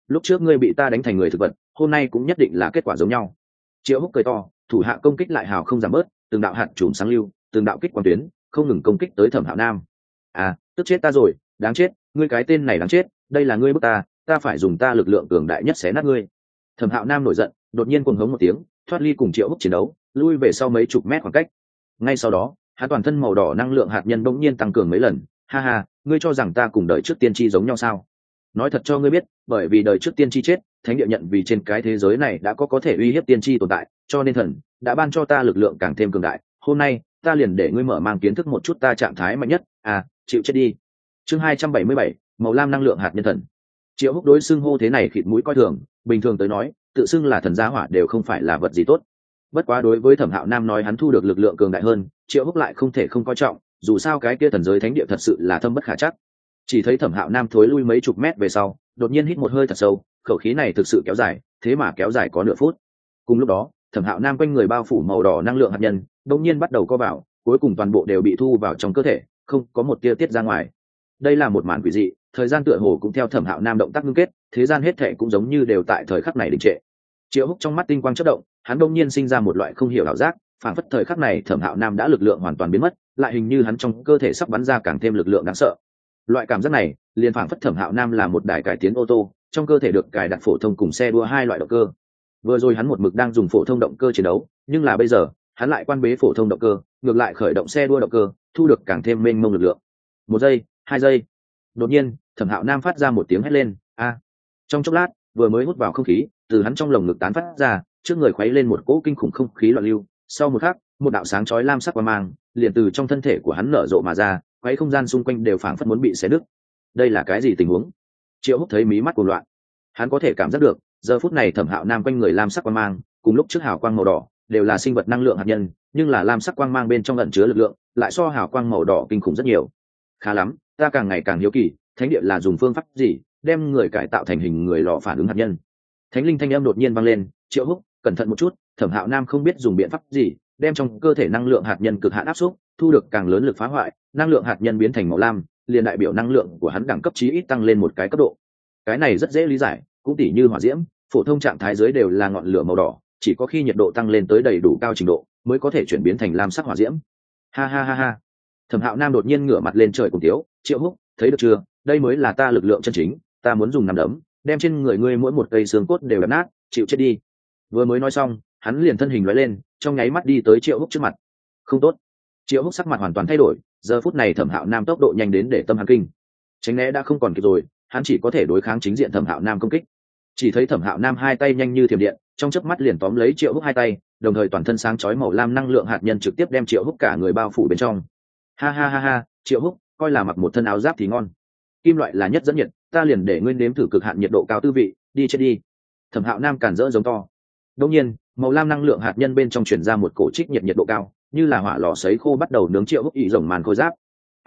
[SPEAKER 1] lúc trước ngươi bị ta đánh thành người thực vật, hôm nay cũng nhất định là kết quả giống nhau. Triệu Húc cười to, thủ hạ công kích lại hào không giảm bớt, từng đạo hạt chùm sáng lưu, từng đạo kích quang tuyến không ngừng công kích tới Thẩm Hạo Nam. Tức chết ta rồi, đáng chết, ngươi cái tên này đáng chết, đây là ngươi bức ta phải dùng ta lực lượng cường đại nhất xé nát ngươi. Thẩm Hạo Nam nổi giận, đột nhiên cuồng hống một tiếng, thoát ly cùng Triệu Húc chiến đấu, lui về sau mấy chục mét khoảng cách. Ngay sau đó, hắn toàn thân màu đỏ năng lượng hạt nhân bỗng nhiên tăng cường mấy lần. Ha ha, ngươi cho rằng ta cùng đời trước tiên tri giống nhau sao? Nói thật cho ngươi biết, bởi vì đời trước tiên tri chết, thánh địa nhận vì trên cái thế giới này đã có thể uy hiếp tiên tri tồn tại, cho nên thần đã ban cho ta lực lượng càng thêm cường đại. Hôm nay ta liền để ngươi mở mang kiến thức một chút ta trạng thái mạnh nhất. Chịu chết đi. Chương 277, màu lam năng lượng hạt nhân thần. Triệu Húc đối xưng hô thế này khịt mũi coi thường, bình thường tới nói, tự xưng là thần gia hỏa đều không phải là vật gì tốt. Bất quá đối với Thẩm Hạo Nam nói hắn thu được lực lượng cường đại hơn, Triệu Húc lại không thể không coi trọng, dù sao cái kia thần giới thánh địa thật sự là thâm bất khả trắc. Chỉ thấy Thẩm Hạo Nam thối lui mấy chục mét về sau, đột nhiên hít một hơi thật sâu, khẩu khí này thực sự kéo dài, thế mà kéo dài có nửa phút. Cùng lúc đó, Thẩm Hạo Nam quanh người bao phủ màu đỏ năng lượng hạt nhân, đột nhiên bắt đầu co vào, cuối cùng toàn bộ đều bị thu vào trong cơ thể, không có một tia tiết ra ngoài. Đây là một màn quỷ dị, thời gian tựa hồ cũng theo Thẩm Hạo Nam động tác ngưng kết, thế gian hết thảy cũng giống như đều tại thời khắc này đình trệ. Triệu Húc trong mắt tinh quang chớp động, hắn đột nhiên sinh ra một loại không hiểu ảo giác, phản phất thời khắc này Thẩm Hạo Nam đã lực lượng hoàn toàn biến mất, lại hình như hắn trong cơ thể sắp bắn ra càng thêm lực lượng đáng sợ. Loại cảm giác này, liền phản phất Thẩm Hạo Nam là một đài cải tiến ô tô, trong cơ thể được cài đặt phổ thông cùng xe đua hai loại động cơ. Vừa rồi hắn một mực đang dùng phổ thông động cơ chiến đấu, nhưng là bây giờ, hắn lại quan bế phổ thông động cơ, ngược lại khởi động xe đua động cơ, thu được càng thêm mênh mông lực lượng. 1 giây, 2 giây. Đột nhiên, Thẩm Hạo Nam phát ra một tiếng hét lên, a. Trong chốc lát, vừa mới hút vào không khí, từ hắn trong lồng ngực tán phát ra, trước người khuấy lên một cỗ kinh khủng không khí loạn lưu, sau một khắc, một đạo sáng chói lam sắc quang mang liền từ trong thân thể của hắn nở rộ mà ra, quấy không gian xung quanh đều phảng phất muốn bị xé nứt. Đây là cái gì tình huống? Triệu Húc thấy mí mắt cuồng loạn. Hắn có thể cảm giác được, giờ phút này Thẩm Hạo Nam quanh người lam sắc quang mang, cùng lúc trước hào quang màu đỏ, đều là sinh vật năng lượng hạt nhân, nhưng là lam sắc quang mang bên trong ẩn chứa lực lượng, lại so hào quang màu đỏ kinh khủng rất nhiều. Khá lắm, ta càng ngày càng hiếu kỳ, thánh địa là dùng phương pháp gì đem người cải tạo thành hình người lò phản ứng hạt nhân? Thánh linh thanh âm đột nhiên vang lên, Triệu Húc, cẩn thận một chút, Thẩm Hạo Nam không biết dùng biện pháp gì, đem trong cơ thể năng lượng hạt nhân cực hạn áp xúc, thu được càng lớn lực phá hoại, năng lượng hạt nhân biến thành màu lam, liền đại biểu năng lượng của hắn đẳng cấp chí ít tăng lên một cái cấp độ. Cái này rất dễ lý giải, cũng tỉ như hỏa diễm, phổ thông trạng thái dưới đều là ngọn lửa màu đỏ, chỉ có khi nhiệt độ tăng lên tới đầy đủ cao trình độ, mới có thể chuyển biến thành lam sắc hỏa diễm. Ha ha ha ha. Thẩm Hạo Nam đột nhiên ngửa mặt lên trời cùng tiếu, Triệu Húc, thấy được chưa, đây mới là ta lực lượng chân chính, ta muốn dùng nắm đấm, đem trên người ngươi mỗi một cây xương cốt đều đập nát, chịu chết đi. Vừa mới nói xong, hắn liền thân hình lóe lên, trong nháy mắt đi tới Triệu Húc trước mặt. Không tốt. Triệu Húc sắc mặt hoàn toàn thay đổi, giờ phút này Thẩm Hạo Nam tốc độ nhanh đến để tâm hắn kinh. Tránh né đã không còn kịp rồi, hắn chỉ có thể đối kháng chính diện Thẩm Hạo Nam công kích. Chỉ thấy Thẩm Hạo Nam hai tay nhanh như thiểm điện, trong chớp mắt liền tóm lấy Triệu Húc hai tay, đồng thời toàn thân sáng chói màu lam năng lượng hạt nhân trực tiếp đem Triệu Húc cả người bao phủ bên trong. Ha ha ha ha, Triệu Húc, coi là mặc một thân áo giáp thì ngon. Kim loại là nhất dẫn nhiệt, ta liền để ngươi nếm thử cực hạn nhiệt độ cao tư vị, đi chết đi. Thẩm Hạo Nam cản rỡ giống to. Đương nhiên, màu lam năng lượng hạt nhân bên trong truyền ra một cổ trích nhiệt độ cao, như là hỏa lò sấy khô bắt đầu nướng Triệu Húc ị rồng màn khôi giáp.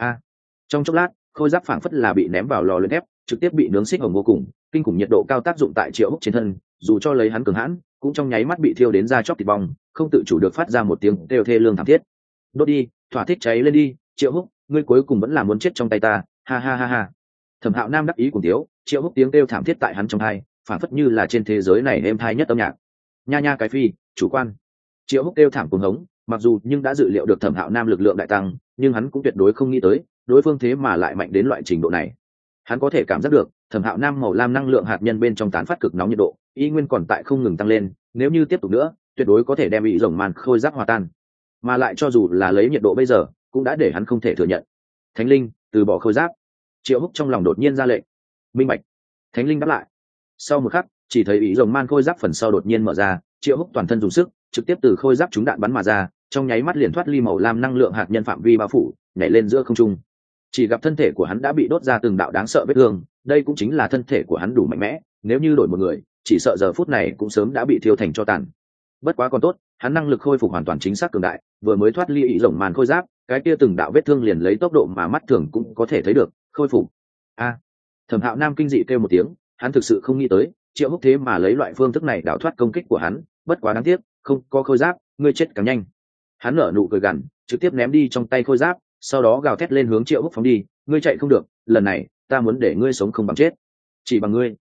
[SPEAKER 1] Trong chốc lát, khôi giáp phảng phất là bị ném vào lò luyện thép, trực tiếp bị nướng xích hồng vô cùng, kinh khủng nhiệt độ cao tác dụng tại Triệu Húc trên thân, dù cho lấy hắn cường hãn, cũng trong nháy mắt bị thiêu đến da chóc thịt bong, không tự chủ được phát ra một tiếng kêu thê lương thảm thiết. Đốt đi, thỏa thích cháy lên đi, Triệu Húc, ngươi cuối cùng vẫn là muốn chết trong tay ta, ha ha ha ha. Thẩm Hạo Nam đắc ý cùng thiếu, Triệu Húc tiếng kêu thảm thiết tại hắn trong tai, phảng phất như là trên thế giới này êm tai nhất âm nhạc. Nha nha cái phi, chủ quan. Triệu Húc kêu thảm cuồng hống, mặc dù nhưng đã dự liệu được Thẩm Hạo Nam lực lượng đại tăng, nhưng hắn cũng tuyệt đối không nghĩ tới, đối phương thế mà lại mạnh đến loại trình độ này. Hắn có thể cảm giác được, Thẩm Hạo Nam màu lam năng lượng hạt nhân bên trong tán phát cực nóng nhiệt độ, y nguyên còn tại không ngừng tăng lên, nếu như tiếp tục nữa, tuyệt đối có thể đem bị rồng màn khôi giáp hòa tan. Mà lại cho dù là lấy nhiệt độ bây giờ, cũng đã để hắn không thể thừa nhận. Thánh linh, từ bỏ khôi giáp. Triệu Húc trong lòng đột nhiên ra lệnh. Minh bạch. Thánh linh đáp lại. Sau một khắc, chỉ thấy ý rồng man khôi giáp phần sau đột nhiên mở ra, Triệu Húc toàn thân dùng sức, trực tiếp từ khôi giáp trúng đạn bắn mà ra, trong nháy mắt liền thoát ly màu lam năng lượng hạt nhân phạm vi bao phủ, nhảy lên giữa không trung. Chỉ gặp thân thể của hắn đã bị đốt ra từng đạo đáng sợ vết thương, đây cũng chính là thân thể của hắn đủ mạnh mẽ, nếu như đổi một người, chỉ sợ giờ phút này cũng sớm đã bị thiêu thành tro tàn. Bất quá còn tốt, hắn năng lực khôi phục hoàn toàn chính xác cường đại, vừa mới thoát ly ý rồng màn khôi giáp, cái kia từng đạo vết thương liền lấy tốc độ mà mắt thường cũng có thể thấy được khôi phục. Thẩm Hạo Nam kinh dị kêu một tiếng, hắn thực sự không nghĩ tới Triệu Húc thế mà lấy loại phương thức này đảo thoát công kích của hắn, bất quá đáng tiếc, không có khôi giáp, ngươi chết càng nhanh. Hắn nở nụ cười gằn, trực tiếp ném đi trong tay khôi giáp, sau đó gào thét lên hướng Triệu Húc phóng đi, ngươi chạy không được, lần này ta muốn để ngươi sống không bằng chết, chỉ bằng ngươi.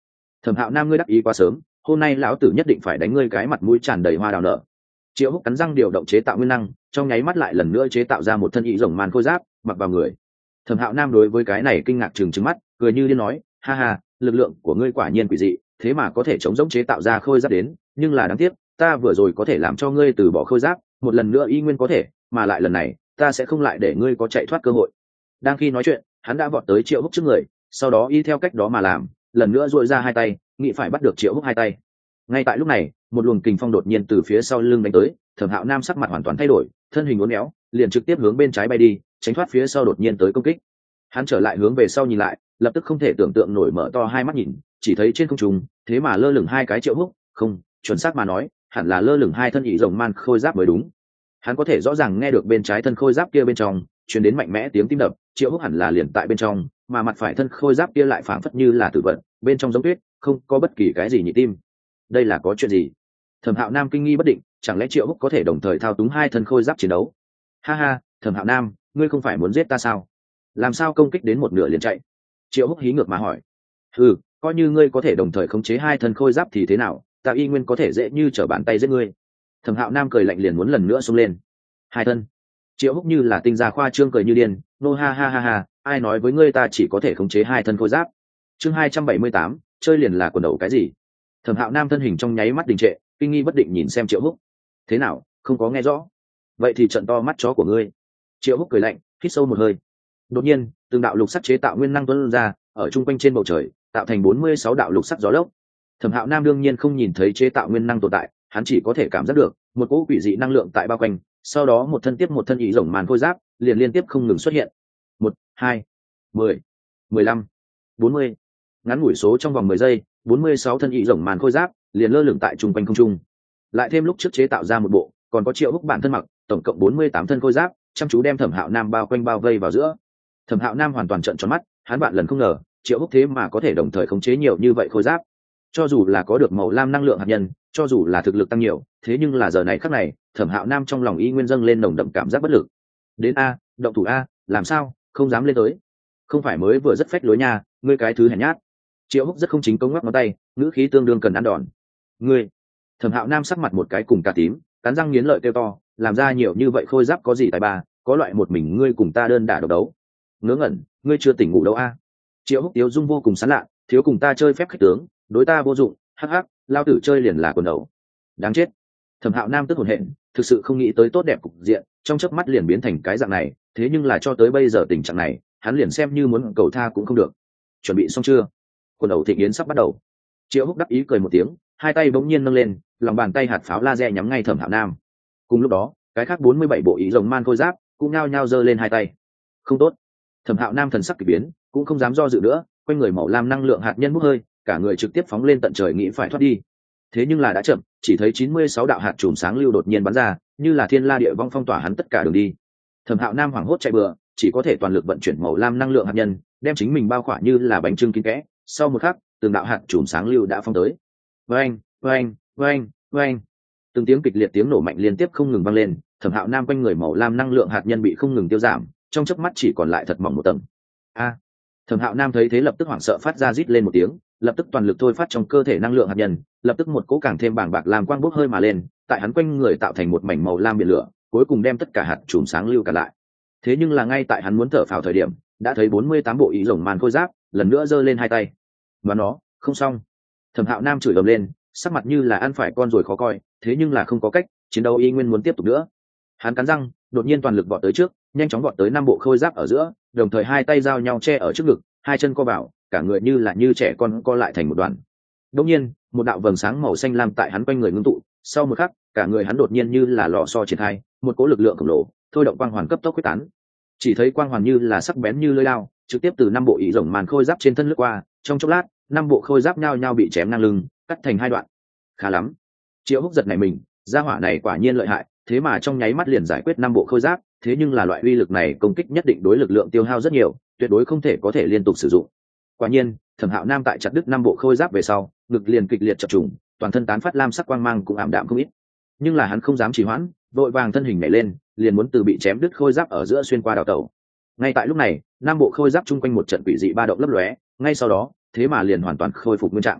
[SPEAKER 1] Thẩm Hạo Nam, ngươi đắc ý quá sớm, hôm nay lão tử nhất định phải đánh ngươi cái mặt mũi tràn đầy hoa đào nở. Triệu Húc cắn răng điều động chế tạo nguyên năng, trong nháy mắt lại lần nữa chế tạo ra một thân ý rồng màn khôi giáp mặc vào người. Thẩm Hạo Nam đối với cái này kinh ngạc trừng mắt, cười như điên nói, ha ha, lực lượng của ngươi quả nhiên quỷ dị, thế mà có thể chống giống chế tạo ra khôi giáp đến, nhưng là đáng tiếc, ta vừa rồi có thể làm cho ngươi từ bỏ khôi giáp, một lần nữa y nguyên có thể, mà lại lần này, ta sẽ không lại để ngươi có chạy thoát cơ hội. Đang khi nói chuyện, hắn đã vọt tới Triệu Húc trước người, sau đó y theo cách đó mà làm, lần nữa duỗi ra hai tay, nghĩ phải bắt được Triệu Húc hai tay. Ngay tại lúc này, một luồng kình phong đột nhiên từ phía sau lưng đánh tới, Thẩm Hạo Nam sắc mặt hoàn toàn thay đổi, thân hình uốn éo, liền trực tiếp hướng bên trái bay đi, tránh thoát phía sau đột nhiên tới công kích. Hắn trở lại hướng về sau nhìn lại, lập tức không thể tưởng tượng nổi mở to hai mắt nhìn, chỉ thấy trên không trung, thế mà lơ lửng hai cái Triệu Húc, không, chuẩn xác mà nói, hẳn là lơ lửng hai thân ỷ rồng man khôi giáp mới đúng. Hắn có thể rõ ràng nghe được bên trái thân khôi giáp kia bên trong truyền đến mạnh mẽ tiếng tim đập, Triệu Húc hẳn là liền tại bên trong, mà mặt phải thân khôi giáp kia lại phảng phất như là tử vận, bên trong giống tuyết, không có bất kỳ cái gì nhịp tim. Đây là có chuyện gì? Thẩm Hạo Nam kinh nghi bất định, chẳng lẽ Triệu Húc có thể đồng thời thao túng hai thân khôi giáp chiến đấu? Ha ha, Thẩm Hạo Nam, ngươi không phải muốn giết ta sao? Làm sao công kích đến một nửa liền chạy? Triệu Húc hí ngược mà hỏi. Ừ, coi như ngươi có thể đồng thời khống chế hai thân khôi giáp thì thế nào, ta y nguyên có thể dễ như trở bàn tay giết ngươi. Thẩm Hạo Nam cười lạnh liền muốn lần nữa xông lên. Hai thân. Triệu Húc như là tinh gia khoa trương cười như điên, nô ha ha ha ha, ai nói với ngươi ta chỉ có thể khống chế hai thân khôi giáp. Chương 278, chơi liền là quần đầu cái gì? Thẩm Hạo Nam thân hình trong nháy mắt đình trệ, kinh nghi bất định nhìn xem Triệu Húc. Thế nào, không có nghe rõ? Vậy thì trận to mắt chó của ngươi. Triệu Húc cười lạnh, hít sâu một hơi. Đột nhiên, từng đạo lục sắc chế tạo nguyên năng tuôn ra, ở trung quanh trên bầu trời, tạo thành 46 đạo lục sắc gió lốc. Thẩm Hạo Nam đương nhiên không nhìn thấy chế tạo nguyên năng tồn tại, hắn chỉ có thể cảm giác được một cỗ quỷ dị năng lượng tại bao quanh, sau đó một thân tiếp một thân ý rồng màn khôi giáp liền liên tiếp không ngừng xuất hiện. 1, 2, 10, 15, 40. Ngắn ngủi số trong vòng 10 giây, 46 thân ý rồng màn khôi giáp liền lơ lửng tại trung quanh không trung. Lại thêm lúc trước chế tạo ra một bộ, còn có Triệu Húc bản thân mặc, tổng cộng 48 thân khôi giáp, chăm chú đem Thẩm Hạo Nam bao quanh bao vây vào giữa. Thẩm Hạo Nam hoàn toàn trợn tròn mắt, hắn bạn lần không ngờ, Triệu Húc thế mà có thể đồng thời khống chế nhiều như vậy khôi giáp. Cho dù là có được màu lam năng lượng hạt nhân, cho dù là thực lực tăng nhiều, thế nhưng là giờ này khắc này, Thẩm Hạo Nam trong lòng y nguyên dâng lên nồng đậm cảm giác bất lực. Đến a, động thủ a, làm sao, không dám lên tới. Không phải mới vừa rất phách lối nha, ngươi cái thứ hèn nhát. Triệu Húc rất không chính công ngoắc ngón tay, ngữ khí tương đương cần ăn đòn. Ngươi. Thẩm Hạo Nam sắc mặt một cái cùng cả tím, cắn răng nghiến lợi kêu to, làm ra nhiều như vậy khôi giáp có gì tài ba, có loại một mình ngươi cùng ta đơn đả độc đấu. Ngớ ngẩn, ngươi chưa tỉnh ngủ đâu a. Triệu Húc tiếu dung vô cùng sán lạ, thiếu cùng ta chơi phép khách tướng, đối ta vô dụng, hắc hắc, lao tử chơi liền là quần đầu. Đáng chết. Thẩm Hạo Nam tức hồn hện, thực sự không nghĩ tới tốt đẹp cục diện, trong chớp mắt liền biến thành cái dạng này, thế nhưng là cho tới bây giờ tình trạng này, hắn liền xem như muốn cầu tha cũng không được. Chuẩn bị xong chưa? Quần đầu thịnh yến sắp bắt đầu. Triệu Húc đắc ý cười một tiếng, hai tay bỗng nhiên nâng lên, lòng bàn tay hạt pháo laser nhắm ngay Thẩm Hạo Nam. Cùng lúc đó, cái khác 47 bộ ý rồng man khôi giáp cũng nhao nhao giơ lên hai tay. Không tốt. Thẩm Hạo Nam thần sắc kỳ biến, cũng không dám do dự nữa, quanh người màu lam năng lượng hạt nhân bốc hơi, cả người trực tiếp phóng lên tận trời nghĩ phải thoát đi. Thế nhưng là đã chậm, chỉ thấy 96 đạo hạt chùm sáng lưu đột nhiên bắn ra, như là thiên la địa vong phong tỏa hắn tất cả đường đi. Thẩm Hạo Nam hoảng hốt chạy bừa, chỉ có thể toàn lực vận chuyển màu lam năng lượng hạt nhân, đem chính mình bao khỏa như là bánh trưng kín kẽ. Sau một khắc, từng đạo hạt chùm sáng lưu đã phong tới. Oeng, oeng, oeng, oeng. Từng tiếng kịch liệt tiếng nổ mạnh liên tiếp không ngừng vang lên, Thẩm Hạo Nam quanh người màu lam năng lượng hạt nhân bị không ngừng tiêu giảm, trong chớp mắt chỉ còn lại thật mỏng một tầng. A! Thẩm Hạo Nam thấy thế lập tức hoảng sợ phát ra rít lên một tiếng, lập tức toàn lực thôi phát trong cơ thể năng lượng hạt nhân, lập tức một cỗ càng thêm bàng bạc làm quang bốc hơi mà lên, tại hắn quanh người tạo thành một mảnh màu lam biển lửa, cuối cùng đem tất cả hạt chùm sáng lưu cả lại. Thế nhưng là ngay tại hắn muốn thở phào thời điểm, đã thấy 48 bộ ý rồng màn khôi giáp lần nữa giơ lên hai tay. Và nó, không xong. Thẩm Hạo Nam chửi ầm lên, sắc mặt như là ăn phải con rồi khó coi, thế nhưng là không có cách, chiến đấu y nguyên muốn tiếp tục nữa. Hắn cắn răng, đột nhiên toàn lực vọt tới trước, nhanh chóng vọt tới 5 bộ khôi giáp ở giữa, đồng thời hai tay giao nhau che ở trước ngực, hai chân co vào, cả người như là như trẻ con co lại thành một đoàn. Đột nhiên, một đạo vầng sáng màu xanh lam tại hắn quanh người ngưng tụ, sau một khắc, cả người hắn đột nhiên như là lò xo triển khai, một cỗ lực lượng khổng lồ, thôi động quang hoàn cấp tốc quyết tán. Chỉ thấy quang hoàn như là sắc bén như lưỡi dao, trực tiếp từ 5 bộ ý rồng màn khôi giáp trên thân lướt qua, trong chốc lát, 5 bộ khôi giáp nhao nhao bị chém ngang lưng, cắt thành hai đoạn. Khá lắm. Triệu Húc giật nảy mình, gia hỏa này quả nhiên lợi hại, thế mà trong nháy mắt liền giải quyết 5 bộ khôi giáp, thế nhưng là loại uy lực này công kích nhất định đối lực lượng tiêu hao rất nhiều, tuyệt đối không thể có thể liên tục sử dụng. Quả nhiên, Thẩm Hạo Nam tại chặt đứt 5 bộ khôi giáp về sau, ngực liền kịch liệt chập trùng, toàn thân tán phát lam sắc quang mang cũng ảm đạm không ít. Nhưng là hắn không dám trì hoãn, vội vàng thân hình nhảy lên, liền muốn từ bị chém đứt khôi giáp ở giữa xuyên qua đào tẩu. Ngay tại lúc này, 5 bộ khôi giáp chung quanh một trận quỷ dị ba động lấp lóe, ngay sau đó, thế mà liền hoàn toàn khôi phục nguyên trạng.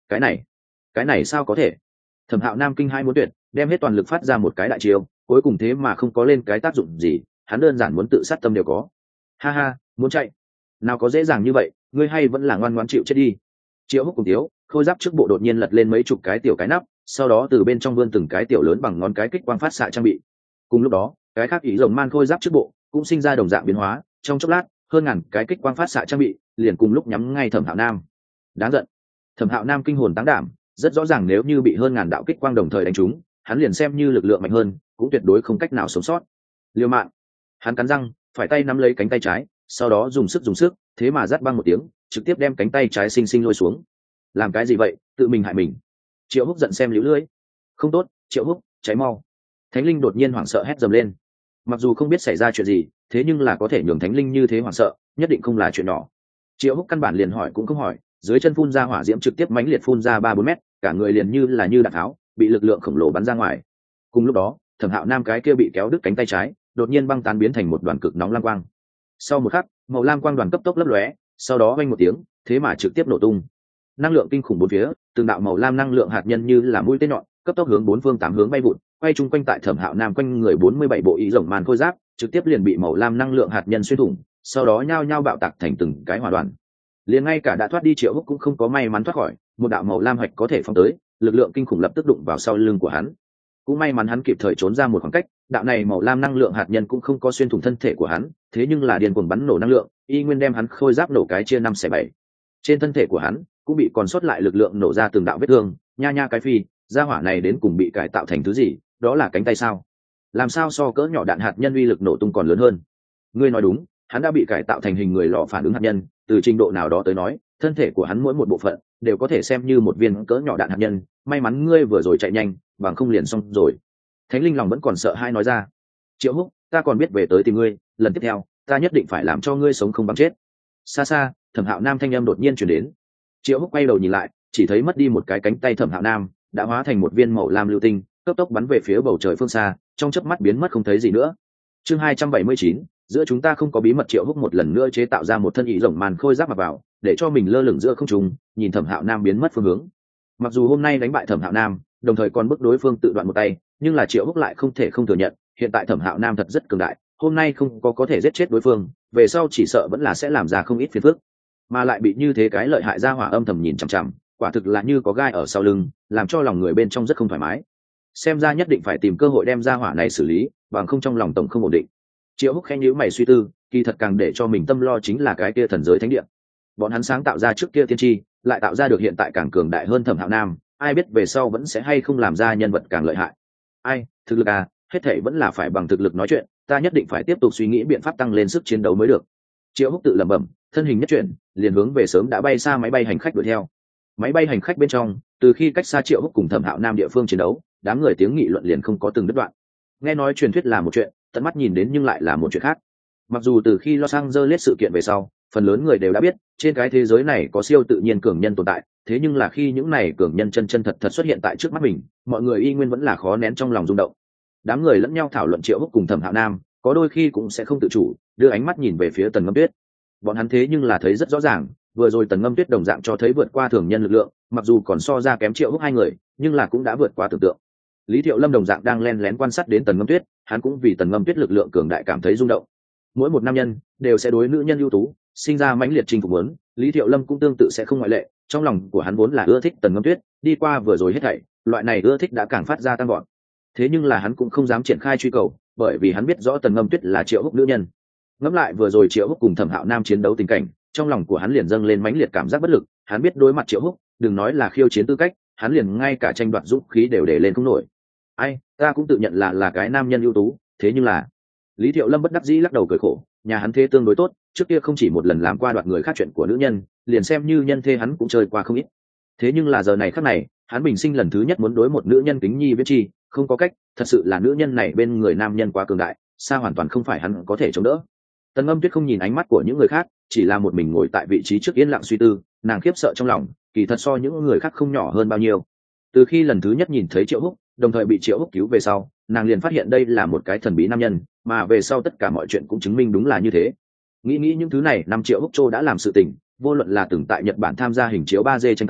[SPEAKER 1] Cái này sao có thể? Thẩm Hạo Nam kinh hai muốn tuyệt, đem hết toàn lực phát ra một cái đại chiêu, cuối cùng thế mà không có lên cái tác dụng gì, hắn đơn giản muốn tự sát tâm đều có. Ha ha, muốn chạy? Nào có dễ dàng như vậy, ngươi hay vẫn là ngoan ngoãn chịu chết đi. Triệu Húc cùng Tiếu, khôi giáp trước bộ đột nhiên lật lên mấy chục cái tiểu cái nắp, sau đó từ bên trong vươn từng cái tiểu lớn bằng ngón cái kích quang phát xạ trang bị. Cùng lúc đó, cái khác ý rồng man khôi giáp trước bộ cũng sinh ra đồng dạng biến hóa, trong chốc lát, hơn ngàn cái kích quang phát xạ trang bị liền cùng lúc nhắm ngay Thẩm Hạo Nam. Đáng giận. Thẩm Hạo Nam kinh hồn táng đảm, rất rõ ràng nếu như bị hơn ngàn đạo kích quang đồng thời đánh trúng, hắn liền xem như lực lượng mạnh hơn, cũng tuyệt đối không cách nào sống sót. Liều mạng. Hắn cắn răng, phải tay nắm lấy cánh tay trái, sau đó dùng sức, thế mà rát băng một tiếng, trực tiếp đem cánh tay trái xinh xinh lôi xuống. Làm cái gì vậy, tự mình hại mình. Triệu Húc giận xem liễu lưỡi. Không tốt, Triệu Húc, cháy mau. Thánh linh đột nhiên hoảng sợ hét dầm lên. Mặc dù không biết xảy ra chuyện gì, thế nhưng là có thể nhường thánh linh như thế hoảng sợ, nhất định không là chuyện nhỏ. Triệu Húc căn bản liền hỏi cũng không hỏi, dưới chân phun ra hỏa diễm trực tiếp mãnh liệt phun ra 3-4 mét, cả người liền như đạn tháo, bị lực lượng khổng lồ bắn ra ngoài. Cùng lúc đó, Thẩm Hạo Nam cái kia bị kéo đứt cánh tay trái, đột nhiên băng tán biến thành một đoàn cực nóng lam quang. Sau một khắc, màu lam quang đoàn cấp tốc lấp lóe, sau đó vang một tiếng, thế mà trực tiếp nổ tung. Năng lượng kinh khủng bốn phía, từng đạo màu lam năng lượng hạt nhân như là mũi tên nhọn, cấp tốc hướng bốn phương tám hướng bay vụt, quay chung quanh tại Thẩm Hạo Nam quanh người 47 bộ ý rồng màn khôi giáp, trực tiếp liền bị màu lam năng lượng hạt nhân xuyên thủng, sau đó nhao nhao bạo tạc thành từng cái hỏa đoàn. Liền ngay cả đã thoát đi Triệu Húc cũng không có may mắn thoát khỏi, một đạo màu lam hạch có thể phóng tới, lực lượng kinh khủng lập tức đụng vào sau lưng của hắn. Cũng may mắn hắn kịp thời trốn ra một khoảng cách, đạo này màu lam năng lượng hạt nhân cũng không có xuyên thủng thân thể của hắn, thế nhưng là điên cuồng bắn nổ năng lượng, y nguyên đem hắn khôi giáp nổ cái chia 5/7. Trên thân thể của hắn cũng bị còn sót lại lực lượng nổ ra từng đạo vết thương, nha cái phi, gia hỏa này đến cùng bị cải tạo thành thứ gì, đó là cánh tay sao? Làm sao so cỡ nhỏ đạn hạt nhân uy lực nổ tung còn lớn hơn? Ngươi nói đúng, hắn đã bị cải tạo thành hình người lò phản ứng hạt nhân, từ trình độ nào đó tới nói, thân thể của hắn mỗi một bộ phận đều có thể xem như một viên cỡ nhỏ đạn hạt nhân, may mắn ngươi vừa rồi chạy nhanh, bằng không liền xong rồi. Thánh linh lòng vẫn còn sợ hai nói ra. Triệu Húc, ta còn biết về tới tìm ngươi, lần tiếp theo ta nhất định phải làm cho ngươi sống không bằng chết. Xa xa, Thẩm Hạo Nam thanh âm đột nhiên chuyển đến. Triệu Húc quay đầu nhìn lại, chỉ thấy mất đi một cái cánh tay Thẩm Hạo Nam đã hóa thành một viên màu lam lưu tinh, cấp tốc bắn về phía bầu trời phương xa, trong chớp mắt biến mất không thấy gì nữa. Chương 279, giữa chúng ta không có bí mật. Triệu Húc một lần nữa chế tạo ra một thân ý rồng màn khôi giáp mặc vào, để cho mình lơ lửng giữa không trung, nhìn Thẩm Hạo Nam biến mất phương hướng. Mặc dù hôm nay đánh bại Thẩm Hạo Nam, đồng thời còn bức đối phương tự đoạn một tay, nhưng là Triệu Húc lại không thể không thừa nhận, hiện tại Thẩm Hạo Nam thật rất cường đại, hôm nay không có thể giết chết đối phương, về sau chỉ sợ vẫn là sẽ làm ra không ít phiền phức, mà lại bị như thế cái lợi hại ra hỏa âm thầm nhìn chằm chằm, quả thực là như có gai ở sau lưng, làm cho lòng người bên trong rất không thoải mái. Xem ra nhất định phải tìm cơ hội đem ra hỏa này xử lý, bằng không trong lòng tổng không ổn định. Triệu Húc khẽ nhíu mày suy tư, kỳ thật càng để cho mình tâm lo chính là cái kia thần giới thánh địa. Bọn hắn sáng tạo ra trước kia tiên tri, lại tạo ra được hiện tại càng cường đại hơn Thẩm Hạo Nam, ai biết về sau vẫn sẽ hay không làm ra nhân vật càng lợi hại. Ai, thực lực à, hết thảy vẫn là phải bằng thực lực nói chuyện, ta nhất định phải tiếp tục suy nghĩ biện pháp tăng lên sức chiến đấu mới được. Triệu Húc tự lẩm bẩm, thân hình nhất chuyển, liền hướng về sớm đã bay xa máy bay hành khách đuổi theo. Máy bay hành khách bên trong, từ khi cách xa Triệu Húc cùng Thẩm Hạo Nam địa phương chiến đấu, đám người tiếng nghị luận liền không có từng đứt đoạn. Nghe nói truyền thuyết là một chuyện, tận mắt nhìn đến nhưng lại là một chuyện khác. Mặc dù từ khi Los Angeles sự kiện về sau, phần lớn người đều đã biết trên cái thế giới này có siêu tự nhiên cường nhân tồn tại, thế nhưng là khi những này cường nhân chân thật xuất hiện tại trước mắt mình, mọi người y nguyên vẫn là khó nén trong lòng rung động. Đám người lẫn nhau thảo luận Triệu Húc cùng Thẩm Hạo Nam, có đôi khi cũng sẽ không tự chủ đưa ánh mắt nhìn về phía Tần Ngâm Tuyết. Bọn hắn thế nhưng là thấy rất rõ ràng, vừa rồi Tần Ngâm Tuyết đồng dạng cho thấy vượt qua thường nhân lực lượng, mặc dù còn so ra kém Triệu Húc hai người, nhưng là cũng đã vượt qua tưởng tượng. Lý Thiệu Lâm đồng dạng đang len lén quan sát đến Tần Ngâm Tuyết, hắn cũng vì Tần Ngâm Tuyết lực lượng cường đại cảm thấy rung động. Mỗi một nam nhân đều sẽ đối nữ nhân ưu tú sinh ra mãnh liệt chinh phục muốn, Lý Thiệu Lâm cũng tương tự sẽ không ngoại lệ. Trong lòng của hắn vốn là ưa thích Tần Ngâm Tuyết, đi qua vừa rồi hết thảy, loại này ưa thích đã càng phát ra tăng gọn. Thế nhưng là hắn cũng không dám triển khai truy cầu, bởi vì hắn biết rõ Tần Ngâm Tuyết là Triệu Húc nữ nhân. Ngẫm lại vừa rồi Triệu Húc cùng Thẩm Hạo Nam chiến đấu tình cảnh, trong lòng của hắn liền dâng lên mãnh liệt cảm giác bất lực. Hắn biết đối mặt Triệu Húc, đừng nói là khiêu chiến tư cách, hắn liền ngay cả tranh đoạt dũng khí đều để lên không nổi. Ai, ta cũng tự nhận là cái nam nhân ưu tú, thế nhưng là Lý Thiệu Lâm bất đắc dĩ lắc đầu cười khổ, nhà hắn thế tương đối tốt, trước kia không chỉ một lần làm qua đoạt người khác chuyện của nữ nhân, liền xem như nhân thê hắn cũng chơi qua không ít. Thế nhưng là giờ này khắc này, hắn bình sinh lần thứ nhất muốn đối một nữ nhân kính nhi viết chi, không có cách, thật sự là nữ nhân này bên người nam nhân quá cường đại, xa hoàn toàn không phải hắn có thể chống đỡ. Tần Ngâm Tuyết không nhìn ánh mắt của những người khác, chỉ là một mình ngồi tại vị trí trước yên lặng suy tư, nàng khiếp sợ trong lòng, kỳ thật so những người khác không nhỏ hơn bao nhiêu. Từ khi lần thứ nhất nhìn thấy Triệu Húc, đồng thời bị Triệu Húc cứu về sau, nàng liền phát hiện đây là một cái thần bí nam nhân, mà về sau tất cả mọi chuyện cũng chứng minh đúng là như thế. Nghĩ những thứ này, 5 Triệu Húc Châu đã làm sự tình, vô luận là từng tại Nhật Bản tham gia hình chiếu 3D tranh tài,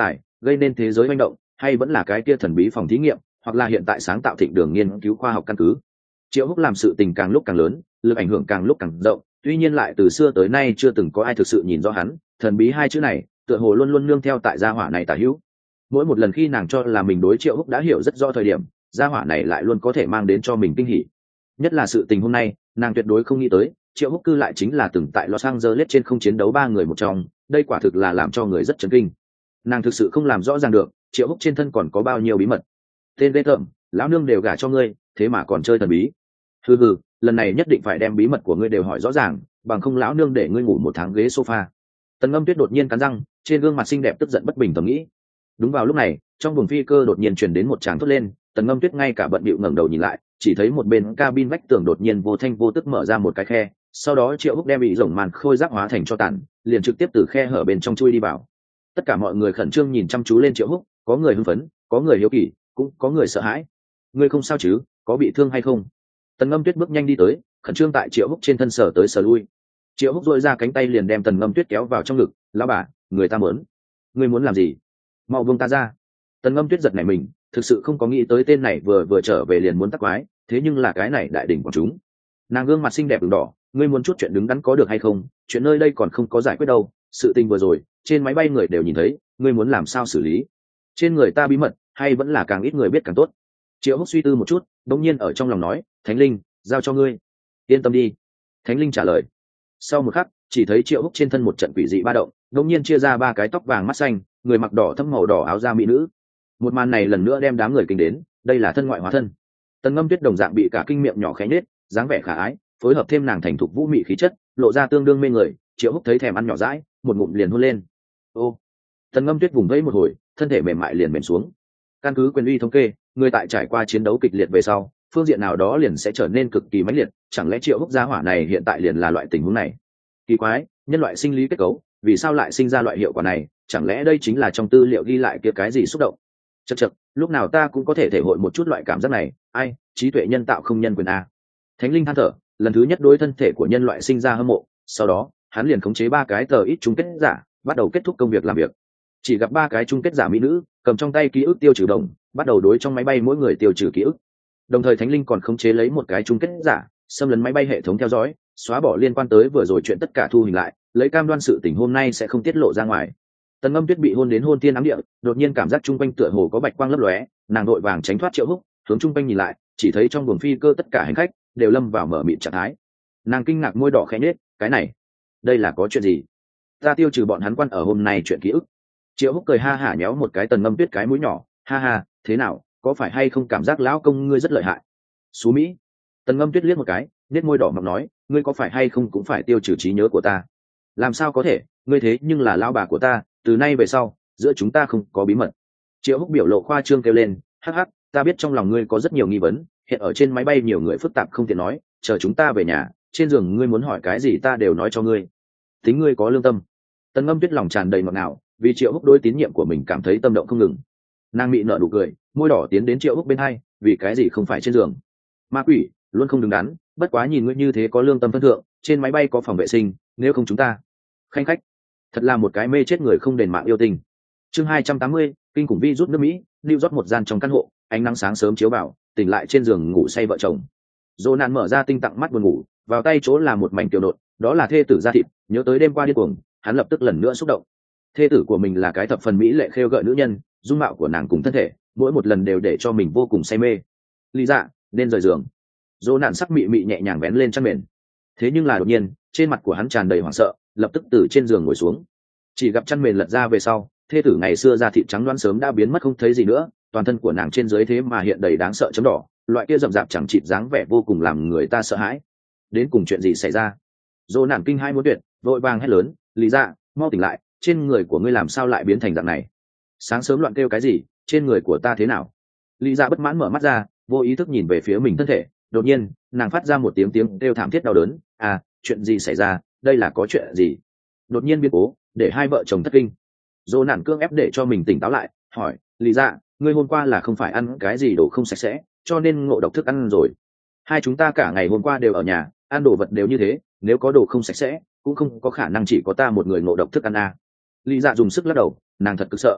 [SPEAKER 1] gây nên thế giới manh động, hay vẫn là cái kia thần bí phòng thí nghiệm, hoặc là hiện tại sáng tạo thịnh đường nghiên cứu khoa học căn cứ. Triệu Húc làm sự tình càng lúc càng lớn, lực ảnh hưởng càng lúc càng rộng, tuy nhiên lại từ xưa tới nay chưa từng có ai thực sự nhìn rõ hắn. Thần bí hai chữ này tựa hồ luôn luôn nương theo tại gia hỏa này tả hữu. Mỗi một lần khi nàng cho là mình đối Triệu Húc đã hiểu rất rõ thời điểm, gia hỏa này lại luôn có thể mang đến cho mình kinh hỉ. Nhất là sự tình hôm nay, nàng tuyệt đối không nghĩ tới Triệu Húc cư lại chính là từng tại Los Angeles trên không chiến đấu 3 người một trong. Đây quả thực là làm cho người rất chấn kinh. Nàng thực sự không làm rõ ràng được Triệu Húc trên thân còn có bao nhiêu bí mật. Tên ghê tởm, lão nương đều gả cho ngươi, thế mà còn chơi thần bí. Hừ hừ, lần này nhất định phải đem bí mật của ngươi đều hỏi rõ ràng, bằng không lão nương để ngươi ngủ một tháng ghế sofa. Tần Ngâm Tuyết đột nhiên cắn răng, trên gương mặt xinh đẹp tức giận bất bình thầm nghĩ. Đúng vào lúc này, trong buồng phi cơ đột nhiên truyền đến một tràng thốt lên. Tần Ngâm Tuyết ngay cả bận bịu ngẩng đầu nhìn lại, chỉ thấy một bên cabin vách tường đột nhiên vô thanh vô tức mở ra một cái khe, sau đó Triệu Húc đem bị rồng màn khôi giáp hóa thành cho tàn, liền trực tiếp từ khe hở bên trong chui đi vào. Tất cả mọi người khẩn trương nhìn chăm chú lên Triệu Húc, có người hưng phấn, có người hiếu kỳ, cũng có người sợ hãi. Ngươi không sao chứ, có bị thương hay không? Tần Ngâm Tuyết bước nhanh đi tới, khẩn trương tại Triệu Húc trên thân sở tới sở lui. Triệu Húc duỗi ra cánh tay liền đem Tần Ngâm Tuyết kéo vào trong ngực. Lão bà, người ta muốn. Ngươi muốn làm gì? Mau buông ta ra. Tần Ngâm Tuyết giật nảy mình, thực sự không có nghĩ tới tên này vừa trở về liền muốn tắc quái, thế nhưng là cái này đại đỉnh của chúng. Nàng gương mặt xinh đẹp ửng đỏ, ngươi muốn chút chuyện đứng đắn có được hay không? Chuyện nơi đây còn không có giải quyết đâu, sự tình vừa rồi, trên máy bay người đều nhìn thấy, ngươi muốn làm sao xử lý? Trên người ta bí mật, hay vẫn là càng ít người biết càng tốt? Triệu Húc suy tư một chút, đột nhiên ở trong lòng nói, Thánh Linh, giao cho ngươi. Yên tâm đi. Thánh Linh trả lời. Sau một khắc, chỉ thấy Triệu Húc trên thân một trận quỷ dị ba động, đột nhiên chia ra 3 cái tóc vàng mắt xanh, người mặc đỏ thẫm màu đỏ áo da mỹ nữ. Một màn này lần nữa đem đám người kinh đến, đây là thân ngoại hóa thân. Tần Ngâm Tuyết đồng dạng bị cả kinh miệng nhỏ khẽ nhếch, dáng vẻ khả ái, phối hợp thêm nàng thành thục vũ mị khí chất, lộ ra tương đương mê người. Triệu Húc thấy thèm ăn nhỏ dãi, một ngụm liền hôn lên. Ô. Tần Ngâm Tuyết vùng vẫy một hồi, thân thể mềm mại liền mềm xuống. Căn cứ quyền uy thống kê, người tại trải qua chiến đấu kịch liệt về sau, phương diện nào đó liền sẽ trở nên cực kỳ mãnh liệt. Chẳng lẽ Triệu Húc gia hỏa này hiện tại liền là loại tình huống này? Kỳ quái, nhân loại sinh lý kết cấu, vì sao lại sinh ra loại hiệu quả này? Chẳng lẽ đây chính là trong tư liệu ghi lại kia cái gì xúc động? Chậc, lúc nào ta cũng có thể thể hội một chút loại cảm giác này. Ai, trí tuệ nhân tạo không nhân quyền a. Thánh Linh than thở, lần thứ nhất đối thân thể của nhân loại sinh ra hâm mộ, sau đó hắn liền khống chế 3 cái tờ ít chung kết giả, bắt đầu kết thúc công việc làm việc. Chỉ gặp 3 cái chung kết giả mỹ nữ cầm trong tay ký ức tiêu trừ đồng, bắt đầu đối trong máy bay mỗi người tiêu trừ ký ức. Đồng thời Thánh Linh còn khống chế lấy một cái chung kết giả, xâm lấn máy bay hệ thống theo dõi, xóa bỏ liên quan tới vừa rồi chuyện tất cả thu hình lại, lấy cam đoan sự tình hôm nay sẽ không tiết lộ ra ngoài. Tần Ngâm Tuyết bị hôn đến hôn thiên ám địa, đột nhiên cảm giác chung quanh tựa hồ có bạch quang lấp lóe, nàng đội vàng tránh thoát Triệu Húc, hướng chung quanh nhìn lại, chỉ thấy trong buồng phi cơ tất cả hành khách đều lâm vào mở mịt trạng thái. Nàng kinh ngạc môi đỏ khẽ nhếch, cái này, đây là có chuyện gì? Ta tiêu trừ bọn hắn quan ở hôm nay chuyện ký ức. Triệu Húc cười ha hả nhéo một cái Tần Ngâm Tuyết cái mũi nhỏ, ha ha, thế nào, có phải hay không cảm giác lão công ngươi rất lợi hại? Xú Mỹ. Tần Ngâm Tuyết liếc một cái, nét môi đỏ mọng nói, ngươi có phải hay không cũng phải tiêu trừ trí nhớ của ta? Làm sao có thể, ngươi thế nhưng là lão bà của ta, từ nay về sau, giữa chúng ta không có bí mật. Triệu Húc biểu lộ khoa trương kêu lên, hắc hắc, ta biết trong lòng ngươi có rất nhiều nghi vấn, hiện ở trên máy bay nhiều người phức tạp không tiện nói, chờ chúng ta về nhà, trên giường ngươi muốn hỏi cái gì ta đều nói cho ngươi. Tính ngươi có lương tâm. Tần Ngâm Tuyết lòng tràn đầy ngọt ngào, vì Triệu Húc đối tín nhiệm của mình cảm thấy tâm động không ngừng. Nàng mị nở nụ cười, môi đỏ tiến đến Triệu Húc bên hai, vì cái gì không phải trên giường? Ma quỷ, luôn không đứng đắn, bất quá nhìn ngươi như thế có lương tâm phân thượng, trên máy bay có phòng vệ sinh, nếu không chúng ta. Khanh khách, thật là một cái mê chết người không đền mạng yêu tình. Chương 280, kinh khủng vi rút nước Mỹ, lưu rót một gian trong căn hộ, ánh nắng sáng sớm chiếu vào, tỉnh lại trên giường ngủ say vợ chồng. Dỗ nạn mở ra tinh tặng mắt buồn ngủ, vào tay chỗ là một mảnh tiểu nộn, đó là thê tử da thịt, nhớ tới đêm qua điên cuồng, hắn lập tức lần nữa xúc động. Thê tử của mình là cái thập phần mỹ lệ khêu gợi nữ nhân, dung mạo của nàng cùng thân thể, mỗi một lần đều để cho mình vô cùng say mê. Lý dạ, nên rời giường. Dỗ nạn sắc mị mị nhẹ nhàng vén lên chăn mền. Thế nhưng là đột nhiên, trên mặt của hắn tràn đầy hoảng sợ, lập tức từ trên giường ngồi xuống. Chỉ gặp chăn mền lật ra về sau, thê tử ngày xưa da thịt trắng loáng sớm đã biến mất không thấy gì nữa, toàn thân của nàng trên dưới thế mà hiện đầy đáng sợ chấm đỏ, loại kia rậm rạp chẳng chịt dáng vẻ vô cùng làm người ta sợ hãi. Đến cùng chuyện gì xảy ra? Dỗ nạn kinh hai muốn tuyệt, vội vàng hét lớn, Lý dạ, mau tỉnh lại, trên người của ngươi làm sao lại biến thành dạng này? Sáng sớm loạn kêu cái gì, trên người của ta thế nào? Lý dạ bất mãn mở mắt ra, vô ý thức nhìn về phía mình thân thể, đột nhiên nàng phát ra một tiếng kêu thảm thiết đau đớn. À, chuyện gì xảy ra, đây là có chuyện gì? Đột nhiên biến cố để hai vợ chồng thất kinh. Dỗ nạn cưỡng ép để cho mình tỉnh táo lại, hỏi, Lý dạ, ngươi hôm qua là không phải ăn cái gì đồ không sạch sẽ, cho nên ngộ độc thức ăn rồi? Hai chúng ta cả ngày hôm qua đều ở nhà, ăn đồ vật đều như thế, nếu có đồ không sạch sẽ cũng không có khả năng chỉ có ta một người ngộ độc thức ăn à. Lý dạ dùng sức lắc đầu, nàng thật cực sợ.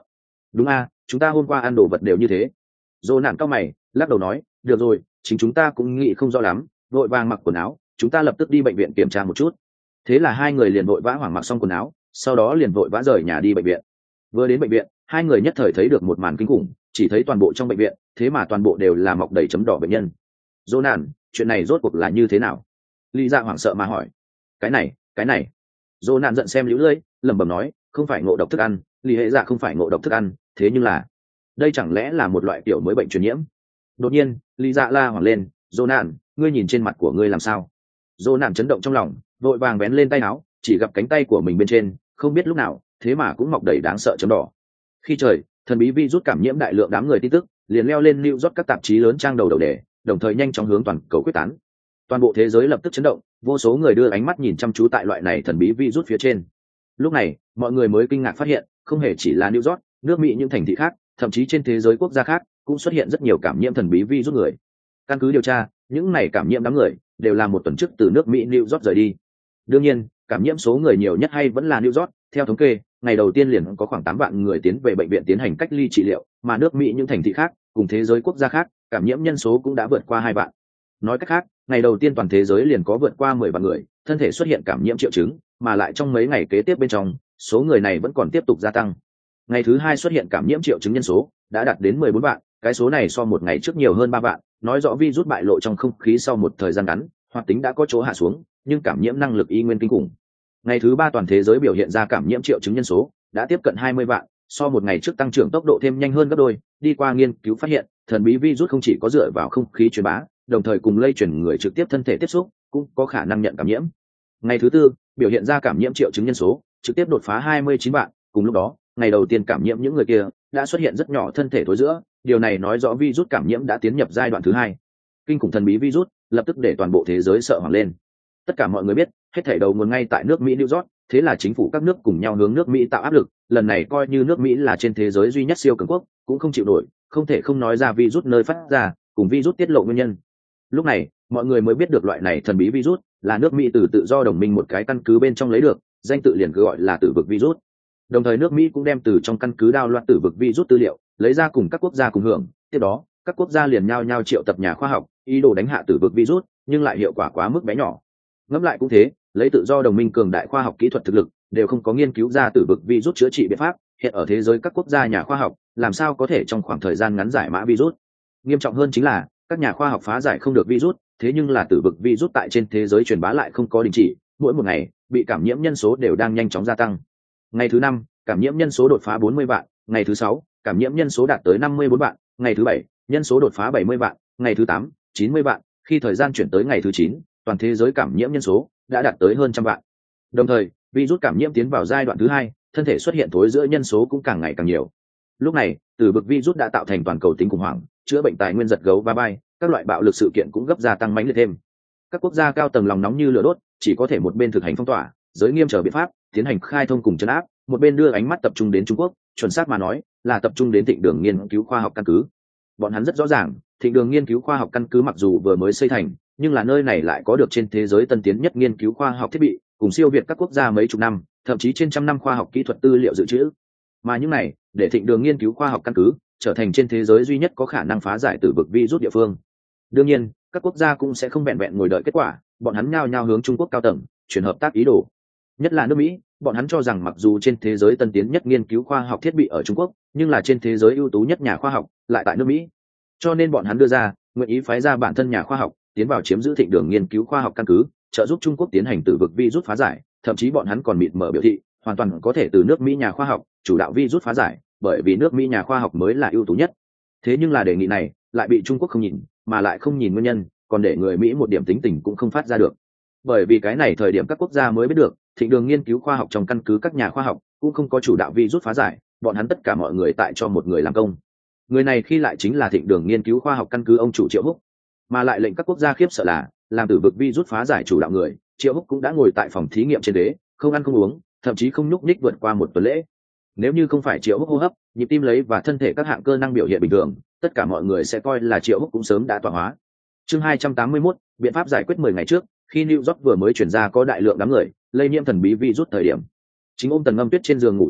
[SPEAKER 1] Đúng a, chúng ta hôm qua ăn đồ vật đều như thế. Dỗ nạn cao mày lắc đầu nói, được rồi, chính chúng ta cũng nghĩ không rõ lắm, vội vàng mặc quần áo, chúng ta lập tức đi bệnh viện kiểm tra một chút. Thế là hai người liền vội vã hoảng mặc xong quần áo, sau đó liền vội vã rời nhà đi bệnh viện. Vừa đến bệnh viện, hai người nhất thời thấy được một màn kinh khủng, chỉ thấy toàn bộ trong bệnh viện, thế mà toàn bộ đều là mọc đầy chấm đỏ bệnh nhân. Dỗ nạn, chuyện này rốt cuộc là như thế nào? Lý Dạ hoảng sợ mà hỏi. Cái này. Dỗ nạn giận xem liễu lưỡi, lẩm bẩm nói, không phải ngộ độc thức ăn, Lý Hệ Dạ không phải ngộ độc thức ăn, thế nhưng là đây chẳng lẽ là một loại kiểu mới bệnh truyền nhiễm? Đột nhiên Lý Dạ la hoảng lên, Dỗ nạn, ngươi nhìn trên mặt của ngươi làm sao? Dỗ nạn chấn động trong lòng, vội vàng bén lên tay áo, chỉ gặp cánh tay của mình bên trên không biết lúc nào thế mà cũng mọc đầy đáng sợ chấm đỏ. Khi trời thần bí virus cảm nhiễm đại lượng đám người tin tức liền leo lên New York các tạp chí lớn trang đầu đề, đồng thời nhanh chóng hướng toàn cầu quyết tán. Toàn bộ thế giới lập tức chấn động, vô số người đưa ánh mắt nhìn chăm chú tại loại này thần bí virus phía trên. Lúc này mọi người mới kinh ngạc phát hiện, không hề chỉ là New York, nước Mỹ những thành thị khác, thậm chí trên thế giới quốc gia khác cũng xuất hiện rất nhiều cảm nhiễm thần bí virus người. Căn cứ điều tra, những này cảm nhiễm đám người đều là một tuần trước từ nước Mỹ New York rời đi. Đương nhiên, cảm nhiễm số người nhiều nhất hay vẫn là New York, theo thống kê, ngày đầu tiên liền có khoảng 8 vạn người tiến về bệnh viện tiến hành cách ly trị liệu, mà nước Mỹ những thành thị khác, cùng thế giới quốc gia khác, cảm nhiễm nhân số cũng đã vượt qua 2 vạn. Nói cách khác, ngày đầu tiên toàn thế giới liền có vượt qua 10 vạn người, thân thể xuất hiện cảm nhiễm triệu chứng, mà lại trong mấy ngày kế tiếp bên trong, số người này vẫn còn tiếp tục gia tăng. Ngày thứ hai xuất hiện cảm nhiễm triệu chứng nhân số đã đạt đến 14 vạn, cái số này so một ngày trước nhiều hơn 3 vạn, nói rõ virus bại lộ trong không khí sau một thời gian ngắn, hoạt tính đã có chỗ hạ xuống, nhưng cảm nhiễm năng lực y nguyên kinh khủng. Ngày thứ ba toàn thế giới biểu hiện ra cảm nhiễm triệu chứng nhân số đã tiếp cận 20 vạn, so một ngày trước tăng trưởng tốc độ thêm nhanh hơn gấp đôi. Đi qua nghiên cứu phát hiện, thần bí virus không chỉ có dựa vào không khí truyền bá, đồng thời cùng lây truyền người trực tiếp thân thể tiếp xúc, cũng có khả năng nhận cảm nhiễm. Ngày thứ tư biểu hiện ra cảm nhiễm triệu chứng nhân số trực tiếp đột phá 29 vạn, cùng lúc đó, ngày đầu tiên cảm nhiễm những người kia đã xuất hiện rất nhỏ thân thể thối rữa, điều này nói rõ virus cảm nhiễm đã tiến nhập giai đoạn thứ hai. Kinh khủng thần bí virus lập tức để toàn bộ thế giới sợ hoảng lên. Tất cả mọi người biết, hết thảy đầu nguồn ngay tại nước Mỹ New York, thế là chính phủ các nước cùng nhau hướng nước Mỹ tạo áp lực, lần này coi như nước Mỹ là trên thế giới duy nhất siêu cường quốc, cũng không chịu nổi, không thể không nói ra virus nơi phát ra, cùng virus tiết lộ nguyên nhân. Lúc này, mọi người mới biết được loại này thần bí virus là nước Mỹ từ tự do đồng minh một cái căn cứ bên trong lấy được, danh tự liền cứ gọi là tử vực virus. Đồng thời nước Mỹ cũng đem từ trong căn cứ đao loạt tử vực virus tư liệu, lấy ra cùng các quốc gia cùng hưởng, tiếp đó, các quốc gia liền nhao nhao triệu tập nhà khoa học, ý đồ đánh hạ tử vực virus, nhưng lại hiệu quả quá mức bé nhỏ. Ngẫm lại cũng thế, lấy tự do đồng minh cường đại khoa học kỹ thuật thực lực, đều không có nghiên cứu ra tử vực virus chữa trị biện pháp, hiện ở thế giới các quốc gia nhà khoa học, làm sao có thể trong khoảng thời gian ngắn giải mã virus. Nghiêm trọng hơn chính là, các nhà khoa học phá giải không được virus, thế nhưng là tử vực virus tại trên thế giới truyền bá lại không có đình chỉ, mỗi một ngày, bị cảm nhiễm nhân số đều đang nhanh chóng gia tăng. Ngày thứ năm, cảm nhiễm nhân số đột phá 40 vạn, ngày thứ sáu, cảm nhiễm nhân số đạt tới 54 vạn, ngày thứ bảy, nhân số đột phá 70 vạn, ngày thứ 8, 90 vạn, khi thời gian chuyển tới ngày thứ 9, toàn thế giới cảm nhiễm nhân số đã đạt tới hơn trăm vạn. Đồng thời, virus cảm nhiễm tiến vào giai đoạn thứ hai, thân thể xuất hiện thối giữa nhân số cũng càng ngày càng nhiều. Lúc này, tử vực virus đã tạo thành toàn cầu tính khủng hoảng, chữa bệnh tài nguyên giật gấu va bay, các loại bạo lực sự kiện cũng gấp gia tăng mãnh liệt thêm. Các quốc gia cao tầng lòng nóng như lửa đốt, chỉ có thể một bên thực hành phong tỏa, giới nghiêm chờ biện pháp, tiến hành khai thông cùng trấn áp, một bên đưa ánh mắt tập trung đến Trung Quốc, chuẩn xác mà nói, là tập trung đến Thịnh Đường nghiên cứu khoa học căn cứ. Bọn hắn rất rõ ràng, Thịnh Đường nghiên cứu khoa học căn cứ mặc dù vừa mới xây thành, nhưng là nơi này lại có được trên thế giới tân tiến nhất nghiên cứu khoa học thiết bị, cùng siêu việt các quốc gia mấy chục năm, thậm chí trên trăm năm khoa học kỹ thuật tư liệu dự trữ. Mà những này, để Thịnh Đường nghiên cứu khoa học căn cứ trở thành trên thế giới duy nhất có khả năng phá giải tử vực virus địa phương. Đương nhiên, các quốc gia cũng sẽ không vẹn vẹn ngồi đợi kết quả, bọn hắn nhao nhao hướng Trung Quốc cao tầng chuyển hợp tác ý đồ. Nhất là nước Mỹ, bọn hắn cho rằng mặc dù trên thế giới tân tiến nhất nghiên cứu khoa học thiết bị ở Trung Quốc, nhưng là trên thế giới ưu tú nhất nhà khoa học lại tại nước Mỹ. Cho nên bọn hắn đưa ra, nguyện ý phái ra bản thân nhà khoa học tiến vào chiếm giữ Thịnh Đường nghiên cứu khoa học căn cứ, trợ giúp Trung Quốc tiến hành tử vực virus phá giải, thậm chí bọn hắn còn mịt mở biểu thị, hoàn toàn có thể từ nước Mỹ nhà khoa học chủ đạo virus phá giải, bởi vì nước Mỹ nhà khoa học mới là ưu tú nhất. Thế nhưng là đề nghị này lại bị Trung Quốc không nhìn, mà lại không nhìn nguyên nhân, còn để người Mỹ một điểm tính tình cũng không phát ra được. Bởi vì cái này thời điểm các quốc gia mới biết được, Thịnh Đường nghiên cứu khoa học trong căn cứ các nhà khoa học cũng không có chủ đạo virus phá giải, bọn hắn tất cả mọi người tại cho một người làm công. Người này khi lại chính là Thịnh Đường nghiên cứu khoa học căn cứ ông chủ Triệu Húc, mà lại lệnh các quốc gia khiếp sợ là, làm tử vực virus phá giải chủ đạo người, Triệu Húc cũng đã ngồi tại phòng thí nghiệm trên đế, không ăn không uống, thậm chí không nhúc nhích vượt qua một tuần lễ. Nếu như không phải Triệu Húc hô hấp, nhịp tim lấy và thân thể các hạng cơ năng biểu hiện bình thường, tất cả mọi người sẽ coi là Triệu Húc cũng sớm đã tọa hóa. Chương 281, biện pháp giải quyết 10 ngày trước, khi New York vừa mới chuyển ra có đại lượng đám người lây nhiễm thần bí virus thời điểm, chính ôm Tần Ngâm Tuyết trên giường ngủ Triệu Húc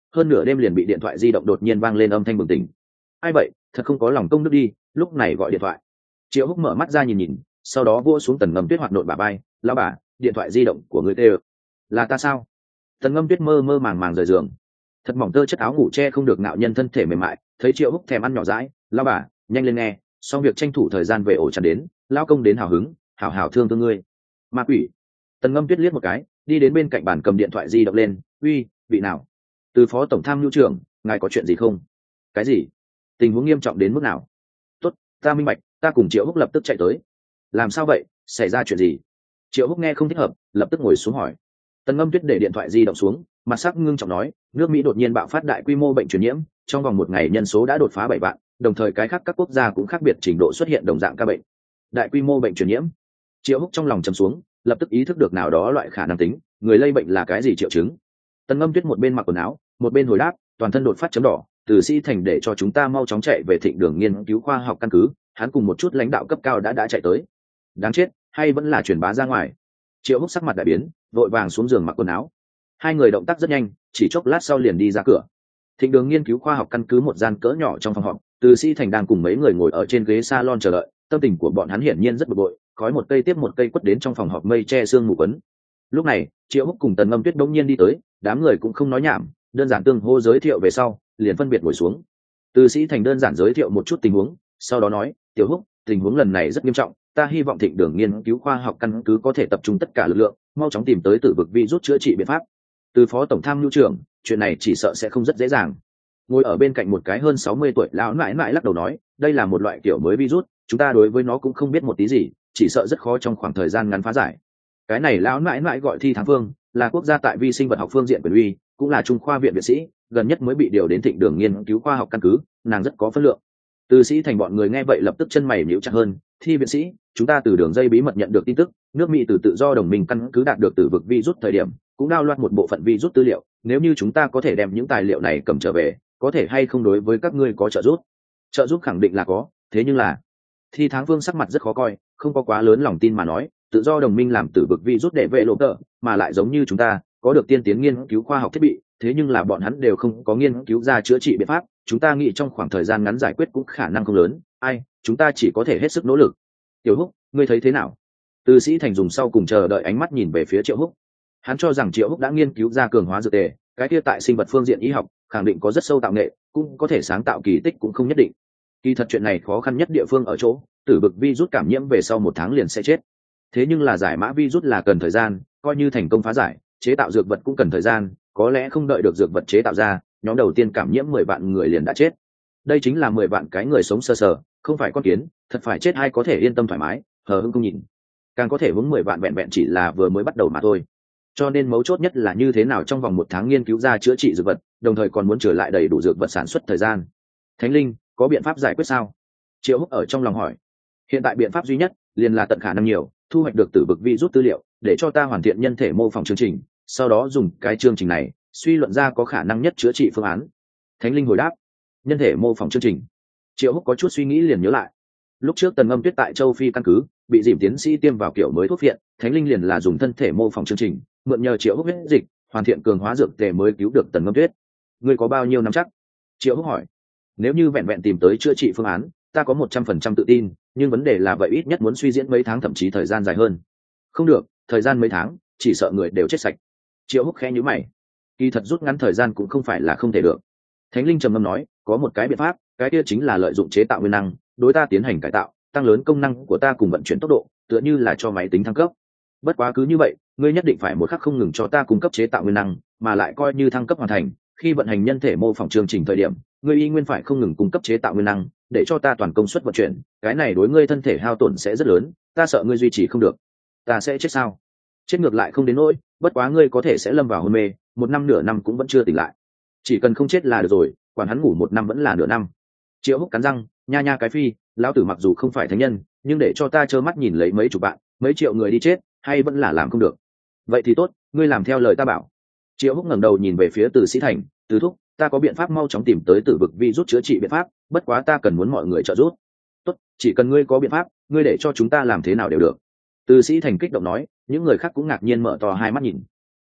[SPEAKER 1] hơn nửa đêm liền bị điện thoại di động đột nhiên vang lên âm thanh bừng tỉnh. Ai vậy, thật không có lòng công đức đi, lúc này gọi điện thoại. Triệu Húc mở mắt ra nhìn nhìn, sau đó vua xuống Tần Ngâm Tuyết hoạt nộn bà bay. Lão bà, điện thoại di động của người tê. Là ta sao? Tần Ngâm Tuyết mơ mơ màng màng rời giường, thật mỏng tơ chất áo ngủ che không được ngạo nhân thân thể mềm mại. Thấy Triệu Húc thèm ăn nhỏ dãi, lão bà, nhanh lên nghe, xong việc tranh thủ thời gian về ổ chăn đến, lão công đến hào hứng, hảo hảo thương thương ngươi. Ma quỷ. Tần Ngâm Tuyết liếc một cái, đi đến bên cạnh bàn cầm điện thoại di động lên. Uy, vị nào? Từ phó tổng tham mưu trưởng, ngài có chuyện gì không? Cái gì? Tình huống nghiêm trọng đến mức nào? Tốt, ta minh bạch. Ta cùng Triệu Húc lập tức chạy tới. Làm sao vậy, xảy ra chuyện gì? Triệu Húc nghe không thích hợp, lập tức ngồi xuống hỏi. Tần Ngâm Tuyết để điện thoại di động xuống, mặt sắc ngưng trọng nói, nước Mỹ đột nhiên bạo phát đại quy mô bệnh truyền nhiễm, trong vòng một ngày nhân số đã đột phá 7 vạn, đồng thời cái khác các quốc gia cũng khác biệt trình độ xuất hiện đồng dạng ca bệnh. Đại quy mô bệnh truyền nhiễm. Triệu Húc trong lòng trầm xuống, lập tức ý thức được nào đó loại khả năng tính, người lây bệnh là cái gì triệu chứng. Tần Ngâm Tuyết một bên mặc quần áo, một bên hồi đáp, toàn thân đột phát chấm đỏ, từ sĩ thành để cho chúng ta mau chóng chạy về Thịnh Đường nghiên cứu khoa học căn cứ, hắn cùng một chút lãnh đạo cấp cao đã chạy tới. Đáng chết, hay vẫn là truyền bá ra ngoài. Triệu Húc sắc mặt đại biến, vội vàng xuống giường mặc quần áo. Hai người động tác rất nhanh, chỉ chốc lát sau liền đi ra cửa. Thịnh Đường nghiên cứu khoa học căn cứ một gian cỡ nhỏ trong phòng họp, từ sĩ thành đang cùng mấy người ngồi ở trên ghế salon chờ đợi, tâm tình của bọn hắn hiển nhiên rất bực bội, khói một cây tiếp một cây quất đến trong phòng họp mây che sương mù quấn. Lúc này, Triệu Húc cùng Tần Ngâm Tuyết đống nhiên đi tới, đám người cũng không nói nhảm, đơn giản tương hô giới thiệu về sau, liền phân biệt ngồi xuống. Từ sĩ thành đơn giản giới thiệu một chút tình huống, sau đó nói, Tiểu Húc, tình huống lần này rất nghiêm trọng, ta hy vọng Thịnh Đường nghiên cứu khoa học căn cứ có thể tập trung tất cả lực lượng, mau chóng tìm tới tử vực virus chữa trị biện pháp. Từ phó tổng tham mưu trưởng, chuyện này chỉ sợ sẽ không rất dễ dàng. Ngồi ở bên cạnh một cái hơn 60 tuổi lão nãi nãi lắc đầu nói, đây là một loại kiểu mới virus, chúng ta đối với nó cũng không biết một tí gì, chỉ sợ rất khó trong khoảng thời gian ngắn phá giải. Cái này lão nãi nãi gọi Thi Thắng Phương, là quốc gia tại vi sinh vật học phương diện quyền uy, cũng là trung khoa viện viện sĩ, gần nhất mới bị điều đến Thịnh Đường nghiên cứu khoa học căn cứ, nàng rất có phân lượng. Từ sĩ thành bọn người nghe vậy lập tức chân mày nhíu chặt hơn. Thi viện sĩ, chúng ta từ đường dây bí mật nhận được tin tức, nước Mỹ từ tự do đồng minh căn cứ đạt được tử vực virus thời điểm, cũng đao loạt một bộ phận virus tư liệu, nếu như chúng ta có thể đem những tài liệu này cầm trở về, có thể hay không đối với các ngươi có trợ giúp? Trợ giúp khẳng định là có, thế nhưng là Thi Tháng Vương sắc mặt rất khó coi, không có quá lớn lòng tin mà nói, tự do đồng minh làm tử vực virus để vệ lộ tờ, mà lại giống như chúng ta, có được tiên tiến nghiên cứu khoa học thiết bị, thế nhưng là bọn hắn đều không có nghiên cứu ra chữa trị biện pháp, chúng ta nghĩ trong khoảng thời gian ngắn giải quyết cũng khả năng không lớn, ai, chúng ta chỉ có thể hết sức nỗ lực. Tiểu Húc, ngươi thấy thế nào? Từ sĩ thành dùng sau cùng chờ đợi ánh mắt nhìn về phía Triệu Húc. Hắn cho rằng Triệu Húc đã nghiên cứu ra cường hóa dược tề, cái kia tại sinh vật phương diện y học khẳng định có rất sâu tạo nghệ, cũng có thể sáng tạo kỳ tích cũng không nhất định. Kỳ thật chuyện này khó khăn nhất địa phương ở chỗ, tử vực virus cảm nhiễm về sau 1 tháng liền sẽ chết. Thế nhưng là giải mã virus là cần thời gian, coi như thành công phá giải, chế tạo dược vật cũng cần thời gian, có lẽ không đợi được dược vật chế tạo ra, nhóm đầu tiên cảm nhiễm 10 vạn người liền đã chết. Đây chính là 10 vạn cái người sống sờ sờ, không phải con kiến, thật phải chết ai có thể yên tâm thoải mái, hờ hững không nhìn. Càng có thể hướng 10 vạn vẹn vẹn chỉ là vừa mới bắt đầu mà thôi. Cho nên mấu chốt nhất là như thế nào trong vòng 1 tháng nghiên cứu ra chữa trị dược vật, đồng thời còn muốn trở lại đầy đủ dược vật sản xuất thời gian. Thánh Linh, có biện pháp giải quyết sao? Triệu Húc ở trong lòng hỏi. Hiện tại biện pháp duy nhất liền là tận khả năng nhiều thu hoạch được tử vực virus tư liệu, để cho ta hoàn thiện nhân thể mô phỏng chương trình, sau đó dùng cái chương trình này suy luận ra có khả năng nhất chữa trị phương án. Thánh Linh hồi đáp. Nhân thể mô phỏng chương trình. Triệu Húc có chút suy nghĩ liền nhớ lại, lúc trước Tần Ngâm Tuyết tại châu Phi căn cứ bị dìm tiến sĩ tiêm vào kiểu mới thuốc viện, Thánh Linh liền là dùng thân thể mô phỏng chương trình, mượn nhờ Triệu Húc huyết dịch hoàn thiện cường hóa dược tề mới cứu được Tần Ngâm Tuyết. Ngươi có bao nhiêu nắm chắc? Triệu Húc hỏi. Nếu như vẹn vẹn tìm tới chữa trị phương án, ta có 100% tự tin, nhưng vấn đề là vậy ít nhất muốn suy diễn mấy tháng thậm chí thời gian dài hơn. Không được, thời gian mấy tháng chỉ sợ người đều chết sạch. Triệu Húc khẽ nhíu mày. Kỳ thật rút ngắn thời gian cũng không phải là không thể được. Thánh Linh trầm ngâm nói, có một cái biện pháp, cái kia chính là lợi dụng chế tạo nguyên năng đối ta tiến hành cải tạo, tăng lớn công năng của ta cùng vận chuyển tốc độ, tựa như là cho máy tính thăng cấp. Bất quá cứ như vậy, ngươi nhất định phải một khắc không ngừng cho ta cung cấp chế tạo nguyên năng, mà lại coi như thăng cấp hoàn thành, khi vận hành nhân thể mô phỏng chương trình thời điểm, ngươi y nguyên phải không ngừng cung cấp chế tạo nguyên năng để cho ta toàn công suất vận chuyển, cái này đối ngươi thân thể hao tổn sẽ rất lớn, ta sợ ngươi duy trì không được. Ta sẽ chết sao? Chết ngược lại không đến nỗi, bất quá ngươi có thể sẽ lâm vào hôn mê, 1 năm nửa năm cũng vẫn chưa tỉnh lại. Chỉ cần không chết là được rồi, quản hắn ngủ 1 năm vẫn là nửa năm. Triệu Húc cắn răng, nha nha cái phi, lão tử mặc dù không phải thánh nhân, nhưng để cho ta trơ mắt nhìn lấy mấy chục vạn, mấy triệu người đi chết, hay vẫn là làm không được. Vậy thì tốt, ngươi làm theo lời ta bảo. Triệu Húc ngẩng đầu nhìn về phía Từ Sĩ Thành, Từ thúc, ta có biện pháp mau chóng tìm tới tử vực virus chữa trị biện pháp, bất quá ta cần muốn mọi người trợ giúp. Tốt, chỉ cần ngươi có biện pháp, ngươi để cho chúng ta làm thế nào đều được. Từ Sĩ Thành kích động nói, những người khác cũng ngạc nhiên mở to hai mắt nhìn.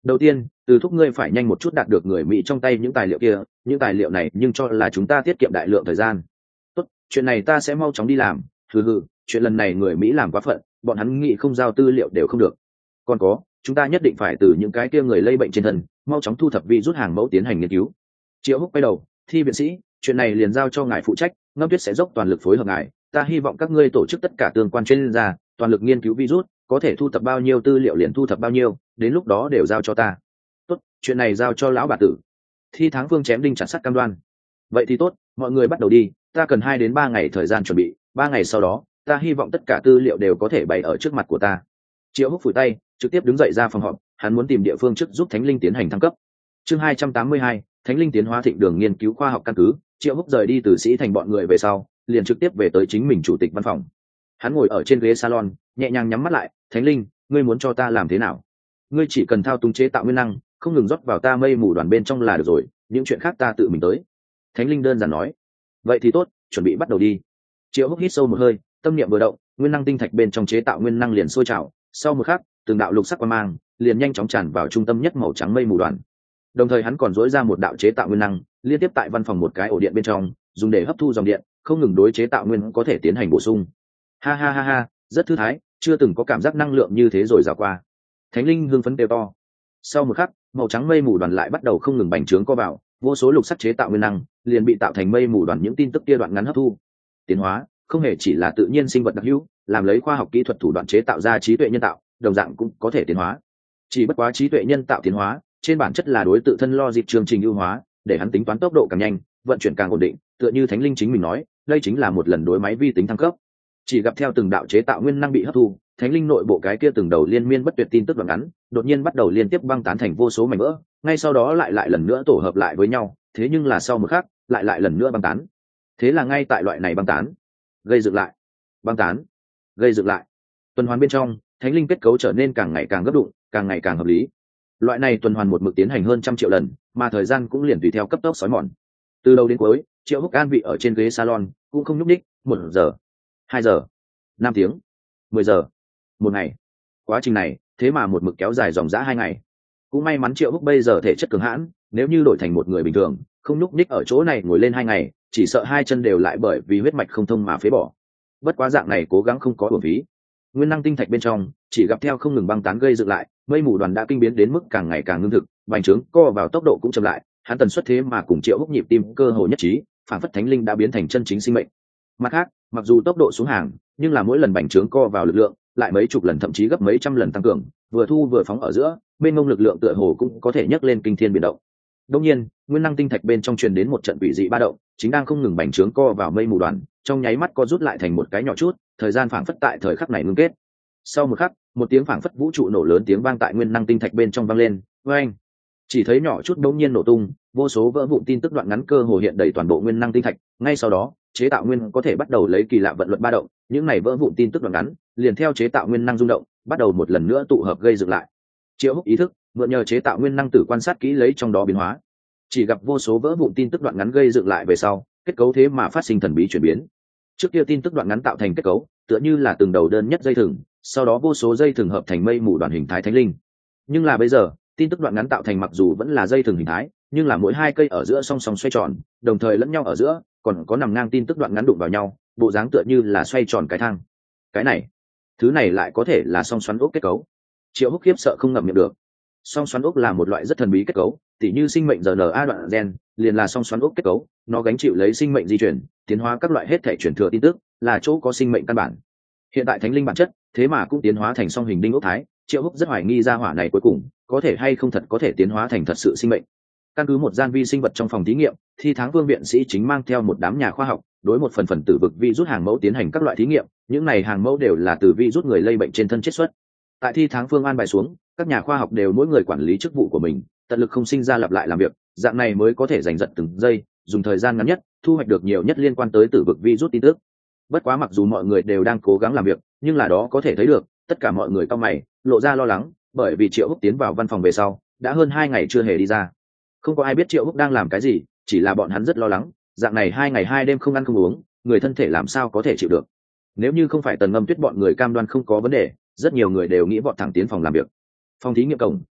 [SPEAKER 1] Đầu tiên, từ thúc ngươi phải nhanh một chút đạt được người Mỹ trong tay những tài liệu kia, những tài liệu này nhưng cho là chúng ta tiết kiệm đại lượng thời gian. Tốt, chuyện này ta sẽ mau chóng đi làm. Chuyện lần này người Mỹ làm quá phận, bọn hắn nghĩ không giao tư liệu đều không được. Còn có, chúng ta nhất định phải từ những cái kia người lây bệnh trên thân mau chóng thu thập virus hàng mẫu tiến hành nghiên cứu. Triệu Húc quay đầu, Thi viện sĩ, chuyện này liền giao cho ngài phụ trách, Ngâm Tuyết sẽ dốc toàn lực phối hợp ngài. Ta hy vọng các ngươi tổ chức tất cả tương quan chuyên gia, toàn lực nghiên cứu virus, có thể thu thập bao nhiêu tư liệu liền thu thập bao nhiêu, đến lúc đó đều giao cho ta. Tốt, chuyện này giao cho lão bà tử. Thi Tháng Vương chém đinh chặt sắt cam đoan. Vậy thì tốt, mọi người bắt đầu đi, ta cần 2 đến 3 ngày thời gian chuẩn bị, 3 ngày sau đó, ta hy vọng tất cả tư liệu đều có thể bày ở trước mặt của ta. Triệu Húc phủi tay, trực tiếp đứng dậy ra phòng họp, hắn muốn tìm địa phương trước giúp Thánh Linh tiến hành thăng cấp. Chương 282, Thánh Linh tiến hóa thịnh đường nghiên cứu khoa học căn cứ. Triệu Húc rời đi từ Sĩ Thành bọn người về sau, liền trực tiếp về tới chính mình chủ tịch văn phòng. Hắn ngồi ở trên ghế salon, nhẹ nhàng nhắm mắt lại. Thánh Linh, ngươi muốn cho ta làm thế nào? Ngươi chỉ cần thao túng chế tạo nguyên năng, không ngừng rót vào ta mây mù đoàn bên trong là được rồi, những chuyện khác ta tự mình tới. Thánh Linh đơn giản nói. Vậy thì tốt, chuẩn bị bắt đầu đi. Triệu Húc hít sâu một hơi, tâm niệm vừa động, nguyên năng tinh thạch bên trong chế tạo nguyên năng liền sôi trào. Sau một khắc, từng đạo lục sắc quang mang liền nhanh chóng tràn vào trung tâm nhất màu trắng mây mù đoàn. Đồng thời hắn còn dối ra một đạo chế tạo nguyên năng liên tiếp tại văn phòng một cái ổ điện bên trong, dùng để hấp thu dòng điện, không ngừng đối chế tạo nguyên có thể tiến hành bổ sung. Ha ha ha ha, rất thư thái, chưa từng có cảm giác năng lượng như thế rồi dào qua. Thánh Linh hưng phấn kêu to. Sau một khắc, màu trắng mây mù đoàn lại bắt đầu không ngừng bành trướng co vào, vô số lục sắc chế tạo nguyên năng liền bị tạo thành mây mù đoàn những tin tức kia đoạn ngắn hấp thu. Tiến hóa không hề chỉ là tự nhiên sinh vật đặc hữu, làm lấy khoa học kỹ thuật thủ đoạn chế tạo ra trí tuệ nhân tạo, đồng dạng cũng có thể tiến hóa. Chỉ bất quá trí tuệ nhân tạo tiến hóa trên bản chất là đối tự thân logic chương trình ưu hóa, để hắn tính toán tốc độ càng nhanh, vận chuyển càng ổn định, tựa như Thánh Linh chính mình nói, đây chính là một lần đối máy vi tính thăng cấp. Chỉ gặp theo từng đạo chế tạo nguyên năng bị hấp thu, Thánh Linh nội bộ cái kia từng đầu liên miên bất tuyệt tin tức đoạn ngắn đột nhiên bắt đầu liên tiếp băng tán thành vô số mảnh vỡ, ngay sau đó lại lần nữa tổ hợp lại với nhau, thế nhưng là sau một khắc lại lần nữa băng tán. Thế là ngay tại loại này băng tán, gây dựng lại, băng tán, gây dựng lại, tuần hoàn bên trong, Thánh Linh kết cấu trở nên càng ngày càng gấp đụng, càng ngày càng hợp lý. Loại này tuần hoàn một mực tiến hành hơn 100 triệu lần, mà thời gian cũng liền tùy theo cấp tốc xói mòn. Từ đầu đến cuối, Triệu Húc an vị ở trên ghế salon, cũng không nhúc nhích. 1 giờ, 2 giờ, 5 tiếng, 10 giờ, 1 ngày. Quá trình này thế mà một mực kéo dài dòng dã 2 ngày. Cũng may mắn Triệu Húc bây giờ thể chất cường hãn, nếu như đổi thành một người bình thường, không nhúc nhích ở chỗ này ngồi lên 2 ngày, chỉ sợ 2 chân đều lại bởi vì huyết mạch không thông mà phế bỏ. Bất quá dạng này cố gắng không có uổng phí. Nguyên năng tinh thạch bên trong chỉ gặp theo không ngừng băng tán gây dựng lại, mây mù đoàn đã kinh biến đến mức càng ngày càng ngưng thực, bành trướng co vào tốc độ cũng chậm lại, hắn tần suất thế mà cùng Triệu Húc nhịp tim cơ hồ nhất trí, phản phất Thánh Linh đã biến thành chân chính sinh mệnh. Mặt khác, mặc dù tốc độ xuống hàng, nhưng là mỗi lần bành trướng co vào lực lượng lại mấy chục lần thậm chí gấp mấy trăm lần tăng cường, vừa thu vừa phóng ở giữa, bên ngông lực lượng tựa hồ cũng có thể nhấc lên kinh thiên biến động. Đương nhiên, nguyên năng tinh thạch bên trong truyền đến một trận quỷ dị ba động, chính đang không ngừng bành trướng co vào mây mù đoàn, trong nháy mắt co rút lại thành một cái nhỏ chút, thời gian phảng phất tại thời khắc này ngưng kết. Sau một khắc, một tiếng phảng phất vũ trụ nổ lớn tiếng vang tại nguyên năng tinh thạch bên trong vang lên, oeng. Chỉ thấy nhỏ chút đống nhiên nổ tung, vô số vỡ vụn tin tức đoạn ngắn cơ hồ hiện đầy toàn bộ nguyên năng tinh thạch, ngay sau đó, chế tạo nguyên có thể bắt đầu lấy kỳ lạ vận luật ba động, những này vỡ vụn tin tức đoạn ngắn, liền theo chế tạo nguyên năng rung động, bắt đầu một lần nữa tụ hợp gây dựng lại. Triệu Húc ý thức, mượn nhờ chế tạo nguyên năng tử quan sát kỹ lấy trong đó biến hóa. Chỉ gặp vô số vỡ vụn tin tức đoạn ngắn gây dựng lại về sau, kết cấu thế mà phát sinh thần bí chuyển biến. Trước kia tin tức đoạn ngắn tạo thành kết cấu, tựa như là từng đầu đơn nhất dây thừng, sau đó vô số dây thừng hợp thành mây mù đoàn hình thái Thánh Linh. Nhưng là bây giờ, tin tức đoạn ngắn tạo thành mặc dù vẫn là dây thừng hình thái, nhưng là mỗi 2 cây ở giữa song song xoay tròn, đồng thời lẫn nhau ở giữa còn có nằm ngang tin tức đoạn ngắn đụng vào nhau, bộ dáng tựa như là xoay tròn cái thang. Cái này, thứ này lại có thể là song xoắn ốc kết cấu. Triệu Húc khiếp sợ không ngậm miệng được. Song xoắn ốc là một loại rất thần bí kết cấu, tỉ như sinh mệnh RNA đoạn gen, liền là song xoắn ốc kết cấu, nó gánh chịu lấy sinh mệnh di chuyển, tiến hóa các loại hết thể truyền thừa tin tức, là chỗ có sinh mệnh căn bản. Hiện tại Thánh Linh bản chất, thế mà cũng tiến hóa thành song hình đinh ốc thái, Triệu Húc rất hoài nghi ra hỏa này cuối cùng có thể hay không thật có thể tiến hóa thành thật sự sinh mệnh. Căn cứ một gian vi sinh vật trong phòng thí nghiệm, Thi Tháng Vương viện sĩ chính mang theo một đám nhà khoa học, đối một phần tử vực virus hàng mẫu tiến hành các loại thí nghiệm, những này hàng mẫu đều là từ virus người lây bệnh trên thân chiết xuất. Tại Thi Tháng Vương an bài xuống, các nhà khoa học đều mỗi người quản lý chức vụ của mình, tận lực không sinh ra lặp lại làm việc, dạng này mới có thể giành giật từng giây, dùng thời gian ngắn nhất, thu hoạch được nhiều nhất liên quan tới tử vực virus tin tức. Bất quá mặc dù mọi người đều đang cố gắng làm việc, nhưng là đó có thể thấy được, tất cả mọi người cau mày, lộ ra lo lắng, bởi vì Triệu Húc tiến vào văn phòng về sau, đã hơn 2 ngày chưa hề đi ra. Không có ai biết Triệu Húc đang làm cái gì, chỉ là bọn hắn rất lo lắng, dạng này 2 ngày 2 đêm không ăn không uống, người thân thể làm sao có thể chịu được. Nếu như không phải Tần Ngâm Tuyết bọn người cam đoan không có vấn đề, rất nhiều người đều nghĩ bọn thẳng tiến phòng làm việc. Phòng thí nghiệm cổng,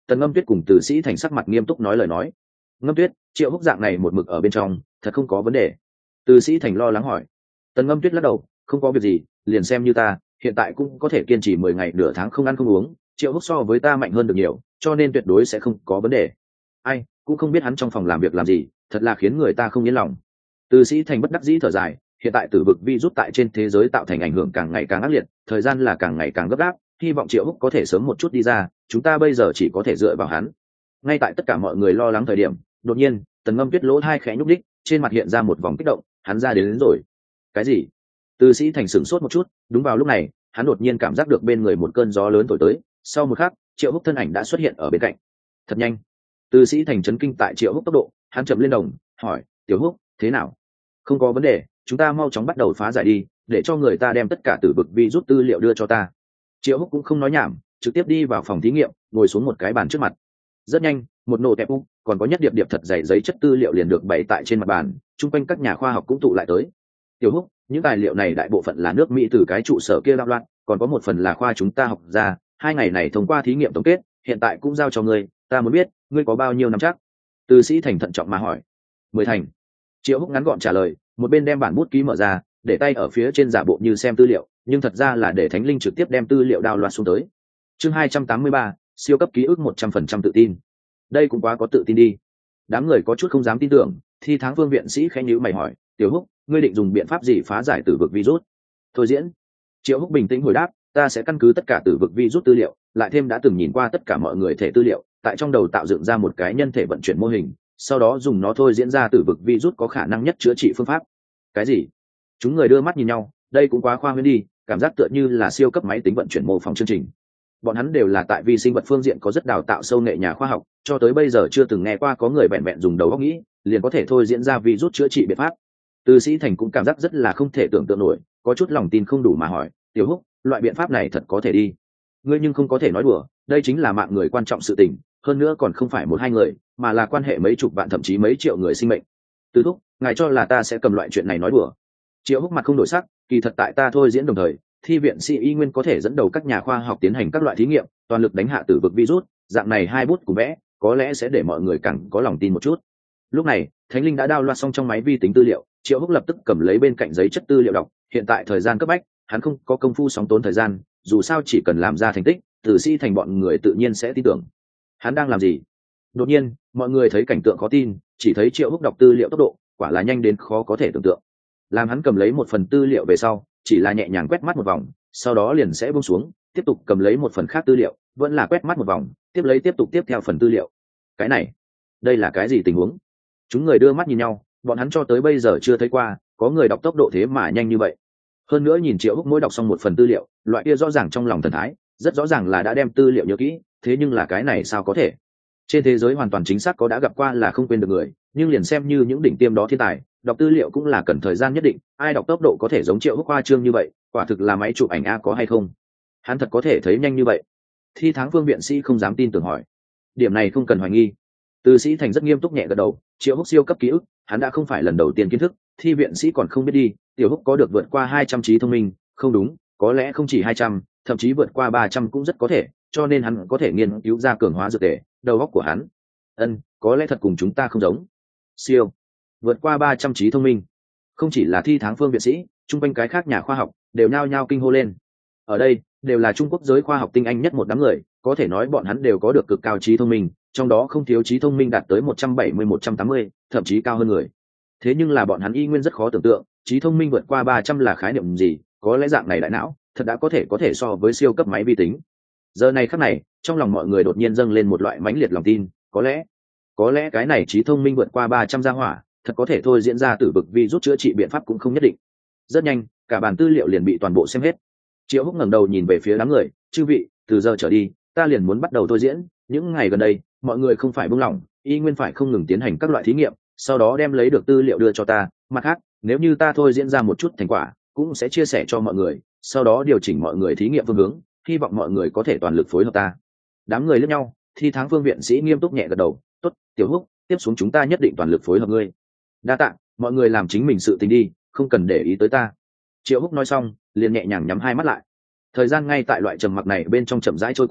[SPEAKER 1] Tần Ngâm Tuyết cùng Từ Sĩ Thành sắc mặt nghiêm túc nói lời nói. Ngâm Tuyết, Triệu Húc dạng này một mực ở bên trong thật không có vấn đề. Từ Sĩ Thành lo lắng hỏi. Tần Ngâm Tuyết lắc đầu, không có việc gì, liền xem như ta hiện tại cũng có thể kiên trì 10 ngày nửa tháng không ăn không uống, Triệu Húc so với ta mạnh hơn được nhiều, cho nên tuyệt đối sẽ không có vấn đề. Ai cũng không biết hắn trong phòng làm việc làm gì, thật là khiến người ta không yên lòng. Từ Sĩ Thành bất đắc dĩ thở dài, hiện tại tử vực virus tại trên thế giới tạo thành ảnh hưởng càng ngày càng ác liệt, thời gian là càng ngày càng gấp gáp, hy vọng Triệu Húc có thể sớm một chút đi ra, chúng ta bây giờ chỉ có thể dựa vào hắn. Ngay tại tất cả mọi người lo lắng thời điểm, đột nhiên Tần Ngâm Tuyết lỗ hai khẽ nhúc đích, trên mặt hiện ra một vòng kích động, hắn ra đến rồi. Cái gì? Từ Sĩ Thành sửng sốt một chút, đúng vào lúc này hắn đột nhiên cảm giác được bên người một cơn gió lớn thổi tới, sau một khắc Triệu Húc thân ảnh đã xuất hiện ở bên cạnh. Thật nhanh. Từ Sĩ Thành chấn kinh tại Triệu Húc tốc độ, hắn chậm lên đồng hỏi, tiểu Húc thế nào? Không có vấn đề, chúng ta mau chóng bắt đầu phá giải đi, để cho người ta đem tất cả tử vực vi rút tư liệu đưa cho ta. Triệu Húc cũng không nói nhảm, trực tiếp đi vào phòng thí nghiệm, ngồi xuống một cái bàn trước mặt. Rất nhanh, một nổ tẹp úc, còn có nhất điệp điệp thật dày giấy chất tư liệu liền được bày tại trên mặt bàn, chung quanh các nhà khoa học cũng tụ lại tới. Tiểu Húc, những tài liệu này đại bộ phận là nước Mỹ từ cái trụ sở kia đạo loạn, còn có một phần là khoa chúng ta học ra, 2 ngày này thông qua thí nghiệm tổng kết, hiện tại cũng giao cho ngươi, ta muốn biết, ngươi có bao nhiêu năm chắc? Từ Sĩ Thành thận trọng mà hỏi. 10 thành. Triệu Húc ngắn gọn trả lời, một bên đem bản bút ký mở ra, để tay ở phía trên giả bộ như xem tư liệu, nhưng thật ra là để Thánh Linh trực tiếp đem tư liệu đào loạt xuống tới. Chương 283, siêu cấp ký ức 100% tự tin. Đây cũng quá có tự tin đi. Đám người có chút không dám tin tưởng, Thi Tháng Vương viện sĩ khẽ nhíu mày hỏi, "Tiểu Húc, ngươi định dùng biện pháp gì phá giải tử vực virus?" Thôi diễn. Triệu Húc bình tĩnh hồi đáp, "Ta sẽ căn cứ tất cả tử vực virus tư liệu, lại thêm đã từng nhìn qua tất cả mọi người thể tư liệu, tại trong đầu tạo dựng ra một cái nhân thể vận chuyển mô hình, sau đó dùng nó thôi diễn ra tử vực virus có khả năng nhất chữa trị phương pháp." Cái gì? Chúng người đưa mắt nhìn nhau, đây cũng quá khoa huyễn đi, cảm giác tựa như là siêu cấp máy tính vận chuyển mô phỏng chương trình. Bọn hắn đều là tại vi sinh vật phương diện có rất đào tạo sâu nghệ nhà khoa học, cho tới bây giờ chưa từng nghe qua có người vẹn vẹn dùng đầu óc nghĩ liền có thể thôi diễn ra virus chữa trị biện pháp. Từ Sĩ Thành cũng cảm giác rất là không thể tưởng tượng nổi, có chút lòng tin không đủ mà hỏi, "Tiểu Húc, loại biện pháp này thật có thể đi?" Ngươi nhưng không có thể nói đùa, đây chính là mạng người quan trọng sự tình, hơn nữa còn không phải một hai người, mà là quan hệ mấy chục vạn thậm chí mấy triệu người sinh mệnh. Từ Thúc, ngài cho là ta sẽ cầm loại chuyện này nói đùa? Triệu Húc mặt không đổi sắc, kỳ thật tại ta thôi diễn đồng thời, thi viện sĩ y nguyên có thể dẫn đầu các nhà khoa học tiến hành các loại thí nghiệm, toàn lực đánh hạ tử vực virus, dạng này 2 bút cùng vẽ, có lẽ sẽ để mọi người càng có lòng tin một chút. Lúc này, Thánh Linh đã download xong trong máy vi tính tư liệu, Triệu Húc lập tức cầm lấy bên cạnh giấy chất tư liệu đọc, hiện tại thời gian cấp bách, hắn không có công phu sóng tốn thời gian, dù sao chỉ cần làm ra thành tích, Từ Sĩ Thành bọn người tự nhiên sẽ tin tưởng. Hắn đang làm gì? Đột nhiên, mọi người thấy cảnh tượng khó tin, chỉ thấy Triệu Húc đọc tư liệu tốc độ, quả là nhanh đến khó có thể tưởng tượng. Làm hắn cầm lấy một phần tư liệu về sau, chỉ là nhẹ nhàng quét mắt một vòng, sau đó liền sẽ buông xuống, tiếp tục cầm lấy một phần khác tư liệu, vẫn là quét mắt một vòng, tiếp tục tiếp theo phần tư liệu. Cái này, đây là cái gì tình huống? Chúng người đưa mắt nhìn nhau, bọn hắn cho tới bây giờ chưa thấy qua có người đọc tốc độ thế mà nhanh như vậy. Hơn nữa nhìn Triệu Húc mỗi đọc xong một phần tư liệu, loại kia rõ ràng trong lòng thần thái, rất rõ ràng là đã đem tư liệu nhớ kỹ, thế nhưng là cái này sao có thể? Trên thế giới hoàn toàn chính xác có đã gặp qua là không quên được người, nhưng liền xem như những đỉnh tiêm đó thiên tài, đọc tư liệu cũng là cần thời gian nhất định, ai đọc tốc độ có thể giống Triệu Húc khoa trương như vậy, quả thực là máy chụp ảnh a có hay không? Hắn thật có thể thấy nhanh như vậy? Thi Tháng Vương viện sĩ không dám tin tưởng hỏi. Điểm này không cần hoài nghi. Từ Sĩ Thành rất nghiêm túc nhẹ gật đầu, Triệu Húc siêu cấp ký ức, hắn đã không phải lần đầu tiên kiến thức, thi viện sĩ còn không biết đi, Tiểu Húc có được vượt qua 200 trí thông minh, không đúng, có lẽ không chỉ 200, thậm chí vượt qua 300 cũng rất có thể, cho nên hắn có thể nghiên cứu ra cường hóa dược tề, đầu óc của hắn. Có lẽ thật cùng chúng ta không giống. Siêu, vượt qua 300 trí thông minh. Không chỉ là Thi Tháng Phương viện sĩ, chung quanh cái khác nhà khoa học đều nhao nhao kinh hô lên. Ở đây đều là Trung Quốc giới khoa học tinh anh nhất một đám người, có thể nói bọn hắn đều có được cực cao trí thông minh, trong đó không thiếu trí thông minh đạt tới 170-180, thậm chí cao hơn người. Thế nhưng là bọn hắn y nguyên rất khó tưởng tượng, trí thông minh vượt qua 300 là khái niệm gì, có lẽ dạng này đại não thật đã có thể so với siêu cấp máy vi tính. Giờ này khắc này, trong lòng mọi người đột nhiên dâng lên một loại mãnh liệt lòng tin, có lẽ cái này trí thông minh vượt qua 300 gia hỏa, thật có thể thôi diễn ra tử vực virus chữa trị biện pháp cũng không nhất định. Rất nhanh, cả bản tư liệu liền bị toàn bộ xem hết. Triệu Húc ngẩng đầu nhìn về phía đám người, "Chư vị, từ giờ trở đi, ta liền muốn bắt đầu thôi diễn, những ngày gần đây, mọi người không phải buông lỏng, y nguyên phải không ngừng tiến hành các loại thí nghiệm, sau đó đem lấy được tư liệu đưa cho ta, mặt khác, nếu như ta thôi diễn ra một chút thành quả, cũng sẽ chia sẻ cho mọi người, sau đó điều chỉnh mọi người thí nghiệm phương hướng, hy vọng mọi người có thể toàn lực phối hợp ta." Đám người liếc nhau, Thi Tháng Phương viện sĩ nghiêm túc nhẹ gật đầu, "Tốt, Tiểu Húc, tiếp xuống chúng ta nhất định toàn lực phối hợp ngươi." "Đa tạ, mọi người làm chính mình sự tình đi, không cần để ý tới ta." Triệu Húc nói xong, liền nhẹ nhàng nhắm hai mắt lại. Thời gian ngay tại loại trầm mặc này bên trong chậm rãi trôi qua,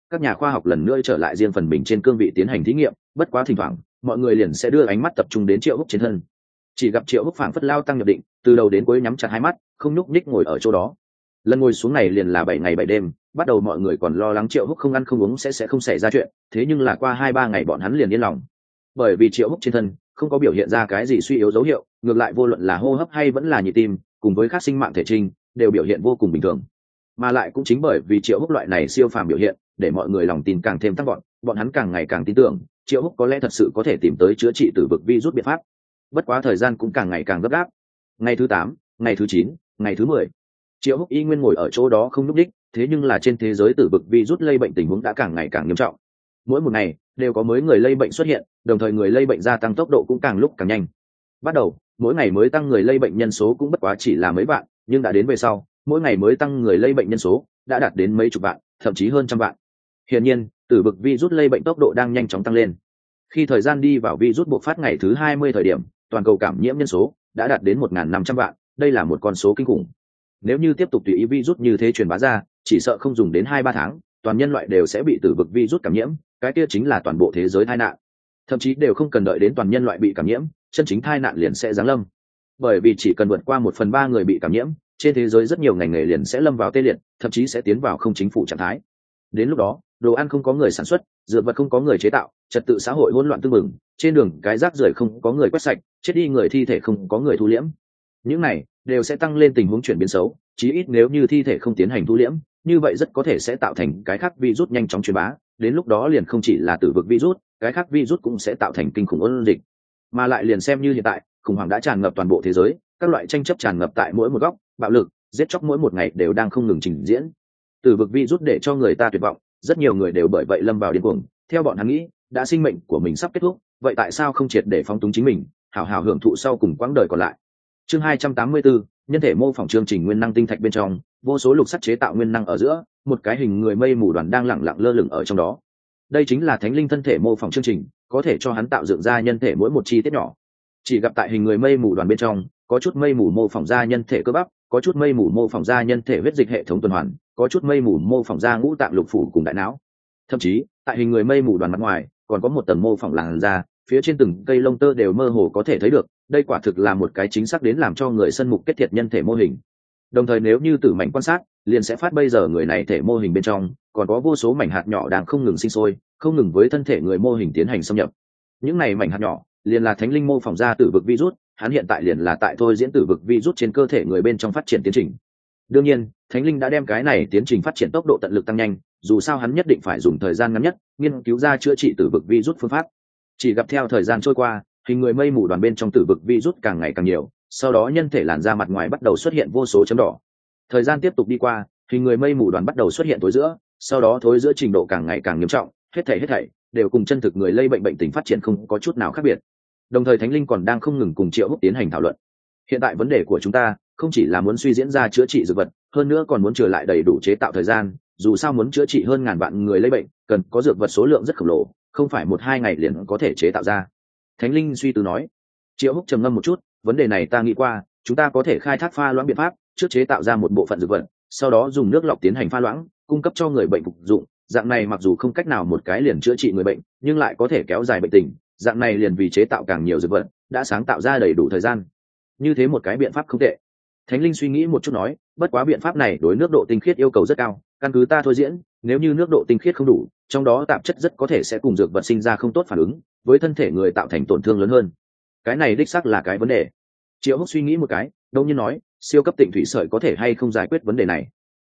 [SPEAKER 1] các nhà khoa học lần nữa trở lại riêng phần mình trên cương vị tiến hành thí nghiệm. Bất quá thỉnh thoảng mọi người liền sẽ đưa ánh mắt tập trung đến Triệu Húc trên thân. Chỉ gặp Triệu Húc phảng phất lao tăng nhập định, từ đầu đến cuối nhắm chặt hai mắt, không nhúc nhích ngồi ở chỗ đó. Lần ngồi xuống này liền là 7 ngày 7 đêm. Bắt đầu mọi người còn lo lắng Triệu Húc không ăn không uống sẽ không xảy ra chuyện, thế nhưng là qua 2-3 ngày bọn hắn liền yên lòng. Bởi vì Triệu Húc trên thân không có biểu hiện ra cái gì suy yếu dấu hiệu, ngược lại vô luận là hô hấp hay vẫn là nhịp tim, cùng với các sinh mạng thể trình, đều biểu hiện vô cùng bình thường. Mà lại cũng chính bởi vì Triệu Húc loại này siêu phàm biểu hiện, để mọi người lòng tin càng thêm tăng vọt, bọn hắn càng ngày càng tin tưởng Triệu Húc có lẽ thật sự có thể tìm tới chữa trị tử vực virus biện pháp. Bất quá thời gian cũng càng ngày càng gấp gáp. Ngày thứ 8, ngày thứ 9, ngày thứ 10, Triệu Húc y nguyên ngồi ở chỗ đó không nhúc nhích, thế nhưng là trên thế giới tử vực virus lây bệnh tình huống đã càng ngày càng nghiêm trọng. Mỗi một ngày đều có mới người lây bệnh xuất hiện, đồng thời người lây bệnh gia tăng tốc độ cũng càng lúc càng nhanh. Bắt đầu, mỗi ngày mới tăng người lây bệnh nhân số cũng bất quá chỉ là mấy vạn, nhưng đã đến về sau, mỗi ngày mới tăng người lây bệnh nhân số đã đạt đến mấy chục vạn, thậm chí hơn trăm vạn. Hiển nhiên, tử vực virus lây bệnh tốc độ đang nhanh chóng tăng lên. Khi thời gian đi vào virus bộc phát ngày thứ 20 thời điểm, toàn cầu cảm nhiễm nhân số đã đạt đến 1.500 vạn, đây là một con số kinh khủng. Nếu như tiếp tục tùy ý virus như thế truyền bá ra, chỉ sợ không dùng đến 2-3 tháng, toàn nhân loại đều sẽ bị tử vực virus cảm nhiễm, cái kia chính là toàn bộ thế giới tai nạn. Thậm chí đều không cần đợi đến toàn nhân loại bị cảm nhiễm, chân chính tai nạn liền sẽ giáng lâm. Bởi vì chỉ cần vượt qua 1/3 người bị cảm nhiễm, trên thế giới rất nhiều ngành nghề liền sẽ lâm vào tê liệt, thậm chí sẽ tiến vào không chính phủ trạng thái. Đến lúc đó, đồ ăn không có người sản xuất, dược vật không có người chế tạo, trật tự xã hội hỗn loạn tương mừng, trên đường cái rác rưởi không có người quét sạch, chết đi người thi thể không có người thu liễm. Những này đều sẽ tăng lên tình huống chuyển biến xấu, chí ít nếu như thi thể không tiến hành thu liễm, như vậy rất có thể sẽ tạo thành cái khác virus nhanh chóng truyền bá, đến lúc đó liền không chỉ là tử vực virus, cái khác virus cũng sẽ tạo thành kinh khủng ôn dịch. Mà lại liền xem như hiện tại, khủng hoảng đã tràn ngập toàn bộ thế giới, các loại tranh chấp tràn ngập tại mỗi một góc, bạo lực, giết chóc mỗi một ngày đều đang không ngừng trình diễn. Tử vực virus để cho người ta tuyệt vọng, rất nhiều người đều bởi vậy lâm vào điên cuồng. Theo bọn hắn nghĩ, đã sinh mệnh của mình sắp kết thúc, vậy tại sao không triệt để phóng túng chính mình, hảo hảo hưởng thụ sau cùng quãng đời còn lại. Chương 284, nhân thể mô phỏng chương trình nguyên năng tinh thạch bên trong, vô số lục sắt chế tạo nguyên năng ở giữa, một cái hình người mây mù đoàn đang lẳng lặng lơ lửng ở trong đó. Đây chính là thánh linh thân thể mô phỏng chương trình, có thể cho hắn tạo dựng ra nhân thể mỗi một chi tiết nhỏ. Chỉ gặp tại hình người mây mù đoàn bên trong, có chút mây mù mô phỏng ra nhân thể cơ bắp, có chút mây mù mô phỏng ra nhân thể huyết dịch hệ thống tuần hoàn, có chút mây mù mô phỏng ra ngũ tạng lục phủ cùng đại não. Thậm chí, tại hình người mây mù đoàn mặt ngoài, còn có một tầng mô phỏng làn da, phía trên từng cây lông tơ đều mơ hồ có thể thấy được, đây quả thực là một cái chính xác đến làm cho người sân mục kết thiệt nhân thể mô hình. Đồng thời nếu như tử mảnh quan sát, liền sẽ phát bây giờ người này thể mô hình bên trong còn có vô số mảnh hạt nhỏ đang không ngừng sinh sôi, không ngừng với thân thể người mô hình tiến hành xâm nhập. Những này mảnh hạt nhỏ liền là thánh linh mô phỏng ra tử vực virus, hắn hiện tại liền là tại thôi diễn tử vực virus trên cơ thể người bên trong phát triển tiến trình. Đương nhiên, thánh linh đã đem cái này tiến trình phát triển tốc độ tận lực tăng nhanh, dù sao hắn nhất định phải dùng thời gian ngắn nhất nghiên cứu ra chữa trị tử vực virus phương pháp. Chỉ gặp theo thời gian trôi qua, hình người mây mù đoàn bên trong tử vực virus càng ngày càng nhiều, sau đó nhân thể làn da mặt ngoài bắt đầu xuất hiện vô số chấm đỏ. Thời gian tiếp tục đi qua, hình người mây mù đoàn bắt đầu xuất hiện thối giữa, sau đó thối giữa trình độ càng ngày càng nghiêm trọng, hết thảy đều cùng chân thực người lây bệnh tình phát triển không có chút nào khác biệt. Đồng thời thánh linh còn đang không ngừng cùng Triệu Húc tiến hành thảo luận. Hiện tại vấn đề của chúng ta không chỉ là muốn suy diễn ra chữa trị dược vật, hơn nữa còn muốn trở lại đầy đủ chế tạo thời gian, dù sao muốn chữa trị hơn ngàn vạn người lây bệnh, cần có dược vật số lượng rất khổng lồ, không phải 1-2 ngày liền có thể chế tạo ra. Thánh linh suy tư nói. Triệu Húc trầm ngâm một chút, vấn đề này ta nghĩ qua, chúng ta có thể khai thác pha loãng biện pháp, trước chế tạo ra một bộ phận dược vật, sau đó dùng nước lọc tiến hành pha loãng, cung cấp cho người bệnh phục dụng. Dạng này mặc dù không cách nào một cái liền chữa trị người bệnh, nhưng lại có thể kéo dài bệnh tình. Dạng này liền vì chế tạo càng nhiều dược vật, đã sáng tạo ra đầy đủ thời gian. Như thế một cái biện pháp không tệ. Thánh linh suy nghĩ một chút nói, bất quá biện pháp này đối nước độ tinh khiết yêu cầu rất cao, căn cứ ta thôi diễn, nếu như nước độ tinh khiết không đủ, trong đó tạp chất rất có thể sẽ cùng dược vật sinh ra không tốt phản ứng, với thân thể người tạo thành tổn thương lớn hơn. Cái này đích xác là cái vấn đề. Triệu Húc suy nghĩ một cái, đông nhiên nói, siêu cấp tịnh thủy sợi có thể hay không giải quyết vấn đề này?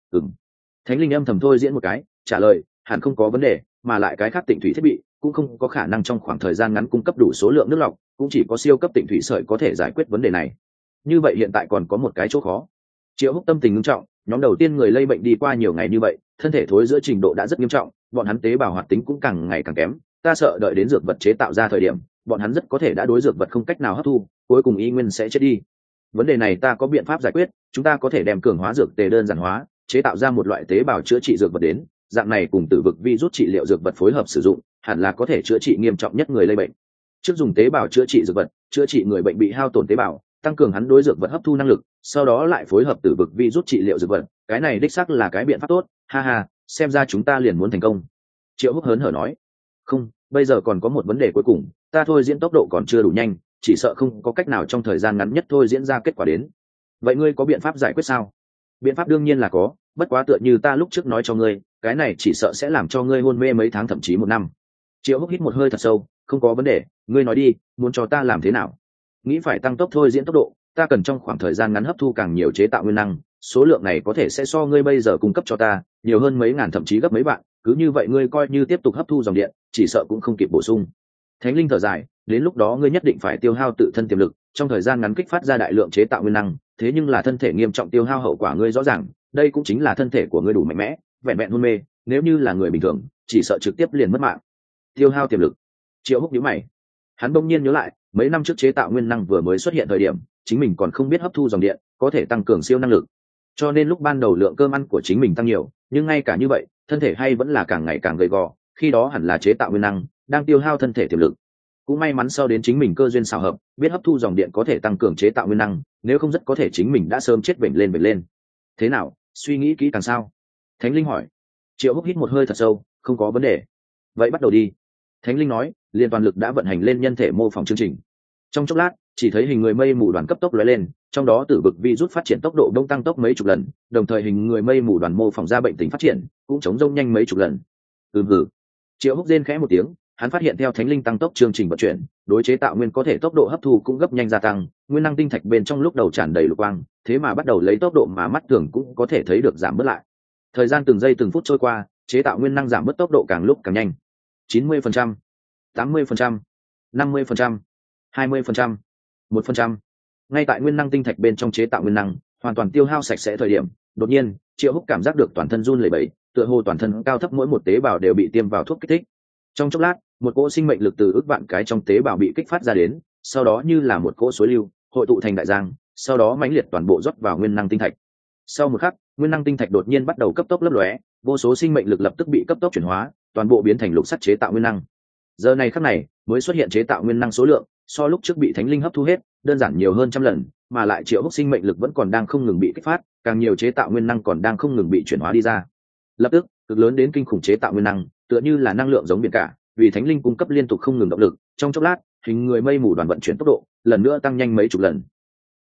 [SPEAKER 1] Thánh linh âm thầm thôi diễn một cái, trả lời, hẳn không có vấn đề, mà lại cái khác tịnh thủy thiết bị cũng không có khả năng trong khoảng thời gian ngắn cung cấp đủ số lượng nước lọc, cũng chỉ có siêu cấp tịnh thủy sợi có thể giải quyết vấn đề này. Như vậy hiện tại còn có một cái chỗ khó. Triệu Húc tâm tình nghiêm trọng, nhóm đầu tiên người lây bệnh đi qua nhiều ngày như vậy, thân thể thối giữa trình độ đã rất nghiêm trọng, bọn hắn tế bào hoạt tính cũng càng ngày càng kém, ta sợ đợi đến dược vật chế tạo ra thời điểm, bọn hắn rất có thể đã đối dược vật không cách nào hấp thu, cuối cùng y nguyên sẽ chết đi. Vấn đề này ta có biện pháp giải quyết, chúng ta có thể đem cường hóa dược tề đơn giản hóa, chế tạo ra một loại tế bào chữa trị dược vật đến, dạng này cùng tử vực virus trị liệu dược vật phối hợp sử dụng, hẳn là có thể chữa trị nghiêm trọng nhất người lây bệnh. Trước dùng tế bào chữa trị dược vật, chữa trị người bệnh bị hao tổn tế bào, tăng cường hắn đối dược vật hấp thu năng lực, sau đó lại phối hợp tử vực virus trị liệu dược vật, cái này đích xác là cái biện pháp tốt, ha ha, xem ra chúng ta liền muốn thành công. Triệu Húc hớn hở nói. Không, bây giờ còn có một vấn đề cuối cùng, ta thôi diễn tốc độ còn chưa đủ nhanh, chỉ sợ không có cách nào trong thời gian ngắn nhất thôi diễn ra kết quả đến. Vậy ngươi có biện pháp giải quyết sao? Biện pháp đương nhiên là có, bất quá tựa như ta lúc trước nói cho ngươi, cái này chỉ sợ sẽ làm cho ngươi hôn mê mấy tháng thậm chí một năm. Triệu Húc hít một hơi thật sâu. Không có vấn đề, ngươi nói đi, muốn cho ta làm thế nào? Nghĩ phải tăng tốc thôi diễn tốc độ, ta cần trong khoảng thời gian ngắn hấp thu càng nhiều chế tạo nguyên năng, số lượng này có thể sẽ so ngươi bây giờ cung cấp cho ta nhiều hơn mấy ngàn thậm chí gấp mấy vạn, cứ như vậy ngươi coi như tiếp tục hấp thu dòng điện, chỉ sợ cũng không kịp bổ sung. Thánh linh thở dài, đến lúc đó ngươi nhất định phải tiêu hao tự thân tiềm lực, trong thời gian ngắn kích phát ra đại lượng chế tạo nguyên năng, thế nhưng là thân thể nghiêm trọng tiêu hao, hậu quả ngươi rõ ràng, đây cũng chính là thân thể của ngươi đủ mạnh mẽ, vẹn vẹn hôn mê, nếu như là người bình thường, chỉ sợ trực tiếp liền mất mạng. Tiêu hao tiềm lực. Triệu Húc nhíu mày, hắn bỗng nhiên nhớ lại, mấy năm trước chế tạo nguyên năng vừa mới xuất hiện thời điểm, chính mình còn không biết hấp thu dòng điện có thể tăng cường siêu năng lực, cho nên lúc ban đầu lượng cơm ăn của chính mình tăng nhiều, nhưng ngay cả như vậy thân thể hay vẫn là càng ngày càng gầy gò, khi đó hẳn là chế tạo nguyên năng đang tiêu hao thân thể tiềm lực. Cũng may mắn sau đến chính mình cơ duyên xào hợp, biết hấp thu dòng điện có thể tăng cường chế tạo nguyên năng, nếu không rất có thể chính mình đã sớm chết vểnh lên. Thế nào, suy nghĩ kỹ càng sao? Thánh linh hỏi. Triệu Húc hít một hơi thật sâu. Không có vấn đề. Vậy bắt đầu đi. Thánh linh nói, liền toàn lực đã vận hành lên nhân thể mô phỏng chương trình. Trong chốc lát, chỉ thấy hình người mây mù đoàn cấp tốc lóe lên, trong đó tử vực vi rút phát triển tốc độ đông tăng tốc mấy chục lần, đồng thời hình người mây mù đoàn mô phỏng ra bệnh tình phát triển cũng chống rông nhanh mấy chục lần. Hừ. Triệu Húc rên khẽ một tiếng, hắn phát hiện theo thánh linh tăng tốc chương trình vận chuyển, đối chế tạo nguyên có thể tốc độ hấp thu cũng gấp nhanh gia tăng, nguyên năng tinh thạch bên trong lúc đầu tràn đầy lục quang, thế mà bắt đầu lấy tốc độ mà mắt thường cũng có thể thấy được giảm bớt lại. Thời gian từng giây từng phút trôi qua, chế tạo nguyên năng giảm bớt tốc độ càng lúc càng nhanh. 90%, 80%, 50%, 20%, 1%. Ngay tại nguyên năng tinh thạch bên trong chế tạo nguyên năng hoàn toàn tiêu hao sạch sẽ thời điểm, đột nhiên Triệu Húc cảm giác được toàn thân run lẩy bẩy, tựa hồ toàn thân cao thấp mỗi một tế bào đều bị tiêm vào thuốc kích thích. Trong chốc lát, một cỗ sinh mệnh lực từ ước vạn cái trong tế bào bị kích phát ra đến, sau đó như là một cỗ suối lưu hội tụ thành đại giang, sau đó mãnh liệt toàn bộ rót vào nguyên năng tinh thạch. Sau một khắc, nguyên năng tinh thạch đột nhiên bắt đầu cấp tốc lấp lóe, vô số sinh mệnh lực lập tức bị cấp tốc chuyển hóa, toàn bộ biến thành lục sắt chế tạo nguyên năng. Giờ này khắc này mới xuất hiện chế tạo nguyên năng số lượng so lúc trước bị thánh linh hấp thu hết đơn giản nhiều hơn trăm lần, mà lại Triệu Húc sinh mệnh lực vẫn còn đang không ngừng bị kích phát, càng nhiều chế tạo nguyên năng còn đang không ngừng bị chuyển hóa đi ra. Lập tức, cực lớn đến kinh khủng chế tạo nguyên năng tựa như là năng lượng giống biển cả, vì thánh linh cung cấp liên tục không ngừng động lực. Trong chốc lát, hình người mây mù đoàn vận chuyển tốc độ lần nữa tăng nhanh mấy chục lần.